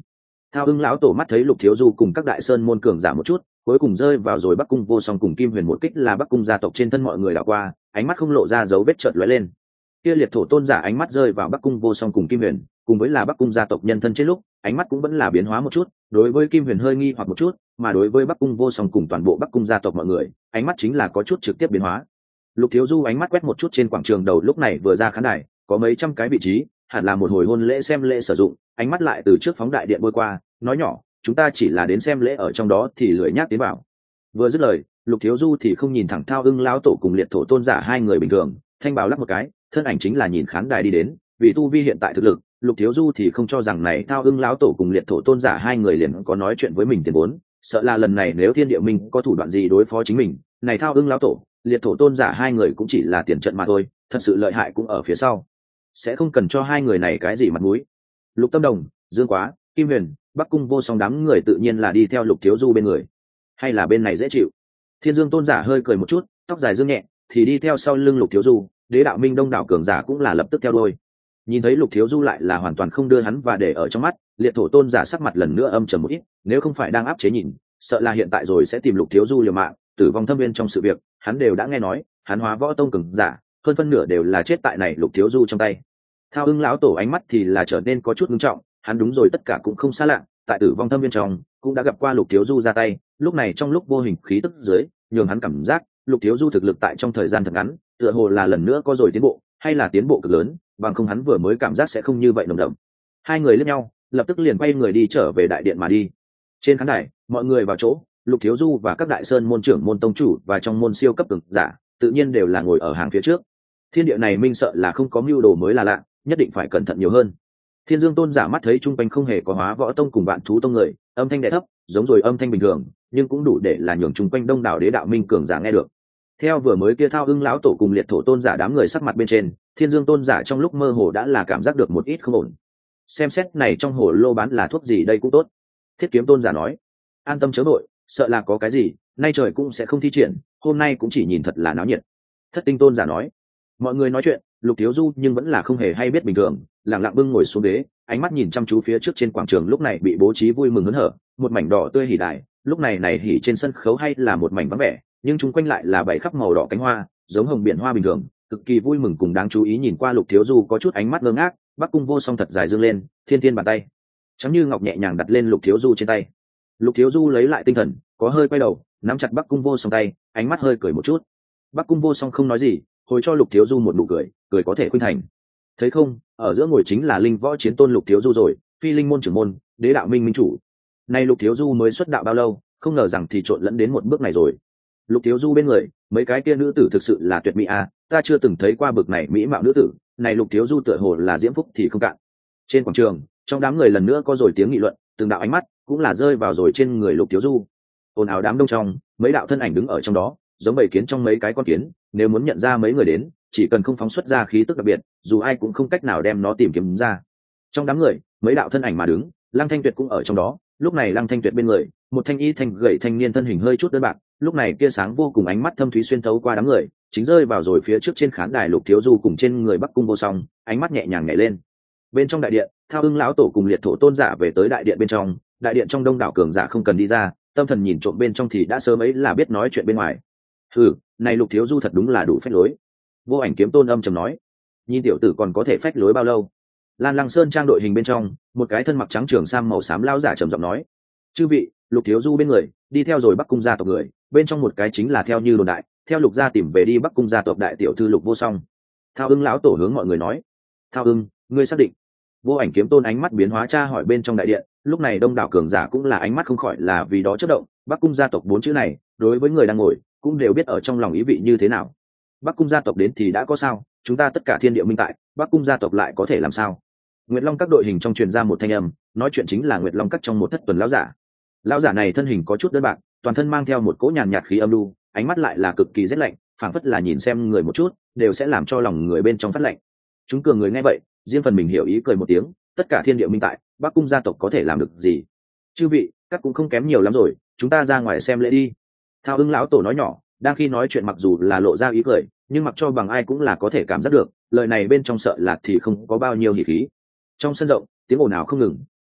Thao ưng lão tổ mắt thấy Lục Thiếu Du cùng các đại sơn môn cường giả một chút, cuối cùng rơi vào rồi Bắc cung vô song cùng Kim Huyền một kích là Bắc cung gia tộc trên thân mọi người đảo qua, ánh mắt không lộ ra dấu vết chợt lóe lên. Kia liệt thổ tôn giả ánh mắt rơi vào Bắc cung vô song cùng Kim Huyền, cùng với là Bắc cung gia tộc nhân thân trên lúc, ánh mắt cũng vẫn là biến hóa một chút, đối với Kim Huyền hơi nghi hoặc một chút, mà đối với Bắc cung vô song cùng toàn bộ Bắc cung gia tộc mọi người, ánh mắt chính là có chút trực tiếp biến hóa. Lục Thiếu Du ánh mắt quét một chút trên quảng trường đầu lúc này vừa ra khán đài, có mấy trăm cái vị trí, hẳn là một hồi hôn lễ xem lễ sử dụng, ánh mắt lại từ trước phóng đại điện bôi qua, nói nhỏ, chúng ta chỉ là đến xem lễ ở trong đó thì lười nhác tiến vào. Vừa dứt lời, Lục Thiếu Du thì không nhìn thẳng Thao ưng lão tổ cùng liệt thổ tôn giả hai người bình thường, thanh bào lắc một cái, thân ảnh chính là nhìn khán đài đi đến, vì tu vi hiện tại thực lực, Lục Thiếu Du thì không cho rằng này Thao ưng lão tổ cùng liệt thổ tôn giả hai người liền có nói chuyện với mình tiền vốn, sợ là lần này nếu Thiên Địa Minh có thủ đoạn gì đối phó chính mình, này Thao ưng lão tổ, liệt thổ tôn giả hai người cũng chỉ là tiền trận mà thôi, thật sự lợi hại cũng ở phía sau, sẽ không cần cho hai người này cái gì mặt mũi. Lục Tâm Đồng, Dương Quá, Kim Huyền, Bắc cung vô song đám người tự nhiên là đi theo Lục Thiếu Du bên người, hay là bên này dễ chịu. Thiên Dương tôn giả hơi cười một chút, tóc dài dương nhẹ, thì đi theo sau lưng Lục Thiếu Du, Đế Đạo Minh đông đảo cường giả cũng là lập tức theo đuôi. Nhìn thấy Lục Thiếu Du lại là hoàn toàn không đưa hắn và để ở trong mắt, liệt thổ tôn giả sắc mặt lần nữa âm trầm một ít, nếu không phải đang áp chế nhìn, sợ là hiện tại rồi sẽ tìm Lục Thiếu Du liều mạng, tử vong thâm viên trong sự việc, hắn đều đã nghe nói, hắn hóa võ tông cường giả, hơn phân nửa đều là chết tại này Lục Thiếu Du trong tay. Thao ưng lão tổ ánh mắt thì là trở nên có chút nghiêm trọng, hắn đúng rồi tất cả cũng không xa lạ, tại tử vong thâm viên trong cũng đã gặp qua Lục Thiếu Du ra tay, lúc này trong lúc vô hình khí tức dưới, nhường hắn cảm giác Lục Thiếu Du thực lực tại trong thời gian thật ngắn, tựa hồ là lần nữa có rồi tiến bộ, hay là tiến bộ cực lớn, bằng không hắn vừa mới cảm giác sẽ không như vậy nồng đậm. Hai người liếc nhau, lập tức liền quay người đi trở về đại điện mà đi. Trên khán đài, mọi người vào chỗ, Lục Thiếu Du và các đại sơn môn trưởng môn tông chủ và trong môn siêu cấp cường giả, tự nhiên đều là ngồi ở hàng phía trước. Thiên địa này minh sợ là không có mưu đồ mới là lạ, nhất định phải cẩn thận nhiều hơn. Thiên Dương tôn giả mắt thấy trung quanh không hề có hóa võ tông cùng vạn thú tông người, âm thanh đè thấp, giống rồi âm thanh bình thường, nhưng cũng đủ để là nhường trung quanh đông đảo đế đạo minh cường giả nghe được. Theo vừa mới kia Thao ưng lão tổ cùng liệt thổ tôn giả đám người sắc mặt bên trên, Thiên Dương tôn giả trong lúc mơ hồ đã là cảm giác được một ít không ổn. Xem xét này trong hồ lô bán là thuốc gì đây cũng tốt. Thiết Kiếm tôn giả nói, an tâm chớ vội, sợ là có cái gì, nay trời cũng sẽ không thi triển, hôm nay cũng chỉ nhìn thật là náo nhiệt. Thất Tinh tôn giả nói, mọi người nói chuyện, Lục Thiếu Du nhưng vẫn là không hề hay biết bình thường, lặng lặng bưng ngồi xuống ghế, ánh mắt nhìn chăm chú phía trước trên quảng trường lúc này bị bố trí vui mừng hớn hở, một mảnh đỏ tươi hỉ đài, lúc này này hỉ trên sân khấu hay là một mảnh vắng vẻ, nhưng chung quanh lại là bảy khắp màu đỏ cánh hoa, giống hồng biển hoa bình thường, cực kỳ vui mừng cùng đáng chú ý. Nhìn qua Lục Thiếu Du có chút ánh mắt ngơ ngác, Bắc cung vô song thật dài dương lên, thiên thiên bàn tay trắng như ngọc nhẹ nhàng đặt lên Lục Thiếu Du trên tay. Lục Thiếu Du lấy lại tinh thần, có hơi quay đầu, nắm chặt Bắc cung vô song tay, ánh mắt hơi cười một chút. Bắc cung vô song không nói gì, hồi cho Lục Thiếu Du một nụ cười, cười có thể khuynh thành. Thấy không, ở giữa ngồi chính là linh võ chiến tôn Lục Thiếu Du rồi, phi linh môn trưởng môn, đế đạo minh minh chủ. Nay Lục Thiếu Du mới xuất đạo bao lâu, không ngờ rằng thì trộn lẫn đến một bước này rồi. Lục Thiếu Du bên người, mấy cái kia nữ tử thực sự là tuyệt mỹ à, ta chưa từng thấy qua bực này mỹ mạo nữ tử, này Lục Thiếu Du tựa hồ là diễm phúc thì không cạn. Trên quảng trường, trong đám người lần nữa có rồi tiếng nghị luận, từng đạo ánh mắt cũng là rơi vào rồi trên người Lục Thiếu Du. Ồn ào đám đông trong, mấy đạo thân ảnh đứng ở trong đó, giống bầy kiến trong mấy cái con kiến, nếu muốn nhận ra mấy người đến, chỉ cần không phóng xuất ra khí tức đặc biệt, dù ai cũng không cách nào đem nó tìm kiếm ra. Trong đám người, mấy đạo thân ảnh mà đứng, Lăng Thanh Tuyệt cũng ở trong đó, lúc này Lăng Thanh Tuyệt bên người, một thanh y thanh gầy thanh niên thân hình hơi chút đơn bạc, lúc này kia sáng vô cùng ánh mắt thâm thúy xuyên thấu qua đám người, chính rơi vào rồi phía trước trên khán đài Lục Thiếu Du cùng trên người Bắc cung vô song, ánh mắt nhẹ nhàng nhảy lên. Bên trong đại điện, Thao ưng lão tổ cùng liệt thổ tôn giả về tới đại điện bên trong, đại điện trong đông đảo cường giả không cần đi ra, tâm thần nhìn trộm bên trong thì đã sớm ấy là biết nói chuyện bên ngoài. Hừ, này Lục Thiếu Du thật đúng là đủ phách lối. Vô Ảnh kiếm tôn âm trầm nói, nhìn tiểu tử còn có thể phách lối bao lâu. Lan Lăng Sơn trang đội hình bên trong, một cái thân mặc trắng trường sam màu xám lão giả trầm giọng nói, chư vị, Lục Thiếu Du bên người đi theo rồi Bắc cung gia tộc người, bên trong một cái chính là theo như đồn đại, theo Lục gia tìm về đi Bắc cung gia tộc đại tiểu thư Lục Vô Song. Thao ưng lão tổ hướng mọi người nói, Thao ưng, ngươi xác định? Vô Ảnh kiếm tôn ánh mắt biến hóa tra hỏi bên trong đại điện, lúc này đông đảo cường giả cũng là ánh mắt không khỏi là vì đó chớp động, Bắc cung gia tộc bốn chữ này, đối với người đang ngồi, cũng đều biết ở trong lòng ý vị như thế nào. Bắc cung gia tộc đến thì đã có sao, chúng ta tất cả thiên địa minh tại, Bắc cung gia tộc lại có thể làm sao? Nguyệt Long các đội hình trong truyền ra một thanh âm, nói chuyện chính là Nguyệt Long các trong một thất tuần lão giả. Lão giả này thân hình có chút đơn bạc, toàn thân mang theo một cỗ nhàn nhạt khí âm lưu, ánh mắt lại là cực kỳ rét lạnh, phảng phất là nhìn xem người một chút, đều sẽ làm cho lòng người bên trong phát lạnh. Chúng cường người nghe vậy, riêng phần mình hiểu ý cười một tiếng, tất cả thiên địa minh tại, Bắc cung gia tộc có thể làm được gì? Chư vị, các cũng không kém nhiều lắm rồi, chúng ta ra ngoài xem lễ đi. Thao ưng lão tổ nói nhỏ, đang khi nói chuyện mặc dù là lộ ra ý cười, nhưng mặc cho bằng ai cũng là có thể cảm giác được, lời này bên trong sợ là thì không có bao nhiêu hỉ khí. Trong sân rộng, tiếng ồn ào không ngừng,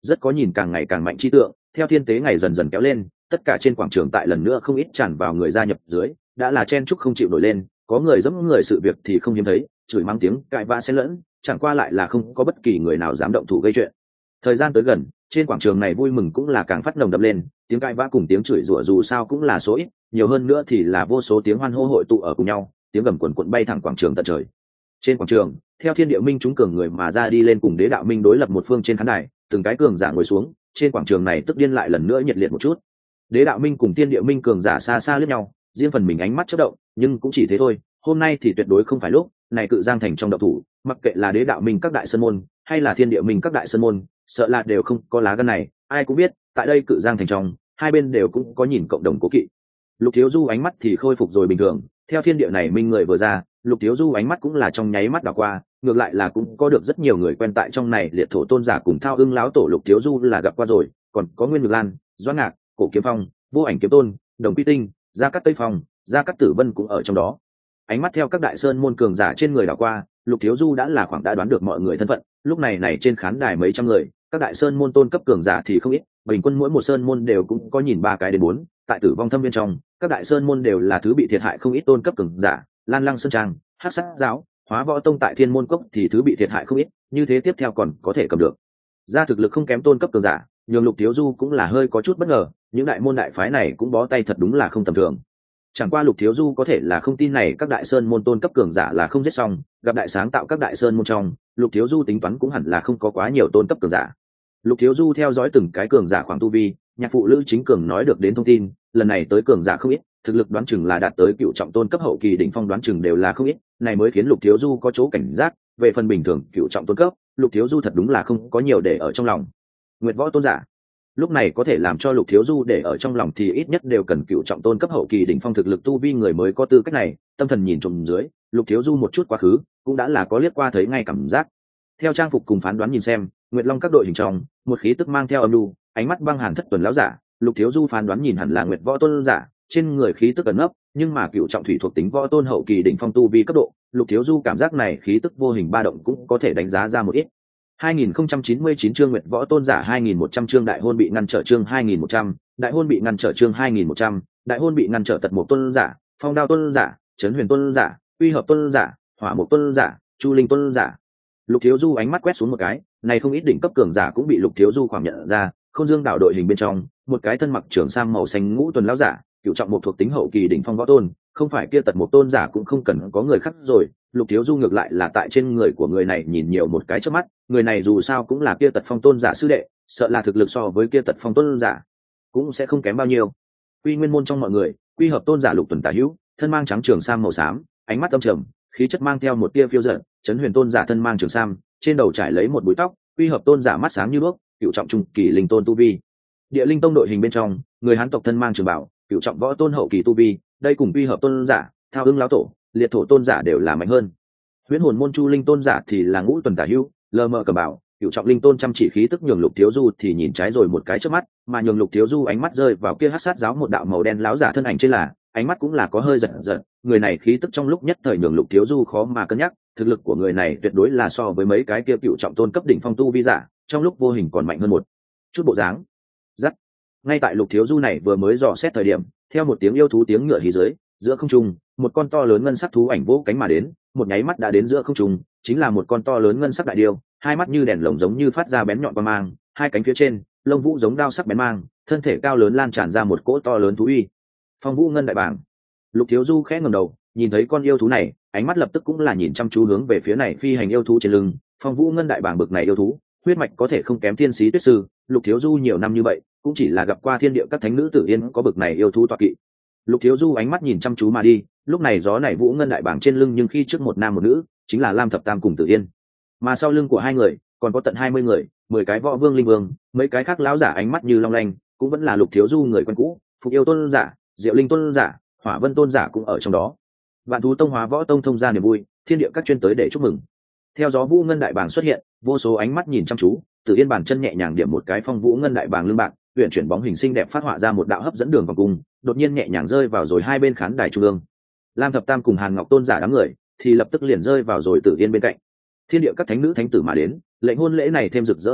rất có nhìn càng ngày càng mạnh chi tượng. Theo thiên tế ngày dần dần kéo lên, tất cả trên quảng trường tại lần nữa không ít tràn vào người gia nhập dưới, đã là chen chúc không chịu nổi lên, có người dẫm người sự việc thì không hiếm thấy, chửi mắng tiếng cãi vã xen lẫn, chẳng qua lại là không có bất kỳ người nào dám động thủ gây chuyện. Thời gian tới gần, trên quảng trường này vui mừng cũng là càng phát nồng đậm lên, tiếng cãi vã cùng tiếng chửi rủa dù sao cũng là số ít, nhiều hơn nữa thì là vô số tiếng hoan hô hội tụ ở cùng nhau, tiếng gầm quần quần bay thẳng quảng trường tận trời. Trên quảng trường, theo thiên địa minh chúng cường người mà ra đi lên cùng đế đạo minh đối lập một phương trên khán đài, từng cái cường giả ngồi xuống, trên quảng trường này tức điên lại lần nữa nhiệt liệt một chút. Đế đạo minh cùng thiên địa minh cường giả xa xa liếc nhau, riêng phần mình ánh mắt chớp động, nhưng cũng chỉ thế thôi, hôm nay thì tuyệt đối không phải lúc này cự giang thành trong động thủ, mặc kệ là đế đạo minh các đại sơn môn hay là thiên địa minh các đại sơn môn, sợ là đều không có lá gan này. Ai cũng biết tại đây cự giang thành trong, hai bên đều cũng có nhìn cộng đồng cố kỵ. Lục Thiếu Du ánh mắt thì khôi phục rồi bình thường, theo thiên địa này minh người vừa ra, Lục Thiếu Du ánh mắt cũng là trong nháy mắt đảo qua, ngược lại là cũng có được rất nhiều người quen tại trong này, liệt thổ tôn giả cùng Thao Ưng lão tổ Lục Thiếu Du là gặp qua rồi, còn có Nguyên Nhược Lan, Doãn Ngạc, Cổ Kiếm Phong, Vô Ảnh Kiếm Tôn, Đồng Quy Tinh, Gia Cát Tây Phong, Gia Cát Tử Vân cũng ở trong đó. Ánh mắt theo các đại sơn môn cường giả trên người đảo qua, Lục Thiếu Du đã là khoảng đã đoán được mọi người thân phận, lúc này này trên khán đài mấy trăm người, các đại sơn môn tôn cấp cường giả thì không ít, bình quân mỗi một sơn môn đều cũng có nhìn ba cái đến bốn, tại Tử Vong Thâm bên trong, các đại sơn môn đều là thứ bị thiệt hại không ít tôn cấp cường giả, Lan Lăng Sơn Trang, Hắc Sát giáo, Hóa Võ tông tại Thiên Môn Cốc thì thứ bị thiệt hại không ít, như thế tiếp theo còn có thể cầm được. Ra thực lực không kém tôn cấp cường giả, nhường Lục Thiếu Du cũng là hơi có chút bất ngờ, những đại môn đại phái này cũng bó tay thật đúng là không tầm thường. Chẳng qua Lục Thiếu Du có thể là không tin này các đại sơn môn tôn cấp cường giả là không giết xong, gặp đại sáng tạo các đại sơn môn trong, Lục Thiếu Du tính toán cũng hẳn là không có quá nhiều tôn cấp cường giả. Lục Thiếu Du theo dõi từng cái cường giả khoảng tu vi, nhạc phụ Lữ Chính Cường nói được đến thông tin, lần này tới cường giả không ít, thực lực đoán chừng là đạt tới cựu trọng tôn cấp hậu kỳ đỉnh phong đoán chừng đều là không ít, này mới khiến Lục Thiếu Du có chỗ cảnh giác, về phần bình thường cựu trọng tôn cấp, Lục Thiếu Du thật đúng là không có nhiều để ở trong lòng. Nguyệt Võ tôn giả, lúc này có thể làm cho Lục Thiếu Du để ở trong lòng thì ít nhất đều cần cựu trọng tôn cấp hậu kỳ đỉnh phong thực lực tu vi người mới có tư cách này, tâm thần nhìn trộm dưới, Lục Thiếu Du một chút quá khứ, cũng đã là có liếc qua thấy ngay cảm giác. Theo trang phục cùng phán đoán nhìn xem, Nguyệt Long các đội hình trong, một khí tức mang theo âm nhu, ánh mắt băng hàn thất tuần lão giả, Lục Thiếu Du phán đoán nhìn hẳn là Nguyệt Võ tôn giả, trên người khí tức ẩn nấp, nhưng mà cựu trọng thủy thuộc tính võ tôn hậu kỳ đỉnh phong tu vi cấp độ, Lục Thiếu Du cảm giác này khí tức vô hình ba động cũng có thể đánh giá ra một ít. hai nghìn không trăm chín mươi chín chương Nguyệt Võ tôn giả hai nghìn một trăm chương đại hôn bị ngăn trở chương hai nghìn một trăm, đại hôn bị ngăn trở chương hai nghìn một trăm, đại hôn bị ngăn trở tật mục tôn giả, phong đao tôn giả, trấn huyền tôn giả, uy hợp tôn giả, hỏa mục tôn giả, chu linh tôn giả. Lục Thiếu Du ánh mắt quét xuống một cái, này không ít đỉnh cấp cường giả cũng bị Lục Thiếu Du khoảng nhận ra, Không Dương đảo đội hình bên trong, một cái thân mặc trường sam màu xanh ngũ tuần lão giả, cựu trọng một thuộc tính hậu kỳ đỉnh phong võ tôn, không phải kia tật một tôn giả cũng không cần có người khác rồi. Lục Thiếu Du ngược lại là tại trên người của người này nhìn nhiều một cái trước mắt, người này dù sao cũng là kia tật phong tôn giả sư đệ, sợ là thực lực so với kia tật phong tôn giả cũng sẽ không kém bao nhiêu. Quy Nguyên môn trong mọi người, Quy hợp tôn giả Lục Tuần tả hữu, thân mang trắng trường sam màu xám, ánh mắt âm trầm, khí chất mang theo một tia phiêu dật, Trấn Huyền tôn giả thân mang trường sam, trên đầu trải lấy một búi tóc, Quy hợp tôn giả mắt sáng như đuốc, cựu trọng trung kỳ linh tôn tu vi. Địa Linh tông đội hình bên trong, người Hán tộc thân mang trường bảo, cựu trọng võ tôn hậu kỳ tu vi, đây cùng Quy hợp tôn giả, Thao Ưng lão tổ, Liệt thổ tôn giả đều là mạnh hơn. Huyễn hồn môn Chu Linh tôn giả thì là ngũ tuần tả hữu, lờ mờ cầm bảo, cựu trọng linh tôn chăm chỉ khí tức nhường Lục Thiếu Du thì nhìn trái rồi một cái trước mắt, mà nhường Lục Thiếu Du ánh mắt rơi vào kia Hắc Sát giáo một đạo màu đen láo giả thân ảnh trên là, ánh mắt cũng là có hơi giật giật, người này khí tức trong lúc nhất thời nhường Lục Thiếu Du khó mà cân nhắc, thực lực của người này tuyệt đối là so với mấy cái kia cựu trọng tôn cấp đỉnh phong tu vi giả, trong lúc vô hình còn mạnh hơn một chút bộ dáng. Dắt. Ngay tại Lục Thiếu Du này vừa mới dò xét thời điểm, theo một tiếng yêu thú tiếng ngựa hí dưới, giữa không trung, một con to lớn ngân sắc thú ảnh vỗ cánh mà đến, một nháy mắt đã đến giữa không trung, chính là một con to lớn ngân sắc đại điêu, hai mắt như đèn lồng giống như phát ra bén nhọn quang mang, hai cánh phía trên, lông vũ giống đao sắc bén mang, thân thể cao lớn lan tràn ra một cỗ to lớn thú uy. Phong Vũ Ngân đại bảng. Lục Thiếu Du khẽ ngẩng đầu, nhìn thấy con yêu thú này, ánh mắt lập tức cũng là nhìn chăm chú hướng về phía này phi hành yêu thú trên lưng. Phong Vũ Ngân đại bảng bực này yêu thú, huyết mạch có thể không kém thiên sĩ tuyết sư, Lục Thiếu Du nhiều năm như vậy, cũng chỉ là gặp qua thiên địa các thánh nữ tử yên có bực này yêu thú tọa kỵ. Lục Thiếu Du ánh mắt nhìn chăm chú mà đi, lúc này gió này Vũ Ngân đại bảng trên lưng nhưng khi trước một nam một nữ, chính là Lam Thập Tam cùng Tử Yên. Mà sau lưng của hai người, còn có tận hai mươi người, mười cái võ vương linh vương, mấy cái khác lão giả ánh mắt như long lanh, cũng vẫn là Lục Thiếu Du người quen cũ, Phục Yêu tôn giả, Diệu Linh tôn giả, Hỏa Vân tôn giả cũng ở trong đó. Vạn thú tông Hóa Võ tông thông ra niềm vui, thiên địa các chuyên tới để chúc mừng. Theo gió Vũ Ngân đại bảng xuất hiện, vô số ánh mắt nhìn chăm chú, Tử Yên bàn chân nhẹ nhàng điểm một cái phong Vũ Ngân đại bảng lưng bạc, uyển chuyển bóng hình xinh đẹp phát họa ra một đạo hấp dẫn đường vòng cung, đột nhiên nhẹ nhàng rơi vào rồi hai bên khán đài trung ương. Lam Thập Tam cùng Hàn Ngọc tôn giả đám người thì lập tức liền rơi vào rồi Tử Yên bên cạnh. Thiên địa các thánh nữ thánh tử mà đến, lệnh hôn lễ này thêm rực rỡ không ít,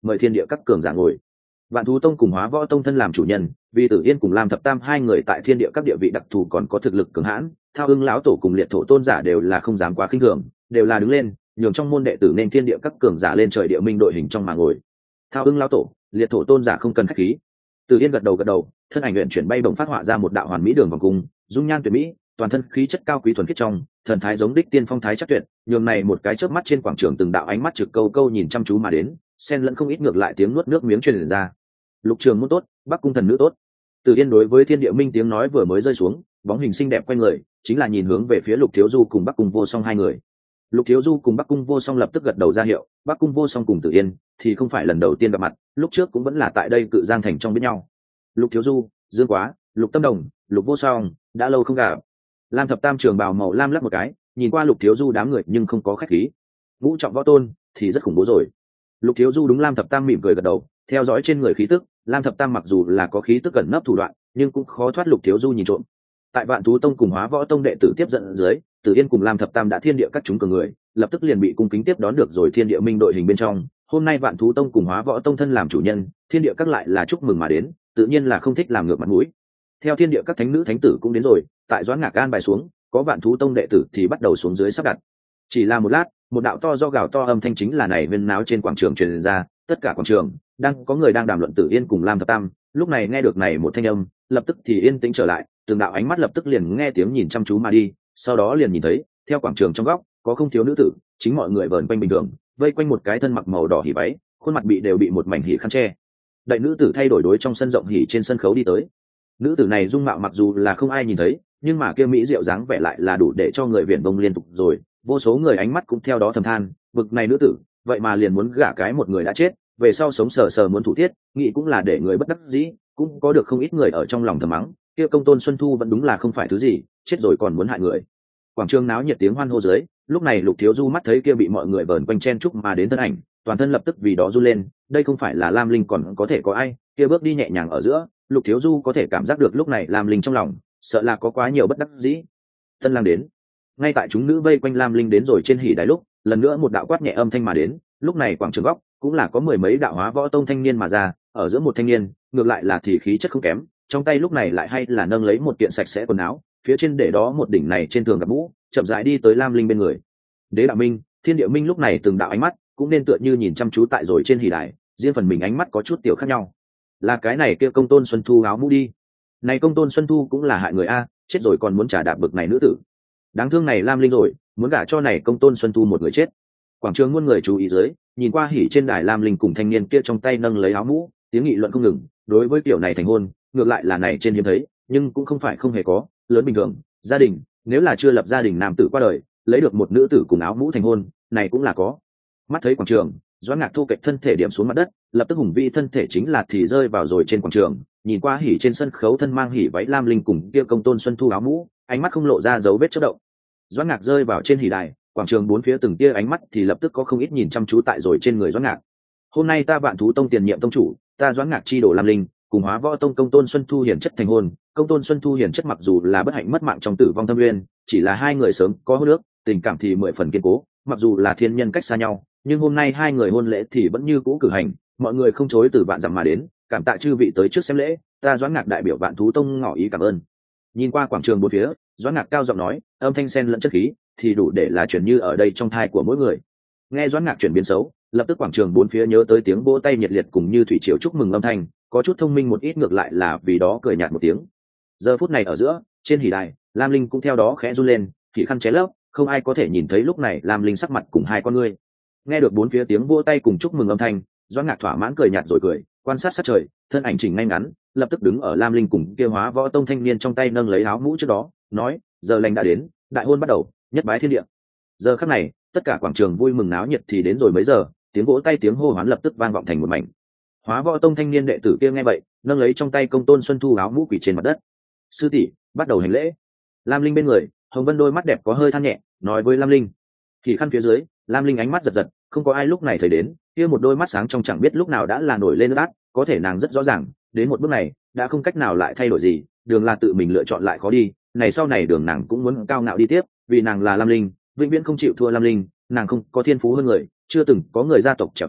mời thiên địa các cường giả ngồi. Vạn thú tông cùng Hóa Võ tông thân làm chủ nhân, vì Tử Yên cùng Lam Thập Tam hai người tại thiên địa các địa vị đặc thù còn có thực lực cường hãn, Thao Ưng lão tổ cùng Liệt Thổ tôn giả đều là không dám quá khinh thường, đều là đứng lên nhường trong môn đệ tử nên thiên địa các cường giả lên trời địa minh đội hình trong mà ngồi. Thao Ưng lão tổ, Liệt Thổ tôn giả không cần khách khí. Tử Yên gật đầu gật đầu, thân ảnh luyện chuyển bay bổng phát họa ra một đạo hoàn mỹ đường vòng cung, dung nhan tuyệt mỹ, toàn thân khí chất cao quý thuần khiết trong, thần thái giống đích tiên phong thái chắc tuyệt, nhường này một cái chớp mắt trên quảng trường từng đạo ánh mắt trực câu câu nhìn chăm chú mà đến, xen lẫn không ít ngược lại tiếng nuốt nước miếng truyền ra. Lục Trường Môn tốt, Bắc cung thần nữ tốt. Tử Yên đối với thiên địa minh tiếng nói vừa mới rơi xuống, bóng hình xinh đẹp quay người, chính là nhìn hướng về phía Lục Thiếu Du cùng Bắc cung vô song hai người. Lục Thiếu Du cùng Bắc cung vô song lập tức gật đầu ra hiệu, Bắc cung vô song cùng Tử Yên thì không phải lần đầu tiên gặp mặt, lúc trước cũng vẫn là tại đây Cự Giang thành trong biết nhau. Lục Thiếu Du, Dương Quá, Lục Tâm Đồng, Lục Vô Song, đã lâu không gặp. Lam Thập Tam trường bào màu lam lắc một cái, nhìn qua Lục Thiếu Du đám người nhưng không có khách khí. Ngũ trọng võ tôn thì rất khủng bố rồi. Lục Thiếu Du đúng Lam Thập Tam mỉm cười gật đầu, theo dõi trên người khí tức, Lam Thập Tam mặc dù là có khí tức cẩn nấp thủ đoạn, nhưng cũng khó thoát Lục Thiếu Du nhìn trộm. Tại Vạn Thú tông cùng Hóa Võ tông đệ tử tiếp dẫn dưới, Tử Yên cùng Lam Thập Tam đã thiên địa các chúng cường người, lập tức liền bị cung kính tiếp đón được rồi thiên địa minh đội hình bên trong. Hôm nay Vạn Thú tông cùng Hóa Võ tông thân làm chủ nhân, thiên địa các lại là chúc mừng mà đến, tự nhiên là không thích làm ngược mặt mũi. Theo thiên địa các thánh nữ thánh tử cũng đến rồi, tại Doãn Ngạc an bài xuống, có Vạn Thú tông đệ tử thì bắt đầu xuống dưới sắp đặt. Chỉ là một lát, một đạo to do gào to âm thanh chính là này viên náo trên quảng trường truyền ra, tất cả quảng trường đang có người đang đàm luận Tử Yên cùng Lam Thập Tam, lúc này nghe được này một thanh âm, lập tức thì yên tĩnh trở lại, từng đạo ánh mắt lập tức liền nghe tiếng nhìn chăm chú mà đi, sau đó liền nhìn thấy, theo quảng trường trong góc, có không thiếu nữ tử, chính mọi người vờn quanh bình thường, vây quanh một cái thân mặc màu đỏ hỉ váy, khuôn mặt bị đều bị một mảnh hỉ khăn che. Đại nữ tử thay đổi đối trong sân rộng hỉ trên sân khấu đi tới. Nữ tử này dung mạo mặc dù là không ai nhìn thấy, nhưng mà kia mỹ diệu dáng vẻ lại là đủ để cho người viển vông liên tục rồi, vô số người ánh mắt cũng theo đó thầm than, bực này nữ tử, vậy mà liền muốn gả cái một người đã chết, về sau sống sờ sờ muốn thủ tiết, nghĩ cũng là để người bất đắc dĩ, cũng có được không ít người ở trong lòng thầm mắng, kia Công Tôn Xuân Thu vẫn đúng là không phải thứ gì, chết rồi còn muốn hại người. Quảng trường náo nhiệt tiếng hoan hô dưới, lúc này Lục Thiếu Du mắt thấy kia bị mọi người vờn quanh chen chúc mà đến thân ảnh, toàn thân lập tức vì đó run lên, đây không phải là Lam Linh còn có thể có ai, kia bước đi nhẹ nhàng ở giữa, Lục Thiếu Du có thể cảm giác được lúc này Lam Linh trong lòng, sợ là có quá nhiều bất đắc dĩ. Tân lang đến. Ngay tại chúng nữ vây quanh Lam Linh đến rồi trên hỉ đài lúc, lần nữa một đạo quát nhẹ âm thanh mà đến, lúc này quảng trường góc cũng là có mười mấy đạo Hóa Võ tông thanh niên mà ra, ở giữa một thanh niên, ngược lại là thì khí chất không kém, trong tay lúc này lại hay là nâng lấy một kiện sạch sẽ quần áo, phía trên để đó một đỉnh này trên thường gặp mũ, chậm rãi đi tới Lam Linh bên người. Đế Đạo Minh, Thiên Địa Minh lúc này từng đạo ánh mắt cũng nên tựa như nhìn chăm chú tại rồi trên hỉ đài, riêng phần mình ánh mắt có chút tiểu khác nhau. Là cái này kia Công Tôn Xuân Thu áo mũ đi. Này Công Tôn Xuân Thu cũng là hại người a, chết rồi còn muốn trả đạp bực này nữ tử. Đáng thương này Lam Linh rồi, muốn gả cho này Công Tôn Xuân Thu một người chết. Quảng trường muôn người chú ý dưới, nhìn qua hỉ trên đài Lam Linh cùng thanh niên kia trong tay nâng lấy áo mũ, tiếng nghị luận không ngừng, đối với kiểu này thành hôn, ngược lại là này trên hiếm thấy, nhưng cũng không phải không hề có, lớn bình thường, gia đình, nếu là chưa lập gia đình nam tử qua đời, lấy được một nữ tử cùng áo mũ thành hôn, này cũng là có. Mắt thấy quảng trường, Doãn Ngạc thu kịch thân thể điểm xuống mặt đất, lập tức hùng vĩ thân thể chính là thì rơi vào rồi trên quảng trường, nhìn qua hỉ trên sân khấu thân mang hỉ váy Lam Linh cùng kia Công Tôn Xuân Thu áo mũ, ánh mắt không lộ ra dấu vết chớp động. Doãn Ngạc rơi vào trên hỉ đài, quảng trường bốn phía từng tia ánh mắt thì lập tức có không ít nhìn chăm chú tại rồi trên người Doãn Ngạc. Hôm nay ta Vạn Thú tông tiền nhiệm tông chủ, ta Doãn Ngạc chi đổ Lam Linh, cùng Hóa Võ tông Công Tôn Xuân Thu hiển chất thành hôn. Công Tôn Xuân Thu hiển chất mặc dù là bất hạnh mất mạng trong tử vong thâm nguyên, chỉ là hai người sớm có hôn ước, tình cảm thì mười phần kiên cố, mặc dù là thiên nhân cách xa nhau, nhưng hôm nay hai người hôn lễ thì vẫn như cũ cử hành, mọi người không chối từ vạn dặm mà đến, cảm tạ chư vị tới trước xem lễ, ta Doãn Ngạc đại biểu Vạn Thú tông ngỏ ý cảm ơn. Nhìn qua quảng trường bốn phía, Doãn Ngạc cao giọng nói, âm thanh sen lẫn chất khí, thì đủ để là chuyển như ở đây trong thai của mỗi người. Nghe Doãn Ngạc chuyển biến xấu, lập tức quảng trường bốn phía nhớ tới tiếng vỗ tay nhiệt liệt cùng như thủy triều chúc mừng âm thanh, có chút thông minh một ít ngược lại là vì đó cười nhạt một tiếng. Giờ phút này ở giữa, trên hỉ đài, Lam Linh cũng theo đó khẽ run lên, thì khăn ché lấp, không ai có thể nhìn thấy lúc này Lam Linh sắc mặt cùng hai con ngươi. Nghe được bốn phía tiếng vỗ tay cùng chúc mừng âm thanh, Doãn Ngạc thỏa mãn cười nhạt rồi cười, quan sát sát trời, thân ảnh chỉnh ngay ngắn, lập tức đứng ở Lam Linh cùng kia Hóa Võ tông thanh niên trong tay nâng lấy áo mũ trước đó, nói, giờ lành đã đến, đại hôn bắt đầu, nhất bái thiên địa. Giờ khắc này, tất cả quảng trường vui mừng náo nhiệt thì đến rồi mấy giờ, tiếng vỗ tay tiếng hô hoán lập tức vang vọng thành một mảnh. Hóa Võ tông thanh niên đệ tử kia nghe vậy, nâng lấy trong tay Công Tôn Xuân Thu áo mũ quỳ trên mặt đất. Sư tỷ, bắt đầu hành lễ. Lam Linh bên người, Hồng Vân đôi mắt đẹp có hơi than nhẹ, nói với Lam Linh. Thì khăn phía dưới, Lam Linh ánh mắt giật giật, không có ai lúc này thấy đến, kia một đôi mắt sáng trong chẳng biết lúc nào đã là nổi lên nước át, có thể nàng rất rõ ràng, đến một bước này, đã không cách nào lại thay đổi gì, đường là tự mình lựa chọn lại khó đi, này sau này đường nàng cũng muốn cao ngạo đi tiếp, vì nàng là Lam Linh, vĩnh viễn không chịu thua Lam Linh, nàng không có thiên phú hơn người, chưa từng có người gia tộc trèo trống,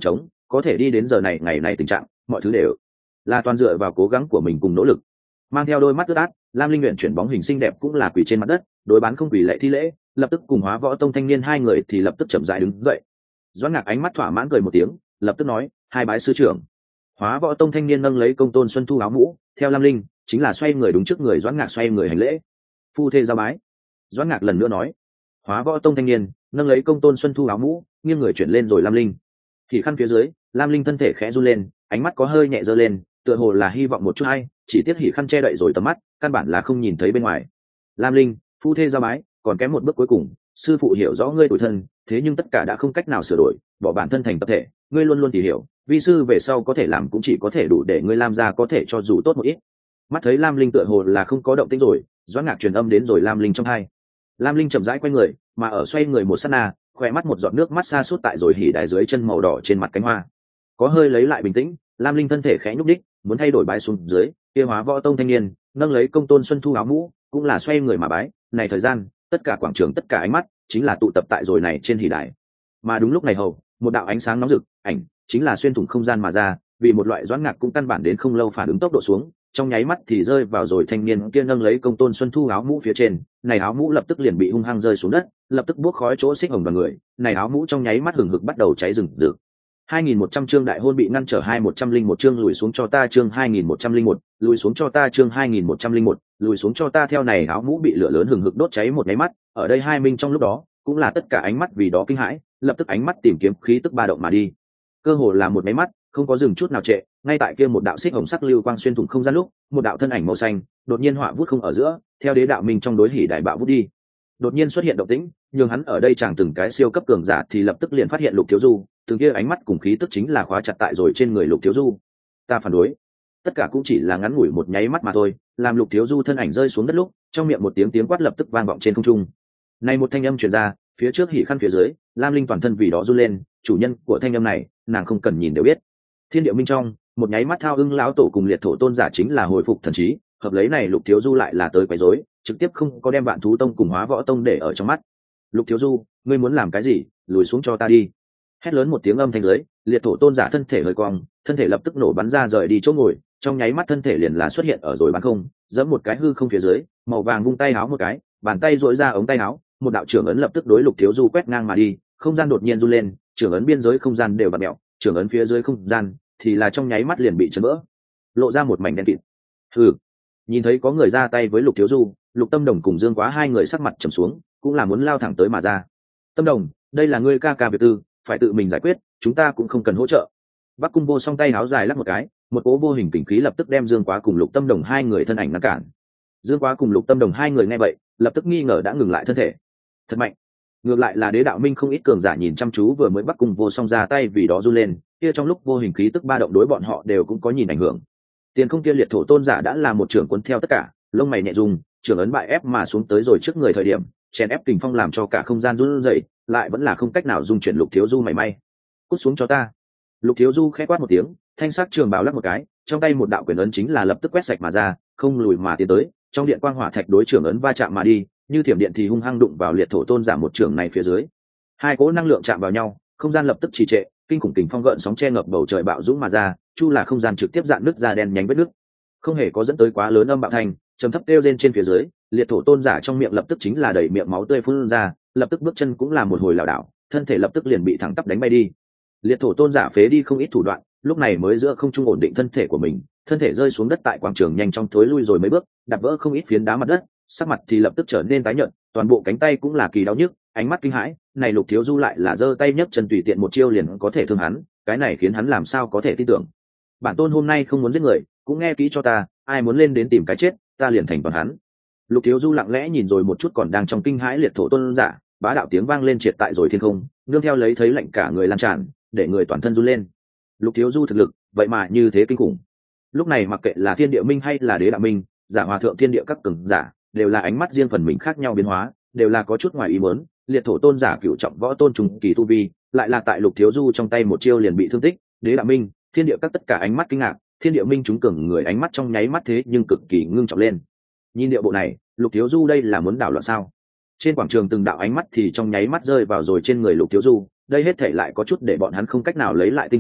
có thể đi đến giờ này ngày này tình trạng mọi thứ đều là toàn dựa vào cố gắng của mình cùng nỗ lực. Mang theo đôi mắt ướt át, Lam Linh luyện chuyển bóng hình xinh đẹp cũng là quỳ trên mặt đất, đối bán không quỳ lệ thi lễ, lập tức cùng Hóa Võ Tông thanh niên hai người thì lập tức chậm rãi đứng dậy. Doãn Ngạc ánh mắt thỏa mãn cười một tiếng, lập tức nói, hai bái sư trưởng. Hóa Võ Tông thanh niên nâng lấy công tôn xuân thu áo mũ, theo Lam Linh chính là xoay người đúng trước người Doãn Ngạc xoay người hành lễ. Phu thê giao bái. Doãn Ngạc lần nữa nói. Hóa Võ Tông thanh niên nâng lấy công tôn xuân thu áo mũ, nghiêng người chuyển lên rồi Lam Linh. Thì khăn phía dưới, Lam Linh thân thể khẽ run lên, ánh mắt có hơi nhẹ giơ lên, tựa hồ là hy vọng một chút hay, chỉ tiếc hỉ khăn che đậy rồi tầm mắt, căn bản là không nhìn thấy bên ngoài. Lam Linh, phu thê giao bái, còn kém một bước cuối cùng, sư phụ hiểu rõ ngươi tuổi thân, thế nhưng tất cả đã không cách nào sửa đổi, bỏ bản thân thành tập thể, ngươi luôn luôn thì hiểu, vi sư về sau có thể làm cũng chỉ có thể đủ để ngươi Lam gia có thể cho dù tốt một ít. Mắt thấy Lam Linh tựa hồ là không có động tĩnh rồi, Doãn Ngạc truyền âm đến rồi Lam Linh trong hai. Lam Linh chậm rãi quay người, mà ở xoay người một sát na, khỏe mắt một giọt nước mắt xa suốt tại rồi hỉ đài dưới chân màu đỏ trên mặt cánh hoa. Có hơi lấy lại bình tĩnh, Lam Linh thân thể khẽ nhúc đích, muốn thay đổi bái xuống dưới, kia Hóa Võ Tông thanh niên nâng lấy công tôn xuân thu áo mũ, cũng là xoay người mà bái. Này thời gian, tất cả quảng trường tất cả ánh mắt chính là tụ tập tại rồi này trên hỉ đài. Mà đúng lúc này hầu, một đạo ánh sáng nóng rực, ảnh chính là xuyên thủng không gian mà ra, vì một loại Doãn Ngạc cũng căn bản đến không lâu phản ứng tốc độ xuống, trong nháy mắt thì rơi vào rồi thanh niên kia nâng lấy công tôn xuân thu áo mũ phía trên, này áo mũ lập tức liền bị hung hăng rơi xuống đất, lập tức buốc khói chỗ xích hồng đoàn người, này áo mũ trong nháy mắt hừng hực bắt đầu cháy rừng rực. hai nghìn một trăm chương đại hôn bị ngăn trở hai một trăm linh một chương lùi xuống cho ta chương hai nghìn một trăm linh một, lùi xuống cho ta chương hai nghìn một trăm linh một, lùi xuống cho ta theo này áo mũ bị lửa lớn hừng hực đốt cháy một nháy mắt, ở đây hai minh trong lúc đó, cũng là tất cả ánh mắt vì đó kinh hãi, lập tức ánh mắt tìm kiếm khí tức ba động mà đi. Cơ hồ là một nháy mắt, không có dừng chút nào trệ, ngay tại kia một đạo xích hồng sắc lưu quang xuyên thủng không gian lúc, một đạo thân ảnh màu xanh, đột nhiên họa vút không ở giữa, theo đế đạo minh trong đối hỉ đại bạo vút đi. Đột nhiên xuất hiện động tĩnh, nhưng hắn ở đây chẳng từng cái siêu cấp cường giả thì lập tức liền phát hiện Lục Thiếu Du, từng kia ánh mắt cùng khí tức chính là khóa chặt tại rồi trên người Lục Thiếu Du. Ta phản đối. Tất cả cũng chỉ là ngắn ngủi một nháy mắt mà thôi, làm Lục Thiếu Du thân ảnh rơi xuống đất lúc, trong miệng một tiếng tiếng quát lập tức vang vọng trên không trung. Này một thanh âm truyền ra, phía trước hỉ khăn phía dưới, Lam Linh toàn thân vì đó run lên, chủ nhân của thanh âm này, nàng không cần nhìn đều biết. Thiên địa minh trong, một nháy mắt thao ưng lão tổ cùng liệt thổ tôn giả chính là hồi phục thần trí, hợp lấy này Lục Thiếu Du lại là tới quấy rối, trực tiếp không có đem Vạn Thú Tông cùng Hóa Võ Tông để ở trong mắt. Lục Thiếu Du, ngươi muốn làm cái gì, lùi xuống cho ta đi. Hét lớn một tiếng âm thanh dưới, liệt thổ tôn giả thân thể hơi cong, thân thể lập tức nổ bắn ra rời đi chỗ ngồi, trong nháy mắt thân thể liền là xuất hiện ở rồi bán không, giẫm một cái hư không phía dưới, màu vàng vung tay áo một cái, bàn tay duỗi ra ống tay áo, một đạo trưởng ấn lập tức đối Lục Thiếu Du quét ngang mà đi, không gian đột nhiên run lên, trưởng ấn biên giới không gian đều bật mẹo, trưởng ấn phía dưới không gian thì là trong nháy mắt liền bị chấn vỡ, lộ ra một mảnh đen kịt. Hừ. Nhìn thấy có người ra tay với Lục Thiếu Du, Lục Tâm Đồng cùng Dương Quá hai người sắc mặt trầm xuống, cũng là muốn lao thẳng tới mà ra. Tâm Đồng, đây là ngươi ca ca việc tư, phải tự mình giải quyết, chúng ta cũng không cần hỗ trợ. Bắc Cung Vô song tay áo dài lắc một cái, một cỗ vô hình kình khí lập tức đem Dương Quá cùng Lục Tâm Đồng hai người thân ảnh ngăn cản. Dương Quá cùng Lục Tâm Đồng hai người nghe vậy, lập tức nghi ngờ đã ngừng lại thân thể. Thật mạnh. Ngược lại là Đế Đạo Minh không ít cường giả nhìn chăm chú vừa mới Bắc Cung Vô song ra tay vì đó run lên, kia trong lúc vô hình khí tức ba động đối bọn họ đều cũng có nhìn ảnh hưởng. Tiền Không kia liệt thổ tôn giả đã là một trưởng cuốn theo tất cả, lông mày nhẹ rung, trưởng ấn bại ép mà xuống tới rồi trước người thời điểm, chèn ép kình phong làm cho cả không gian run rẩy, lại vẫn là không cách nào dung chuyển Lục Thiếu Du mảy may. Cút xuống cho ta. Lục Thiếu Du khẽ quát một tiếng, thanh sắc trường bào lắc một cái, trong tay một đạo quyền ấn chính là lập tức quét sạch mà ra, không lùi mà tiến tới, trong điện quang hỏa thạch đối trưởng ấn va chạm mà đi, như thiểm điện thì hung hăng đụng vào liệt thổ tôn giả một trường này phía dưới. Hai cỗ năng lượng chạm vào nhau, không gian lập tức trì trệ, kinh khủng kình phong gợn sóng che ngập bầu trời bạo dũng mà ra, chu là không gian trực tiếp dạn nứt ra đen nhánh vết nứt. Không hề có dẫn tới quá lớn âm bạo thành, trầm thấp kêu rên trên phía dưới, liệt thổ tôn giả trong miệng lập tức chính là đầy miệng máu tươi phun ra, lập tức bước chân cũng là một hồi lảo đảo, thân thể lập tức liền bị thẳng tắp đánh bay đi. Liệt thổ tôn giả phế đi không ít thủ đoạn, lúc này mới giữa không trung ổn định thân thể của mình, thân thể rơi xuống đất tại quảng trường nhanh chóng thối lui rồi mấy bước, đạp vỡ không ít phiến đá mặt đất, sắc mặt thì lập tức trở nên tái nhợt, toàn bộ cánh tay cũng là kỳ đau nhức, ánh mắt kinh hãi, này Lục Thiếu Du lại là giơ tay nhấc chân tùy tiện một chiêu liền có thể thương hắn, cái này khiến hắn làm sao có thể tin tưởng. Bản tôn hôm nay không muốn giết người, cũng nghe kỹ cho ta, ai muốn lên đến tìm cái chết, ta liền thành toàn hắn. Lục Thiếu Du lặng lẽ nhìn rồi một chút còn đang trong kinh hãi liệt thổ tôn giả, bá đạo tiếng vang lên triệt tại rồi thiên không, nương theo lấy thấy lạnh cả người lan tràn, để người toàn thân run lên. Lục Thiếu Du thực lực, vậy mà như thế kinh khủng. Lúc này mặc kệ là Thiên Địa Minh hay là Đế Đạo Minh, giả hòa thượng thiên địa các cường giả, đều là ánh mắt riêng phần mình khác nhau biến hóa, đều là có chút ngoài ý muốn, liệt thổ tôn giả cửu trọng võ tôn trùng kỳ tu vi, lại là tại Lục Thiếu Du trong tay một chiêu liền bị thương tích, Đế Đạo Minh, Thiên Địa các tất cả ánh mắt kinh ngạc, Thiên Địa Minh chúng cường người ánh mắt trong nháy mắt thế nhưng cực kỳ ngưng trọng lên. Nhìn điệu bộ này, Lục Thiếu Du đây là muốn đảo loạn sao? Trên quảng trường từng đạo ánh mắt thì trong nháy mắt rơi vào rồi trên người Lục Thiếu Du, đây hết thể lại có chút để bọn hắn không cách nào lấy lại tinh thần,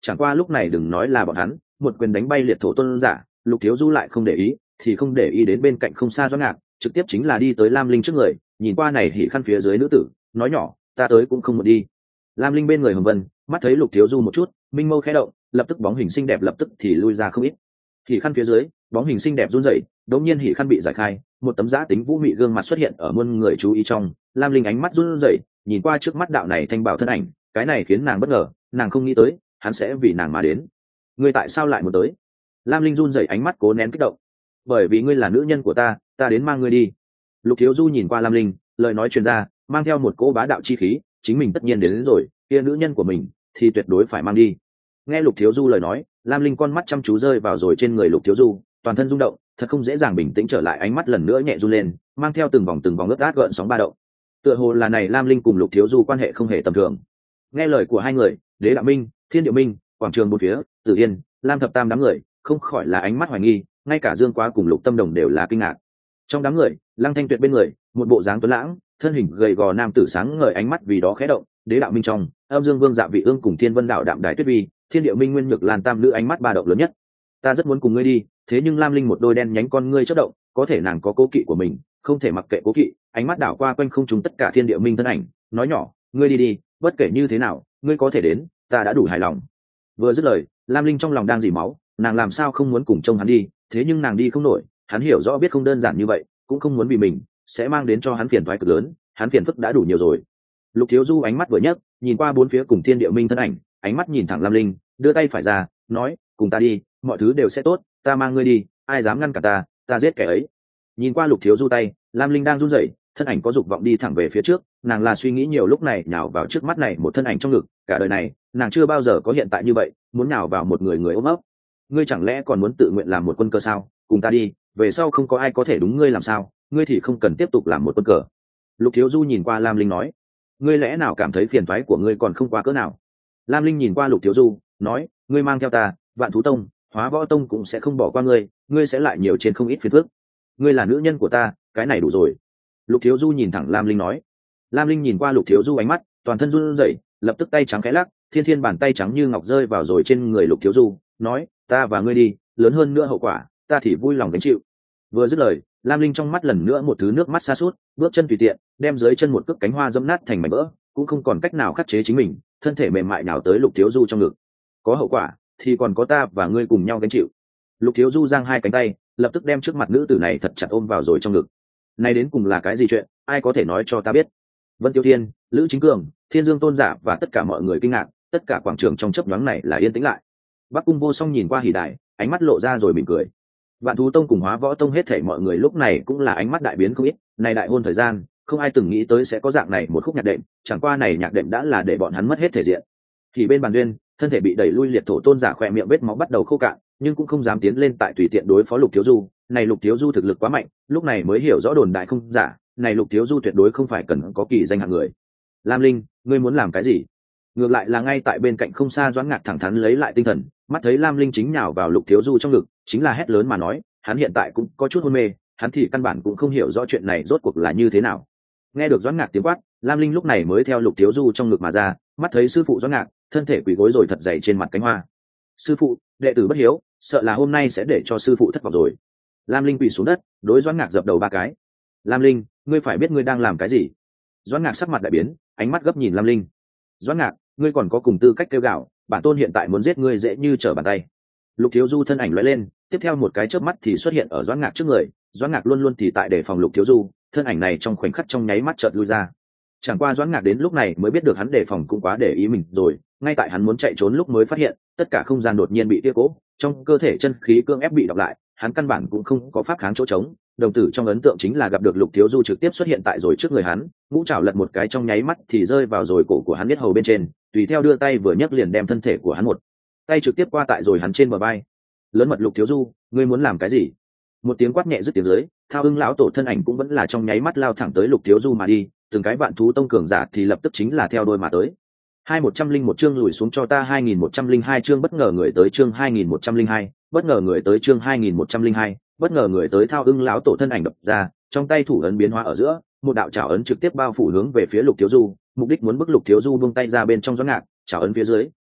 chẳng qua lúc này đừng nói là bọn hắn, một quyền đánh bay liệt thổ tôn giả, Lục Thiếu Du lại không để ý, thì không để ý đến bên cạnh không xa Doãn Ngạc, trực tiếp chính là đi tới Lam Linh trước người, nhìn qua này hỉ khăn phía dưới nữ tử, nói nhỏ, ta tới cũng không muốn đi. Lam Linh bên người Hồng Vân, mắt thấy Lục Thiếu Du một chút, minh mâu khẽ động, lập tức bóng hình xinh đẹp lập tức thì lui ra không ít. Hỉ khăn phía dưới, bóng hình xinh đẹp run rẩy, đột nhiên hỉ khăn bị giải khai, một tấm giá tính vũ mị gương mặt xuất hiện ở muôn người chú ý trong. Lam Linh ánh mắt run rẩy, nhìn qua trước mắt đạo này thanh bảo thân ảnh, cái này khiến nàng bất ngờ, nàng không nghĩ tới, hắn sẽ vì nàng mà đến. Ngươi tại sao lại muốn tới? Lam Linh run rẩy ánh mắt cố nén kích động. Bởi vì ngươi là nữ nhân của ta, ta đến mang ngươi đi. Lục Thiếu Du nhìn qua Lam Linh, lời nói truyền ra, mang theo một cỗ bá đạo chi khí, chính mình tất nhiên đến, đến rồi, kia nữ nhân của mình thì tuyệt đối phải mang đi. Nghe Lục Thiếu Du lời nói, Lam Linh con mắt chăm chú rơi vào rồi trên người Lục Thiếu Du, toàn thân rung động, thật không dễ dàng bình tĩnh trở lại, ánh mắt lần nữa nhẹ run lên, mang theo từng vòng từng vòng ướt át gợn sóng ba động. Tựa hồ là này Lam Linh cùng Lục Thiếu Du quan hệ không hề tầm thường. Nghe lời của hai người, Đế Đạo Minh, Thiên Điệu Minh, quảng trường bốn phía, Tử Yên, Lam Thập Tam đám người, không khỏi là ánh mắt hoài nghi, ngay cả Dương Quá cùng Lục Tâm Đồng đều là kinh ngạc. Trong đám người, Lăng Thanh Tuyệt bên người, một bộ dáng tuấn lãng, thân hình gầy gò nam tử sáng ngời ánh mắt vì đó khẽ động, Đế Đạo Minh trong, Âm Dương Vương Dạ Vị Ương cùng Thiên Vân Đạo Đạm Đài Tuyết Vi, Thiên Điệu Minh Nguyên Nhược Lan tam nữ ánh mắt ba động lớn nhất. Ta rất muốn cùng ngươi đi, thế nhưng Lam Linh một đôi đen nhánh con ngươi chớp động, có thể nàng có cố kỵ của mình, không thể mặc kệ cố kỵ, ánh mắt đảo qua quanh không trung tất cả Thiên Điệu Minh thân ảnh, nói nhỏ, ngươi đi đi, bất kể như thế nào, ngươi có thể đến, ta đã đủ hài lòng. Vừa dứt lời, Lam Linh trong lòng đang dỉ máu, nàng làm sao không muốn cùng trông hắn đi, thế nhưng nàng đi không nổi, hắn hiểu rõ biết không đơn giản như vậy, cũng không muốn vì mình sẽ mang đến cho hắn phiền toái cực lớn, hắn phiền phức đã đủ nhiều rồi. Lục Thiếu Du ánh mắt vừa nhấc, nhìn qua bốn phía cùng Thiên Điệu Minh thân ảnh, ánh mắt nhìn thẳng Lam Linh, đưa tay phải ra, nói, cùng ta đi, mọi thứ đều sẽ tốt, ta mang ngươi đi, ai dám ngăn cản ta, ta giết kẻ ấy. Nhìn qua Lục Thiếu Du tay, Lam Linh đang run rẩy, thân ảnh có dục vọng đi thẳng về phía trước, nàng là suy nghĩ nhiều lúc này nhào vào trước mắt này một thân ảnh trong ngực, cả đời này nàng chưa bao giờ có hiện tại như vậy, muốn nhào vào một người người ôm ấp. Ngươi chẳng lẽ còn muốn tự nguyện làm một quân cờ sao? Cùng ta đi, về sau không có ai có thể đúng ngươi làm sao, ngươi thì không cần tiếp tục làm một quân cờ. Lục Thiếu Du nhìn qua Lam Linh nói, ngươi lẽ nào cảm thấy phiền toái của ngươi còn không quá cỡ nào? Lam Linh nhìn qua Lục Thiếu Du, nói, ngươi mang theo ta, Vạn Thú Tông, Hóa Võ Tông cũng sẽ không bỏ qua ngươi, ngươi sẽ lại nhiều trên không ít phiền phức. Ngươi là nữ nhân của ta, cái này đủ rồi. Lục Thiếu Du nhìn thẳng Lam Linh nói. Lam Linh nhìn qua Lục Thiếu Du ánh mắt, toàn thân run rẩy, lập tức tay trắng khẽ lắc, thiên thiên bàn tay trắng như ngọc rơi vào rồi trên người Lục Thiếu Du, nói, ta và ngươi đi, lớn hơn nữa hậu quả, ta thì vui lòng gánh chịu. Vừa dứt lời, Lam Linh trong mắt lần nữa một thứ nước mắt xa sút, bước chân tùy tiện, đem dưới chân một cước cánh hoa dẫm nát thành mảnh vỡ, cũng không còn cách nào khắc chế chính mình, thân thể mềm mại nào tới Lục Thiếu Du trong ngực. Có hậu quả, thì còn có ta và ngươi cùng nhau gánh chịu. Lục Thiếu Du giang hai cánh tay, lập tức đem trước mặt nữ tử này thật chặt ôm vào rồi trong ngực. Này đến cùng là cái gì chuyện, ai có thể nói cho ta biết? Vân Tiêu Thiên, Lữ Chính Cường, Thiên Dương Tôn giả và tất cả mọi người kinh ngạc, tất cả quảng trường trong chớp nhoáng này là yên tĩnh lại. Bắc Cung Vô Song nhìn qua Hỉ Đài, ánh mắt lộ ra rồi mỉm cười. Vạn Thú Tông cùng Hóa Võ Tông hết thảy mọi người lúc này cũng là ánh mắt đại biến không ít, này đại hôn thời gian, không ai từng nghĩ tới sẽ có dạng này một khúc nhạc đệm, chẳng qua này nhạc đệm đã là để bọn hắn mất hết thể diện. Thì bên bàn duyên, thân thể bị đẩy lui liệt thổ tôn giả khỏe miệng vết máu bắt đầu khô cạn, nhưng cũng không dám tiến lên tại tùy tiện đối phó Lục Thiếu Du, này Lục Thiếu Du thực lực quá mạnh, lúc này mới hiểu rõ đồn đại không giả, này Lục Thiếu Du tuyệt đối không phải cần có kỳ danh hạng người. Lam Linh, ngươi muốn làm cái gì? Ngược lại là ngay tại bên cạnh không xa Doãn Ngạc thẳng thắn lấy lại tinh thần, mắt thấy Lam Linh chính nhào vào Lục Thiếu Du trong ngực, chính là hét lớn mà nói, hắn hiện tại cũng có chút hôn mê, hắn thì căn bản cũng không hiểu rõ chuyện này rốt cuộc là như thế nào. Nghe được Doãn Ngạc tiếng quát, Lam Linh lúc này mới theo Lục Thiếu Du trong ngực mà ra, mắt thấy sư phụ Doãn Ngạc, thân thể quỳ gối rồi thật dày trên mặt cánh hoa. Sư phụ, đệ tử bất hiếu, sợ là hôm nay sẽ để cho sư phụ thất vọng rồi. Lam Linh quỳ xuống đất, đối Doãn Ngạc dập đầu ba cái. Lam Linh, ngươi phải biết ngươi đang làm cái gì. Doãn Ngạc sắc mặt đại biến, ánh mắt gấp nhìn Lam Linh. Doãn Ngạc, ngươi còn có cùng tư cách kêu gào, bản tôn hiện tại muốn giết ngươi dễ như trở bàn tay. Lục Thiếu Du thân ảnh lóe lên, tiếp theo một cái chớp mắt thì xuất hiện ở Doãn Ngạc trước người. Doãn Ngạc luôn luôn thì tại để phòng Lục Thiếu Du, thân ảnh này trong khoảnh khắc trong nháy mắt chợt lui ra. Chẳng qua Doãn Ngạc đến lúc này mới biết được hắn đề phòng cũng quá để ý mình rồi, ngay tại hắn muốn chạy trốn lúc mới phát hiện, tất cả không gian đột nhiên bị tia cố, trong cơ thể chân khí cương ép bị đọc lại, hắn căn bản cũng không có pháp kháng chỗ trống. Đồng tử trong ấn tượng chính là gặp được Lục Thiếu Du trực tiếp xuất hiện tại rồi trước người hắn, ngũ trảo lật một cái trong nháy mắt thì rơi vào rồi cổ của hắn biết hầu bên trên, tùy theo đưa tay vừa nhấc liền đem thân thể của hắn một tay trực tiếp qua tại rồi hắn trên bờ vai. Lớn mật Lục Thiếu Du, ngươi muốn làm cái gì? Một tiếng quát nhẹ dứt tiếng dưới, Thao Ưng lão tổ thân ảnh cũng vẫn là trong nháy mắt lao thẳng tới Lục Thiếu Du mà đi, từng cái Vạn Thú Tông cường giả thì lập tức chính là theo đôi mà tới. Hai một trăm linh một chương lùi xuống cho ta hai nghìn một trăm linh hai chương bất ngờ người tới chương hai nghìn một trăm linh hai, bất ngờ người tới chương hai nghìn một trăm linh hai, bất ngờ người tới Thao Ưng lão tổ thân ảnh đập ra, trong tay thủ ấn biến hóa ở giữa, một đạo trảo ấn trực tiếp bao phủ hướng về phía Lục Thiếu Du, mục đích muốn bức Lục Thiếu Du buông tay ra bên trong Doãn Ngạc, trảo ấn phía dưới,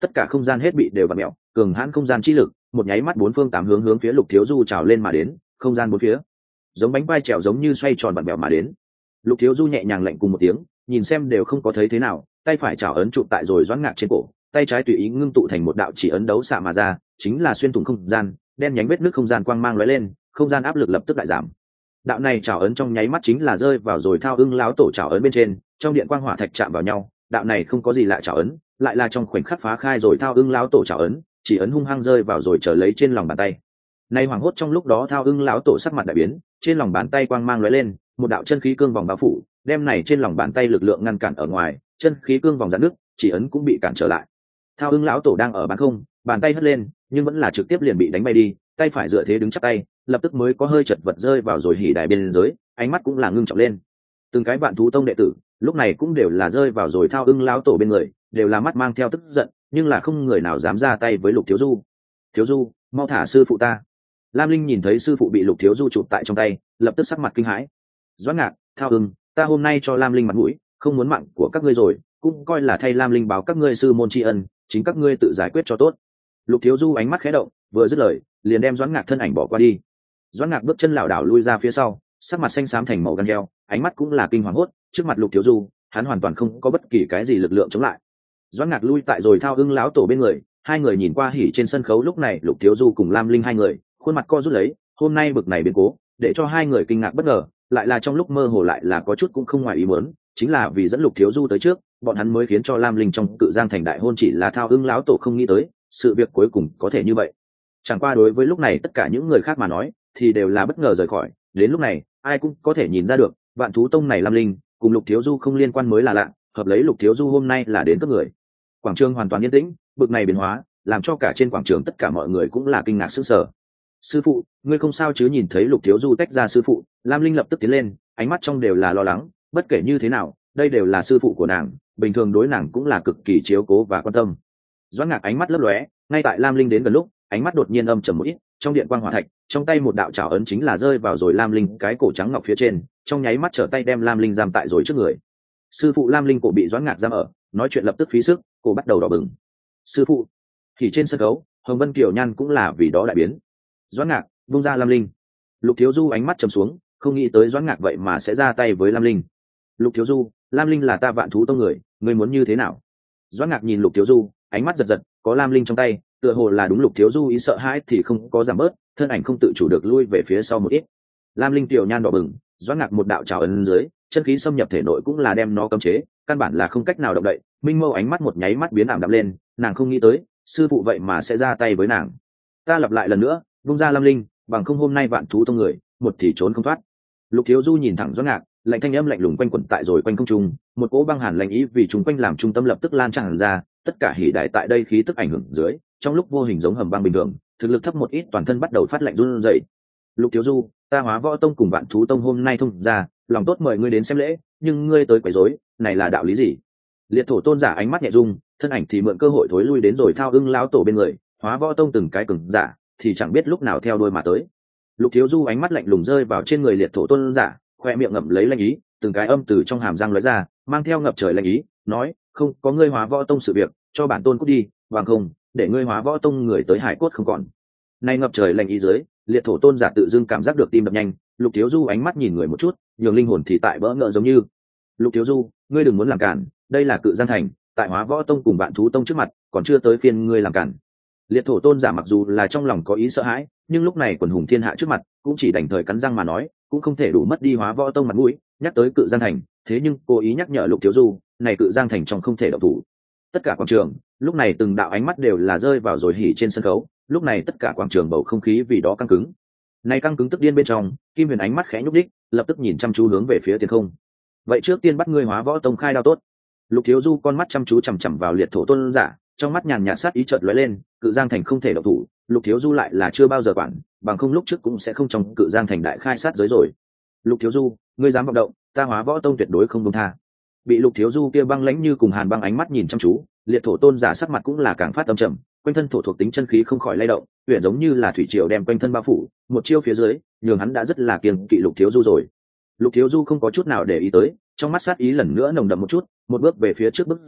tất cả không gian hết bị đều vặn mẹo, cường hãn không gian chi lực một nháy mắt bốn phương tám hướng hướng phía Lục Thiếu Du trào lên mà đến, không gian bốn phía giống bánh quai trèo giống như xoay tròn vặn vẹo mà đến. Lục Thiếu Du nhẹ nhàng lạnh cùng một tiếng, nhìn xem đều không có thấy thế nào, tay phải chảo ấn chụp tại rồi Doãn Ngạc trên cổ, tay trái tùy ý ngưng tụ thành một đạo chỉ ấn đấu xạ mà ra, chính là xuyên thủng không gian, đen nhánh vết nước không gian quang mang lóe lên, không gian áp lực lập tức đại giảm. Đạo này chảo ấn trong nháy mắt chính là rơi vào rồi Thao Ưng lão tổ chảo ấn bên trên, trong điện quang hỏa thạch chạm vào nhau, đạo này không có gì lạ chảo ấn, lại là trong khoảnh khắc phá khai rồi Thao Ưng lão tổ chảo ấn, chỉ ấn hung hăng rơi vào rồi trở lấy trên lòng bàn tay. Nay hoảng hốt trong lúc đó Thao Ưng lão tổ sắc mặt đại biến, trên lòng bàn tay quang mang lóe lên, một đạo chân khí cương vòng bao phủ, đem này trên lòng bàn tay lực lượng ngăn cản ở ngoài, chân khí cương vòng giãn nước, chỉ ấn cũng bị cản trở lại. Thao Ưng lão tổ đang ở bán không, bàn tay hất lên, nhưng vẫn là trực tiếp liền bị đánh bay đi, tay phải dựa thế đứng chắp tay, lập tức mới có hơi chật vật rơi vào rồi hỉ đài bên dưới, ánh mắt cũng là ngưng trọng lên. Từng cái Vạn Thú Tông đệ tử, lúc này cũng đều là rơi vào rồi Thao Ưng lão tổ bên người, đều là mắt mang theo tức giận, nhưng là không người nào dám ra tay với Lục Thiếu Du. Thiếu Du, mau thả sư phụ ta. Lam Linh nhìn thấy sư phụ bị Lục Thiếu Du chụp tại trong tay, lập tức sắc mặt kinh hãi. Doãn Ngạc, Thao Ưng, ta hôm nay cho Lam Linh mặt mũi, không muốn mạng của các ngươi rồi, cũng coi là thay Lam Linh báo các ngươi sư môn tri ân, chính các ngươi tự giải quyết cho tốt. Lục Thiếu Du ánh mắt khẽ động, vừa dứt lời, liền đem Doãn Ngạc thân ảnh bỏ qua đi. Doãn Ngạc bước chân lảo đảo lui ra phía sau, sắc mặt xanh xám thành màu gan heo, ánh mắt cũng là kinh hoàng hốt, trước mặt Lục Thiếu Du, hắn hoàn toàn không có bất kỳ cái gì lực lượng chống lại. Doãn Ngạc lui tại rồi Thao Ưng lão tổ bên người, hai người nhìn qua hỉ trên sân khấu lúc này Lục Thiếu Du cùng Lam Linh hai người, khuôn mặt co rút lấy, hôm nay bực này biến cố, để cho hai người kinh ngạc bất ngờ, lại là trong lúc mơ hồ lại là có chút cũng không ngoài ý muốn, chính là vì dẫn Lục Thiếu Du tới trước, bọn hắn mới khiến cho Lam Linh trong Cự Giang thành đại hôn, chỉ là Thao Ưng lão tổ không nghĩ tới, sự việc cuối cùng có thể như vậy. Chẳng qua đối với lúc này tất cả những người khác mà nói, thì đều là bất ngờ rời khỏi, đến lúc này, ai cũng có thể nhìn ra được, Vạn Thú Tông này Lam Linh cùng Lục Thiếu Du không liên quan mới là lạ, hợp lấy Lục Thiếu Du hôm nay là đến các người. Quảng trường hoàn toàn yên tĩnh, bực này biến hóa, làm cho cả trên quảng trường tất cả mọi người cũng là kinh ngạc sửng sở. Sư phụ, ngươi không sao chứ? Nhìn thấy Lục Thiếu Du tách ra sư phụ, Lam Linh lập tức tiến lên, ánh mắt trong đều là lo lắng, bất kể như thế nào, đây đều là sư phụ của nàng, bình thường đối nàng cũng là cực kỳ chiếu cố và quan tâm. Doãn Ngạc ánh mắt lấp lóe, ngay tại Lam Linh đến gần lúc, ánh mắt đột nhiên âm trầm một ít, trong điện quang hỏa thạch, trong tay một đạo chảo ấn chính là rơi vào rồi Lam Linh cái cổ trắng ngọc phía trên, trong nháy mắt trở tay đem Lam Linh giam tại rồi trước người. Sư phụ Lam Linh cổ bị Doãn Ngạc giam ở, nói chuyện lập tức phí sức, cổ bắt đầu đỏ bừng. Sư phụ, thì trên sân khấu, Hồng Vân Kiều Nhan cũng là vì đó đại biến. Doãn Ngạc, buông ra Lam Linh. Lục Thiếu Du ánh mắt trầm xuống, không nghĩ tới Doãn Ngạc vậy mà sẽ ra tay với Lam Linh. Lục Thiếu Du, Lam Linh là ta Vạn Thú Tông người, ngươi muốn như thế nào? Doãn Ngạc nhìn Lục Thiếu Du, ánh mắt giật giật, có Lam Linh trong tay, tựa hồ là đúng Lục Thiếu Du ý sợ hãi thì không có giảm bớt, thân ảnh không tự chủ được lui về phía sau một ít. Lam Linh tiểu nhan đỏ bừng, Doãn Ngạc một đạo trào ấn dưới, chân khí xâm nhập thể nội cũng là đem nó cấm chế, căn bản là không cách nào động đậy. Minh Mâu ánh mắt một nháy mắt biến ảm đạm lên, nàng không nghĩ tới, sư phụ vậy mà sẽ ra tay với nàng. Ta lặp lại lần nữa, vung ra Lam Linh, bằng không hôm nay Vạn Thú Tông người, một thì trốn không thoát. Lục Thiếu Du nhìn thẳng Doãn Ngạc, lạnh thanh âm lạnh lùng quanh quẩn tại rồi quanh không trung, một cỗ băng hàn lạnh ý vì chúng quanh làm trung tâm lập tức lan tràn ra, tất cả hỉ đại tại đây khí tức ảnh hưởng dưới, trong lúc vô hình giống hầm băng bình thường, thực lực thấp một ít toàn thân bắt đầu phát lạnh run rẩy. Lục Thiếu Du, ta Hóa Võ Tông cùng Vạn Thú Tông hôm nay thông ra, lòng tốt mời ngươi đến xem lễ, nhưng ngươi tới quấy rối, này là đạo lý gì? Liệt Thổ Tôn giả ánh mắt nhẹ rung, thân ảnh thì mượn cơ hội thối lui đến rồi Thao Ưng lão tổ bên người, Hóa Võ Tông từng cái cường giả, thì chẳng biết lúc nào theo đuôi mà tới. Lục Thiếu Du ánh mắt lạnh lùng rơi vào trên người Liệt Thổ Tôn giả, khoe miệng ngậm lấy lanh ý, từng cái âm từ trong hàm răng lóe ra, mang theo ngập trời lanh ý, nói, không có ngươi Hóa Võ Tông sự việc, cho bản tôn cút đi, bằng không, để ngươi Hóa Võ Tông người tới hải cốt không còn. Nay ngập trời lanh ý dưới, Liệt Thổ Tôn giả tự dưng cảm giác được tim đập nhanh, Lục Thiếu Du ánh mắt nhìn người một chút, nhường linh hồn thì tại bỡ ngỡ giống như. Lục Thiếu Du, ngươi đừng muốn làm cản, đây là Cự Giang thành, tại Hóa Võ Tông cùng Vạn Thú Tông trước mặt, còn chưa tới phiên ngươi làm cản. Liệt Thổ Tôn giả mặc dù là trong lòng có ý sợ hãi, nhưng lúc này quần hùng thiên hạ trước mặt, cũng chỉ đành thời cắn răng mà nói, cũng không thể đủ mất đi Hóa Võ Tông mặt mũi, nhắc tới Cự Giang thành, thế nhưng cố ý nhắc nhở Lục Thiếu Du, này Cự Giang thành trong không thể động thủ. Tất cả quảng trường, lúc này từng đạo ánh mắt đều là rơi vào rồi hỉ trên sân khấu, lúc này tất cả quảng trường bầu không khí vì đó căng cứng. Này căng cứng tức điên bên trong, Kim Huyền ánh mắt khẽ nhúc đích, lập tức nhìn chăm chú hướng về phía tiền không. Vậy trước tiên bắt ngươi Hóa Võ Tông khai đao tốt. Lục Thiếu Du con mắt chăm chú chằm chằm vào Liệt Thổ Tôn giả, trong mắt nhàn nhạt sát ý chợt lóe lên, Cự Giang thành không thể động thủ, Lục Thiếu Du lại là chưa bao giờ quản, bằng không lúc trước cũng sẽ không trong Cự Giang thành đại khai sát giới rồi. Lục Thiếu Du, ngươi dám vọng động, ta Hóa Võ Tông tuyệt đối không buông tha. Bị Lục Thiếu Du kia băng lãnh như cùng hàn băng ánh mắt nhìn chăm chú, Liệt Thổ Tôn giả sắc mặt cũng là càng phát âm trầm, quanh thân thổ thuộc tính chân khí không khỏi lay động, huyền giống như là thủy triều đem quanh thân bao phủ, một chiêu phía dưới, nhường hắn đã rất là kiêng kỵ Lục Thiếu Du rồi. Lục Thiếu Du không có chút nào để ý tới, trong mắt sát ý lần nữa nồng đậm một chút, một bước về phía trước bước ra,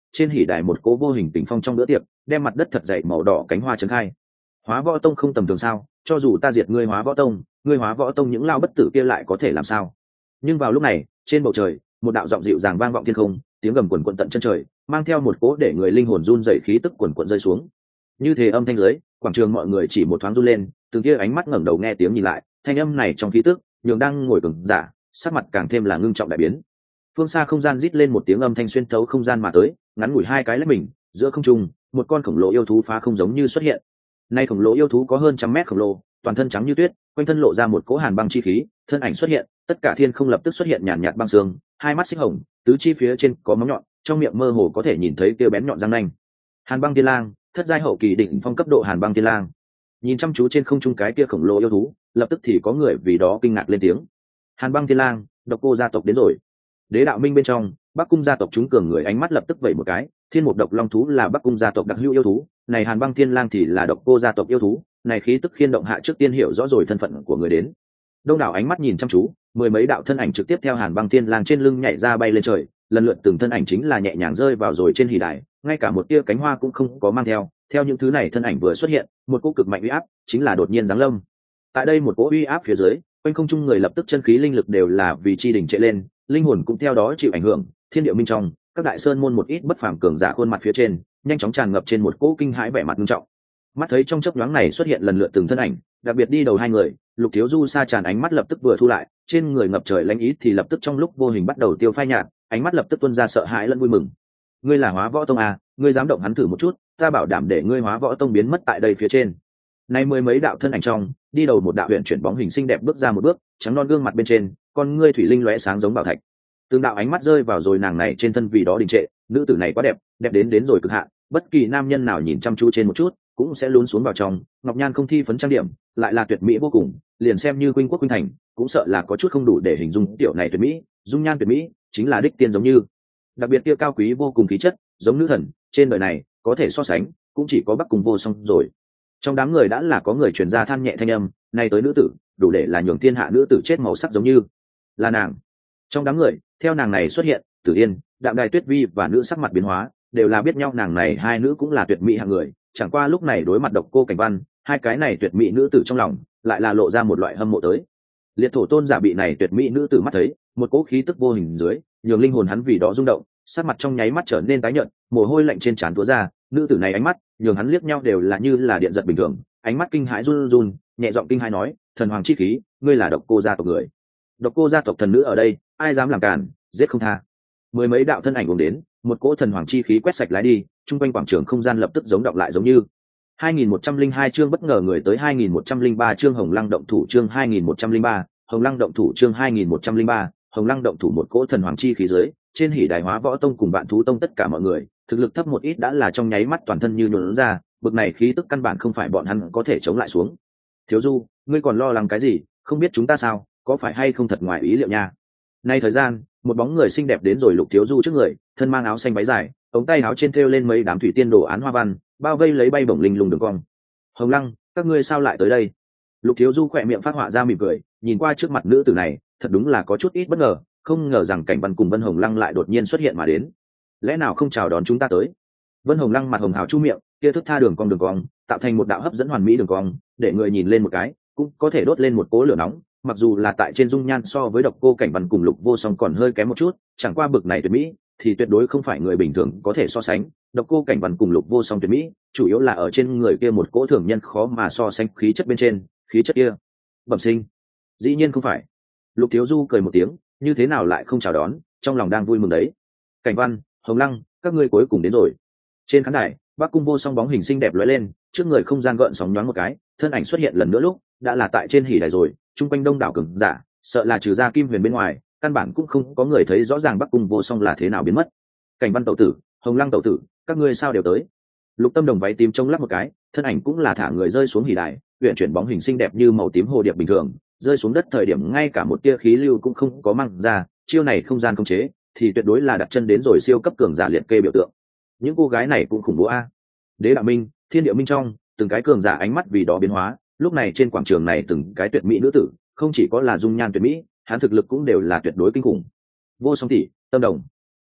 trên hỉ đài một cố vô hình tình phong trong bữa tiệc đem mặt đất thật dậy màu đỏ cánh hoa trấn khai. Hóa võ tông không tầm thường sao? Cho dù ta diệt ngươi hóa võ tông, ngươi hóa võ tông những lao bất tử kia lại có thể làm sao? Nhưng vào lúc này, trên bầu trời một đạo giọng dịu dàng vang vọng thiên không, tiếng gầm quần quận tận chân trời, mang theo một cỗ để người linh hồn run dậy khí tức quần quận rơi xuống. Như thế âm thanh dưới quảng trường, mọi người chỉ một thoáng run lên, từng kia ánh mắt ngẩng đầu nghe tiếng nhìn lại, thanh âm này trong khí tức nhường đang ngồi cường giả sắc mặt càng thêm là ngưng trọng đại biến. Phương xa không gian rít lên một tiếng âm thanh xuyên thấu không gian mà tới, ngắn ngủi hai cái lách mình giữa không trung, một con khổng lồ yêu thú phá không giống như xuất hiện. Nay khổng lồ yêu thú có hơn trăm mét khổng lồ, toàn thân trắng như tuyết, quanh thân lộ ra một cỗ hàn băng chi khí, thân ảnh xuất hiện, tất cả thiên không lập tức xuất hiện nhàn nhạt băng sương, hai mắt xích hồng, tứ chi phía trên có móng nhọn, trong miệng mơ hồ có thể nhìn thấy kia bén nhọn răng nanh. Hàn băng tiên lang, thất giai hậu kỳ đỉnh phong cấp độ hàn băng tiên lang. Nhìn chăm chú trên không trung cái kia khổng lồ yêu thú, lập tức thì có người vì đó kinh ngạc lên tiếng. Hàn băng tiên lang, Độc Cô gia tộc đến rồi. Đế đạo minh bên trong, Bắc cung gia tộc chúng cường người ánh mắt lập tức vẩy một cái, thiên mục độc long thú là Bắc cung gia tộc đặc hữu yêu thú, này Hàn băng tiên lang thì là Độc Cô gia tộc yêu thú, này khí tức khiên động hạ trước tiên hiểu rõ rồi thân phận của người đến. Đông đảo ánh mắt nhìn chăm chú, mười mấy đạo thân ảnh trực tiếp theo Hàn băng tiên lang trên lưng nhảy ra bay lên trời, lần lượt từng thân ảnh chính là nhẹ nhàng rơi vào rồi trên hỉ đài, ngay cả một tia cánh hoa cũng không có mang theo. Theo những thứ này thân ảnh vừa xuất hiện, một cỗ cực mạnh uy áp chính là đột nhiên giáng lâm. Tại đây một cỗ uy áp phía dưới, quanh không trung người lập tức chân khí linh lực đều là vì chi đỉnh trệ lên, linh hồn cũng theo đó chịu ảnh hưởng. Thiên địa minh trong, các đại sơn môn một ít bất phàm cường giả khuôn mặt phía trên, nhanh chóng tràn ngập trên một cỗ kinh hãi vẻ mặt nghiêm trọng. Mắt thấy trong chốc nhoáng này xuất hiện lần lượt từng thân ảnh, đặc biệt đi đầu hai người, Lục Thiếu Du xa tràn ánh mắt lập tức vừa thu lại, trên người ngập trời lãnh ý thì lập tức trong lúc vô hình bắt đầu tiêu phai nhạt, ánh mắt lập tức tuôn ra sợ hãi lẫn vui mừng. Ngươi là Hóa Võ Tông à? Ngươi dám động hắn thử một chút, ta bảo đảm để ngươi Hóa Võ Tông biến mất tại đây phía trên. Nay mười mấy đạo thân ảnh trong, đi đầu một đạo huyền chuyển bóng hình xinh đẹp bước ra một bước, trắng non gương mặt bên trên, con ngươi thủy linh lóe sáng giống bảo thạch. Từng đạo ánh mắt rơi vào rồi nàng này trên thân vì đó đình trệ, nữ tử này quá đẹp, đẹp đến đến rồi cực hạn, bất kỳ nam nhân nào nhìn chăm chú trên một chút, cũng sẽ lún xuống vào trong. Ngọc nhan không thi phấn trang điểm, lại là tuyệt mỹ vô cùng, liền xem như Khuynh Quốc Khuynh Thành, cũng sợ là có chút không đủ để hình dung tiểu này tuyệt mỹ, dung nhan tuyệt mỹ, chính là đích tiên giống như. Đặc biệt kia cao quý vô cùng khí chất, giống nữ thần, trên đời này có thể so sánh, cũng chỉ có Bắc Cung Vô Song rồi. Trong đám người đã là có người truyền ra than nhẹ thanh âm, này tới nữ tử, đủ để là nhường thiên hạ nữ tử chết màu sắc giống như là nàng. Trong đám người, theo nàng này xuất hiện, Tử Yên, Đạm Đài Tuyết Vi và nữ sắc mặt biến hóa, đều là biết nhau nàng này hai nữ cũng là tuyệt mỹ hạng người, chẳng qua lúc này đối mặt Độc Cô Cảnh Văn, hai cái này tuyệt mỹ nữ tử trong lòng lại là lộ ra một loại hâm mộ tới. Liệt Thổ Tôn giả bị này tuyệt mỹ nữ tử mắt thấy, một cỗ khí tức vô hình dưới, nhường linh hồn hắn vì đó rung động, sắc mặt trong nháy mắt trở nên tái nhợt, mồ hôi lạnh trên trán túa ra. Nữ tử này ánh mắt nhường hắn liếc nhau đều là như là điện giật bình thường, ánh mắt kinh hãi run run, nhẹ giọng kinh hãi nói: thần hoàng chi khí, ngươi là Độc Cô gia tộc người. Độc Cô gia tộc thần nữ ở đây, ai dám làm cản, giết không tha. Mười mấy đạo thân ảnh cùng đến, một cỗ thần hoàng chi khí quét sạch lái đi, trung quanh quảng trường không gian lập tức giống động lại giống như. hai nghìn một trăm linh hai chương bất ngờ người tới hai nghìn một trăm linh ba chương Hồng Lăng động thủ chương hai nghìn một trăm linh ba, Hồng Lăng động thủ chương hai nghìn một trăm linh ba, Hồng Lăng động thủ. Một cỗ thần hoàng chi khí dưới, trên hỉ đài Hóa Võ Tông cùng Vạn Thú Tông tất cả mọi người, thực lực thấp một ít đã là trong nháy mắt toàn thân như nhũn ra, bực này khí tức căn bản không phải bọn hắn có thể chống lại xuống. Thiếu Du, ngươi còn lo lắng cái gì, không biết chúng ta sao, có phải hay không thật ngoài ý liệu nha. Nay thời gian, một bóng người xinh đẹp đến rồi Lục Thiếu Du trước người, thân mang áo xanh váy dài, ống tay áo trên thêu lên mấy đám thủy tiên đồ án hoa văn, bao vây lấy bay bổng linh lung đường cong. Hồng Lăng, các ngươi sao lại tới đây? Lục Thiếu Du khỏe miệng phát họa ra mỉm cười, nhìn qua trước mặt nữ tử này, thật đúng là có chút ít bất ngờ, không ngờ rằng Cảnh Văn cùng Vân Hồng Lăng lại đột nhiên xuất hiện mà đến. Lẽ nào không chào đón chúng ta tới? Vân Hồng Lăng mặt hồng hào chu miệng, kia thức tha đường cong đường cong, tạo thành một đạo hấp dẫn hoàn mỹ đường cong, để người nhìn lên một cái, cũng có thể đốt lên một cỗ lửa nóng. Mặc dù là tại trên dung nhan so với Độc Cô Cảnh Văn cùng Lục Vô Song còn hơi kém một chút, chẳng qua bực này tuyệt mỹ thì tuyệt đối không phải người bình thường có thể so sánh. Độc Cô Cảnh Văn cùng Lục Vô Song tuyệt mỹ, chủ yếu là ở trên người kia một cỗ thường nhân khó mà so sánh khí chất bên trên, khí chất kia bẩm sinh. Dĩ nhiên không phải. Lục Thiếu Du cười một tiếng, như thế nào lại không chào đón, trong lòng đang vui mừng đấy. Cảnh Văn, Hồng Lăng, các ngươi cuối cùng đến rồi. Trên khán đài, Bắc Cung Vô Song bóng hình xinh đẹp lóe lên, trước người không gian gợn sóng nhoáng một cái, thân ảnh xuất hiện lần nữa lúc đã là tại trên hỉ đài rồi. Trung quanh đông đảo cường giả, sợ là trừ ra Kim Huyền bên ngoài, căn bản cũng không có người thấy rõ ràng Bắc Cung Vô Song là thế nào biến mất. Cảnh Văn tẩu tử, Hồng Lăng tẩu tử, các ngươi sao đều tới? Lục Tâm Đồng váy tím trông lắp một cái, thân ảnh cũng là thả người rơi xuống hỉ đài, uyển chuyển bóng hình xinh đẹp như màu tím hồ điệp bình thường, rơi xuống đất thời điểm ngay cả một tia khí lưu cũng không có mang ra, chiêu này không gian khống chế, thì tuyệt đối là đặt chân đến rồi siêu cấp cường giả liệt kê biểu tượng. Những cô gái này cũng khủng bố a. Đế Đạo Minh, Thiên Địa Minh trong, từng cái cường giả ánh mắt vì đó biến hóa, lúc này trên quảng trường này từng cái tuyệt mỹ nữ tử, không chỉ có là dung nhan tuyệt mỹ, hắn thực lực cũng đều là tuyệt đối kinh khủng. Vô Song tỷ, Tâm Đồng,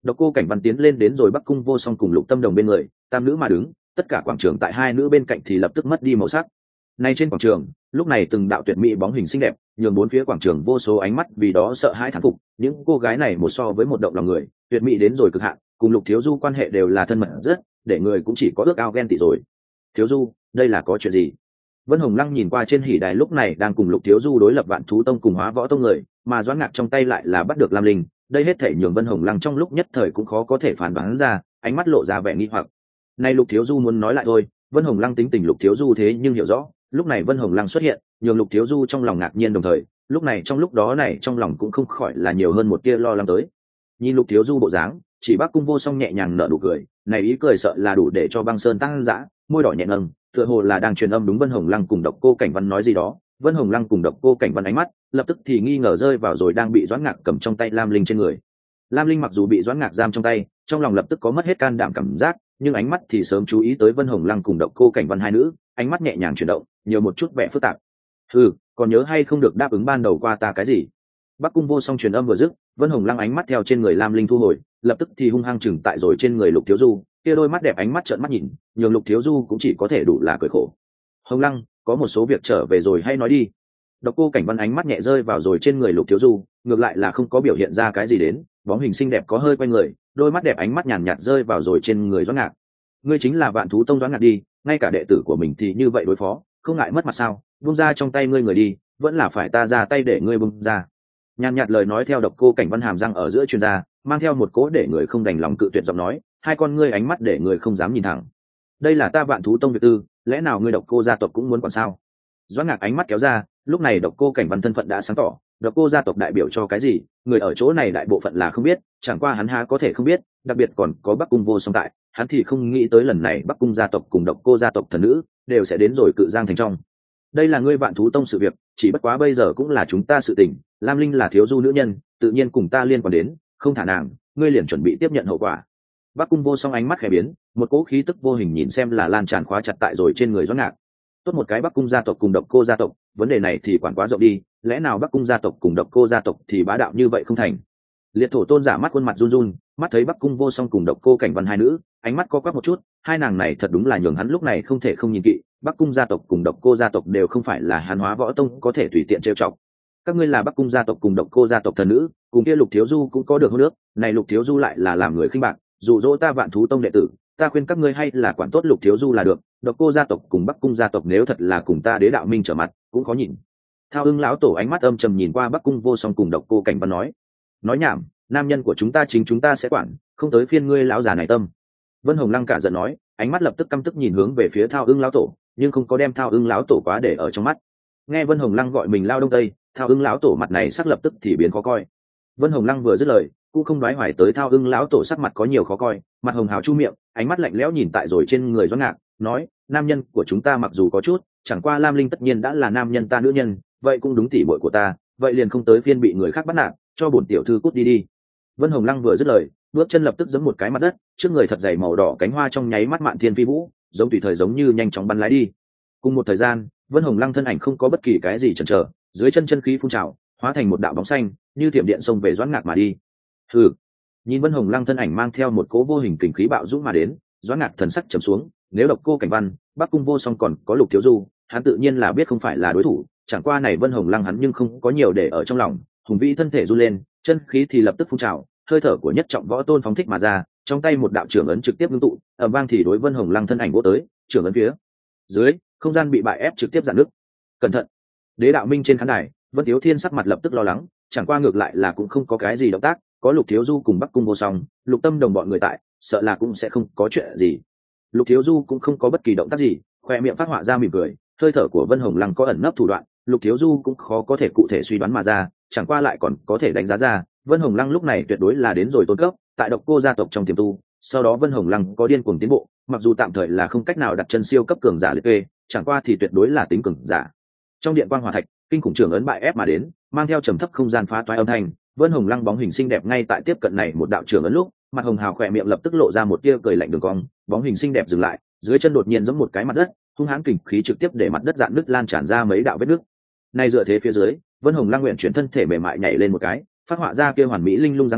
Độc Cô Cảnh Văn tiến lên đến rồi Bắc Cung Vô Song cùng Lục Tâm Đồng bên người, tam nữ mà đứng, tất cả quảng trường tại hai nữ bên cạnh thì lập tức mất đi màu sắc. Nay trên quảng trường, lúc này từng đạo tuyệt mỹ bóng hình xinh đẹp, nhường bốn phía quảng trường vô số ánh mắt vì đó sợ hãi thán phục, những cô gái này một so với một động lòng người, tuyệt mỹ đến rồi cực hạn, cùng Lục Thiếu Du quan hệ đều là thân mật rất, để người cũng chỉ có ước ao ghen tị rồi. Thiếu Du, đây là có chuyện gì? Vân Hồng Lăng nhìn qua trên hỉ đài lúc này đang cùng Lục Thiếu Du đối lập Vạn Thú Tông cùng Hóa Võ Tông người, mà Doãn Ngạc trong tay lại là bắt được Lam Linh, đây hết thể nhường Vân Hồng Lăng trong lúc nhất thời cũng khó có thể phán đoán ra, ánh mắt lộ ra vẻ nghi hoặc. Này Lục Thiếu Du muốn nói lại thôi, Vân Hồng Lăng tính tình Lục Thiếu Du thế nhưng hiểu rõ, lúc này Vân Hồng Lăng xuất hiện, nhường Lục Thiếu Du trong lòng ngạc nhiên đồng thời, lúc này trong lúc đó này trong lòng cũng không khỏi là nhiều hơn một tia lo lắng tới. Nhìn Lục Thiếu Du bộ dáng, chỉ Bắc Cung Vô Song nhẹ nhàng nở nụ cười, này ý cười sợ là đủ để cho băng sơn tăng dã, môi đỏ nhẹ nâng, tựa hồ là đang truyền âm đúng Vân Hồng Lăng cùng Độc Cô Cảnh Văn nói gì đó. Vân Hồng Lăng cùng Độc Cô Cảnh Văn ánh mắt lập tức thì nghi ngờ rơi vào rồi đang bị Doãn Ngạc cầm trong tay Lam Linh trên người. Lam Linh mặc dù bị Doãn Ngạc giam trong tay, trong lòng lập tức có mất hết can đảm cảm giác, nhưng ánh mắt thì sớm chú ý tới Vân Hồng Lăng cùng Độc Cô Cảnh Văn hai nữ, ánh mắt nhẹ nhàng chuyển động, nhiều một chút vẻ phức tạp. Ừ, còn nhớ hay không được đáp ứng ban đầu qua ta cái gì? Bắc Cung Vô Song truyền âm vừa dứt, Vân Hồng Lăng ánh mắt theo trên người Lam Linh thu hồi, lập tức thì hung hăng chừng tại rồi trên người Lục Thiếu Du, kia đôi mắt đẹp ánh mắt trợn mắt nhìn, nhường Lục Thiếu Du cũng chỉ có thể đủ là cười khổ. Hồng Lăng, có một số việc trở về rồi hay nói đi. Độc Cô Cảnh Văn ánh mắt nhẹ rơi vào rồi trên người Lục Thiếu Du, ngược lại là không có biểu hiện ra cái gì đến, bóng hình xinh đẹp có hơi quay người, đôi mắt đẹp ánh mắt nhàn nhạt rơi vào rồi trên người Doãn Ngạc. Ngươi chính là Vạn Thú Tông Doãn Ngạc đi, ngay cả đệ tử của mình thì như vậy đối phó, không ngại mất mặt sao? Buông ra trong tay ngươi người đi, vẫn là phải ta ra tay để ngươi buông ra. Nhàn nhạt lời nói theo Độc Cô Cảnh Văn hàm răng ở giữa truyền ra, mang theo một cố để người không đành lòng cự tuyệt giọng nói, hai con ngươi ánh mắt để người không dám nhìn thẳng. Đây là ta Vạn Thú Tông việc tư, lẽ nào ngươi Độc Cô gia tộc cũng muốn quản sao? Doãn Ngạc ánh mắt kéo ra, lúc này Độc Cô Cảnh Văn thân phận đã sáng tỏ, Độc Cô gia tộc đại biểu cho cái gì, người ở chỗ này đại bộ phận là không biết, chẳng qua hắn há có thể không biết, đặc biệt còn có Bắc Cung Vô Song tại, hắn thì không nghĩ tới lần này Bắc Cung gia tộc cùng Độc Cô gia tộc thần nữ đều sẽ đến rồi cự giang thành trong. Đây là ngươi Vạn Thú Tông sự việc, chỉ bất quá bây giờ cũng là chúng ta sự tình, Lam Linh là Thiếu Du nữ nhân, tự nhiên cùng ta liên quan đến, không thả nàng, ngươi liền chuẩn bị tiếp nhận hậu quả. Bắc Cung Vô Song ánh mắt khẽ biến, một cỗ khí tức vô hình nhìn xem là lan tràn khóa chặt tại rồi trên người Doãn Ngạc. Tốt một cái Bắc Cung gia tộc cùng Độc Cô gia tộc, vấn đề này thì quản quá rộng đi, lẽ nào Bắc Cung gia tộc cùng Độc Cô gia tộc thì bá đạo như vậy không thành? Liệt Thổ Tôn giả mắt khuôn mặt run run, mắt thấy Bắc Cung Vô Song cùng Độc Cô Cảnh Văn hai nữ, ánh mắt co quắp một chút, hai nàng này thật đúng là nhường hắn lúc này không thể không nhìn kỵ, Bắc Cung gia tộc cùng Độc Cô gia tộc đều không phải là Hàn Hóa Võ Tông có thể tùy tiện trêu chọc. Các ngươi là Bắc Cung gia tộc cùng Độc Cô gia tộc thần nữ, cùng kia Lục Thiếu Du cũng có được hôn nước, này Lục Thiếu Du lại là làm người khinh bạc, dụ dỗ ta Vạn Thú Tông đệ tử, ta khuyên các ngươi hay là quản tốt Lục Thiếu Du là được, Độc Cô gia tộc cùng Bắc Cung gia tộc nếu thật là cùng ta Đế Đạo Minh trở mặt, cũng khó nhìn. Thao Ưng lão tổ ánh mắt âm trầm nhìn qua Bắc Cung Vô Song cùng Độc Cô Cảnh Văn nói, nói nhảm, nam nhân của chúng ta chính chúng ta sẽ quản, không tới phiên ngươi lão già này tâm. Vân Hồng Lăng cả giận nói, ánh mắt lập tức căm tức nhìn hướng về phía Thao Ưng lão tổ, nhưng không có đem Thao Ưng lão tổ quá để ở trong mắt. Nghe Vân Hồng Lăng gọi mình lao đông tây, Thao Ưng lão tổ mặt này sắc lập tức thì biến khó coi. Vân Hồng Lăng vừa dứt lời, cũng không đoái hoài tới Thao Ưng lão tổ sắc mặt có nhiều khó coi, mặt hồng hào chu miệng, ánh mắt lạnh lẽo nhìn tại rồi trên người Doãn Ngạc, nói, nam nhân của chúng ta mặc dù có chút, chẳng qua Lam Linh tất nhiên đã là nam nhân ta nữ nhân, vậy cũng đúng tỷ muội của ta, vậy liền không tới phiên bị người khác bắt nạt, cho bổn tiểu thư cút đi đi. Vân Hồng Lăng vừa dứt lời, bước chân lập tức giẫm một cái mặt đất, trước người thật dày màu đỏ cánh hoa trong nháy mắt mạn thiên phi vũ, giống tùy thời giống như nhanh chóng bắn lái đi. Cùng một thời gian, Vân Hồng Lăng thân ảnh không có bất kỳ cái gì chần chờ, dưới chân chân khí phun trào, hóa thành một đạo bóng xanh, như thiểm điện xông về Doãn Ngạc mà đi. Hừ. Nhìn Vân Hồng Lăng thân ảnh mang theo một cỗ vô hình kình khí bạo dũng mà đến, Doãn Ngạc thần sắc trầm xuống, nếu Độc Cô Cảnh Văn, Bắc Cung Vô Song còn có Lục Thiếu Du, hắn tự nhiên là biết không phải là đối thủ, chẳng qua này Vân Hồng Lăng hắn nhưng không có nhiều để ở trong lòng, hùng vĩ thân thể run lên, chân khí thì lập tức phun trào, hơi thở của nhất trọng võ tôn phóng thích mà ra, trong tay một đạo trưởng ấn trực tiếp ngưng tụ, ầm vang thì đối Vân Hồng Lăng thân ảnh vỗ tới, trưởng ấn phía dưới, không gian bị bại ép trực tiếp giãn nứt. Cẩn thận! Đế Đạo Minh trên khán đài, Vân Tiếu Thiên sắc mặt lập tức lo lắng, chẳng qua ngược lại là cũng không có cái gì động tác, có Lục Thiếu Du cùng Bắc Cung Vô Song, Lục Tâm Đồng bọn người tại, sợ là cũng sẽ không có chuyện gì. Lục Thiếu Du cũng không có bất kỳ động tác gì, khoe miệng phát họa ra mỉm cười, hơi thở của Vân Hồng Lăng có ẩn nấp thủ đoạn, Lục Thiếu Du cũng khó có thể cụ thể suy đoán mà ra, chẳng qua lại còn có thể đánh giá ra, Vân Hồng Lăng lúc này tuyệt đối là đến rồi tôn cấp, tại Độc Cô gia tộc trong tiềm tu, sau đó Vân Hồng Lăng có điên cuồng tiến bộ, mặc dù tạm thời là không cách nào đặt chân siêu cấp cường giả liệt kê, chẳng qua thì tuyệt đối là tính cường giả. Trong điện quang hỏa thạch, kinh khủng trưởng ấn bại ép mà đến, mang theo trầm thấp không gian phá toái âm thanh, Vân Hồng Lăng bóng hình xinh đẹp ngay tại tiếp cận này một đạo trưởng ấn lúc, mặt hồng hào khỏe miệng lập tức lộ ra một tia cười lạnh đường cong, bóng hình xinh đẹp dừng lại, dưới chân đột nhiên giẫm một cái mặt đất, hung hãn kình khí trực tiếp để mặt đất dạn nứt lan tràn ra mấy đạo vết nứt. Này dựa thế phía dưới, Vân Hồng Lăng nguyện chuyển thân thể mềm mại nhảy lên một cái, phát họa ra kia hoàn mỹ linh lung dáng vẻ,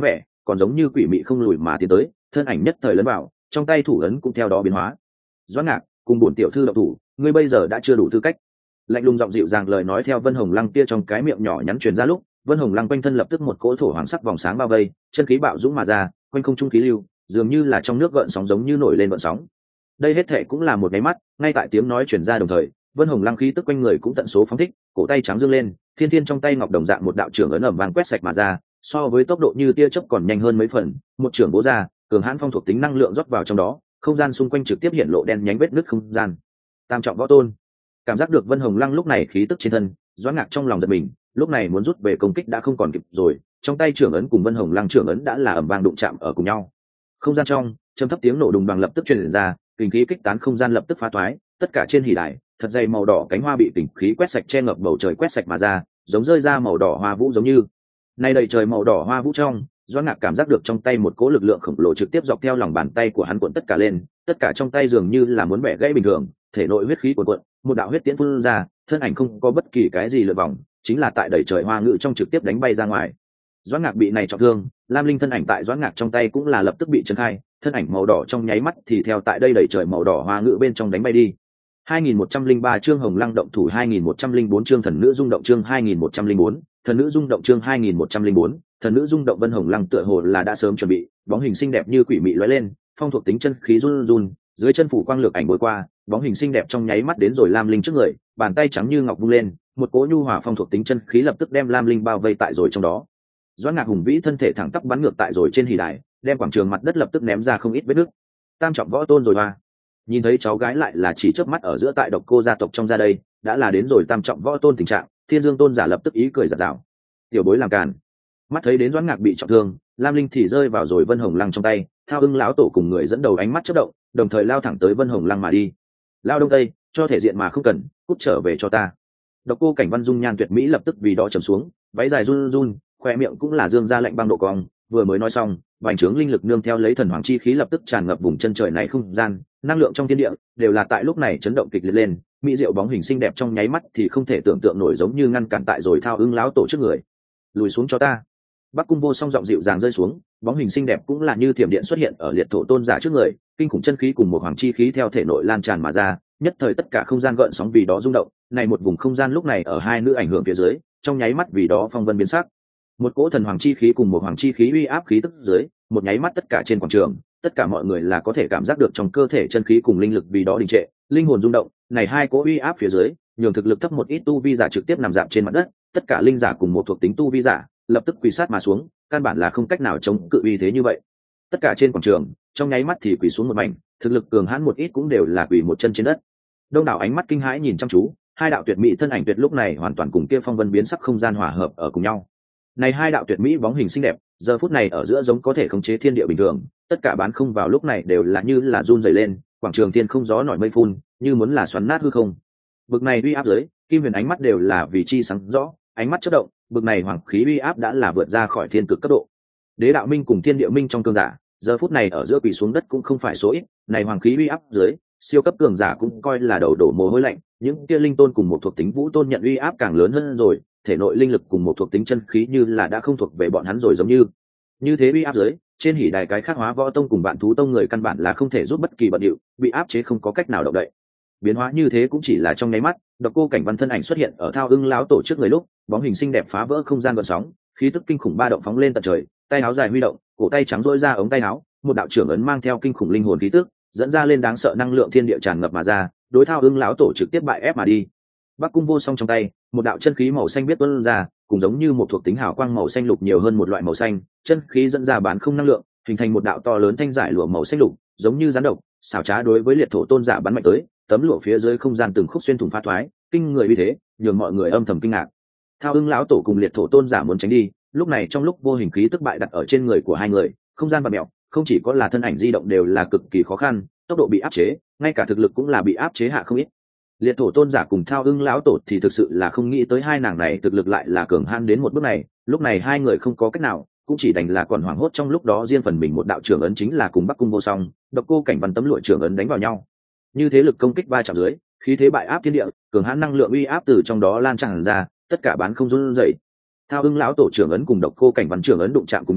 còn giống như quỷ mị không lùi mà tiến tới, thân ảnh nhất thời lấn vào, trong tay thủ ấn cũng theo đó biến hóa. Doãn Ngạc, cùng bổn tiểu thư động thủ, ngươi bây giờ đã chưa đủ tư cách. Lạnh lùng giọng dịu dàng lời nói theo Vân Hồng Lăng kia trong cái miệng nhỏ nhắn truyền ra lúc, Vân Hồng Lăng quanh thân lập tức một cỗ thổ hoàng sắc vòng sáng bao vây, chân khí bạo dũng mà ra, quanh không trung khí lưu, dường như là trong nước gợn sóng giống như nổi lên gợn sóng. Đây hết thệ cũng là một cái mắt, ngay tại tiếng nói truyền ra đồng thời, Vân Hồng Lăng khí tức quanh người cũng tận số phóng thích, cổ tay trắng dương lên, thiên thiên trong tay ngọc đồng dạng một đạo trưởng ấn ầm vang quét sạch mà ra, so với tốc độ như tia chớp còn nhanh hơn mấy phần, một trưởng bố ra, cường hãn phong thuộc tính năng lượng rót vào trong đó, không gian xung quanh trực tiếp hiện lộ đen nhánh vết nứt không gian. Tam trọng võ tôn. Cảm giác được Vân Hồng Lăng lúc này khí tức trên thân, Doãn Ngạc trong lòng giật mình, lúc này muốn rút về công kích đã không còn kịp rồi, trong tay trưởng ấn cùng Vân Hồng Lăng trưởng ấn đã là ầm vang đụng chạm ở cùng nhau. Không gian trong, trầm thấp tiếng nổ đùng đoàng lập tức truyền ra, kình khí kích tán không gian lập tức phá toái, tất cả trên hỉ đài, thật dày màu đỏ cánh hoa bị kình khí quét sạch che ngập bầu trời quét sạch mà ra, giống rơi ra màu đỏ hoa vũ giống như. Nay đầy trời màu đỏ hoa vũ trong, Doãn Ngạc cảm giác được trong tay một cỗ lực lượng khổng lồ trực tiếp dọc theo lòng bàn tay của hắn cuộn tất cả lên, tất cả trong tay dường như là muốn bẻ gãy bình thường, thể nội huyết khí cuộn cuộn, một đạo huyết tiễn phun ra, thân ảnh không có bất kỳ cái gì lượn vòng, chính là tại đầy trời hoa ngự trong trực tiếp đánh bay ra ngoài. Doãn Ngạc bị này trọng thương, Lam Linh thân ảnh tại Doãn Ngạc trong tay cũng là lập tức bị chấn khai, thân ảnh màu đỏ trong nháy mắt thì theo tại đây đầy trời màu đỏ hoa ngự bên trong đánh bay đi. hai nghìn một trăm lẻ ba chương Hồng Lăng động thủ, hai nghìn một trăm lẻ bốn chương Thần nữ rung động, chương hai nghìn một trăm lẻ bốn, Thần nữ rung động, chương hai nghìn một trăm lẻ bốn, Thần nữ rung động. Vân Hồng Lăng tựa hồ là đã sớm chuẩn bị, bóng hình xinh đẹp như quỷ mị lóe lên, phong thuộc tính chân khí run run, dưới chân phủ quang lược ảnh bôi qua, bóng hình xinh đẹp trong nháy mắt đến rồi Lam Linh trước người, bàn tay trắng như ngọc vung lên, một cỗ nhu hòa phong thuộc tính chân khí lập tức đem Lam Linh bao vây tại rồi trong đó. Doãn Ngạc hùng vĩ thân thể thẳng tắp bắn ngược tại rồi trên hỉ đài, đem quảng trường mặt đất lập tức ném ra không ít vết nứt. Tam trọng võ tôn rồi hoa. Nhìn thấy cháu gái lại là chỉ chớp mắt ở giữa tại Độc Cô gia tộc trong ra đây, đã là đến rồi tam trọng võ tôn tình trạng, Thiên Dương tôn giả lập tức ý cười giật giảo. Tiểu bối làm càn. Mắt thấy đến Doãn Ngạc bị trọng thương, Lam Linh thì rơi vào rồi Vân Hồng Lăng trong tay, Thao Ưng lão tổ cùng người dẫn đầu ánh mắt chớp động, đồng thời lao thẳng tới Vân Hồng Lăng mà đi. Lao đông tây, cho thể diện mà không cần, cút trở về cho ta. Độc Cô Cảnh Văn dung nhan tuyệt mỹ lập tức vì đó trầm xuống, váy dài run run, khoe miệng cũng là dương ra lạnh băng độ cong, vừa mới nói xong, vành trướng linh lực nương theo lấy thần hoàng chi khí lập tức tràn ngập vùng chân trời này không gian, năng lượng trong thiên địa đều là tại lúc này chấn động kịch liệt lên, mỹ diệu bóng hình xinh đẹp trong nháy mắt thì không thể tưởng tượng nổi giống như ngăn cản tại rồi Thao Ưng lão tổ trước người. Lùi xuống cho ta. Bắc Cung Vô Song giọng dịu dàng rơi xuống, bóng hình xinh đẹp cũng là như thiểm điện xuất hiện ở liệt thổ tôn giả trước người, kinh khủng chân khí cùng một hoàng chi khí theo thể nội lan tràn mà ra, nhất thời tất cả không gian gợn sóng vì đó rung động, này một vùng không gian lúc này ở hai nữ ảnh hưởng phía dưới, trong nháy mắt vì đó phong vân biến sắc. Một cỗ thần hoàng chi khí cùng một hoàng chi khí uy áp khí tức dưới, một nháy mắt tất cả trên quảng trường, tất cả mọi người là có thể cảm giác được trong cơ thể chân khí cùng linh lực vì đó đình trệ, linh hồn rung động, này hai cỗ uy áp phía dưới, nhường thực lực thấp một ít tu vi giả trực tiếp nằm dạp trên mặt đất, tất cả linh giả cùng một thuộc tính tu vi giả, lập tức quỳ sát mà xuống, căn bản là không cách nào chống cự uy thế như vậy. Tất cả trên quảng trường, trong nháy mắt thì quỳ xuống một mảnh, thực lực cường hãn một ít cũng đều là quỳ một chân trên đất. Đông đảo ánh mắt kinh hãi nhìn chăm chú, hai đạo tuyệt mỹ thân ảnh tuyệt lúc này hoàn toàn cùng kia phong vân biến sắc không gian hòa hợp ở cùng nhau. Này hai đạo tuyệt mỹ bóng hình xinh đẹp, giờ phút này ở giữa giống có thể khống chế thiên địa bình thường, tất cả bán không vào lúc này đều là như là run rẩy lên, quảng trường thiên không gió nổi mây phun, như muốn là xoắn nát hư không. Bực này uy áp dưới, Kim Huyền ánh mắt đều là vì chi sáng rõ, ánh mắt chớp động, bực này hoàng khí uy áp đã là vượt ra khỏi thiên cực cấp độ. Đế đạo minh cùng thiên địa minh trong cương giả, giờ phút này ở giữa quỳ xuống đất cũng không phải số ít, này hoàng khí uy áp dưới, siêu cấp cường giả cũng coi là đầu đổ mồ hôi lạnh, những kia linh tôn cùng một thuộc tính vũ tôn nhận uy áp càng lớn hơn rồi, thể nội linh lực cùng một thuộc tính chân khí như là đã không thuộc về bọn hắn rồi giống như. Như thế uy áp dưới, trên hỉ đài cái khác Hóa Võ tông cùng Vạn Thú tông người căn bản là không thể giúp bất kỳ bận điệu, bị áp chế không có cách nào động đậy. Biến hóa như thế cũng chỉ là trong nháy mắt, Độc Cô Cảnh Văn thân ảnh xuất hiện ở Thao Ưng lão tổ trước người lúc, bóng hình xinh đẹp phá vỡ không gian gợn sóng, khí tức kinh khủng ba động phóng lên tận trời, tay áo dài huy động, cổ tay trắng rỗi ra ống tay áo, một đạo trưởng ấn mang theo kinh khủng linh hồn khí tức, dẫn ra lên đáng sợ năng lượng thiên địa tràn ngập mà ra, đối Thao Ưng lão tổ trực tiếp bại ép mà đi. Bắc Cung Vô Song trong tay, một đạo chân khí màu xanh biết tuôn ra, cùng giống như một thuộc tính hào quang màu xanh lục nhiều hơn một loại màu xanh, chân khí dẫn ra bán không năng lượng, hình thành một đạo to lớn thanh giải lụa màu xanh lục, giống như rắn độc, xảo trá đối với liệt thổ tôn giả bắn mạnh tới, tấm lụa phía dưới không gian từng khúc xuyên thủng phá thoái, kinh người như thế, nhường mọi người âm thầm kinh ngạc. Thao Ưng lão tổ cùng liệt thổ tôn giả muốn tránh đi, lúc này trong lúc vô hình khí tức bại đặt ở trên người của hai người, không gian bạt mèo, không chỉ có là thân ảnh di động đều là cực kỳ khó khăn, tốc độ bị áp chế, ngay cả thực lực cũng là bị áp chế hạ không ít. Liệt thổ tôn giả cùng Thao Ưng lão tổ thì thực sự là không nghĩ tới hai nàng này thực lực lại là cường hãn đến một bước này, lúc này hai người không có cách nào, cũng chỉ đành là còn hoảng hốt trong lúc đó riêng phần mình một đạo trưởng ấn chính là cùng Bắc Cung Vô Song, Độc Cô Cảnh Văn tấm lụa trưởng ấn đánh vào nhau. Như thế lực công kích va chạm dưới, khí thế bại áp thiên địa, cường hãn năng lượng uy áp từ trong đó lan tràn ra, tất cả bán không run rẩy. Thao Ưng lão tổ trưởng ấn cùng Độc Cô Cảnh Văn trưởng ấn đụng chạm cùng nhau,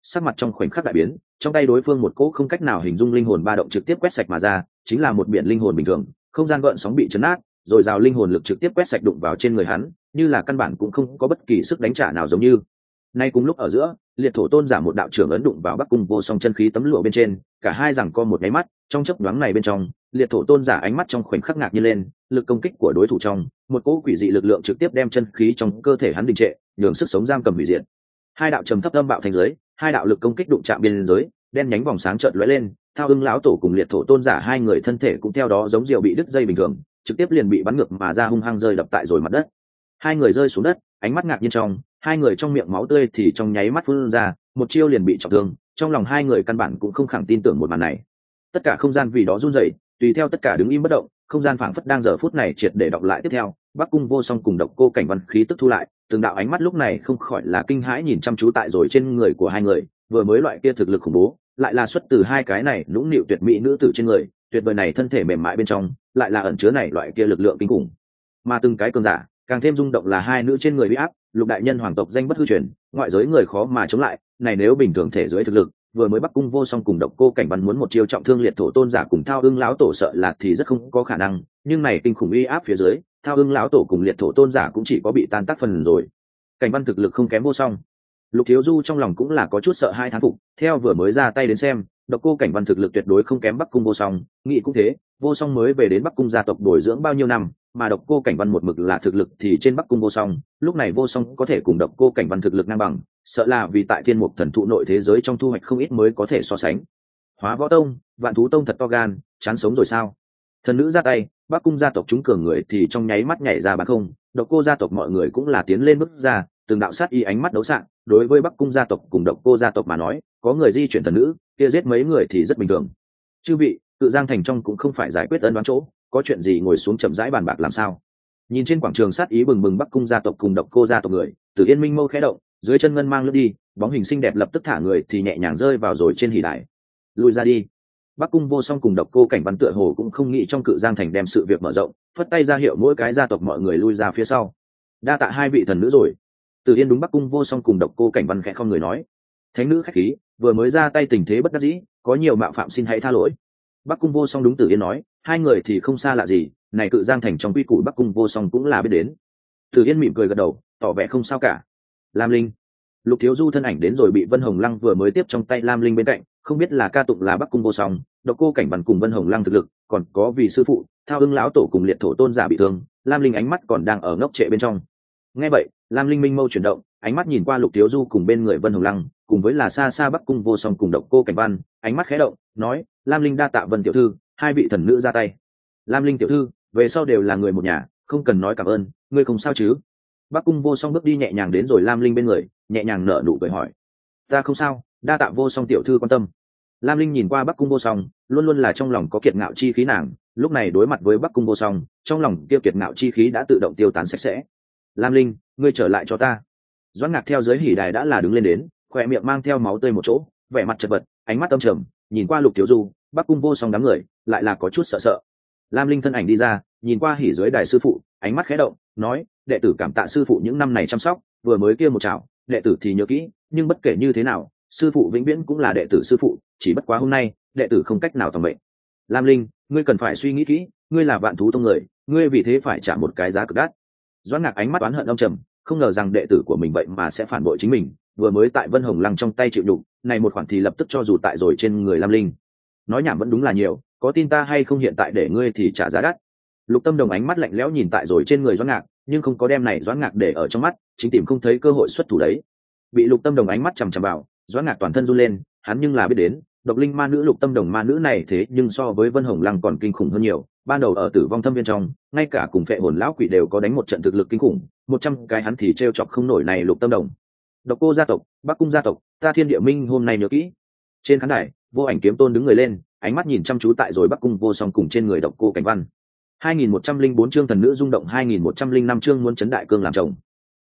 sắc mặt trong khoảnh khắc đại biến, trong tay đối phương một cỗ không cách nào hình dung linh hồn ba động trực tiếp quét sạch mà ra, chính là một biển linh hồn bình thường, không gian gợn sóng bị chấn át, rồi rào linh hồn lực trực tiếp quét sạch đụng vào trên người hắn, như là căn bản cũng không có bất kỳ sức đánh trả nào giống như. Nay cùng lúc ở giữa, liệt thổ tôn giả một đạo trưởng ấn đụng vào Bắc Cung Vô Song chân khí tấm lụa bên trên, cả hai giằng co một cái mắt, trong chớp nhoáng này bên trong, liệt thổ tôn giả ánh mắt trong khoảnh khắc ngạc nhiên lên, lực công kích của đối thủ trong, một cỗ quỷ dị lực lượng trực tiếp đem chân khí trong cơ thể hắn đình trệ, nhường sức sống giam cầm hủy diệt. Hai đạo trầm thấp âm bạo thành giới, hai đạo lực công kích đụng chạm biên giới, đen nhánh vòng sáng chợt lóe lên, Thao Ưng lão tổ cùng liệt thổ tôn giả hai người thân thể cũng theo đó giống diều bị đứt dây bình thường, trực tiếp liền bị bắn ngược mà ra hung hăng rơi đập tại rồi mặt đất. Hai người rơi xuống đất, ánh mắt ngạc nhiên trong, hai người trong miệng máu tươi thì trong nháy mắt phun ra, một chiêu liền bị trọng thương, trong lòng hai người căn bản cũng không khẳng tin tưởng một màn này. Tất cả không gian vì đó run rẩy, tùy theo tất cả đứng im bất động, không gian phảng phất đang giờ phút này triệt để đọc lại tiếp theo. Bắc Cung Vô Song cùng Độc Cô Cảnh Văn khí tức thu lại, từng đạo ánh mắt lúc này không khỏi là kinh hãi nhìn chăm chú tại rồi trên người của hai người, vừa mới loại kia thực lực khủng bố, lại là xuất từ hai cái này nũng nịu tuyệt mỹ nữ tử trên người, tuyệt vời này thân thể mềm mại bên trong, lại là ẩn chứa này loại kia lực lượng kinh khủng. Mà từng cái cường giả, càng thêm rung động là hai nữ trên người bị áp, lục đại nhân hoàng tộc danh bất hư truyền, ngoại giới người khó mà chống lại, này nếu bình thường thể dưới thực lực, vừa mới Bắc Cung Vô Song cùng Độc Cô Cảnh Văn muốn một chiêu trọng thương liệt thổ tôn giả cùng Thao Ưng lão tổ sợ là thì rất không có khả năng, nhưng này kinh khủng uy áp phía dưới, Thao Ưng lão tổ cùng liệt thổ tôn giả cũng chỉ có bị tan tác phần rồi. Cảnh Văn thực lực không kém Vô Song. Lục Thiếu Du trong lòng cũng là có chút sợ hai thán phục, theo vừa mới ra tay đến xem, Độc Cô Cảnh Văn thực lực tuyệt đối không kém Bắc Cung Vô Song, nghĩ cũng thế, Vô Song mới về đến Bắc Cung gia tộc bồi dưỡng bao nhiêu năm, mà Độc Cô Cảnh Văn một mực là thực lực thì trên Bắc Cung Vô Song, lúc này Vô Song có thể cùng Độc Cô Cảnh Văn thực lực ngang bằng, sợ là vì tại Thiên Mục Thần Thụ nội thế giới trong thu hoạch không ít mới có thể so sánh. Hóa Võ Tông, Vạn Thú Tông thật to gan, chán sống rồi sao? Thần nữ ra tay, Bắc Cung gia tộc chúng cường người thì trong nháy mắt nhảy ra bán không, Độc Cô gia tộc mọi người cũng là tiến lên bước ra, từng đạo sát y ánh mắt đấu sạng, đối với Bắc Cung gia tộc cùng Độc Cô gia tộc mà nói, có người di chuyển thần nữ, kia giết mấy người thì rất bình thường. Chư vị, Cự Giang thành trong cũng không phải giải quyết ân đoán chỗ, có chuyện gì ngồi xuống chậm rãi bàn bạc làm sao? Nhìn trên quảng trường sát ý bừng bừng Bắc Cung gia tộc cùng Độc Cô gia tộc người, Tử Yên Minh mâu khẽ động, dưới chân ngân mang lướt đi, bóng hình xinh đẹp lập tức thả người thì nhẹ nhàng rơi vào rồi trên hỉ đài. Lùi ra đi. Bắc Cung Vô Song cùng Độc Cô Cảnh Văn tựa hồ cũng không nghĩ trong Cự Giang thành đem sự việc mở rộng, phất tay ra hiệu mỗi cái gia tộc mọi người lui ra phía sau. Đa tạ hai vị thần nữ rồi. Tử Yên đúng Bắc Cung Vô Song cùng Độc Cô Cảnh Văn khẽ không người nói. Thánh nữ khách khí, vừa mới ra tay tình thế bất đắc dĩ, có nhiều mạo phạm xin hãy tha lỗi. Bắc Cung Vô Song đúng Tử Yên nói, hai người thì không xa lạ gì, này Cự Giang thành trong quy củ Bắc Cung Vô Song cũng là biết đến. Tử Yên mỉm cười gật đầu, tỏ vẻ không sao cả. Lam Linh, Lục Thiếu Du thân ảnh đến rồi bị Vân Hồng Lăng vừa mới tiếp trong tay Lam Linh bên cạnh, không biết là ca tụng là Bắc Cung Vô Song, Độc Cô Cảnh Văn cùng Vân Hồng Lăng thực lực, còn có vì sư phụ Thao Ưng lão tổ cùng liệt thổ tôn giả bị thương, Lam Linh ánh mắt còn đang ở ngốc trệ bên trong. Nghe vậy, Lam Linh minh mâu chuyển động, ánh mắt nhìn qua Lục Thiếu Du cùng bên người Vân Hồng Lăng, cùng với là xa xa Bắc Cung Vô Song cùng Độc Cô Cảnh Văn, ánh mắt khẽ động, nói: Lam Linh đa tạ Vân tiểu thư, hai vị thần nữ ra tay. Lam Linh tiểu thư, về sau đều là người một nhà, không cần nói cảm ơn, ngươi không sao chứ? Bắc Cung Vô Song bước đi nhẹ nhàng đến rồi Lam Linh bên người, nhẹ nhàng nở nụ cười hỏi: ta không sao, đa tạ Vô Song tiểu thư quan tâm. Lam Linh nhìn qua Bắc Cung Vô Song, luôn luôn là trong lòng có kiệt ngạo chi khí nàng, lúc này đối mặt với Bắc Cung Vô Song, trong lòng tiêu kiệt ngạo chi khí đã tự động tiêu tán sạch sẽ. Lam Linh, ngươi trở lại cho ta. Doãn Ngạc theo dưới hỉ đài đã là đứng lên đến, khỏe miệng mang theo máu tươi một chỗ, vẻ mặt chật vật, ánh mắt âm trầm, nhìn qua Lục Thiếu Du, Bắc Cung Vô Song đám người, lại là có chút sợ sợ. Lam Linh thân ảnh đi ra, nhìn qua hỉ dưới đài sư phụ, ánh mắt khẽ động, nói: đệ tử cảm tạ sư phụ những năm này chăm sóc, vừa mới kia một chảo, đệ tử thì nhớ kỹ, nhưng bất kể như thế nào, sư phụ vĩnh viễn cũng là đệ tử sư phụ, chỉ bất quá hôm nay, đệ tử không cách nào tầm mệnh. Lam Linh, ngươi cần phải suy nghĩ kỹ, ngươi là Vạn Thú Tông người, ngươi vì thế phải trả một cái giá cực đắt. Doãn Ngạc ánh mắt oán hận âm trầm, không ngờ rằng đệ tử của mình vậy mà sẽ phản bội chính mình, vừa mới tại Vân Hồng Lăng trong tay chịu đục, này một khoản thì lập tức cho dù tại rồi trên người Lam Linh. Nói nhảm vẫn đúng là nhiều, có tin ta hay không hiện tại để ngươi thì trả giá đắt. Lục Tâm Đồng ánh mắt lạnh lẽo nhìn tại rồi trên người Doãn Ngạc, nhưng không có đem này Doãn Ngạc để ở trong mắt, chính tìm không thấy cơ hội xuất thủ đấy. Bị Lục Tâm Đồng ánh mắt chằm chằm vào, Doãn Ngạc toàn thân run lên, hắn nhưng là biết đến, độc linh ma nữ Lục Tâm Đồng ma nữ này thế nhưng so với Vân Hồng Lăng còn kinh khủng hơn nhiều, ban đầu ở Tử Vong Thâm Viên trong, ngay cả cùng Phệ Hồn lão quỷ đều có đánh một trận thực lực kinh khủng, một trăm cái hắn thì trêu chọc không nổi này Lục Tâm Đồng. Độc Cô gia tộc, Bắc Cung gia tộc, ta Thiên Địa Minh hôm nay nhớ kỹ. Trên khán đài, Vô Ảnh Kiếm Tôn đứng người lên, ánh mắt nhìn chăm chú tại rồi Bắc Cung Vô Song cùng trên người Độc Cô Cảnh Văn. hai nghìn một trăm linh bốn chương thần nữ rung động, hai nghìn một trăm linh năm chương muốn chấn đại cương làm chồng.